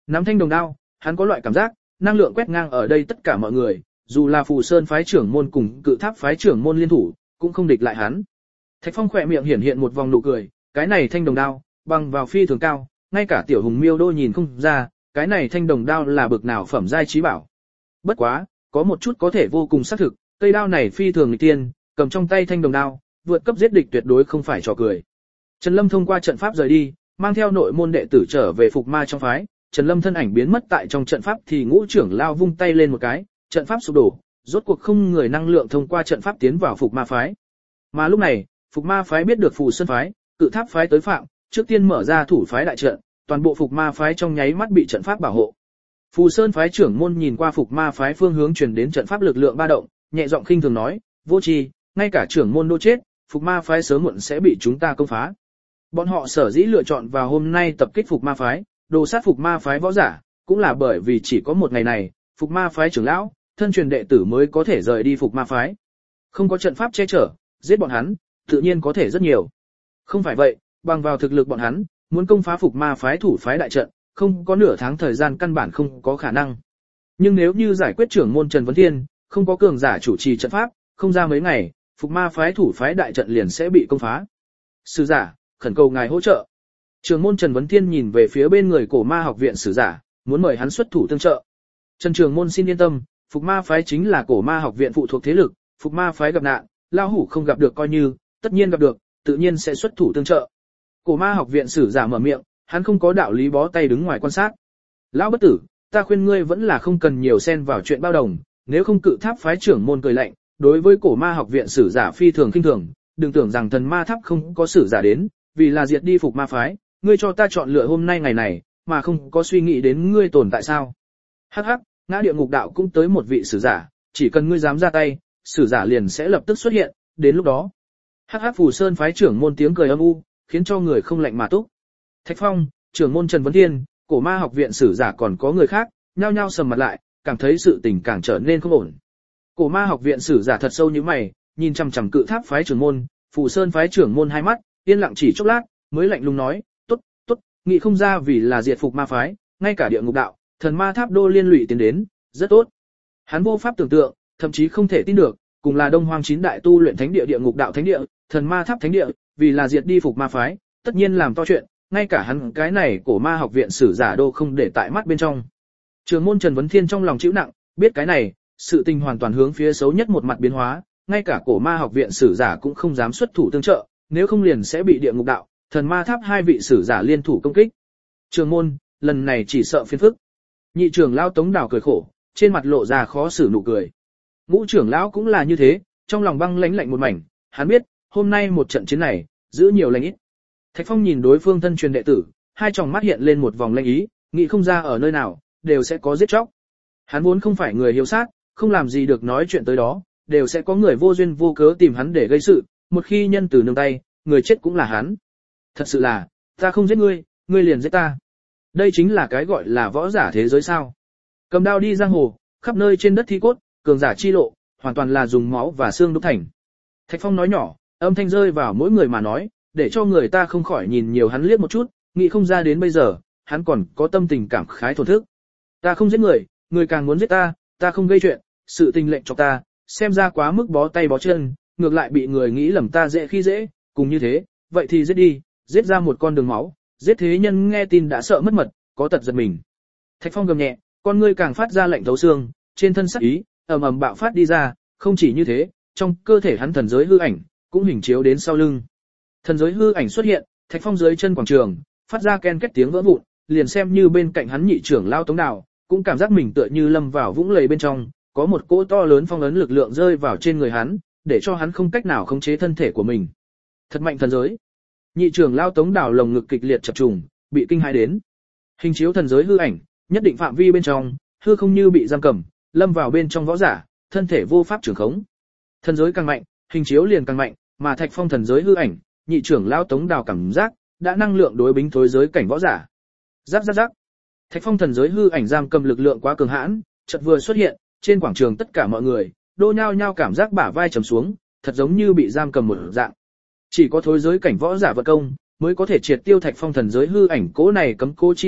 nắm thanh đồng đao, hắn có loại cảm giác, năng lượng quét ngang ở đây tất cả mọi người, dù là Phù Sơn phái trưởng môn cùng Cự Tháp phái trưởng môn liên thủ, cũng không địch lại hắn. Thạch Phong khỏe miệng hiển hiện một vòng nụ cười, cái này thanh đồng đao, bằng vào phi thường cao, ngay cả tiểu hùng miêu đô nhìn không ra, cái này thanh đồng đao là bực nào phẩm giai trí bảo. Bất quá, có một chút có thể vô cùng xác thực, cây đao này phi thường nghịch tiên, cầm trong tay thanh đồng đao, vượt cấp giết địch tuyệt đối không phải trò cười. Trần Lâm thông qua trận pháp rời đi, mang theo nội môn đệ tử trở về Phục Ma trong phái, Trần Lâm thân ảnh biến mất tại trong trận pháp thì Ngũ trưởng lao vung tay lên một cái, trận pháp sụp đổ, rốt cuộc không người năng lượng thông qua trận pháp tiến vào Phục Ma phái. Mà lúc này, Phục Ma phái biết được Phù Sơn phái, Cự Tháp phái tới phạm, trước tiên mở ra thủ phái đại trận, toàn bộ Phục Ma phái trong nháy mắt bị trận pháp bảo hộ. Phù Sơn phái trưởng môn nhìn qua Phục Ma phái phương hướng truyền đến trận pháp lực lượng ba động, nhẹ giọng khinh thường nói, vô tri, ngay cả trưởng môn đô chết, Phục Ma phái sớm muộn sẽ bị chúng ta công phá. Bọn họ sở dĩ lựa chọn vào hôm nay tập kích Phục Ma phái, đồ sát Phục Ma phái võ giả, cũng là bởi vì chỉ có một ngày này, Phục Ma phái trưởng lão, thân truyền đệ tử mới có thể rời đi Phục Ma phái. Không có trận pháp che chở, giết bọn hắn, tự nhiên có thể rất nhiều. Không phải vậy, bằng vào thực lực bọn hắn, muốn công phá Phục Ma phái thủ phái đại trận, không có nửa tháng thời gian căn bản không có khả năng. Nhưng nếu như giải quyết trưởng môn Trần Vấn Thiên, không có cường giả chủ trì trận pháp, không ra mấy ngày, Phục Ma phái thủ phái đại trận liền sẽ bị công phá. Sử giả, khẩn cầu ngài hỗ trợ. Trưởng môn Trần Vấn Thiên nhìn về phía bên người Cổ Ma học viện sử giả, muốn mời hắn xuất thủ tương trợ. Trần trưởng môn xin yên tâm, Phục Ma phái chính là Cổ Ma học viện phụ thuộc thế lực, Phục Ma phái gặp nạn, lao hủ không gặp được coi như, tất nhiên gặp được, tự nhiên sẽ xuất thủ tương trợ. Cổ Ma học viện sử giả mở miệng, hắn không có đạo lý bó tay đứng ngoài quan sát. Lão bất tử, ta khuyên ngươi vẫn là không cần nhiều xen vào chuyện bao đồng, nếu không Cự Tháp phái trưởng môn cười lạnh, đối với Cổ Ma học viện sử giả phi thường khinh thường, đừng tưởng rằng Thần Ma Tháp không có sử giả đến, vì là diệt đi Phục Ma phái, ngươi cho ta chọn lựa hôm nay ngày này, mà không có suy nghĩ đến ngươi tồn tại sao? Hắc hắc, ngã địa ngục đạo cũng tới một vị sử giả, chỉ cần ngươi dám ra tay, sử giả liền sẽ lập tức xuất hiện, đến lúc đó. Hắc hắc Phù Sơn phái trưởng môn tiếng cười âm u, khiến cho người không lạnh mà túc. Thạch Phong, trưởng môn Trần Vấn Thiên, Cổ Ma học viện sử giả còn có người khác, nhao nhao sầm mặt lại, cảm thấy sự tình càng trở nên không ổn. Cổ Ma học viện sử giả thật sâu như mày, nhìn chằm chằm Cự Tháp phái trưởng môn, Phù Sơn phái trưởng môn hai mắt, yên lặng chỉ chốc lát, mới lạnh lùng nói, "Tốt, tốt, nghĩ không ra vì là diệt Phục Ma phái, ngay cả địa ngục đạo, Thần Ma Tháp đô liên lụy tiến đến, rất tốt." Hắn vô pháp tưởng tượng, thậm chí không thể tin được, cùng là Đông Hoang chín đại tu luyện thánh địa địa ngục đạo thánh địa, Thần Ma Tháp thánh địa, vì là diệt đi Phục Ma phái, tất nhiên làm to chuyện, ngay cả hắn cái này Cổ Ma học viện sử giả đô không để tại mắt bên trong. Trường môn Trần Vấn Thiên trong lòng chịu nặng, biết cái này, sự tình hoàn toàn hướng phía xấu nhất một mặt biến hóa, ngay cả Cổ Ma học viện sử giả cũng không dám xuất thủ tương trợ, nếu không liền sẽ bị địa ngục đạo, Thần Ma Tháp hai vị sử giả liên thủ công kích. Trường môn, lần này chỉ sợ phiền phức. Nhị trưởng lão Tống Đào cười khổ, trên mặt lộ ra khó xử nụ cười. Ngũ trưởng lão cũng là như thế, trong lòng băng lãnh lạnh một mảnh, hắn biết, hôm nay một trận chiến này, giữ nhiều lành ít. Thạch Phong nhìn đối phương thân truyền đệ tử, hai tròng mắt hiện lên một vòng lanh ý, nghĩ không ra ở nơi nào, đều sẽ có giết chóc. Hắn vốn không phải người hiếu sát, không làm gì được nói chuyện tới đó, đều sẽ có người vô duyên vô cớ tìm hắn để gây sự, một khi nhân từ nương tay, người chết cũng là hắn. Thật sự là, ta không giết ngươi, ngươi liền giết ta. Đây chính là cái gọi là võ giả thế giới sao. Cầm đao đi giang hồ, khắp nơi trên đất thi cốt, cường giả chi lộ, hoàn toàn là dùng máu và xương đúc thành. Thạch Phong nói nhỏ, âm thanh rơi vào mỗi người mà nói, để cho người ta không khỏi nhìn nhiều hắn liếc một chút, nghĩ không ra đến bây giờ, hắn còn có tâm tình cảm khái thổn thức. Ta không giết người, người càng muốn giết ta, ta không gây chuyện, sự tình lệnh cho ta, xem ra quá mức bó tay bó chân, ngược lại bị người nghĩ lầm ta dễ khi dễ, cùng như thế, vậy thì giết đi, giết ra một con đường máu, giết thế nhân nghe tin đã sợ mất mật, có tật giật mình. Thạch Phong gầm nhẹ, con ngươi càng phát ra lạnh thấu xương, trên thân sắc ý, ầm ầm bạo phát đi ra, không chỉ như thế, trong cơ thể hắn thần giới hư ảnh, cũng hình chiếu đến sau lưng. Thần giới hư ảnh xuất hiện, Thạch Phong dưới chân quảng trường, phát ra ken két tiếng vỡ vụn, liền xem như bên cạnh hắn nhị trưởng lao Tống Đào, cũng cảm giác mình tựa như lâm vào vũng lầy bên trong, có một cỗ to lớn phong ấn lực lượng rơi vào trên người hắn, để cho hắn không cách nào khống chế thân thể của mình. Thật mạnh thần giới. Nhị trưởng lao Tống Đào lồng ngực kịch liệt chập trùng, bị kinh hãi đến. Hình chiếu thần giới hư ảnh, nhất định phạm vi bên trong, hư không như bị giam cầm, lâm vào bên trong võ giả, thân thể vô pháp trưởng khống. Thần giới càng mạnh, hình chiếu liền càng mạnh, mà Thạch Phong thần giới hư ảnh, nhị trưởng lao Tống Đào cảm giác đã năng lượng đối bính thối giới cảnh võ giả. Rắc rắc rắc. Thạch Phong thần giới hư ảnh giam cầm lực lượng quá cường hãn, chợt vừa xuất hiện, trên quảng trường tất cả mọi người đô nhao nhao cảm giác bả vai trầm xuống, thật giống như bị giam cầm một dạng. Chỉ có thối giới cảnh võ giả vận công mới có thể triệt tiêu Thạch Phong thần giới hư ảnh cố này cấm cố chi lực,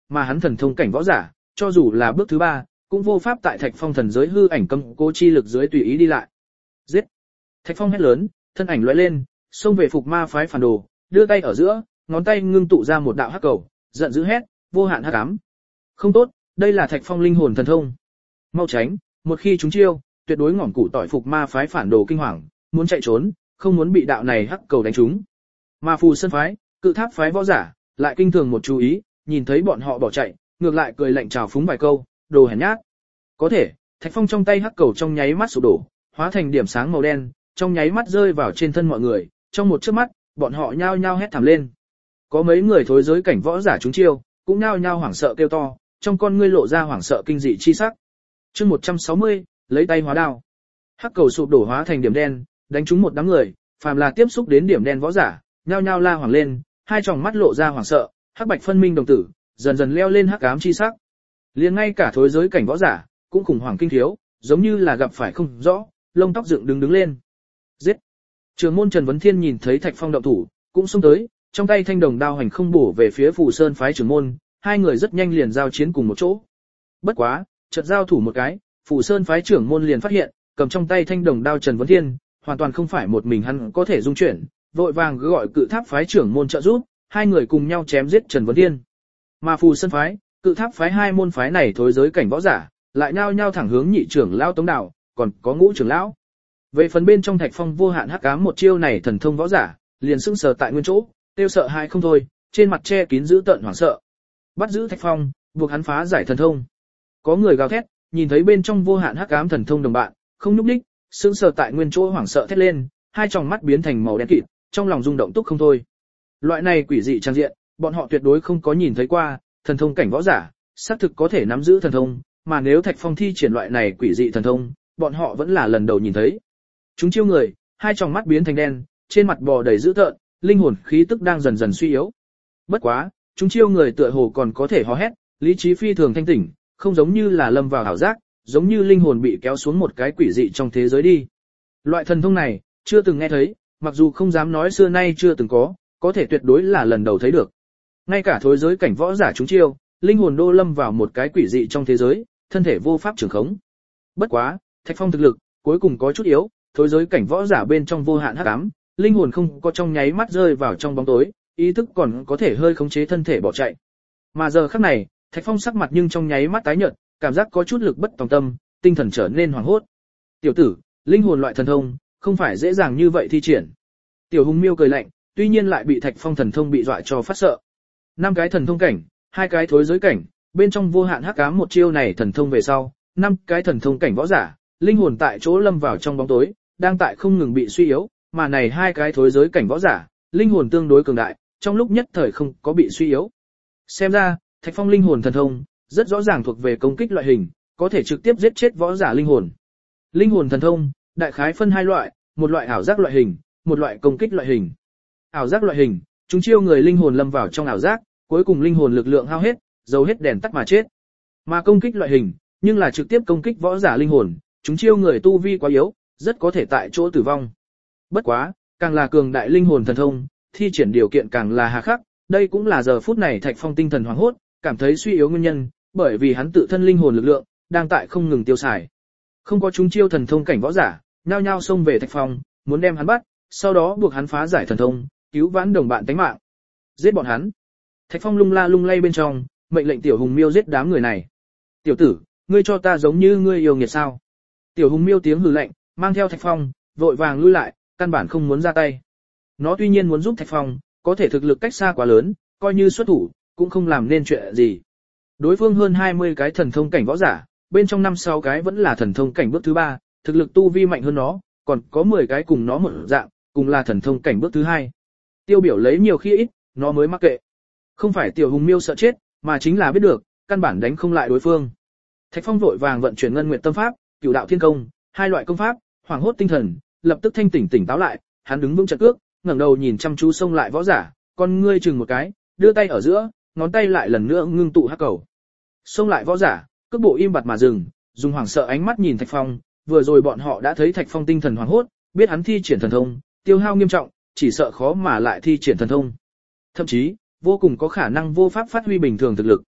mà hắn thần thông cảnh võ giả, cho dù là bước thứ ba, cũng vô pháp tại Thạch Phong thần giới hư ảnh cấm cố chi lực dưới tùy ý đi lại. Giết! Thạch Phong hét lớn, thân ảnh lóe lên, xông về Phục Ma phái phản đồ, đưa tay ở giữa, ngón tay ngưng tụ ra một đạo hắc cầu, giận dữ hét, vô hạn hắc ám. Không tốt, đây là Thạch Phong linh hồn thần thông. Mau tránh, một khi chúng chiêu, tuyệt đối ngỏm củ tỏi Phục Ma phái phản đồ kinh hoàng, muốn chạy trốn, không muốn bị đạo này hắc cầu đánh trúng. Mà Phù Sơn phái, Cự Tháp phái võ giả, lại kinh thường một chú ý, nhìn thấy bọn họ bỏ chạy, ngược lại cười lạnh chào phúng vài câu, đồ hèn nhát. Có thể, Thạch Phong trong tay hắc cầu trong nháy mắt sụp đổ, hóa thành điểm sáng màu đen, trong nháy mắt rơi vào trên thân mọi người, trong một chớp mắt, bọn họ nhao nhao hét thảm lên. Có mấy người thối giới cảnh võ giả trúng chiêu, cũng nhao nhao hoảng sợ kêu to, trong con ngươi lộ ra hoảng sợ kinh dị chi sắc. Chương một trăm sáu mươi, lấy tay hóa đao. Hắc cầu sụp đổ hóa thành điểm đen, đánh trúng một đám người, phàm là tiếp xúc đến điểm đen võ giả, nhao nhao la hoảng lên, hai tròng mắt lộ ra hoảng sợ, hắc bạch phân minh đồng tử, dần dần leo lên hắc ám chi sắc. Liền ngay cả thối giới cảnh võ giả, cũng khủng hoảng kinh thiếu, giống như là gặp phải không rõ, lông tóc dựng đứng đứng lên. Giết! Trường môn Trần Vấn Thiên nhìn thấy Thạch Phong động thủ, cũng xông tới, trong tay thanh đồng đao hành không bổ về phía Phù Sơn phái trưởng môn, hai người rất nhanh liền giao chiến cùng một chỗ. Bất quá, chợt giao thủ một cái, Phù Sơn phái trưởng môn liền phát hiện, cầm trong tay thanh đồng đao Trần Vấn Thiên, hoàn toàn không phải một mình hắn có thể dung chuyển, vội vàng gọi Cự Tháp phái trưởng môn trợ giúp, hai người cùng nhau chém giết Trần Vấn Thiên. Mà Phù Sơn phái, Cự Tháp phái hai môn phái này thối giới cảnh võ giả, lại nhao nhao thẳng hướng nhị trưởng lão Tống Đào, còn có ngũ trưởng lão. Về phần bên trong Thạch Phong vô hạn hắc ám một chiêu này thần thông võ giả, liền sững sờ tại nguyên chỗ, tiêu sợ hãi không thôi, trên mặt che kín dữ tợn hoảng sợ. Bắt giữ Thạch Phong, buộc hắn phá giải thần thông. Có người gào thét, nhìn thấy bên trong vô hạn hắc ám thần thông đồng bạn, không nhúc nhích, sững sờ tại nguyên chỗ hoảng sợ thét lên, hai tròng mắt biến thành màu đen kịt, trong lòng rung động túc không thôi. Loại này quỷ dị trang diện, bọn họ tuyệt đối không có nhìn thấy qua, thần thông cảnh võ giả, xác thực có thể nắm giữ thần thông, mà nếu Thạch Phong thi triển loại này quỷ dị thần thông, bọn họ vẫn là lần đầu nhìn thấy. Chúng chiêu người, hai tròng mắt biến thành đen, trên mặt bò đầy dữ tợn, linh hồn khí tức đang dần dần suy yếu. Bất quá, chúng chiêu người tựa hồ còn có thể hò hét, lý trí phi thường thanh tỉnh, không giống như là lâm vào ảo giác, giống như linh hồn bị kéo xuống một cái quỷ dị trong thế giới đi. Loại thần thông này, chưa từng nghe thấy, mặc dù không dám nói xưa nay chưa từng có, có thể tuyệt đối là lần đầu thấy được. Ngay cả thối giới cảnh võ giả chúng chiêu, linh hồn đô lâm vào một cái quỷ dị trong thế giới, thân thể vô pháp trường khống. Bất quá, Thạch Phong thực lực cuối cùng có chút yếu, thối giới cảnh võ giả bên trong vô hạn hắc ám, linh hồn không có trong nháy mắt rơi vào trong bóng tối, ý thức còn có thể hơi khống chế thân thể bỏ chạy. Mà giờ khắc này, Thạch Phong sắc mặt nhưng trong nháy mắt tái nhợt, cảm giác có chút lực bất tòng tâm, tinh thần trở nên hoảng hốt. Tiểu tử, linh hồn loại thần thông, không phải dễ dàng như vậy thi triển. Tiểu Hùng Miêu cười lạnh, tuy nhiên lại bị Thạch Phong thần thông bị dọa cho phát sợ. Năm cái thần thông cảnh, hai cái thối giới cảnh, bên trong vô hạn hắc ám một chiêu này thần thông về sau, năm cái thần thông cảnh võ giả, linh hồn tại chỗ lâm vào trong bóng tối, đang tại không ngừng bị suy yếu, mà này hai cái thối giới cảnh võ giả, linh hồn tương đối cường đại, trong lúc nhất thời không có bị suy yếu. Xem ra, Thạch Phong linh hồn thần thông, rất rõ ràng thuộc về công kích loại hình, có thể trực tiếp giết chết võ giả linh hồn. Linh hồn thần thông, đại khái phân hai loại, một loại ảo giác loại hình, một loại công kích loại hình. Ảo giác loại hình, chúng chiêu người linh hồn lâm vào trong ảo giác, cuối cùng linh hồn lực lượng hao hết, dầu hết đèn tắt mà chết. Mà công kích loại hình, nhưng là trực tiếp công kích võ giả linh hồn, chúng chiêu người tu vi quá yếu, rất có thể tại chỗ tử vong. Bất quá, càng là cường đại linh hồn thần thông, thi triển điều kiện càng là hà khắc, đây cũng là giờ phút này Thạch Phong tinh thần hoảng hốt, cảm thấy suy yếu nguyên nhân, bởi vì hắn tự thân linh hồn lực lượng đang tại không ngừng tiêu xài. Không có chúng chiêu thần thông cảnh võ giả, nhao nhao xông về Thạch Phong, muốn đem hắn bắt, sau đó buộc hắn phá giải thần thông, cứu vãn đồng bạn tánh mạng. Giết bọn hắn. Thạch Phong lung la lung lay bên trong, mệnh lệnh Tiểu Hùng Miêu giết đám người này. Tiểu tử, ngươi cho ta giống như ngươi yêu nghiệt sao? Tiểu Hùng Miêu tiếng hừ lạnh, mang theo Thạch Phong, vội vàng lui lại, căn bản không muốn ra tay. Nó tuy nhiên muốn giúp Thạch Phong, có thể thực lực cách xa quá lớn, coi như xuất thủ, cũng không làm nên chuyện gì. Đối phương hơn hai mươi cái thần thông cảnh võ giả, bên trong năm sáu cái vẫn là thần thông cảnh bước thứ ba, thực lực tu vi mạnh hơn nó, còn có mười cái cùng nó một dạng, cùng là thần thông cảnh bước thứ hai. Tiêu Biểu lấy nhiều khi ít, nó mới mắc kệ. Không phải Tiểu Hùng Miêu sợ chết, mà chính là biết được, căn bản đánh không lại đối phương. Thạch Phong vội vàng vận chuyển Ngân Nguyệt Tâm Pháp, Cửu Đạo Thiên Công, hai loại công pháp, hoảng hốt tinh thần, lập tức thanh tỉnh tỉnh táo lại, hắn đứng vững trận cước, ngẩng đầu nhìn chăm chú xông lại võ giả, con ngươi chừng một cái, đưa tay ở giữa, ngón tay lại lần nữa ngưng tụ hắc cầu. Xông lại võ giả, cước bộ im bặt mà dừng, dùng hoảng sợ ánh mắt nhìn Thạch Phong, vừa rồi bọn họ đã thấy Thạch Phong tinh thần hoảng hốt, biết hắn thi triển thần thông, tiêu hao nghiêm trọng, chỉ sợ khó mà lại thi triển thần thông. Thậm chí, vô cùng có khả năng vô pháp phát huy bình thường thực lực.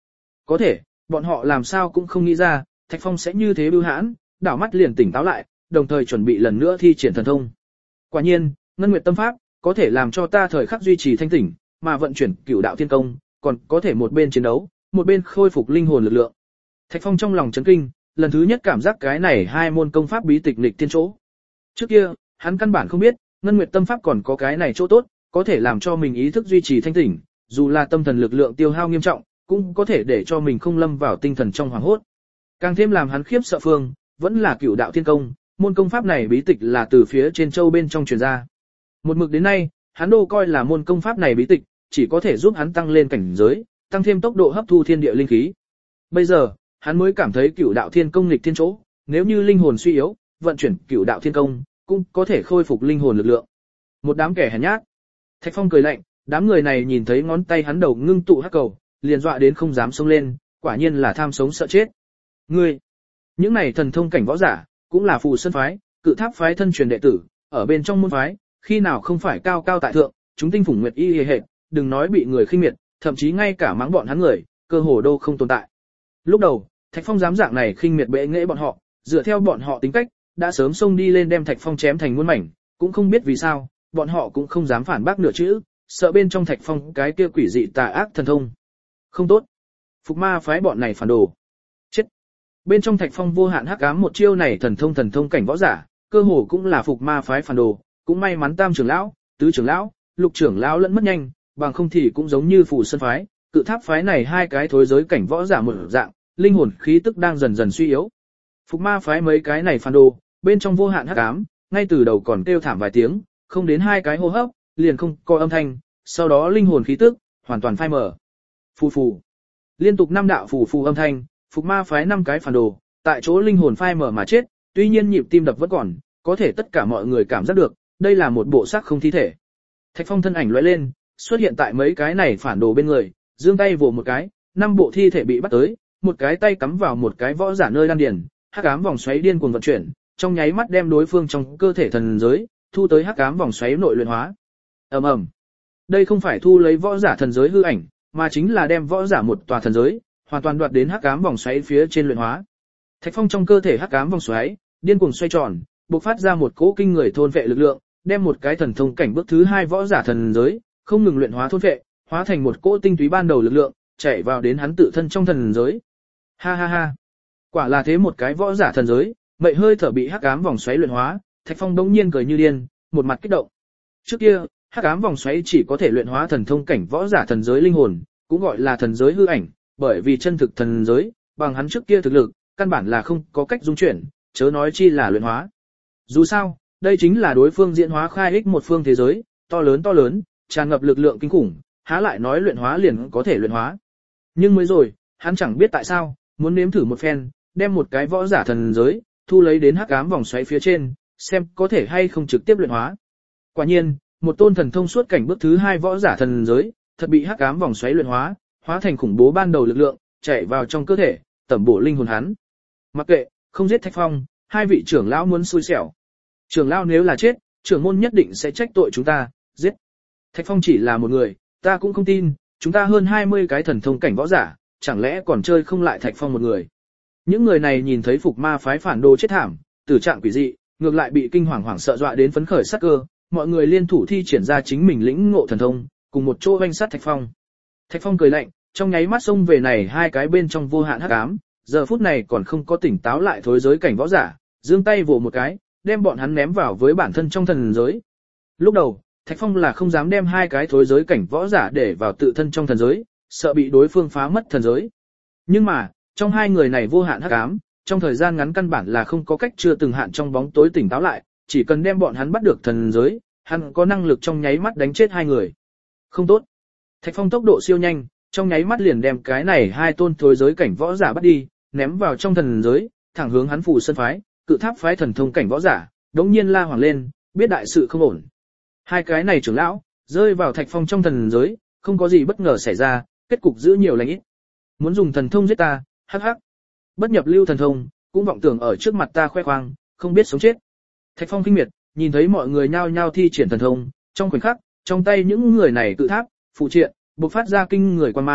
có thể, bọn họ làm sao cũng không nghĩ ra, Thạch Phong sẽ như thế bưu hãn, đảo mắt liền tỉnh táo lại, đồng thời chuẩn bị lần nữa thi triển thần thông. Quả nhiên, Ngân Nguyệt Tâm Pháp có thể làm cho ta thời khắc duy trì thanh tỉnh, mà vận chuyển Cửu Đạo Thiên Công, còn có thể một bên chiến đấu, một bên khôi phục linh hồn lực lượng. Thạch Phong trong lòng chấn kinh, lần thứ nhất cảm giác cái này hai môn công pháp bí tịch nghịch tiên chỗ. Trước kia, hắn căn bản không biết, Ngân Nguyệt Tâm Pháp còn có cái này chỗ tốt, có thể làm cho mình ý thức duy trì thanh tỉnh, dù là tâm thần lực lượng tiêu hao nghiêm trọng, cũng có thể để cho mình không lâm vào tinh thần trong hoảng hốt. Càng thêm làm hắn khiếp sợ phương, vẫn là Cửu Đạo Thiên Công, môn công pháp này bí tịch là từ phía trên châu bên trong truyền ra. Một mực đến nay, hắn đô coi là môn công pháp này bí tịch, chỉ có thể giúp hắn tăng lên cảnh giới, tăng thêm tốc độ hấp thu thiên địa linh khí. Bây giờ, hắn mới cảm thấy Cửu Đạo Thiên Công nghịch thiên chỗ, nếu như linh hồn suy yếu, vận chuyển Cửu Đạo Thiên Công, cũng có thể khôi phục linh hồn lực lượng. Một đám kẻ hèn nhát. Thạch Phong cười lạnh, đám người này nhìn thấy ngón tay hắn đầu ngưng tụ hắc cầu, liền dọa đến không dám xông lên, quả nhiên là tham sống sợ chết. Ngươi, những này thần thông cảnh võ giả, cũng là Phù Sơn phái, Cự Tháp phái thân truyền đệ tử, ở bên trong môn phái, khi nào không phải cao cao tại thượng, chúng tinh phủng nguyệt y hề hệ, đừng nói bị người khinh miệt, thậm chí ngay cả mắng bọn hắn người, cơ hồ đô không tồn tại. Lúc đầu, Thạch Phong dám dạng này khinh miệt bệ nghệ bọn họ, dựa theo bọn họ tính cách, đã sớm xông đi lên đem Thạch Phong chém thành muôn mảnh, cũng không biết vì sao, bọn họ cũng không dám phản bác nửa chữ, sợ bên trong Thạch Phong cái kia quỷ dị tà ác thần thông. Không tốt. Phục ma phái bọn này phản đồ. Chết. Bên trong Thạch Phong vô hạn hắc ám một chiêu này thần thông thần thông cảnh võ giả, cơ hồ cũng là phục ma phái phản đồ, cũng may mắn Tam trưởng lão, Tứ trưởng lão, Lục trưởng lão lẫn mất nhanh, bằng không thì cũng giống như Phù Sơn phái, Cự Tháp phái này hai cái thối giới cảnh võ giả một dạng, linh hồn khí tức đang dần dần suy yếu. Phục ma phái mấy cái này phản đồ, bên trong vô hạn hắc ám, ngay từ đầu còn kêu thảm vài tiếng, không đến hai cái hô hấp, liền không có âm thanh, sau đó linh hồn khí tức hoàn toàn phai mờ. Phù phù. Liên tục năm đạo phù phù âm thanh, phục ma phái năm cái phản đồ, tại chỗ linh hồn phai mờ mà chết, tuy nhiên nhịp tim đập vẫn còn, có thể tất cả mọi người cảm giác được, đây là một bộ xác không thi thể. Thạch Phong thân ảnh lóe lên, xuất hiện tại mấy cái này phản đồ bên người, giương tay vồ một cái, năm bộ thi thể bị bắt tới, một cái tay cắm vào một cái võ giả nơi đan điền, hắc ám vòng xoáy điên cuồng vận chuyển, trong nháy mắt đem đối phương trong cơ thể thần giới thu tới hắc ám vòng xoáy nội luyện hóa. Ầm ầm. Đây không phải thu lấy võ giả thần giới hư ảnh, mà chính là đem võ giả một tòa thần giới hoàn toàn đoạt đến hắc ám vòng xoáy phía trên luyện hóa. Thạch Phong trong cơ thể hắc ám vòng xoáy điên cuồng xoay tròn, bộc phát ra một cỗ kinh người thôn vệ lực lượng, đem một cái thần thông cảnh bước thứ hai võ giả thần giới không ngừng luyện hóa thôn vệ, hóa thành một cỗ tinh túy ban đầu lực lượng, chảy vào đến hắn tự thân trong thần giới. Ha ha ha. Quả là thế một cái võ giả thần giới, mệnh hơi thở bị hắc ám vòng xoáy luyện hóa, Thạch Phong đống nhiên cười như điên, một mặt kích động. Trước kia, hắc ám vòng xoáy chỉ có thể luyện hóa thần thông cảnh võ giả thần giới linh hồn, cũng gọi là thần giới hư ảnh, bởi vì chân thực thần giới, bằng hắn trước kia thực lực, căn bản là không có cách dung chuyển, chớ nói chi là luyện hóa. Dù sao, đây chính là đối phương diễn hóa khai ích một phương thế giới, to lớn to lớn, tràn ngập lực lượng kinh khủng, há lại nói luyện hóa liền có thể luyện hóa. Nhưng mới rồi, hắn chẳng biết tại sao, muốn nếm thử một phen, đem một cái võ giả thần giới, thu lấy đến hắc ám vòng xoáy phía trên, xem có thể hay không trực tiếp luyện hóa. Quả nhiên, một tôn thần thông suốt cảnh bước thứ hai võ giả thần giới, thật bị hắc ám vòng xoáy luyện hóa, hóa thành khủng bố ban đầu lực lượng, chạy vào trong cơ thể, tẩm bổ linh hồn hắn. Mặc kệ, không giết Thạch Phong, hai vị trưởng lão muốn xui xẻo. Trưởng lão nếu là chết, trưởng môn nhất định sẽ trách tội chúng ta, giết. Thạch Phong chỉ là một người, ta cũng không tin, chúng ta hơn hai mươi cái thần thông cảnh võ giả, chẳng lẽ còn chơi không lại Thạch Phong một người. Những người này nhìn thấy phục ma phái phản đồ chết thảm, tử trạng quỷ dị, ngược lại bị kinh hoàng hoảng sợ dọa đến phấn khởi sát cơ, mọi người liên thủ thi triển ra chính mình lĩnh ngộ thần thông, cùng một chỗ vây sát Thạch Phong. Thạch Phong cười lạnh, trong nháy mắt xông về này hai cái bên trong vô hạn hắc ám, giờ phút này còn không có tỉnh táo lại thối giới cảnh võ giả, giương tay vồ một cái, đem bọn hắn ném vào với bản thân trong thần giới. Lúc đầu, Thạch Phong là không dám đem hai cái thối giới cảnh võ giả để vào tự thân trong thần giới, sợ bị đối phương phá mất thần giới. Nhưng mà, trong hai người này vô hạn hắc ám, trong thời gian ngắn căn bản là không có cách chưa từng hạn trong bóng tối tỉnh táo lại, chỉ cần đem bọn hắn bắt được thần giới, hắn có năng lực trong nháy mắt đánh chết hai người. Không tốt. Thạch Phong tốc độ siêu nhanh, trong nháy mắt liền đem cái này hai tôn thối giới cảnh võ giả bắt đi, ném vào trong thần giới, thẳng hướng hắn Phù Sơn phái, Cự Tháp phái thần thông cảnh võ giả, đống nhiên la hoảng lên, biết đại sự không ổn. Hai cái này trưởng lão, rơi vào Thạch Phong trong thần giới, không có gì bất ngờ xảy ra, kết cục giữ nhiều lành ít. Muốn dùng thần thông giết ta, hắc hắc. Bất nhập lưu thần thông, cũng vọng tưởng ở trước mặt ta khoe khoang, không biết sống chết. Thạch Phong kinh miệt, nhìn thấy mọi người nhao nhao thi triển thần thông, trong khoảnh khắc, trong tay những người này tự tháp, phụ triện, bộc phát ra kinh người quan mang,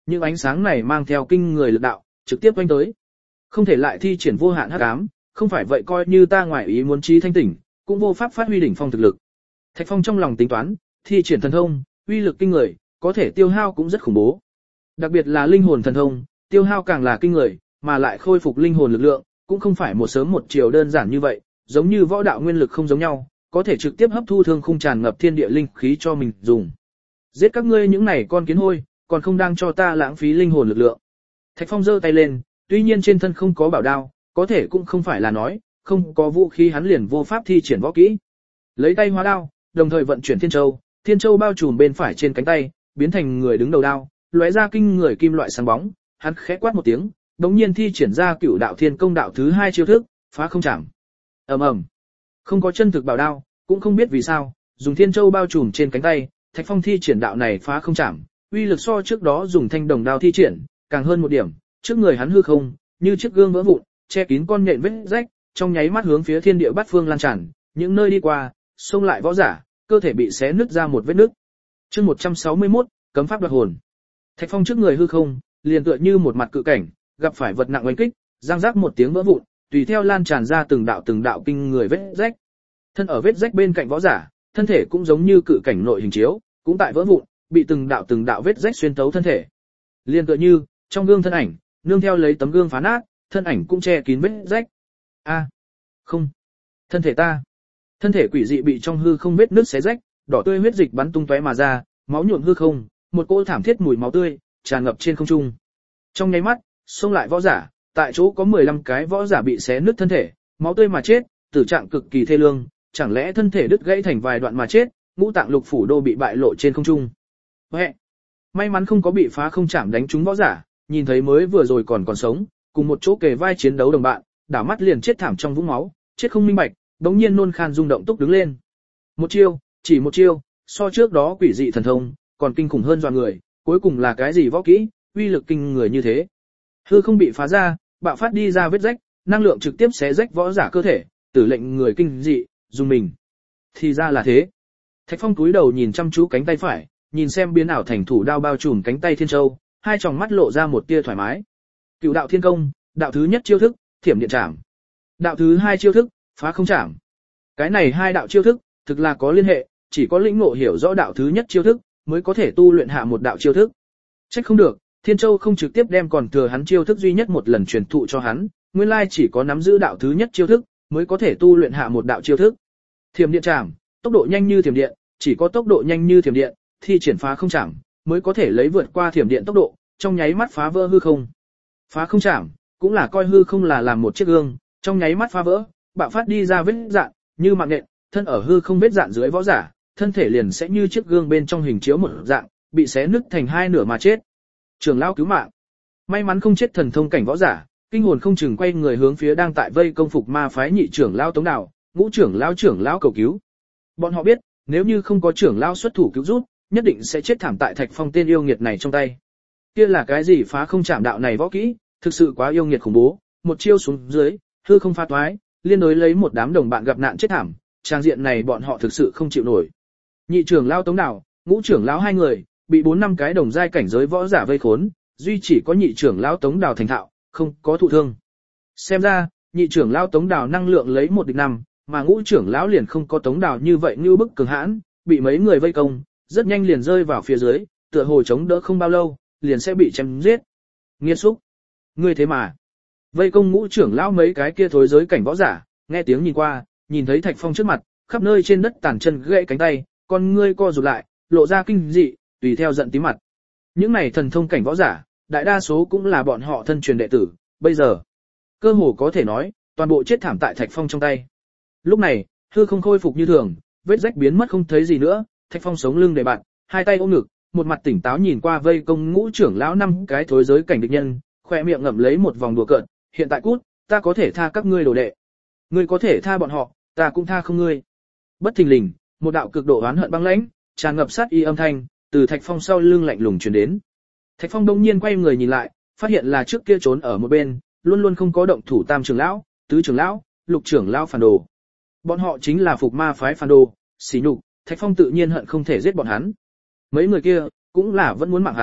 những ánh sáng này mang theo kinh người lực đạo, trực tiếp quanh tới. Không thể lại thi triển vô hạn hắc ám, không phải vậy coi như ta ngoài ý muốn trí thanh tỉnh, cũng vô pháp phát huy đỉnh phong thực lực. Thạch Phong trong lòng tính toán, thi triển thần thông, uy lực kinh người, có thể tiêu hao cũng rất khủng bố. Đặc biệt là linh hồn thần thông, tiêu hao càng là kinh người, mà lại khôi phục linh hồn lực lượng, cũng không phải một sớm một chiều đơn giản như vậy, giống như võ đạo nguyên lực không giống nhau, có thể trực tiếp hấp thu thương khung tràn ngập thiên địa linh khí cho mình dùng. Giết các ngươi những này con kiến hôi, còn không đang cho ta lãng phí linh hồn lực lượng. Thạch Phong giơ tay lên, tuy nhiên trên thân không có bảo đao, có thể cũng không phải là nói, không có vũ khí hắn liền vô pháp thi triển võ kỹ. Lấy tay hóa đao, đồng thời vận chuyển thiên châu, thiên châu bao trùm bên phải trên cánh tay, biến thành người đứng đầu đao, lóe ra kinh người kim loại sáng bóng, hắn khẽ quát một tiếng, đống nhiên thi triển ra Cửu Đạo Thiên Công đạo thứ hai chiêu thức, phá không chạm. Ầm ầm. Không có chân thực bảo đao, cũng không biết vì sao, dùng thiên châu bao trùm trên cánh tay, Thạch Phong thi triển đạo này phá không chạm, uy lực so trước đó dùng thanh đồng đao thi triển, càng hơn một điểm, trước người hắn hư không, như chiếc gương vỡ vụn, che kín con nhện vết rách, trong nháy mắt hướng phía thiên địa bát phương lan tràn, những nơi đi qua, xông lại võ giả, cơ thể bị xé nứt ra một vết nứt. Chương một trăm sáu mươi mốt, cấm pháp đoạt hồn. Thạch Phong trước người hư không, liền tựa như một mặt cự cảnh, gặp phải vật nặng oanh kích, răng rắc một tiếng vỡ vụn, tùy theo lan tràn ra từng đạo từng đạo kinh người vết rách. Thân ở vết rách bên cạnh võ giả, thân thể cũng giống như cự cảnh nội hình chiếu, cũng tại vỡ vụn, bị từng đạo từng đạo vết rách xuyên tấu thân thể. Liên tựa như, trong gương thân ảnh, nương theo lấy tấm gương phá nát, thân ảnh cũng che kín vết rách. A, không, thân thể ta. Thân thể quỷ dị bị trong hư không vết nứt xé rách, đỏ tươi huyết dịch bắn tung tóe mà ra, máu nhuộm hư không, một cỗ thảm thiết mùi máu tươi tràn ngập trên không trung. Trong nháy mắt, xông lại võ giả, tại chỗ có mười lăm cái võ giả bị xé nứt thân thể, máu tươi mà chết, tử trạng cực kỳ thê lương, chẳng lẽ thân thể đứt gãy thành vài đoạn mà chết, ngũ tạng lục phủ đô bị bại lộ trên không trung. Huệ. May mắn không có bị phá không chạm đánh trúng võ giả, nhìn thấy mới vừa rồi còn còn sống, cùng một chỗ kề vai chiến đấu đồng bạn, đảo mắt liền chết thảm trong vũng máu, chết không minh bạch, đống nhiên nôn khan rung động túc đứng lên. Một chiêu, chỉ một chiêu, so trước đó quỷ dị thần thông, còn kinh khủng hơn dọa người, cuối cùng là cái gì võ kỹ, uy lực kinh người như thế. Hư không bị phá ra, bạo phát đi ra vết rách, năng lượng trực tiếp xé rách võ giả cơ thể, tử lệnh người kinh dị, dùng mình. Thì ra là thế. Thạch Phong cúi đầu nhìn chăm chú cánh tay phải, nhìn xem biến ảo thành thủ đao bao trùm cánh tay thiên châu, hai tròng mắt lộ ra một tia thoải mái. Cửu đạo thiên công, đạo thứ nhất chiêu thức, thiểm điện trảm. Đạo thứ hai chiêu thức, phá không trảm. Cái này hai đạo chiêu thức, thực là có liên hệ, chỉ có lĩnh ngộ hiểu rõ đạo thứ nhất chiêu thức, mới có thể tu luyện hạ một đạo chiêu thức. Trách không được, Thiên Châu không trực tiếp đem còn thừa hắn chiêu thức duy nhất một lần truyền thụ cho hắn, nguyên lai chỉ có nắm giữ đạo thứ nhất chiêu thức, mới có thể tu luyện hạ một đạo chiêu thức. Thiểm điện trảm, tốc độ nhanh như thiểm điện, chỉ có tốc độ nhanh như thiểm điện, thì triển phá không trảm, mới có thể lấy vượt qua thiểm điện tốc độ, trong nháy mắt phá vỡ hư không. Phá không trảm, cũng là coi hư không là làm một chiếc gương, trong nháy mắt phá vỡ, bạo phát đi ra vết dạn, như mạng nhện, thân ở hư không vết dạn dưới võ giả, thân thể liền sẽ như chiếc gương bên trong hình chiếu một dạng, bị xé nứt thành hai nửa mà chết. Trưởng lão cứu mạng. May mắn không chết thần thông cảnh võ giả, kinh hồn không chừng quay người hướng phía đang tại vây công phục ma phái nhị trưởng lão Tống Đào, ngũ trưởng lão trưởng lão cầu cứu. Bọn họ biết, nếu như không có trưởng lão xuất thủ cứu giúp, nhất định sẽ chết thảm tại Thạch Phong tên yêu nghiệt này trong tay. Kia là cái gì phá không chạm đạo này võ kỹ, thực sự quá yêu nghiệt khủng bố, một chiêu xuống dưới, hư không phá toái, liên đối lấy một đám đồng bạn gặp nạn chết thảm, trang diện này bọn họ thực sự không chịu nổi. Nhị trưởng lão Tống Đào, ngũ trưởng lão hai người, bị bốn năm cái đồng giai cảnh giới võ giả vây khốn, duy chỉ có nhị trưởng lão Tống Đào thành thạo, không có thụ thương. Xem ra, nhị trưởng lão Tống Đào năng lượng lấy một địch năm, mà ngũ trưởng lão liền không có Tống Đào như vậy như bức cường hãn, bị mấy người vây công, rất nhanh liền rơi vào phía dưới, tựa hồ chống đỡ không bao lâu, liền sẽ bị chém giết. Nghiệt xúc, ngươi thế mà vây công ngũ trưởng lão mấy cái kia thối giới cảnh võ giả, nghe tiếng nhìn qua, nhìn thấy Thạch Phong trước mặt, khắp nơi trên đất tàn chân gãy cánh tay, con ngươi co rụt lại, lộ ra kinh dị, tùy theo giận tím mặt. Những này thần thông cảnh võ giả, đại đa số cũng là bọn họ thân truyền đệ tử, bây giờ, cơ hồ có thể nói, toàn bộ chết thảm tại Thạch Phong trong tay. Lúc này, hư không khôi phục như thường, vết rách biến mất không thấy gì nữa, Thạch Phong sống lưng để bạn, hai tay ôm ngực, một mặt tỉnh táo nhìn qua vây công ngũ trưởng lão năm cái thối giới cảnh địch nhân, khoe miệng ngậm lấy một vòng đùa cợt, hiện tại cút, ta có thể tha các ngươi đồ đệ. Ngươi có thể tha bọn họ, ta cũng tha không ngươi. Bất thình lình, một đạo cực độ oán hận băng lãnh, tràn ngập sát y âm thanh, từ Thạch Phong sau lưng lạnh lùng truyền đến. Thạch Phong đông nhiên quay người nhìn lại, phát hiện là trước kia trốn ở một bên, luôn luôn không có động thủ tam trưởng lão, tứ trưởng lão, lục trưởng lão phản đồ. Bọn họ chính là phục ma phái phản đồ, xỉ nhục, Thạch Phong tự nhiên hận không thể giết bọn hắn. Mấy người kia, cũng là vẫn muốn mạng hắn,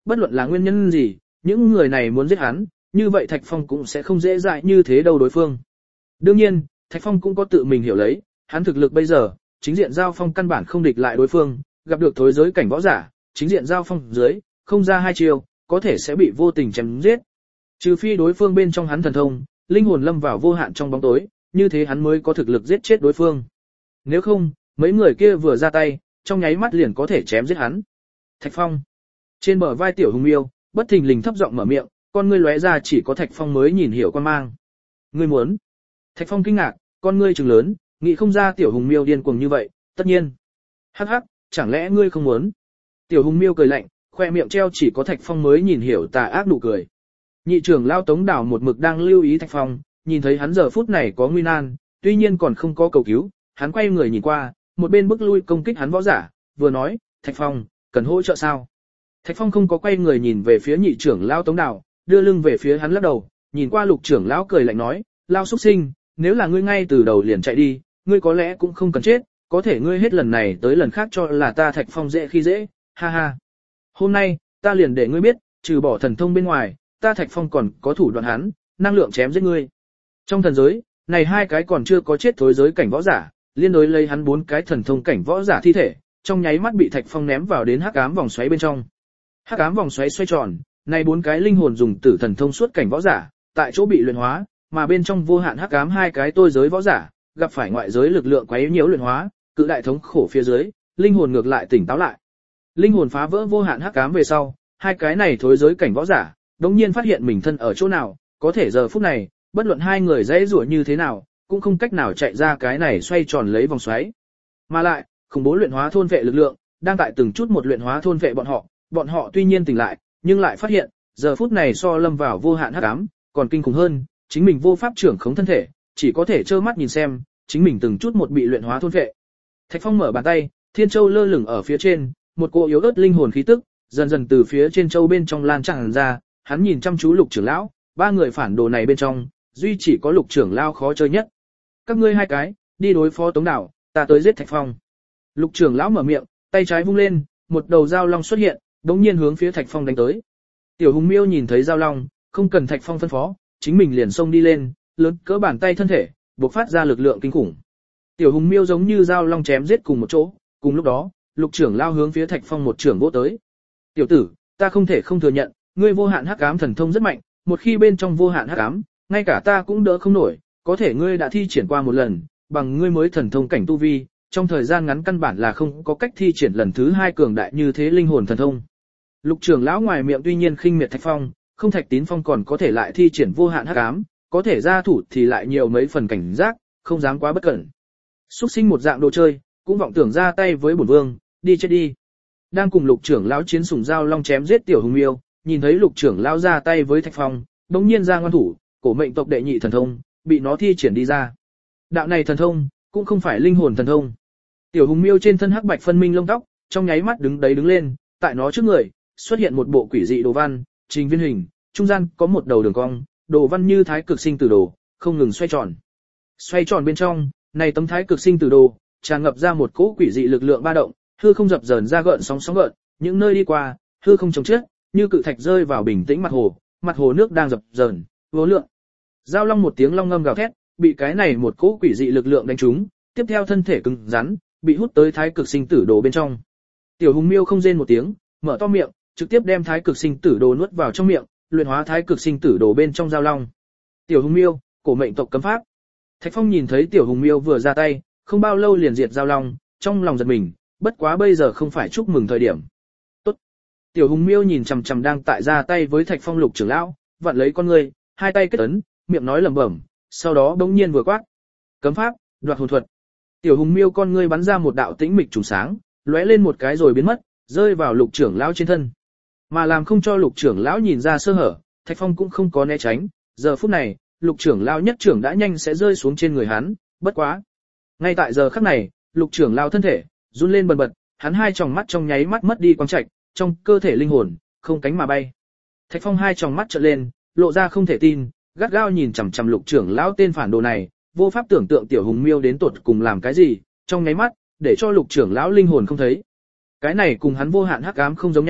bất luận là nguyên nhân gì, những người này muốn giết hắn, như vậy Thạch Phong cũng sẽ không dễ dãi như thế đâu đối phương. Đương nhiên, Thạch Phong cũng có tự mình hiểu lấy, hắn thực lực bây giờ, chính diện giao phong căn bản không địch lại đối phương, gặp được thối giới cảnh võ giả, chính diện giao phong dưới, không ra hai chiều, có thể sẽ bị vô tình chém giết. Trừ phi đối phương bên trong hắn thần thông, linh hồn lâm vào vô hạn trong bóng tối, như thế hắn mới có thực lực giết chết đối phương. Nếu không, mấy người kia vừa ra tay, trong nháy mắt liền có thể chém giết hắn. Thạch Phong. Trên bờ vai Tiểu Hùng Miêu, bất thình lình thấp giọng mở miệng, con ngươi lóe ra chỉ có Thạch Phong mới nhìn hiểu quan mang. Ngươi muốn? Thạch Phong kinh ngạc, con ngươi trừng lớn, nghĩ không ra Tiểu Hùng Miêu điên cuồng như vậy, tất nhiên. Hắc hắc, chẳng lẽ ngươi không muốn? Tiểu Hùng Miêu cười lạnh, khoe miệng treo chỉ có Thạch Phong mới nhìn hiểu tà ác nụ cười. Nhị trưởng lao Tống Đảo một mực đang lưu ý Thạch Phong, nhìn thấy hắn giờ phút này có nguy nan, tuy nhiên còn không có cầu cứu, hắn quay người nhìn qua, một bên bức lui công kích hắn võ giả, vừa nói, Thạch Phong, cần hỗ trợ sao? Thạch Phong không có quay người nhìn về phía nhị trưởng lao Tống Đảo, đưa lưng về phía hắn lắc đầu, nhìn qua lục trưởng lão cười lạnh nói, lao xuất sinh, nếu là ngươi ngay từ đầu liền chạy đi, ngươi có lẽ cũng không cần chết, có thể ngươi hết lần này tới lần khác cho là ta Thạch Phong dễ khi dễ, ha ha. Hôm nay, ta liền để ngươi biết, trừ bỏ thần thông bên ngoài, ta Thạch Phong còn có thủ đoạn hắn, năng lượng chém giết ngươi. Trong thần giới, này hai cái còn chưa có chết thối giới cảnh võ giả, liên đối lấy hắn bốn cái thần thông cảnh võ giả thi thể, trong nháy mắt bị Thạch Phong ném vào đến hắc ám vòng xoáy bên trong. Hắc ám vòng xoáy xoay tròn, này bốn cái linh hồn dùng tử thần thông suốt cảnh võ giả, tại chỗ bị luyện hóa, mà bên trong vô hạn hắc ám hai cái tôi giới võ giả, gặp phải ngoại giới lực lượng quấy nhiễu luyện hóa, cự đại thống khổ phía dưới, linh hồn ngược lại tỉnh táo lại. Linh hồn phá vỡ vô hạn hắc ám về sau, hai cái này thối giới cảnh võ giả, đống nhiên phát hiện mình thân ở chỗ nào, có thể giờ phút này, bất luận hai người dễ rủa như thế nào, cũng không cách nào chạy ra cái này xoay tròn lấy vòng xoáy. Mà lại, khủng bố luyện hóa thôn vệ lực lượng, đang tại từng chút một luyện hóa thôn vệ bọn họ, bọn họ tuy nhiên tỉnh lại, nhưng lại phát hiện, giờ phút này so lâm vào vô hạn hắc ám, còn kinh khủng hơn, chính mình vô pháp trưởng khống thân thể, chỉ có thể trơ mắt nhìn xem, chính mình từng chút một bị luyện hóa thôn vệ. Thạch Phong mở bàn tay, thiên châu lơ lửng ở phía trên, một cỗ yếu ớt linh hồn khí tức, dần dần từ phía trên châu bên trong lan tràn ra, hắn nhìn chăm chú Lục trưởng lão, ba người phản đồ này bên trong, duy chỉ có Lục trưởng lão khó chơi nhất. Các ngươi hai cái, đi đối phó Tống Đảo, ta tới giết Thạch Phong. Lục trưởng lão mở miệng, tay trái vung lên, một đầu dao long xuất hiện, đống nhiên hướng phía Thạch Phong đánh tới. Tiểu Hùng Miêu nhìn thấy dao long, không cần Thạch Phong phân phó, chính mình liền xông đi lên, lớn cỡ bàn tay thân thể, bộc phát ra lực lượng kinh khủng. Tiểu Hùng Miêu giống như dao long chém giết cùng một chỗ, cùng lúc đó, Lục trưởng lao hướng phía Thạch Phong một trưởng vỗ tới. "Tiểu tử, ta không thể không thừa nhận, ngươi vô hạn hắc ám thần thông rất mạnh, một khi bên trong vô hạn hắc ám, ngay cả ta cũng đỡ không nổi, có thể ngươi đã thi triển qua một lần, bằng ngươi mới thần thông cảnh tu vi, trong thời gian ngắn căn bản là không có cách thi triển lần thứ hai cường đại như thế linh hồn thần thông." Lục trưởng lão ngoài miệng tuy nhiên khinh miệt Thạch Phong, không Thạch Tín Phong còn có thể lại thi triển vô hạn hắc ám, có thể ra thủ thì lại nhiều mấy phần cảnh giác, không dám quá bất cẩn. Súc sinh một dạng đồ chơi, cũng vọng tưởng ra tay với bổn vương, đi chết đi. Đang cùng Lục trưởng lão chiến sủng dao long chém giết Tiểu Hùng Miêu, nhìn thấy Lục trưởng lão ra tay với Thạch Phong, bỗng nhiên ra ngoan thủ, cổ mệnh tộc đệ nhị thần thông, bị nó thi triển đi ra. Đạo này thần thông, cũng không phải linh hồn thần thông. Tiểu Hùng Miêu trên thân hắc bạch phân minh lông tóc, trong nháy mắt đứng đấy đứng lên, tại nó trước người, xuất hiện một bộ quỷ dị đồ văn, trình viên hình, trung gian có một đầu đường cong, đồ văn như thái cực sinh tử đồ, không ngừng xoay tròn. Xoay tròn bên trong, này tấm thái cực sinh tử đồ, tràn ngập ra một cỗ quỷ dị lực lượng ba động, hư không dập dờn ra gợn sóng sóng gợn, những nơi đi qua, hư không chống chết, như cự thạch rơi vào bình tĩnh mặt hồ, mặt hồ nước đang dập dờn, vô lượng. Giao long một tiếng long ngâm gào thét, bị cái này một cỗ quỷ dị lực lượng đánh trúng, tiếp theo thân thể cứng rắn, bị hút tới thái cực sinh tử đồ bên trong. Tiểu Hùng Miêu không rên một tiếng, mở to miệng, trực tiếp đem thái cực sinh tử đồ nuốt vào trong miệng, luyện hóa thái cực sinh tử đồ bên trong giao long. Tiểu Hùng Miêu, cổ mệnh tộc cấm pháp. Thạch Phong nhìn thấy Tiểu Hùng Miêu vừa ra tay, không bao lâu liền diệt giao long, trong lòng giật mình, bất quá bây giờ không phải chúc mừng thời điểm. Tốt. Tiểu Hùng Miêu nhìn chằm chằm đang tại ra tay với Thạch Phong Lục trưởng lão, vặn lấy con người, hai tay kết ấn, miệng nói lẩm bẩm, sau đó bỗng nhiên vừa quát. Cấm pháp, đoạt hồn thuật. Tiểu Hùng Miêu con ngươi bắn ra một đạo tĩnh mịch trùng sáng, lóe lên một cái rồi biến mất, rơi vào Lục trưởng lão trên thân. Mà làm không cho Lục trưởng lão nhìn ra sơ hở, Thạch Phong cũng không có né tránh, giờ phút này, Lục trưởng lão nhất trưởng đã nhanh sẽ rơi xuống trên người hắn, bất quá. Ngay tại giờ khắc này, Lục trưởng lão thân thể run lên bần bật, hắn hai tròng mắt trong nháy mắt mất đi quang trạch, trong cơ thể linh hồn không cánh mà bay. Thạch Phong hai tròng mắt trợn lên, lộ ra không thể tin, gắt gao nhìn chằm chằm Lục trưởng lão tên phản đồ này, vô pháp tưởng tượng Tiểu Hùng Miêu đến tột cùng làm cái gì, trong nháy mắt, để cho Lục trưởng lão linh hồn không thấy. Cái này cùng hắn vô hạn hắc ám không giống nhau,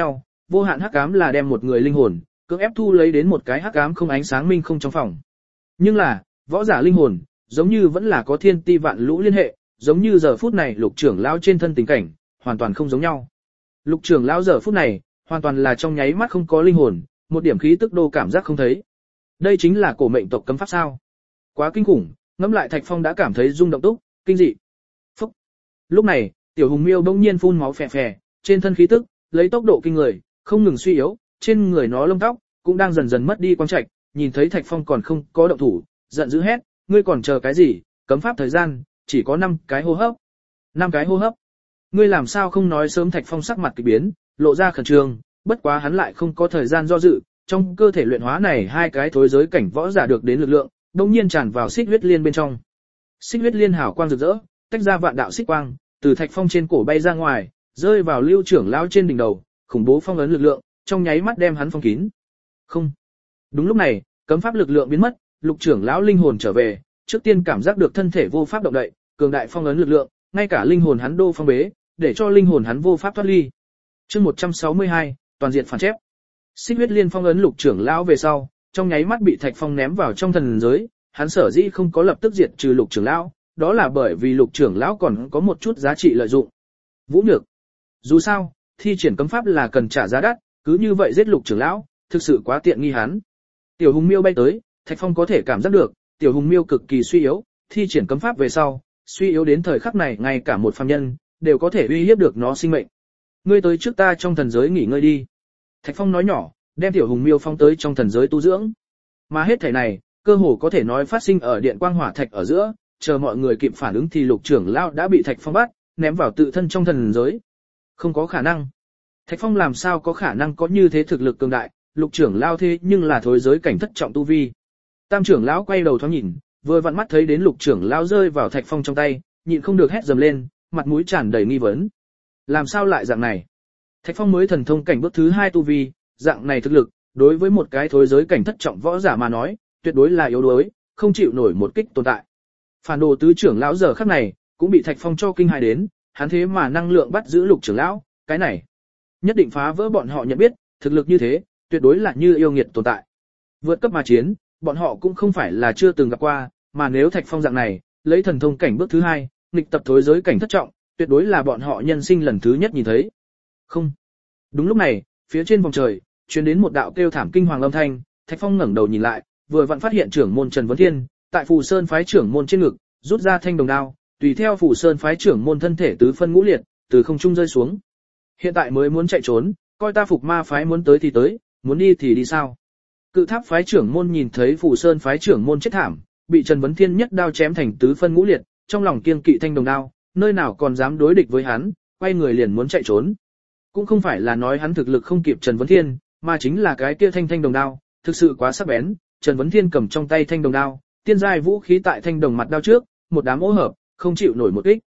vô hạn hắc ám là đem một người linh hồn cưỡng ép thu lấy đến một cái hắc ám không ánh sáng minh không trong phòng. Nhưng là, võ giả linh hồn, giống như vẫn là có thiên ti vạn lũ liên hệ, giống như giờ phút này Lục trưởng lão trên thân tình cảnh, hoàn toàn không giống nhau. Lục trưởng lão giờ phút này, hoàn toàn là trong nháy mắt không có linh hồn, một điểm khí tức đô cảm giác không thấy. Đây chính là cổ mệnh tộc cấm pháp sao? Quá kinh khủng, ngẫm lại Thạch Phong đã cảm thấy rung động túc, kinh dị. Phúc. Lúc này, Tiểu Hùng Miêu bỗng nhiên phun máu phè phè, trên thân khí tức lấy tốc độ kinh người, không ngừng suy yếu, trên người nó lông tóc cũng đang dần dần mất đi quang trạch, nhìn thấy Thạch Phong còn không có động thủ, giận dữ hét, ngươi còn chờ cái gì? Cấm pháp thời gian chỉ có năm cái hô hấp. năm cái hô hấp. Ngươi làm sao không nói sớm? Thạch Phong sắc mặt kỳ biến, lộ ra khẩn trương, bất quá hắn lại không có thời gian do dự, trong cơ thể luyện hóa này hai cái thối giới cảnh võ giả được đến lực lượng, đột nhiên tràn vào xích huyết liên bên trong. Xích huyết liên hào quang rực rỡ, tách ra vạn đạo xích quang, từ Thạch Phong trên cổ bay ra ngoài, rơi vào Lưu trưởng lão trên đỉnh đầu, khủng bố phong ấn lực lượng, trong nháy mắt đem hắn phong kín. Không. Đúng lúc này, cấm pháp lực lượng biến mất, Lục trưởng lão linh hồn trở về, trước tiên cảm giác được thân thể vô pháp động đậy, cường đại phong ấn lực lượng, ngay cả linh hồn hắn đô phong bế, để cho linh hồn hắn vô pháp thoát ly. Chương một trăm sáu mươi hai, toàn diện phản chép. Xích huyết liên phong ấn Lục trưởng lão về sau, trong nháy mắt bị Thạch Phong ném vào trong thần giới, hắn sở dĩ không có lập tức diệt trừ Lục trưởng lão, đó là bởi vì Lục trưởng lão còn có một chút giá trị lợi dụng. Vũ nhược. Dù sao, thi triển cấm pháp là cần trả giá đắt, cứ như vậy giết Lục trưởng lão, thực sự quá tiện nghi hắn. Tiểu Hùng Miêu bay tới, Thạch Phong có thể cảm giác được, Tiểu Hùng Miêu cực kỳ suy yếu, thi triển cấm pháp về sau, suy yếu đến thời khắc này ngay cả một phàm nhân đều có thể uy hiếp được nó sinh mệnh. Ngươi tới trước ta trong thần giới nghỉ ngơi đi. Thạch Phong nói nhỏ, đem Tiểu Hùng Miêu phóng tới trong thần giới tu dưỡng. Mà hết thảy này, cơ hồ có thể nói phát sinh ở điện quang hỏa thạch ở giữa, chờ mọi người kịp phản ứng thì Lục trưởng lão đã bị Thạch Phong bắt, ném vào tự thân trong thần giới. Không có khả năng. Thạch Phong làm sao có khả năng có như thế thực lực cường đại, Lục trưởng lão thế nhưng là thối giới cảnh thất trọng tu vi. Tam trưởng lão quay đầu thoáng nhìn, vừa vặn mắt thấy đến Lục trưởng lão rơi vào Thạch Phong trong tay, nhịn không được hét dầm lên, mặt mũi tràn đầy nghi vấn. Làm sao lại dạng này? Thạch Phong mới thần thông cảnh bước thứ hai tu vi, dạng này thực lực, đối với một cái thối giới cảnh thất trọng võ giả mà nói, tuyệt đối là yếu đuối, không chịu nổi một kích tồn tại. Phản đồ tứ trưởng lão giờ khắc này, cũng bị Thạch Phong cho kinh hãi đến, hắn thế mà năng lượng bắt giữ Lục trưởng lão, cái này nhất định phá vỡ bọn họ nhận biết, thực lực như thế, tuyệt đối là như yêu nghiệt tồn tại. Vượt cấp mà chiến, bọn họ cũng không phải là chưa từng gặp qua, mà nếu Thạch Phong dạng này, lấy thần thông cảnh bước thứ hai, nghịch tập thối giới cảnh thất trọng, tuyệt đối là bọn họ nhân sinh lần thứ nhất nhìn thấy. Không. Đúng lúc này, phía trên vòng trời, truyền đến một đạo kêu thảm kinh hoàng âm thanh, Thạch Phong ngẩng đầu nhìn lại, vừa vặn phát hiện trưởng môn Trần Vấn Thiên, tại Phù Sơn phái trưởng môn trên ngực, rút ra thanh đồng đao, tùy theo Phù Sơn phái trưởng môn thân thể tứ phân ngũ liệt, từ không trung rơi xuống. Hiện tại mới muốn chạy trốn, coi ta Phục Ma phái muốn tới thì tới, muốn đi thì đi sao? Cự Tháp phái trưởng môn nhìn thấy Phù Sơn phái trưởng môn chết thảm, bị Trần Vấn Thiên nhất đao chém thành tứ phân ngũ liệt, trong lòng kiêng kỵ thanh đồng đao, nơi nào còn dám đối địch với hắn, quay người liền muốn chạy trốn. Cũng không phải là nói hắn thực lực không kịp Trần Vấn Thiên, mà chính là cái kia thanh thanh đồng đao, thực sự quá sắc bén. Trần Vấn Thiên cầm trong tay thanh đồng đao, tiên giai vũ khí tại thanh đồng mặt đao trước, một đám ô hợp, không chịu nổi một kích.